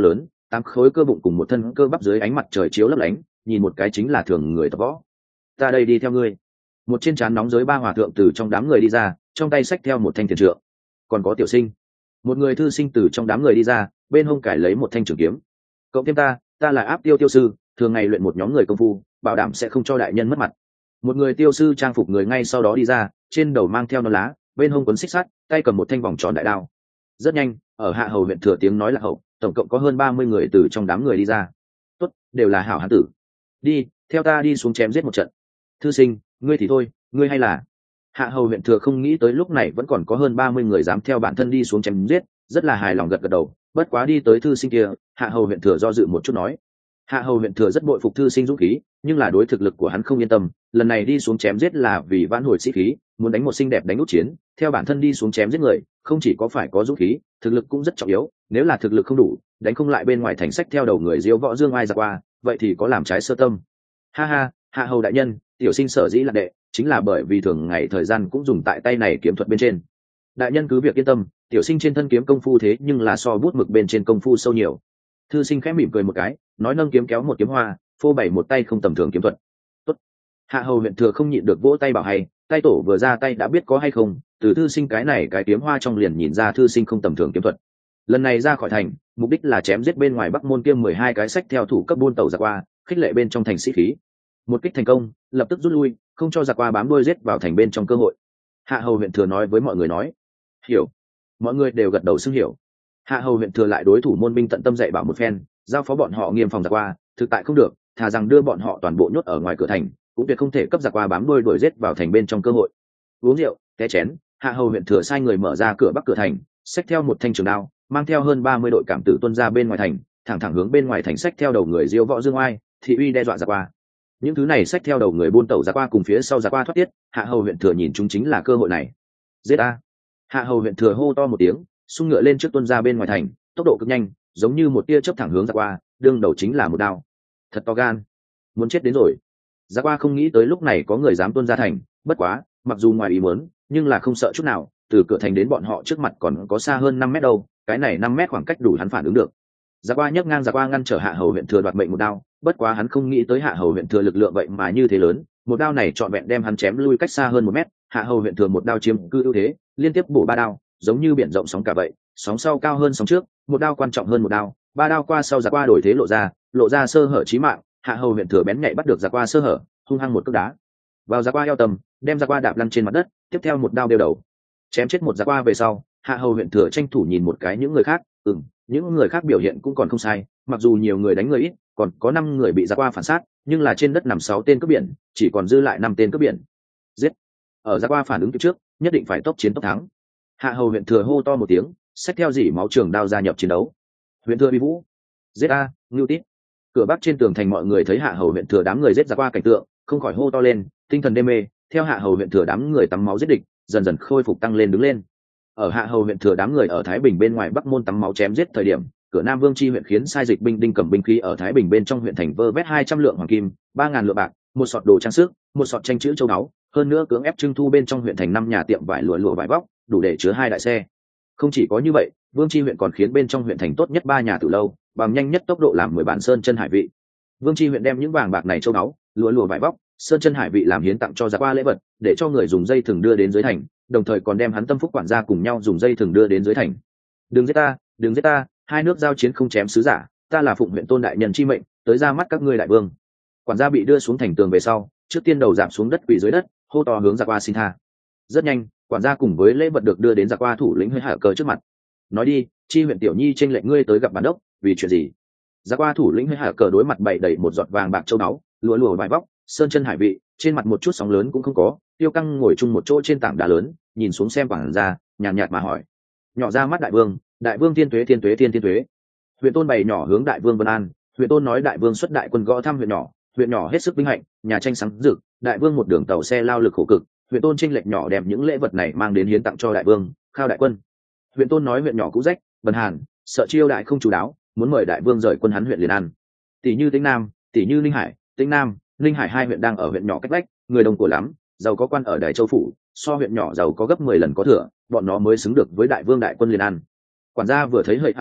8 khối cơ bụng cùng một thân cơ bắp dưới ánh mặt trời chiếu lấp lánh, nhìn một cái chính là thường người tập võ. Ta đây đi theo ngươi. Một trên trán nóng giới ba hòa thượng từ trong đám người đi ra, trong tay xách theo một thanh thiền trượng. Còn có tiểu sinh, một người thư sinh từ trong đám người đi ra, bên hông cải lấy một thanh trường kiếm. Cộng thêm ta là Áp Tiêu tiêu sư, thường ngày luyện một nhóm người công phu, bảo đảm sẽ không cho đại nhân mất mặt. Một người tiêu sư trang phục người ngay sau đó đi ra, trên đầu mang theo nón lá, bên hông quấn xích sắt, tay cầm một thanh vòng tròn đại đao. Rất nhanh, ở Hạ Hầu huyện thừa tiếng nói là hậu, tổng cộng có hơn 30 người từ trong đám người đi ra. Tốt, đều là hảo hán tử. Đi, theo ta đi xuống chém giết một trận. Thư sinh, ngươi thì thôi, ngươi hay là... Hạ Hầu huyện thừa không nghĩ tới lúc này vẫn còn có hơn 30 người dám theo bản thân đi xuống chém giết, rất là hài lòng gật gật đầu. Bất quá đi tới thư sinh kia, Hạ Hầu huyện thừa do dự một chút nói. Hạ Hầu huyện thừa rất bội phục thư sinh dũng khí, nhưng là đối thực lực của hắn không yên tâm, lần này đi xuống chém giết là vì vãn hồi sĩ khí, muốn đánh một xinh đẹp đánh nút chiến, theo bản thân đi xuống chém giết người, không chỉ có phải có dũng khí, thực lực cũng rất trọng yếu, nếu là thực lực không đủ, đánh không lại bên ngoài thành sách theo đầu người diếu võ dương ai ra qua, vậy thì có làm trái sơ tâm. Ha ha, Hạ Hầu đại nhân, tiểu sinh sở dĩ là đệ, chính là bởi vì thường ngày thời gian cũng dùng tại tay này kiếm thuật bên trên. Đại nhân cứ việc yên tâm, tiểu sinh trên thân kiếm công phu thế nhưng là so bút mực bên trên công phu sâu nhiều. Thư sinh khẽ mỉm cười một cái, nói nâng kiếm kéo một kiếm hoa, phô bày một tay không tầm thường kiếm thuật. Tốt. Hạ Hầu huyện thừa không nhịn được vỗ tay bảo hay, tay tổ vừa ra tay đã biết có hay không, từ thư sinh cái này cái kiếm hoa trong liền nhìn ra thư sinh không tầm thường kiếm thuật. Lần này ra khỏi thành, mục đích là chém giết bên ngoài Bắc Môn kia 12 cái sách theo thủ cấp buôn tàu giặc qua, khích lệ bên trong thành sĩ khí. Một kích thành công, lập tức rút lui, không cho giặc qua bám đuôi giết vào thành bên trong cơ hội. Hạ Hầu huyện thừa nói với mọi người nói, hiểu. Mọi người đều gật đầu xưng hiểu. Hạ Hầu huyện thừa lại đối thủ môn binh tận tâm dạy bảo một phen, giao phó bọn họ nghiêm phòng giặc qua, thực tại không được, thà rằng đưa bọn họ toàn bộ nhốt ở ngoài cửa thành, cũng tuyệt không thể cấp giặc qua bám đuôi đuổi giết vào thành bên trong cơ hội. Uống rượu, té chén, Hạ Hầu huyện thừa sai người mở ra cửa bắc cửa thành, xách theo một thanh trường đao, mang theo hơn 30 đội cảm tử tuân ra bên ngoài thành, thẳng hướng bên ngoài thành xách theo đầu người diêu võ dương oai, thị uy đe dọa giặc qua. Những thứ này xách theo đầu người buôn tẩu giặc qua cùng phía sau giặc qua thoát tiết, Hạ Hầu huyện thừa nhìn chúng chính là cơ hội này. Giết a! Hạ Hầu huyện thừa hô to một tiếng, xung ngựa lên trước tuân ra bên ngoài thành, tốc độ cực nhanh, giống như một tia chớp thẳng hướng giặc qua, đương đầu chính là một đao. Thật to gan, muốn chết đến rồi. Giặc qua không nghĩ tới lúc này có người dám tuân ra thành, bất quá, mặc dù ngoài ý muốn, nhưng là không sợ chút nào, từ cửa thành đến bọn họ trước mặt còn có xa hơn 5 mét đâu, cái này 5 mét khoảng cách đủ hắn phản ứng được. Giặc qua nhấc ngang giặc qua ngăn trở Hạ Hầu huyện thừa đoạt mệnh một đao, bất quá hắn không nghĩ tới Hạ Hầu huyện thừa lực lượng vậy mà như thế lớn, một đao này trọn vẹn đem hắn chém lui cách xa hơn 1 mét. Hạ Hầu huyện thừa một đao chiếm cư ưu thế, liên tiếp bổ 3 đao, giống như biển rộng sóng cả vậy, sóng sau cao hơn sóng trước, một đao quan trọng hơn một đao, 3 đao qua sau giặc qua đổi thế lộ ra sơ hở chí mạng. Hạ Hầu huyện thừa bén nhạy bắt được giặc qua sơ hở, hung hăng một cước đá vào giặc qua eo tầm, đem giặc qua đạp lăn trên mặt đất, tiếp theo một đao đeo đầu, chém chết một giặc qua về sau. Hạ Hầu huyện thừa tranh thủ nhìn một cái những người khác, những người khác biểu hiện cũng còn không sai, mặc dù nhiều người đánh người ít, còn có 5 người bị giặc qua phản sát, nhưng là trên đất nằm 6 tên cướp biển, chỉ còn dư lại 5 tên cướp biển. Giết! Ở giặc qua phản ứng trước, nhất định phải tốc chiến tốc thắng. Hạ Hầu huyện thừa hô to một tiếng, xách theo dỉ máu trường đao gia nhập chiến đấu. Huyện thừa uy vũ, giết a, ngưu tít! Cửa bắc trên tường thành mọi người thấy Hạ Hầu huyện thừa đám người giết giặc qua cảnh tượng, không khỏi hô to lên, tinh thần đê mê, theo Hạ Hầu huyện thừa đám người tắm máu giết địch, dần dần khôi phục tăng lên đứng lên. Ở Hạ Hầu huyện thừa đám người ở Thái Bình bên ngoài Bắc Môn tắm máu chém giết thời điểm, cửa Nam Vương chi huyện khiến sai dịch binh đinh cầm binh khí ở Thái Bình bên trong huyện thành vơ vét 200 lượng hoàng kim, 3000 lượng bạc, một sọt đồ trang sức, một sọt tranh chữ châu báu, hơn nữa cưỡng ép trưng thu bên trong huyện thành 5 nhà tiệm vải lụa vải vóc, đủ để chứa 2 đại xe. Không chỉ có như vậy, Vương chi huyện còn khiến bên trong huyện thành tốt nhất 3 nhà tử lâu, bằng nhanh nhất tốc độ làm 10 bản sơn chân hải vị. Vương chi huyện đem những vàng bạc này châu báu, lụa vải vóc, sơn chân hải vị làm hiến tặng cho giặc qua lễ vật, để cho người dùng dây thừng đưa đến dưới thành, đồng thời còn đem hắn tâm phúc quản gia cùng nhau dùng dây thừng đưa đến dưới thành. Đừng giết ta, hai nước giao chiến không chém sứ giả, ta là phụng huyện tôn đại nhân chi mệnh, tới ra mắt các ngươi đại vương. Quản gia bị đưa xuống thành tường về sau, trước tiên đầu giảm xuống đất quỳ dưới đất, hô to hướng giặc qua xin tha. Rất nhanh, quản gia cùng với lễ vật được đưa đến giặc qua thủ lĩnh hơi hạ cờ trước mặt. Nói đi, chi huyện tiểu nhi tranh lệnh ngươi tới gặp bản đốc, vì chuyện gì? Giặc qua thủ lĩnh hơi hạ cờ đối mặt bày đầy một giọt vàng bạc châu báu, lụa vải vóc, sơn chân hải vị, trên mặt một chút sóng lớn cũng không có. Tiêu Căng ngồi chung một chỗ trên tảng đá lớn, nhìn xuống xem quản gia, nhàn nhạt mà hỏi: nhỏ ra mắt đại vương thiên tuế thiên tuế. Huyện tôn bày nhỏ hướng đại vương vân an. Huyện tôn nói đại vương xuất đại quân gõ thăm huyện nhỏ hết sức vinh hạnh, nhà tranh sáng rực, đại vương một đường tàu xe lao lực khổ cực, huyện tôn chênh lệch nhỏ đem những lễ vật này mang đến hiến tặng cho đại vương, khao đại quân. Huyện tôn nói huyện nhỏ cũ rách, bần hàn, sợ chiêu đại không chú đáo, muốn mời đại vương rời quân hắn huyện liền ăn. Tỷ như Tĩnh Nam, tỷ như Ninh Hải, Tĩnh Nam, Ninh Hải hai huyện đang ở huyện nhỏ cách vách, người đông của lắm, giàu có quan ở Đài Châu phủ, so huyện nhỏ giàu có gấp 10 lần có thừa, bọn nó mới xứng được với đại vương đại quân liền ăn. Quản gia vừa thấy hợi hạ cờ,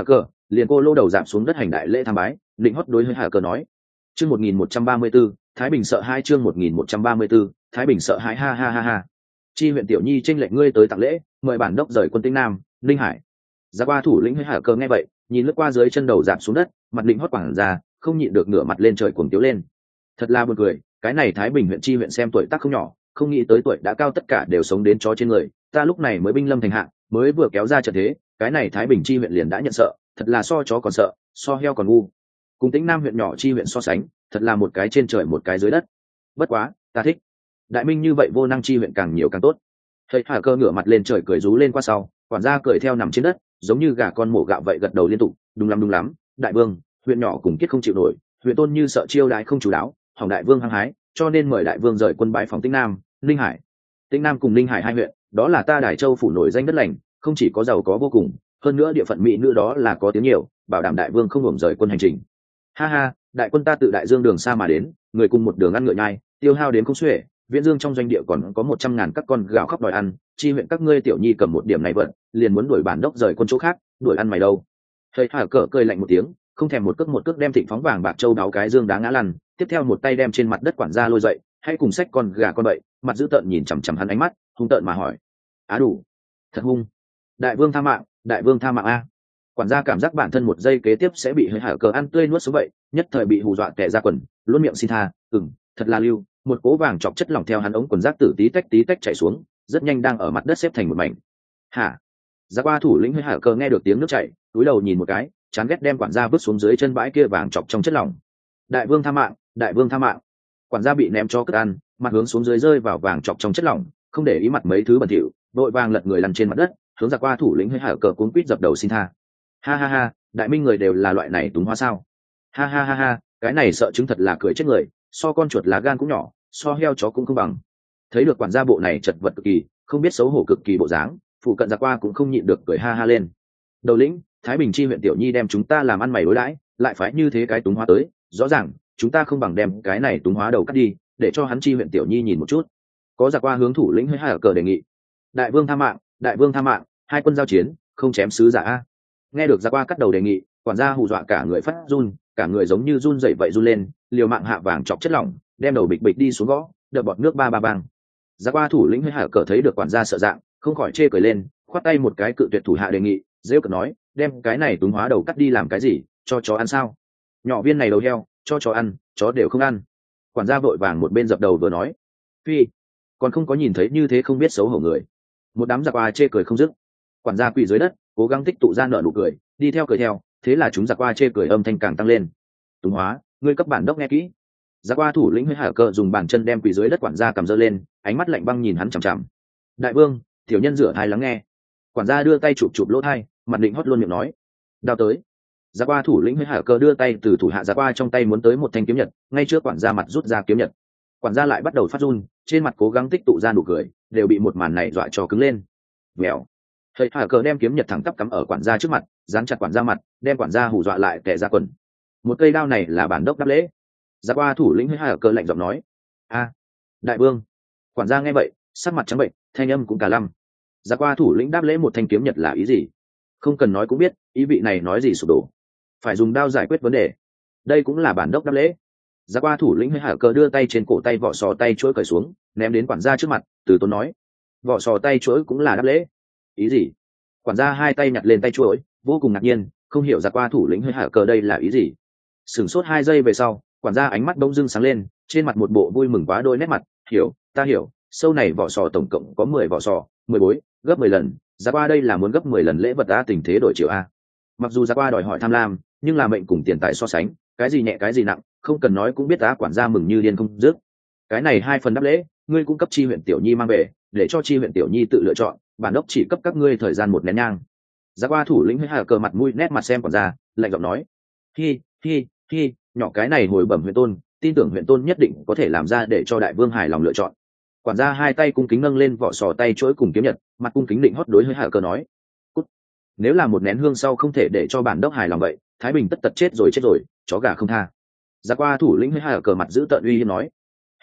liền cô lô đầu giảm xuống đất hành đại lễ tham bái, định hót đối hơi hạ cờ nói. Chương 1134, Thái Bình sợ hai. Chương 1134, Thái Bình sợ hãi. Ha ha ha ha. Chi huyện tiểu nhi tranh lệnh ngươi tới tặng lễ, mời bản đốc rời quân Tĩnh Nam, Ninh Hải. Giá qua thủ lĩnh hơi hạ cờ nghe vậy, nhìn lướt qua dưới chân đầu giảm xuống đất, mặt định hót quảng ra, không nhịn được ngửa mặt lên trời cuồng tiếu lên. Thật là buồn cười, cái này Thái Bình huyện chi huyện xem tuổi tác không nhỏ, không nghĩ tới tuổi đã cao tất cả đều sống đến chó trên người, ta lúc này mới binh lâm thành hạng, mới vừa kéo ra trận thế, cái này Thái Bình chi huyện liền đã nhận sợ, thật là so chó còn sợ, so heo còn ngu. Cùng Tĩnh Nam huyện nhỏ chi huyện so sánh, thật là một cái trên trời một cái dưới đất. Bất quá, ta thích. Đại minh như vậy vô năng chi huyện càng nhiều càng tốt. Thầy Hà Cơ ngửa mặt lên trời cười rú lên qua sau, quản gia cười theo nằm trên đất, giống như gà con mổ gạo vậy gật đầu liên tục, đúng lắm, đại vương, huyện nhỏ cùng kiết không chịu nổi, huyện tôn như sợ chiêu đãi không chủ đáo, hỏng đại vương hăng hái, cho nên mời đại vương rời quân bãi phòng Tĩnh Nam, Ninh Hải. Tĩnh Nam cùng Ninh Hải hai huyện, đó là ta Đài Châu phủ nổi danh đất lành, không chỉ có giàu có vô cùng, hơn nữa địa phận mỹ nữ đó là có tiếng nhiều, bảo đảm đại vương không hưởng rời quân hành trình. Ha ha, đại quân ta tự đại dương đường xa mà đến, người cùng một đường ăn ngựa nhai, tiêu hao đến không xuể, viễn dương trong doanh địa còn có 100.000 các con gào khóc đòi ăn, chi huyện các ngươi tiểu nhi cầm một điểm này vận, liền muốn đuổi bản đốc rời quân chỗ khác, đuổi ăn mày đâu. Thầy Hà Cờ cười lạnh một tiếng, không thèm một cước đem Thịnh phóng vàng bạc châu đáo cái dương đá ngã lăn, tiếp theo một tay đem trên mặt đất quản gia lôi dậy, hãy cùng xách con gà con bậy, mặt dữ tợn nhìn chằm chằm hắn ánh mắt hung tợn mà hỏi. Á đủ, thật hung. Đại vương tha mạng, đại vương tha mạng a. Quản gia cảm giác bản thân một giây kế tiếp sẽ bị hơi Hà Cờ ăn tươi nuốt xuống vậy, nhất thời bị hù dọa tè ra quần, luôn miệng xin tha. Thật là lưu. Một cố vàng chọc chất lỏng theo hắn ống quần rác tử tí tách chảy xuống, rất nhanh đang ở mặt đất xếp thành một mảnh. Hả? Giá qua thủ lĩnh hơi Hà Cờ nghe được tiếng nước chảy, cúi đầu nhìn một cái, chán ghét đem quản gia vứt xuống dưới chân bãi kia vàng chọc trong chất lỏng. Đại vương tha mạng, đại vương tha mạng. Quản gia bị ném cho cất ăn, mặt hướng xuống dưới rơi vào vàng chọc trong chất lỏng, không để ý mặt mấy thứ bẩn thỉu, vội vàng lật người lăn trên mặt đất, hướng Giá qua thủ lĩnh hơi Hà Cờ cuống quýt dập đầu xin tha. Ha ha ha, đại minh người đều là loại này túng hóa sao? Ha ha ha ha, cái này sợ chứng thật là cười chết người, so con chuột lá gan cũng nhỏ, so heo chó cũng không bằng. Thấy được quản gia bộ này chật vật cực kỳ, không biết xấu hổ cực kỳ bộ dáng, phụ cận Giá qua cũng không nhịn được cười ha ha lên. Đầu lĩnh, Thái Bình chi huyện tiểu nhi đem chúng ta làm ăn mày đối đãi, lại phải như thế cái túng hóa tới, rõ ràng chúng ta không bằng đem cái này túng hóa đầu cắt đi, để cho hắn chi huyện tiểu nhi nhìn một chút. Có Giá qua hướng thủ lĩnh hơi Hà Cờ đề nghị. Đại vương tha mạng, đại vương tha mạng, hai quân giao chiến, không chém sứ giả a. Nghe được Giá qua cắt đầu đề nghị, quản gia hù dọa cả người phát run, cả người giống như run rẩy vậy run lên, liều mạng hạ vàng chọc chất lỏng, đem đầu bịch bịch đi xuống gõ, đợt bọt nước ba bang. Giá qua thủ lĩnh hơi Hà Cờ thấy được quản gia sợ dạng, không khỏi chê cười lên, khoát tay một cái cự tuyệt thủ hạ đề nghị, rêu cợt nói, đem cái này túng hóa đầu cắt đi làm cái gì, cho chó ăn sao? Nhỏ viên này đầu heo, cho chó ăn, chó đều không ăn. Quản gia vội vàng một bên dập đầu vừa nói, phi, còn không có nhìn thấy như thế không biết xấu hổ người. Một đám Giá qua chê cười không dứt. Quản gia quỳ dưới đất, cố gắng tích tụ ra nợ nụ cười, đi theo cười theo, thế là chúng Giá qua chê cười âm thanh càng tăng lên. Túng hóa, ngươi cấp bản đốc nghe kỹ. Giá qua thủ lĩnh hơi Hà Cờ dùng bàn chân đem quỳ dưới đất quản gia cầm giơ lên, ánh mắt lạnh băng nhìn hắn chằm chằm. Đại vương, tiểu nhân rửa thai lắng nghe. Quản gia đưa tay chụp lỗ thai, mặt định hót luôn miệng nói. Đao tới. Giá qua thủ lĩnh hơi Hà Cờ đưa tay từ thủ hạ Giá qua trong tay muốn tới một thanh kiếm nhật, ngay trước quản gia mặt rút ra kiếm nhật. Quản gia lại bắt đầu phát run, trên mặt cố gắng tích tụ ra nụ cười, đều bị một màn này dọa cho cứng lên. Vèo. Hơi Hà Cờ đem kiếm nhật thẳng tắp cắm ở quản gia trước mặt, dán chặt quản gia mặt, đem quản gia hù dọa lại tè ra quần. Một cây đao này là bản đốc đáp lễ. Giá qua thủ lĩnh hơi Hà Cờ lạnh giọng nói. A, đại vương. Quản gia nghe vậy, sắc mặt trắng bệnh, thanh âm cũng cả lăm. Giá qua thủ lĩnh đáp lễ một thanh kiếm nhật là ý gì? Không cần nói cũng biết, ý vị này nói gì sụp đổ. Phải dùng đao giải quyết vấn đề. Đây cũng là bản đốc đáp lễ. Giá qua thủ lĩnh hơi Hà Cờ đưa tay trên cổ tay vỏ sò tay chuỗi cởi xuống, ném đến quản gia trước mặt, từ tốn nói. Vỏ sò tay chuỗi cũng là đáp lễ. Ý gì? Quản gia hai tay nhặt lên tay chuỗi, vô cùng ngạc nhiên, không hiểu Giá qua thủ lĩnh hơi Hà Cờ đây là ý gì. Sửng sốt 2 giây về sau, quản gia ánh mắt bỗng dưng sáng lên, trên mặt một bộ vui mừng quá đôi nét mặt. Hiểu, ta hiểu, sâu này vỏ sò tổng cộng có 10 vỏ sò, 10 bối, gấp 10 lần. Giá qua đây là muốn gấp 10 lần lễ vật ta tình thế đổi chiều a. Mặc dù Giá qua đòi hỏi tham lam, nhưng là mệnh cùng tiền tài so sánh, cái gì nhẹ cái gì nặng, không cần nói cũng biết ta. Quản gia mừng như điên không dứt. Cái này 2 phần đáp lễ, ngươi cũng cấp chi huyện tiểu nhi mang về, để cho chi huyện tiểu nhi tự lựa chọn, bản đốc chỉ cấp các ngươi thời gian 1 nén nhang. Giá qua thủ lĩnh hơi Hà Cờ mặt mũi nét mặt xem quản gia, lạnh giọng nói. Hi, nhỏ cái này hồi bẩm huyện tôn, tin tưởng huyện tôn nhất định có thể làm ra để cho đại vương hài lòng lựa chọn. Quản gia hai tay cung kính nâng lên vỏ sò tay chuỗi cùng kiếm nhật, mặt cung kính định hót đối hơi Hà Cờ nói. Cút. Nếu là 1 nén hương sau không thể để cho bản đốc hài lòng vậy, Thái Bình tất tật chết rồi, chó gà không tha. Giá qua thủ lĩnh hơi Hà Cờ mặt giữ tợn uy hiếp nói.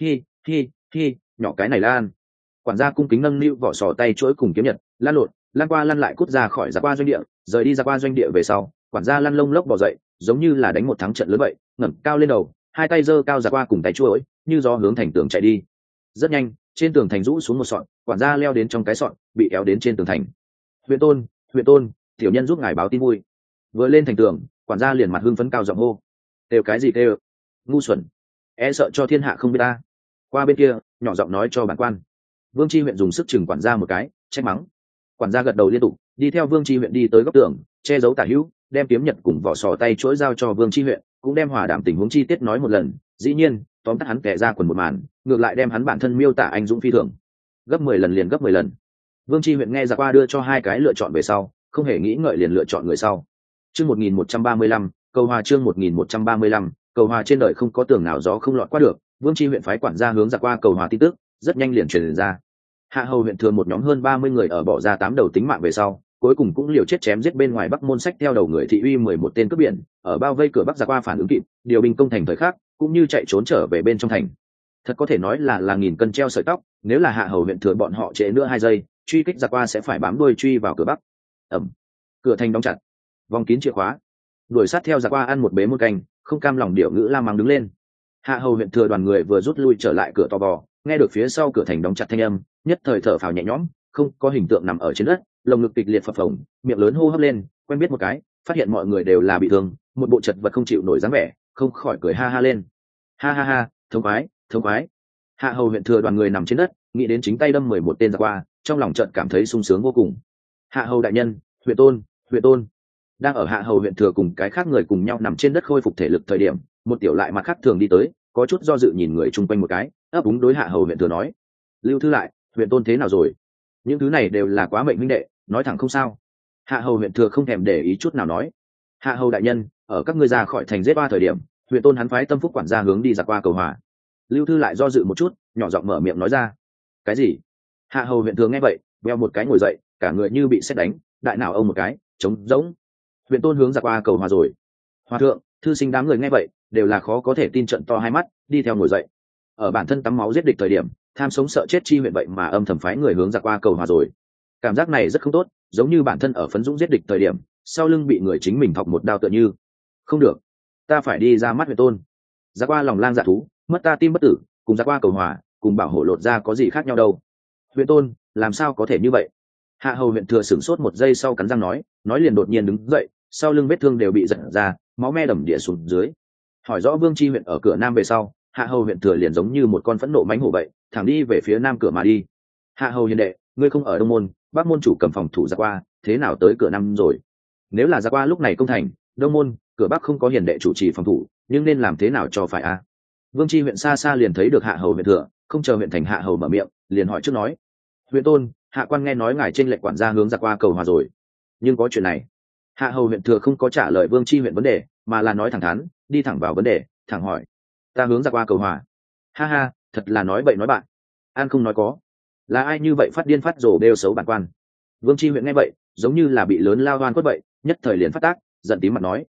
Hi, nhỏ cái này lan. Quản gia cung kính nâng niu vỏ sò tay chuỗi cùng kiếm nhật, lan lộn, lan qua lăn lại cút ra khỏi Giá qua doanh địa, rời đi Giá qua doanh địa về sau, quản gia lăn lông lốc bò dậy, giống như là đánh một thắng trận lớn vậy, ngẩng cao lên đầu, hai tay giơ cao giặc qua cùng tay chuỗi, như gió hướng thành tường chạy đi. Rất nhanh, trên tường thành rũ xuống một sọn, quản gia leo đến trong cái sọn, bị kéo đến trên tường thành. Huyện tôn, tiểu nhân giúp ngài báo tin vui. Vừa lên thành tường, quản gia liền mặt hưng phấn cao giọng hô. Kêu cái gì kêu? Ngu xuẩn, e sợ cho thiên hạ không biết ta. Qua bên kia, nhỏ giọng nói cho bản quan. Vương Chi huyện dùng sức chừng quản gia một cái, trách mắng. Quản gia gật đầu liên tục, đi theo Vương Chi huyện đi tới góc tường, che giấu tả hữu, đem kiếm nhật cùng vỏ sò tay chuỗi giao cho Vương Chi huyện, cũng đem hòa đảm tình huống chi tiết nói một lần. Dĩ nhiên, tóm tắt hắn kẻ ra quần một màn, ngược lại đem hắn bản thân miêu tả anh dũng phi thường, gấp 10 lần liền gấp 10 lần. Vương Chi huyện nghe ra qua đưa cho hai cái lựa chọn về sau, không hề nghĩ ngợi liền lựa chọn người sau. Chương 1135, cầu hòa chương 1135, cầu hòa trên đời không có tường nào gió không lọt qua được. Vương Chi huyện phái quản gia hướng ra qua cầu hòa tin tức, rất nhanh liền truyền ra. Hạ Hầu huyện thừa một nhóm hơn 30 người ở bỏ ra 8 đầu tính mạng về sau, cuối cùng cũng liều chết chém giết bên ngoài Bắc Môn Sách theo đầu người thị uy 11 tên cướp biển, ở bao vây cửa Bắc ra qua phản ứng kịp, điều binh công thành thời khắc, cũng như chạy trốn trở về bên trong thành. Thật có thể nói là nghìn cân treo sợi tóc, nếu là Hạ Hầu huyện thừa bọn họ trễ nữa 2 giây, truy kích ra qua sẽ phải bám đuôi truy vào cửa Bắc. Cửa thành đóng chặt, vòng kín chìa khóa, đuổi sát theo ra qua ăn một bế muôn canh, không cam lòng điệu ngữ la mắng đứng lên. Hạ Hầu huyện thừa đoàn người vừa rút lui trở lại cửa to bò, nghe được phía sau cửa thành đóng chặt thanh âm, nhất thời thở phào nhẹ nhõm, không có hình tượng nằm ở trên đất, lồng ngực kịch liệt phập phồng, miệng lớn hô hấp lên, quen biết một cái, phát hiện mọi người đều là bị thương, một bộ chật vật không chịu nổi dáng vẻ, không khỏi cười ha ha lên. Ha ha ha, thống khoái. Hạ Hầu huyện thừa đoàn người nằm trên đất, nghĩ đến chính tay đâm 11 tên ra qua, trong lòng chợt cảm thấy sung sướng vô cùng. Hạ Hầu đại nhân, huyện tôn. Đang ở Hạ Hầu huyện thừa cùng cái khác người cùng nhau nằm trên đất khôi phục thể lực thời điểm, một tiểu lại mặt khác thường đi tới, có chút do dự nhìn người chung quanh một cái, ấp úng đối Hạ Hầu huyện thừa nói: Lưu thư lại, huyện tôn thế nào rồi? Những thứ này đều là quá mệnh huynh đệ, nói thẳng không sao. Hạ Hầu huyện thừa không thèm để ý chút nào nói: Hạ Hầu đại nhân, ở các ngươi ra khỏi thành giết ba thời điểm, huyện tôn hắn phái tâm phúc quản gia hướng đi giặc qua cầu hòa. Lưu thư lại do dự một chút, nhỏ giọng mở miệng nói ra: Cái gì? Hạ Hầu huyện thừa nghe vậy, veo một cái ngồi dậy, cả người như bị sét đánh, đại não ông một cái, trống rỗng. Huyện tôn hướng giặc qua cầu hòa rồi? Hòa thượng, thư sinh đám người nghe vậy, đều là khó có thể tin, trận to hai mắt, đi theo ngồi dậy. Ở bản thân tắm máu giết địch thời điểm, tham sống sợ chết chi huyện vậy mà âm thầm phái người hướng giặc qua cầu hòa rồi. Cảm giác này rất không tốt, giống như bản thân ở phấn dũng giết địch thời điểm, sau lưng bị người chính mình thọc một đao tựa như. Không được, ta phải đi ra mắt huyện tôn. Giặc qua lòng lang dạ thú, mất ta tim bất tử, cùng giặc qua cầu hòa, cùng bảo hộ lột ra có gì khác nhau đâu. Huyện tôn, làm sao có thể như vậy? Hạ Hầu huyện thừa sửng sốt một giây sau cắn răng nói liền đột nhiên đứng dậy, sau lưng vết thương đều bị giật ra, máu me đầm địa xuống dưới. Hỏi rõ Vương Chi huyện ở cửa nam về sau, Hạ Hầu huyện thừa liền giống như một con phẫn nộ mãnh hổ vậy, thẳng đi về phía nam cửa mà đi. Hạ Hầu hiền đệ, ngươi không ở Đông môn, Bắc môn chủ cầm phòng thủ giặc qua, thế nào tới cửa nam rồi? Nếu là giặc qua lúc này công thành, Đông môn, cửa Bắc không có hiền đệ chủ trì phòng thủ, nhưng nên làm thế nào cho phải a? Vương Chi huyện xa xa liền thấy được Hạ Hầu huyện thừa, không chờ huyện thành Hạ Hầu mở miệng, liền hỏi trước nói: Huyện tôn, hạ quan nghe nói ngài trên lệnh quản gia hướng giặc qua cầu hòa rồi, nhưng có chuyện này. Hạ Hầu huyện thừa không có trả lời Vương Chi huyện vấn đề, mà là nói thẳng thắn, đi thẳng vào vấn đề, thẳng hỏi: Ta hướng giặc qua cầu hòa? Ha ha, thật là nói bậy nói bạn. An không nói có, là ai như vậy phát điên phát rồ đeo xấu bản quan? Vương Chi huyện nghe vậy, giống như là bị lớn lao đoan quất vậy, nhất thời liền phát tác, giận tím mặt nói: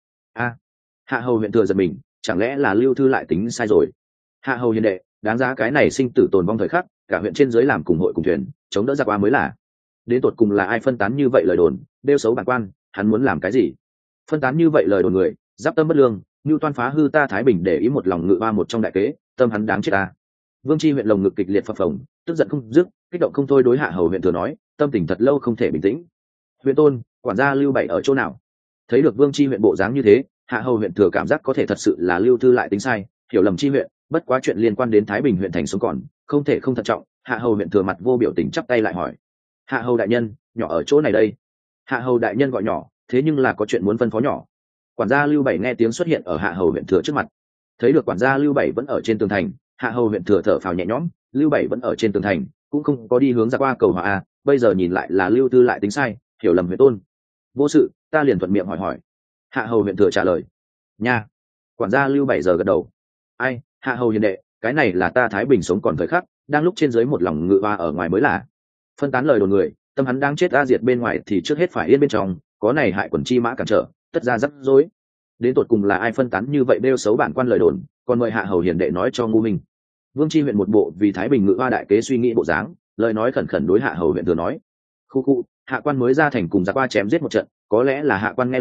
Hạ Hầu huyện thừa giật mình, chẳng lẽ là Lưu thư lại tính sai rồi? Hạ Hầu hiền đệ, đáng giá cái này sinh tử tồn vong thời khắc, cả huyện trên dưới làm cùng hội cùng thuyền, chống đỡ giặc qua mới là. Đến tột cùng là ai phân tán như vậy lời đồn, đeo xấu bản quan, hắn muốn làm cái gì? Phân tán như vậy lời đồn người, giáp tâm bất lương, như toan phá hư ta Thái Bình để ý một lòng ngự ba một trong đại kế, tâm hắn đáng chết ta. Vương Chi huyện lồng ngực kịch liệt phập phồng, tức giận không dứt, kích động không thôi đối Hạ Hầu huyện thừa nói, tâm tình thật lâu không thể bình tĩnh. Huyện tôn, quản gia Lưu Bảy ở chỗ nào? Thấy được Vương Chi huyện bộ dáng như thế, Hạ Hầu huyện thừa cảm giác có thể thật sự là Lưu thư lại tính sai, hiểu lầm Chi huyện, bất quá chuyện liên quan đến Thái Bình huyện thành sống còn, không thể không thận trọng. Hạ Hầu huyện thừa mặt vô biểu tình chắp tay lại hỏi: Hạ Hầu đại nhân, nhỏ ở chỗ này đây? Hạ Hầu đại nhân gọi nhỏ, thế nhưng là có chuyện muốn phân phó nhỏ. Quản gia Lưu Bảy nghe tiếng xuất hiện ở Hạ Hầu huyện thừa trước mặt, thấy được quản gia Lưu Bảy vẫn ở trên tường thành, Hạ Hầu huyện thừa thở phào nhẹ nhõm, Lưu Bảy vẫn ở trên tường thành, cũng không có đi hướng ra qua cầu hòa a, bây giờ nhìn lại là Lưu Tư lại tính sai, hiểu lầm huyện tôn. Vô sự, ta liền thuận miệng hỏi. Hạ Hầu huyện thừa trả lời. Nha. Quản gia Lưu Bảy giờ gật đầu. Ai, Hạ Hầu hiền đệ, cái này là ta Thái Bình sống còn thời khắc, đang lúc trên dưới một lòng ngự hoa ở ngoài mới là. Phân tán lời đồn người, tâm hắn đang chết a diệt bên ngoài thì trước hết phải yên bên trong, có này hại quần chi mã cản trở, tất ra rắc rối. Đến tột cùng là ai phân tán như vậy đeo xấu bản quan lời đồn, còn mời Hạ Hầu hiền đệ nói cho ngu minh. Vương Chi huyện một bộ vì Thái Bình ngự hoa đại kế suy nghĩ bộ dáng, lời nói khẩn khẩn đối Hạ Hầu huyện thừa nói: Khu, hạ quan mới ra thành cùng giặc qua chém giết một trận, có lẽ là hạ quan nghe lầm,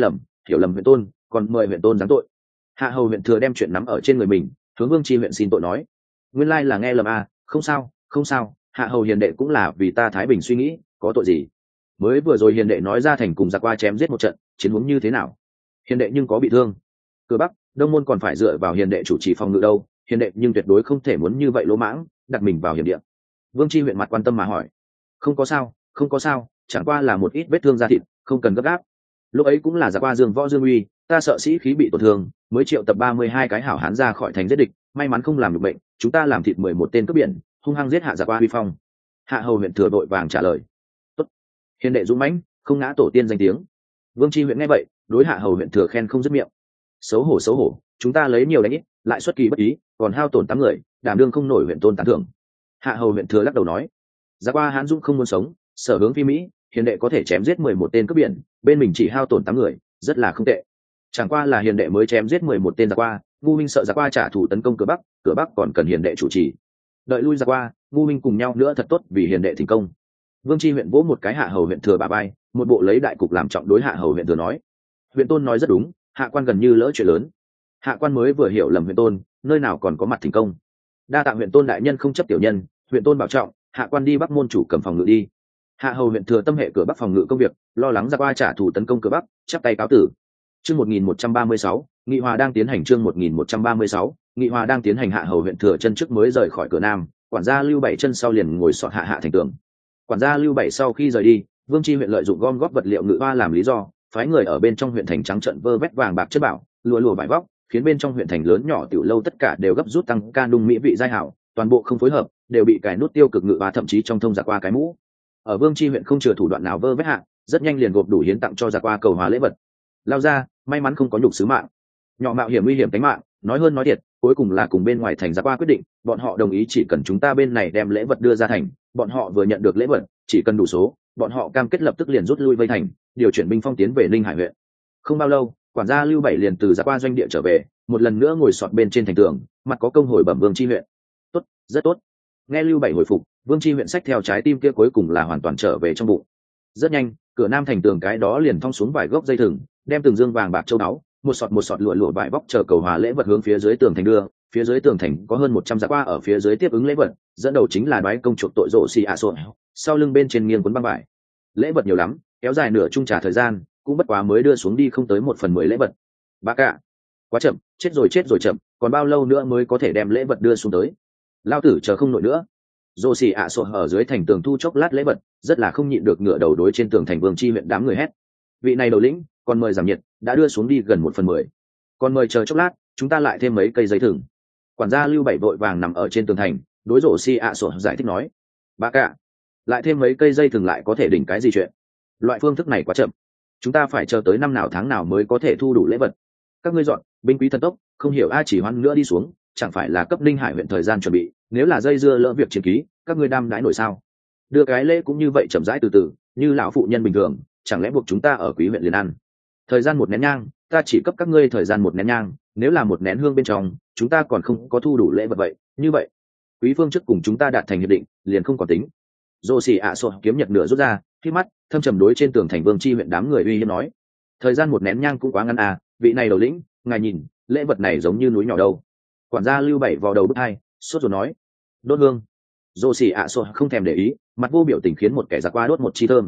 hiểu lầm huyện tôn, còn mời huyện tôn giáng tội. Hạ hầu huyện thừa đem chuyện nắm ở trên người mình, hướng Vương Chi huyện xin tội nói. Nguyên lai là nghe lầm à, không sao, không sao, hạ hầu hiền đệ cũng là vì ta thái bình suy nghĩ, có tội gì. Mới vừa rồi hiền đệ nói ra thành cùng giặc qua chém giết một trận, chiến huống như thế nào? Hiền đệ nhưng có bị thương. Cửa Bắc, Đông môn còn phải dựa vào hiền đệ chủ trì phòng ngự đâu, hiền đệ nhưng tuyệt đối không thể muốn như vậy lỗ mãng, đặt mình vào hiểm địa. Vương Chi huyện mặt quan tâm mà hỏi. Không có sao, không có sao, chẳng qua là một ít vết thương da thịt, không cần gấp gáp. Lúc ấy cũng là giặc qua Dương Võ Dương Uy, ta sợ sĩ khí bị tổn thương, mới triệu tập 32 cái hảo hán ra khỏi thành giết địch, may mắn không làm được bệnh, chúng ta làm thịt 11 tên cướp biển, hung hăng giết hạ giặc qua huy phong. Hạ hầu huyện thừa đội vàng trả lời. Tốt, hiền đệ dũng mãnh, không ngã tổ tiên danh tiếng. Vương Chi huyện nghe vậy, đối hạ hầu huyện thừa khen không dứt miệng. Xấu hổ xấu hổ, chúng ta lấy nhiều đánh ít, lại xuất kỳ bất ý, còn hao tổn 8 người, đảm đương không nổi huyện tôn tán thưởng. Hạ hầu huyện thừa lắc đầu nói. Giặc qua hán dũng không muốn sống, sở hướng phi mỹ, hiền đệ có thể chém giết 11 tên cướp biển, bên mình chỉ hao tổn 8 người, rất là không tệ. Chẳng qua là hiền đệ mới chém giết 11 tên giặc qua, ngu minh sợ giặc qua trả thù tấn công cửa Bắc còn cần hiền đệ chủ trì. Đợi lui giặc qua, ngu minh cùng nhau nữa thật tốt vì hiền đệ thành công. Vương Chi huyện vỗ một cái hạ hầu huyện thừa bà bay, một bộ lấy đại cục làm trọng đối hạ hầu huyện thừa nói. Huyện tôn nói rất đúng, hạ quan gần như lỡ chuyện lớn. Hạ quan mới vừa hiểu lầm huyện tôn, nơi nào còn có mặt thành công. Đa tạ huyện tôn đại nhân không chấp tiểu nhân, huyện tôn bảo trọng, hạ quan đi Bắc môn chủ cầm phòng ngự đi. Hạ hầu huyện thừa tâm hệ cửa Bắc phòng ngự công việc, lo lắng giặc qua trả thù tấn công cửa Bắc, chắp tay cáo tử. Chương 1136, nghị hòa đang tiến hành. Chương 1136, nghị hòa đang tiến hành. Hạ hầu huyện thừa chân trước mới rời khỏi cửa Nam, quản gia Lưu Bảy chân sau liền ngồi sọt hạ thành tường. Quản gia Lưu Bảy sau khi rời đi, Vương Chi huyện lợi dụng gom góp vật liệu ngự hoa làm lý do, phái người ở bên trong huyện thành trắng trận vơ vét vàng bạc chất bảo, lụa vải vóc, khiến bên trong huyện thành lớn nhỏ tiểu lâu tất cả đều gấp rút tăng ca nung mỹ vị giai hảo, toàn bộ không phối hợp, đều bị cài nút tiêu cực ngự hoa thậm chí trong thông giặc qua cái mũ. Ở Vương Chi huyện không chừa thủ đoạn nào vơ vét hạ, rất nhanh liền gộp đủ hiến tặng cho giặc qua cầu hòa lễ vật. Lao ra, may mắn không có nhục sứ mạng, nhỏ mạo hiểm nguy hiểm tính mạng, nói hơn nói thiệt, cuối cùng là cùng bên ngoài thành giặc qua quyết định, bọn họ đồng ý chỉ cần chúng ta bên này đem lễ vật đưa ra thành, bọn họ vừa nhận được lễ vật, chỉ cần đủ số, bọn họ cam kết lập tức liền rút lui vây thành, điều chuyển binh phong tiến về Ninh Hải huyện. Không bao lâu, quản gia Lưu Bảy liền từ giặc qua doanh địa trở về, một lần nữa ngồi sọt bên trên thành tường, mặt có công hồi bẩm Vương Chi huyện. Tốt, rất tốt. Nghe Lưu Bảy hồi phục, Vương Chi huyện xách theo trái tim kia cuối cùng là hoàn toàn trở về trong bụng. Rất nhanh, cửa Nam thành tường cái đó liền thong xuống vài gốc dây thừng, đem từng dương vàng bạc châu báu, một sọt lụa vải vóc chờ cầu hòa lễ vật hướng phía dưới tường thành đưa. Phía dưới tường thành có hơn 100 giặc qua ở phía dưới tiếp ứng lễ vật, dẫn đầu chính là đoái công chuộc tội rộ xì ạ sộn, sau lưng bên trên nghiêng cuốn băng vải. Lễ vật nhiều lắm, kéo dài nửa chung trả thời gian, cũng bất quá mới đưa xuống đi không tới 1/10 lễ vật. Bác ạ, quá chậm, chết rồi chậm, còn bao lâu nữa mới có thể đem lễ vật đưa xuống tới? Lao tử chờ không nổi nữa. Rộ xì ạ sộn ở dưới thành tường thu chốc lát lễ vật, rất là không nhịn được ngửa đầu đối trên tường thành Vương Chi huyện đám người hét. Vị này đầu lĩnh, còn mời giảm nhiệt, đã đưa xuống đi gần 1/10. Còn mời chờ chốc lát, chúng ta lại thêm mấy cây giấy thừng. Quản gia Lưu Bảy vội vàng nằm ở trên tường thành, đối rổ xi ạ sổ giải thích nói. Bác cả, lại thêm mấy cây dây thừng lại có thể đỉnh cái gì chuyện? Loại phương thức này quá chậm, chúng ta phải chờ tới năm nào tháng nào mới có thể thu đủ lễ vật. Các ngươi dọn, binh quý thần tốc, không hiểu ai chỉ hoãn nữa đi xuống, chẳng phải là cấp Ninh Hải huyện thời gian chuẩn bị, nếu là dây dưa lỡ việc chiến ký, các ngươi đam đãi nổi sao? Đưa cái lễ cũng như vậy chậm rãi từ từ, như lão phụ nhân bình thường, chẳng lẽ buộc chúng ta ở quý huyện liền ăn? Thời gian 1 nén nhang, ta chỉ cấp các ngươi thời gian 1 nén nhang, nếu là 1 nén hương bên trong, chúng ta còn không có thu đủ lễ vật vậy, như vậy, quý phương trước cùng chúng ta đạt thành hiệp định, liền không còn tính. Dô xì ạ sổ kiếm nhật nửa rút ra, khi mắt thâm trầm đối trên tường thành Vương Chi huyện đám người uy hiếp nói. Thời gian 1 nén nhang cũng quá ngắn à, vị này đầu lĩnh, ngài nhìn, lễ vật này giống như núi nhỏ đâu. Quản gia Lưu Bảy vào đầu bức hai, sốt rồi nói. Đốt hương. Dô xì ạ sổ không thèm để ý, mặt vô biểu tình khiến một kẻ giặc qua đốt một chi thơm.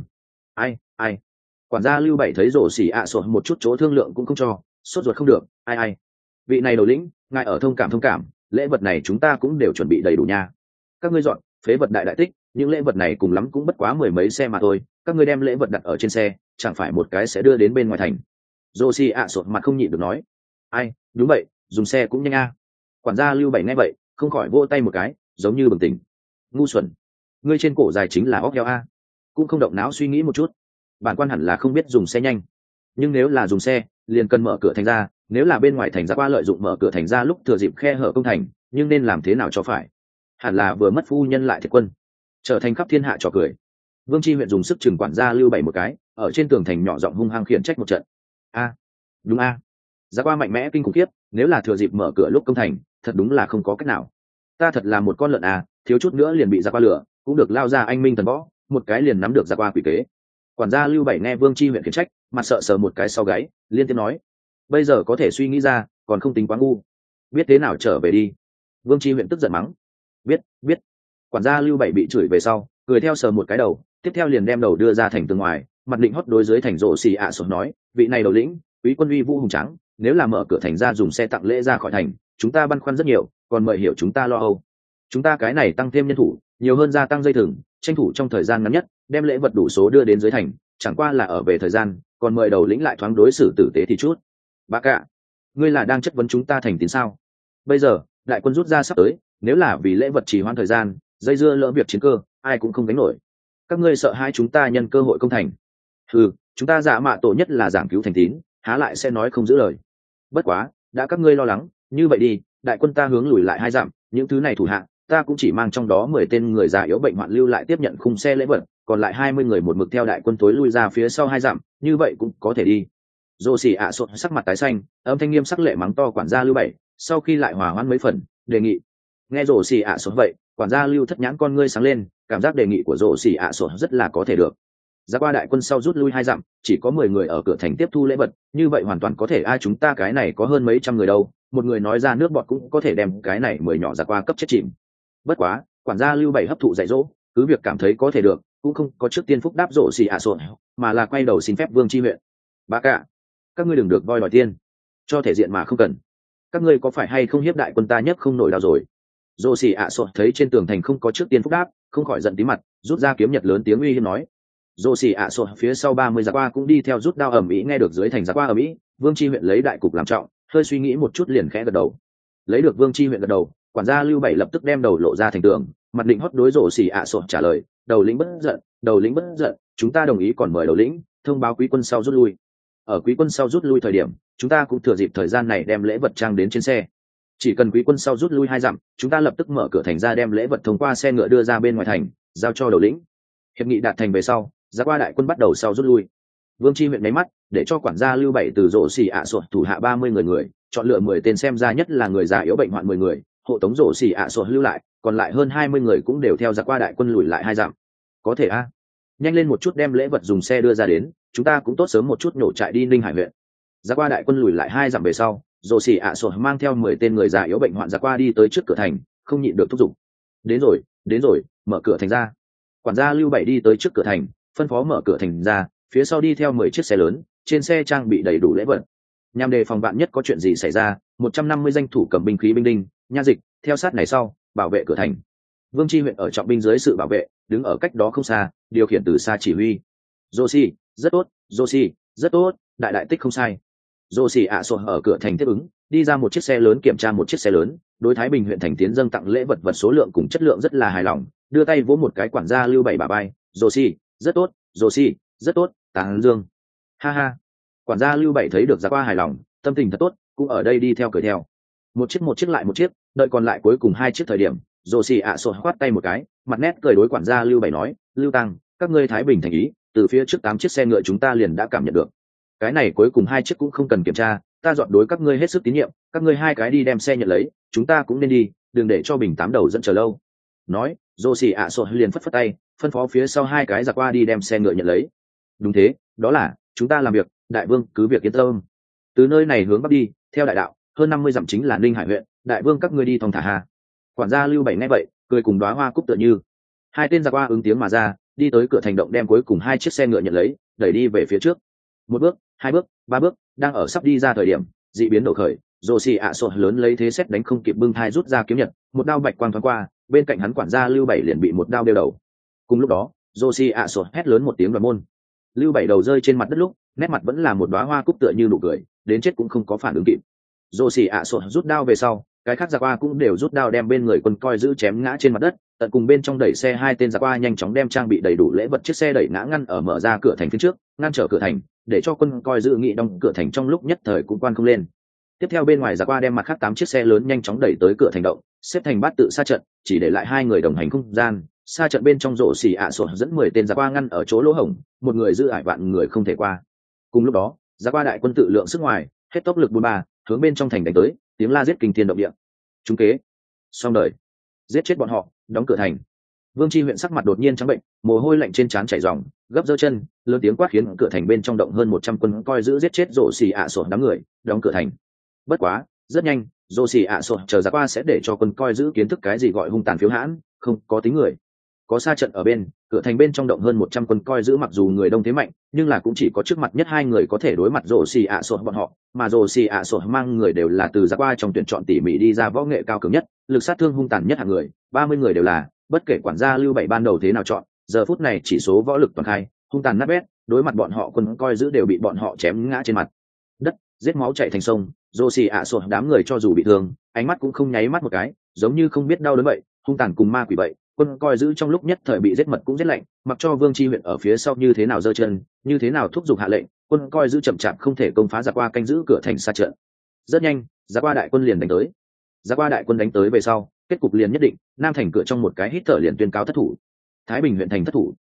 Ai. Quản gia Lưu Bảy thấy rổ xỉ ạ sổ một chút chỗ thương lượng cũng không cho, sốt ruột không được, ai. Vị này đầu lĩnh, ngài ở thông cảm, lễ vật này chúng ta cũng đều chuẩn bị đầy đủ nha. Các ngươi dọn, phế vật đại tích, những lễ vật này cùng lắm cũng bất quá 10 mấy xe mà thôi, các ngươi đem lễ vật đặt ở trên xe, chẳng phải một cái sẽ đưa đến bên ngoài thành. Rổ xỉ ạ sổ mặt không nhịn được nói. Ai, đúng vậy, dùng xe cũng nhanh a. Quản gia Lưu Bảy nghe vậy, không khỏi vỗ tay một cái, giống như bừng tỉnh. Ngu xuẩn, ngươi trên cổ dài chính là óc heo a, cũng không động não suy nghĩ một chút. Bản quan hẳn là không biết dùng xe nhanh, nhưng nếu là dùng xe liền cần mở cửa thành ra, nếu là bên ngoài thành ra qua lợi dụng mở cửa thành ra lúc thừa dịp khe hở công thành, nhưng nên làm thế nào cho phải? Hẳn là vừa mất phu nhân lại thiệt quân, trở thành khắp thiên hạ trò cười. Vương Chi huyện dùng sức chừng quản gia Lưu Bảy một cái, ở trên tường thành nhỏ giọng hung hăng khiển trách một trận. Đúng a, ra qua mạnh mẽ kinh khủng khiếp, nếu là thừa dịp mở cửa lúc công thành, thật đúng là không có cách nào. Ta thật là một con lợn à, thiếu chút nữa liền bị ra qua lửa, cũng được lao ra anh minh thần võ, một cái liền nắm được ra qua quỷ kế. Quản gia Lưu Bảy nghe Vương Chi huyện khiển trách, mặt sợ sờ một cái sau gáy liên tiếp nói: bây giờ có thể suy nghĩ ra còn không tính quá ngu, biết thế nào trở về đi. Vương Chi huyện tức giận mắng: biết. Quản gia Lưu Bảy bị chửi về sau cười theo sờ một cái đầu, tiếp theo liền đem đầu đưa ra thành tường ngoài, mặt định hót đối dưới thành rộ xì ạ sột nói: vị này đầu lĩnh quý quân uy vũ hùng tráng, nếu là mở cửa thành ra dùng xe tặng lễ ra khỏi thành, chúng ta băn khoăn rất nhiều, còn mời hiểu chúng ta lo âu. Chúng ta cái này tăng thêm nhân thủ nhiều hơn, gia tăng dây thừng, tranh thủ trong thời gian ngắn nhất đem lễ vật đủ số đưa đến dưới thành, chẳng qua là ở về thời gian, còn mời đầu lĩnh lại thoáng đối xử tử tế thì chút. Bác cả, ngươi là đang chất vấn chúng ta thành tín sao? Bây giờ đại quân rút ra sắp tới, nếu là vì lễ vật trì hoãn thời gian, dây dưa lỡ việc chiến cơ, ai cũng không gánh nổi. Các ngươi sợ hai chúng ta nhân cơ hội công thành? Chúng ta dạ mạ tổ nhất là giảng cứu thành tín, há lại sẽ nói không giữ lời. Bất quá đã các ngươi lo lắng như vậy đi, đại quân ta hướng lùi lại 2 dặm, những thứ này thủ hạ ta cũng chỉ mang trong đó 10 tên người già yếu bệnh hoạn lưu lại tiếp nhận khung xe lễ vật, còn lại 20 người một mực theo đại quân tối lui ra phía sau 2 dặm, như vậy cũng có thể đi. Dô xì ạ sột sắc mặt tái xanh, âm thanh nghiêm sắc lệ mắng to quản gia Lưu Bảy, sau khi lại hòa hoãn mấy phần, đề nghị. Nghe Dô xì ạ sột vậy, quản gia Lưu Thất nhãn con ngươi sáng lên, cảm giác đề nghị của Dô xì ạ sột rất là có thể được. Ra qua đại quân sau rút lui 2 dặm, chỉ có 10 người ở cửa thành tiếp thu lễ vật, như vậy hoàn toàn có thể. Ai chúng ta cái này có hơn mấy trăm người đâu, một người nói ra nước bọt cũng có thể đem cái này 10 nhỏ ra qua cấp chết chìm. Bất quá quản gia Lưu Bảy hấp thụ dạy dỗ, cứ việc cảm thấy có thể được, cũng không có trước tiên phúc đáp Dô xì ạ sột, mà là quay đầu xin phép Vương Chi huyện: bác cả, các ngươi đừng được voi đòi tiên, cho thể diện mà không cần. Các ngươi có phải hay không hiếp đại quân ta nhấc không nổi đau rồi? Dô xì ạ sột thấy trên tường thành không có trước tiên phúc đáp, không khỏi giận tí mặt, rút ra kiếm nhật lớn tiếng uy hiếp nói. Dô xì ạ sột phía sau 30 giặc qua cũng đi theo rút đao ầm ĩ. Nghe được dưới thành giặc qua ầm ĩ, Vương Chi huyện lấy đại cục làm trọng, hơi suy nghĩ một chút liền khẽ gật đầu. Lấy được Vương Chi huyện gật đầu, quản gia Lưu Bảy lập tức đem đầu lộ ra thành tường, mặt định hót đối Dô xì ạ sột trả lời: đầu lĩnh bất giận, chúng ta đồng ý, còn mời đầu lĩnh thông báo quý quân sau rút lui. Ở quý quân sau rút lui thời điểm, chúng ta cũng thừa dịp thời gian này đem lễ vật trang đến trên xe. Chỉ cần quý quân sau rút lui 2 dặm, chúng ta lập tức mở cửa thành ra đem lễ vật thông qua xe ngựa đưa ra bên ngoài thành, giao cho đầu lĩnh. Hiệp nghị đạt thành về sau, ra qua đại quân bắt đầu sau rút lui. Vương Chi huyện nháy mắt để cho quản gia Lưu Bảy từ rổ xì ạ sột thủ hạ 30 người chọn lựa 10 tên xem ra nhất là người già yếu bệnh hoạn 10 người, hộ tống rổ xì ạ sột lưu lại, còn lại hơn 20 người cũng đều theo ra qua đại quân lùi lại 2 dặm. Có thể a, nhanh lên một chút đem lễ vật dùng xe đưa ra đến, chúng ta cũng tốt sớm một chút nhổ trại đi Ninh Hải huyện. Ra qua đại quân lùi lại 2 dặm về sau, rổ xì ạ sột mang theo 10 tên người già yếu bệnh hoạn ra qua đi tới trước cửa thành, không nhịn được thúc giục: đến rồi, mở cửa thành ra. Quản gia Lưu Bảy đi tới trước cửa thành, phân phó mở cửa thành ra, phía sau đi theo 10 chiếc xe lớn, trên xe trang bị đầy đủ lễ vật. Nhằm đề phòng vạn nhất có chuyện gì xảy ra, 150 danh thủ cầm binh khí binh đinh, nha dịch theo sát này sau, bảo vệ cửa thành. Vương Chi huyện ở trọng binh dưới sự bảo vệ, đứng ở cách đó không xa, điều khiển từ xa chỉ huy. Joshi, rất tốt, Joshi, rất tốt, đại tích không sai. Joshi ạ sột ở cửa thành tiếp ứng, đi ra một chiếc xe lớn kiểm tra một chiếc xe lớn, đối Thái Bình huyện thành tiến dâng tặng lễ vật vật số lượng cùng chất lượng rất là hài lòng, đưa tay vỗ một cái quản gia Lưu Bảy bả vai: Joshi, rất tốt, Joshi, rất tốt, tán dương. Ha ha. Quản gia Lưu Bảy thấy được ra qua hài lòng, tâm tình thật tốt, cũng ở đây đi theo cười theo. Một chiếc lại một chiếc, đợi còn lại cuối cùng 2 chiếc thời điểm, Joshi ạ sột khoát tay một cái, mặt nét cười đối quản gia Lưu Bảy nói: Lưu Tăng, các ngươi Thái Bình thành ý, từ phía trước 8 chiếc xe ngựa chúng ta liền đã cảm nhận được. Cái này cuối cùng 2 chiếc cũng không cần kiểm tra, ta dọn đối các ngươi hết sức tín nhiệm, các ngươi 2 cái đi đem xe nhận lấy, chúng ta cũng nên đi, đừng để cho Bình Tám đầu dẫn chờ lâu. Nói, Joshi ạ sột liền phất tay, phân phó phía sau 2 cái giặc qua đi đem xe ngựa nhận lấy. Đúng thế, đó là chúng ta làm việc, đại vương cứ việc yên tâm. Từ nơi này hướng bắc đi, theo đại đạo, hơn 50 dặm chính là Ninh Hải huyện, đại vương các ngươi đi thong thả ha. Quản gia Lưu Bảy nghe vậy, cười cùng đóa hoa cúc tựa như. 2 tên giặc qua ứng tiếng mà ra, đi tới cửa thành động đem cuối cùng 2 chiếc xe ngựa nhận lấy, đẩy đi về phía trước. 1 bước, 2 bước, 3 bước, đang ở sắp đi ra thời điểm, dị biến đổ khởi, Joshi ạ sột lớn lấy thế xét đánh không kịp bưng thai rút ra kiếm nhật, một đao bạch quang thoáng qua, bên cạnh hắn quản gia Lưu Bảy liền bị một đao đeo đầu. Cùng lúc đó, Joshi ạ sột hét lớn một tiếng đoạt môn. Lưu Bảy đầu rơi trên mặt đất lúc, nét mặt vẫn là một đóa hoa cúc tựa như nụ cười, đến chết cũng không có phản ứng kịp. Joshi ạ sột rút đao về sau, cái khác giặc qua cũng đều rút đao đem bên người quân coi giữ chém ngã trên mặt đất, tận cùng bên trong đẩy xe 2 tên giặc qua nhanh chóng đem trang bị đầy đủ lễ vật chiếc xe đẩy ngã ngăn ở mở ra cửa thành phía trước, ngăn trở cửa thành, để cho quân coi giữ nghị đóng cửa thành trong lúc nhất thời cũng quan không lên. Tiếp theo bên ngoài giặc qua đem mặt khác 8 chiếc xe lớn nhanh chóng đẩy tới cửa thành động, xếp thành bát tự xa trận, chỉ để lại 2 người đồng hành không gian. Xa trận bên trong rổ xỉ ạ sột dẫn 10 tên giặc qua ngăn ở chỗ lỗ hổng, một người giữ ải vạn người không thể qua. Cùng lúc đó, giặc qua đại quân tự lượng sức ngoài, hết tốc lực 43, hướng bên trong thành đánh tới, tiếng la giết kinh thiên động địa. Chúng kế, xong đời, giết chết bọn họ, đóng cửa thành. Vương Chi huyện sắc mặt đột nhiên trắng bệnh, mồ hôi lạnh trên trán chảy ròng, gấp giơ chân, lớn tiếng quát khiến cửa thành bên trong động hơn 100 quân coi giữ giết chết rồ xì ạ sột đám người, đóng cửa thành. Bất quá, rất nhanh, rồ xì ạ sột chờ ra qua sẽ để cho quân coi giữ kiến thức cái gì gọi hung tàn phiếu hãn, không có tính người. Có xa trận ở bên, cửa thành bên trong động hơn 100 quân coi giữ mặc dù người đông thế mạnh, nhưng là cũng chỉ có trước mặt nhất hai người có thể đối mặt rồ xì ạ sột bọn họ, mà rồ xì ạ sột mang người đều là từ ra qua trong tuyển chọn tỉ mỉ đi ra võ nghệ cao cường nhất, lực sát thương hung tàn nhất hạng người, 30 người đều là, bất kể quản gia Lưu Bảy ban đầu thế nào chọn, giờ phút này chỉ số võ lực toàn khai, hung tàn nát bét, đối mặt bọn họ quân coi giữ đều bị bọn họ chém ngã trên mặt đất, giết máu chảy thành sông. Rồ xì ạ sột đám người cho dù bị thương, ánh mắt cũng không nháy mắt một cái, giống như không biết đau đớn vậy, hung tàn cùng ma quỷ vậy. Quân coi giữ trong lúc nhất thời bị giết mật cũng giết lạnh, mặc cho Vương Chi huyện ở phía sau như thế nào giơ chân, như thế nào thúc giục hạ lệnh, quân coi giữ chậm chạp không thể công phá. Ra qua canh giữ cửa thành xa trận. Rất nhanh, Ra qua đại quân liền đánh tới. Ra qua đại quân đánh tới về sau, kết cục liền nhất định, Nam thành cửa trong một cái hít thở liền tuyên cáo thất thủ. Thái Bình huyện thành thất thủ,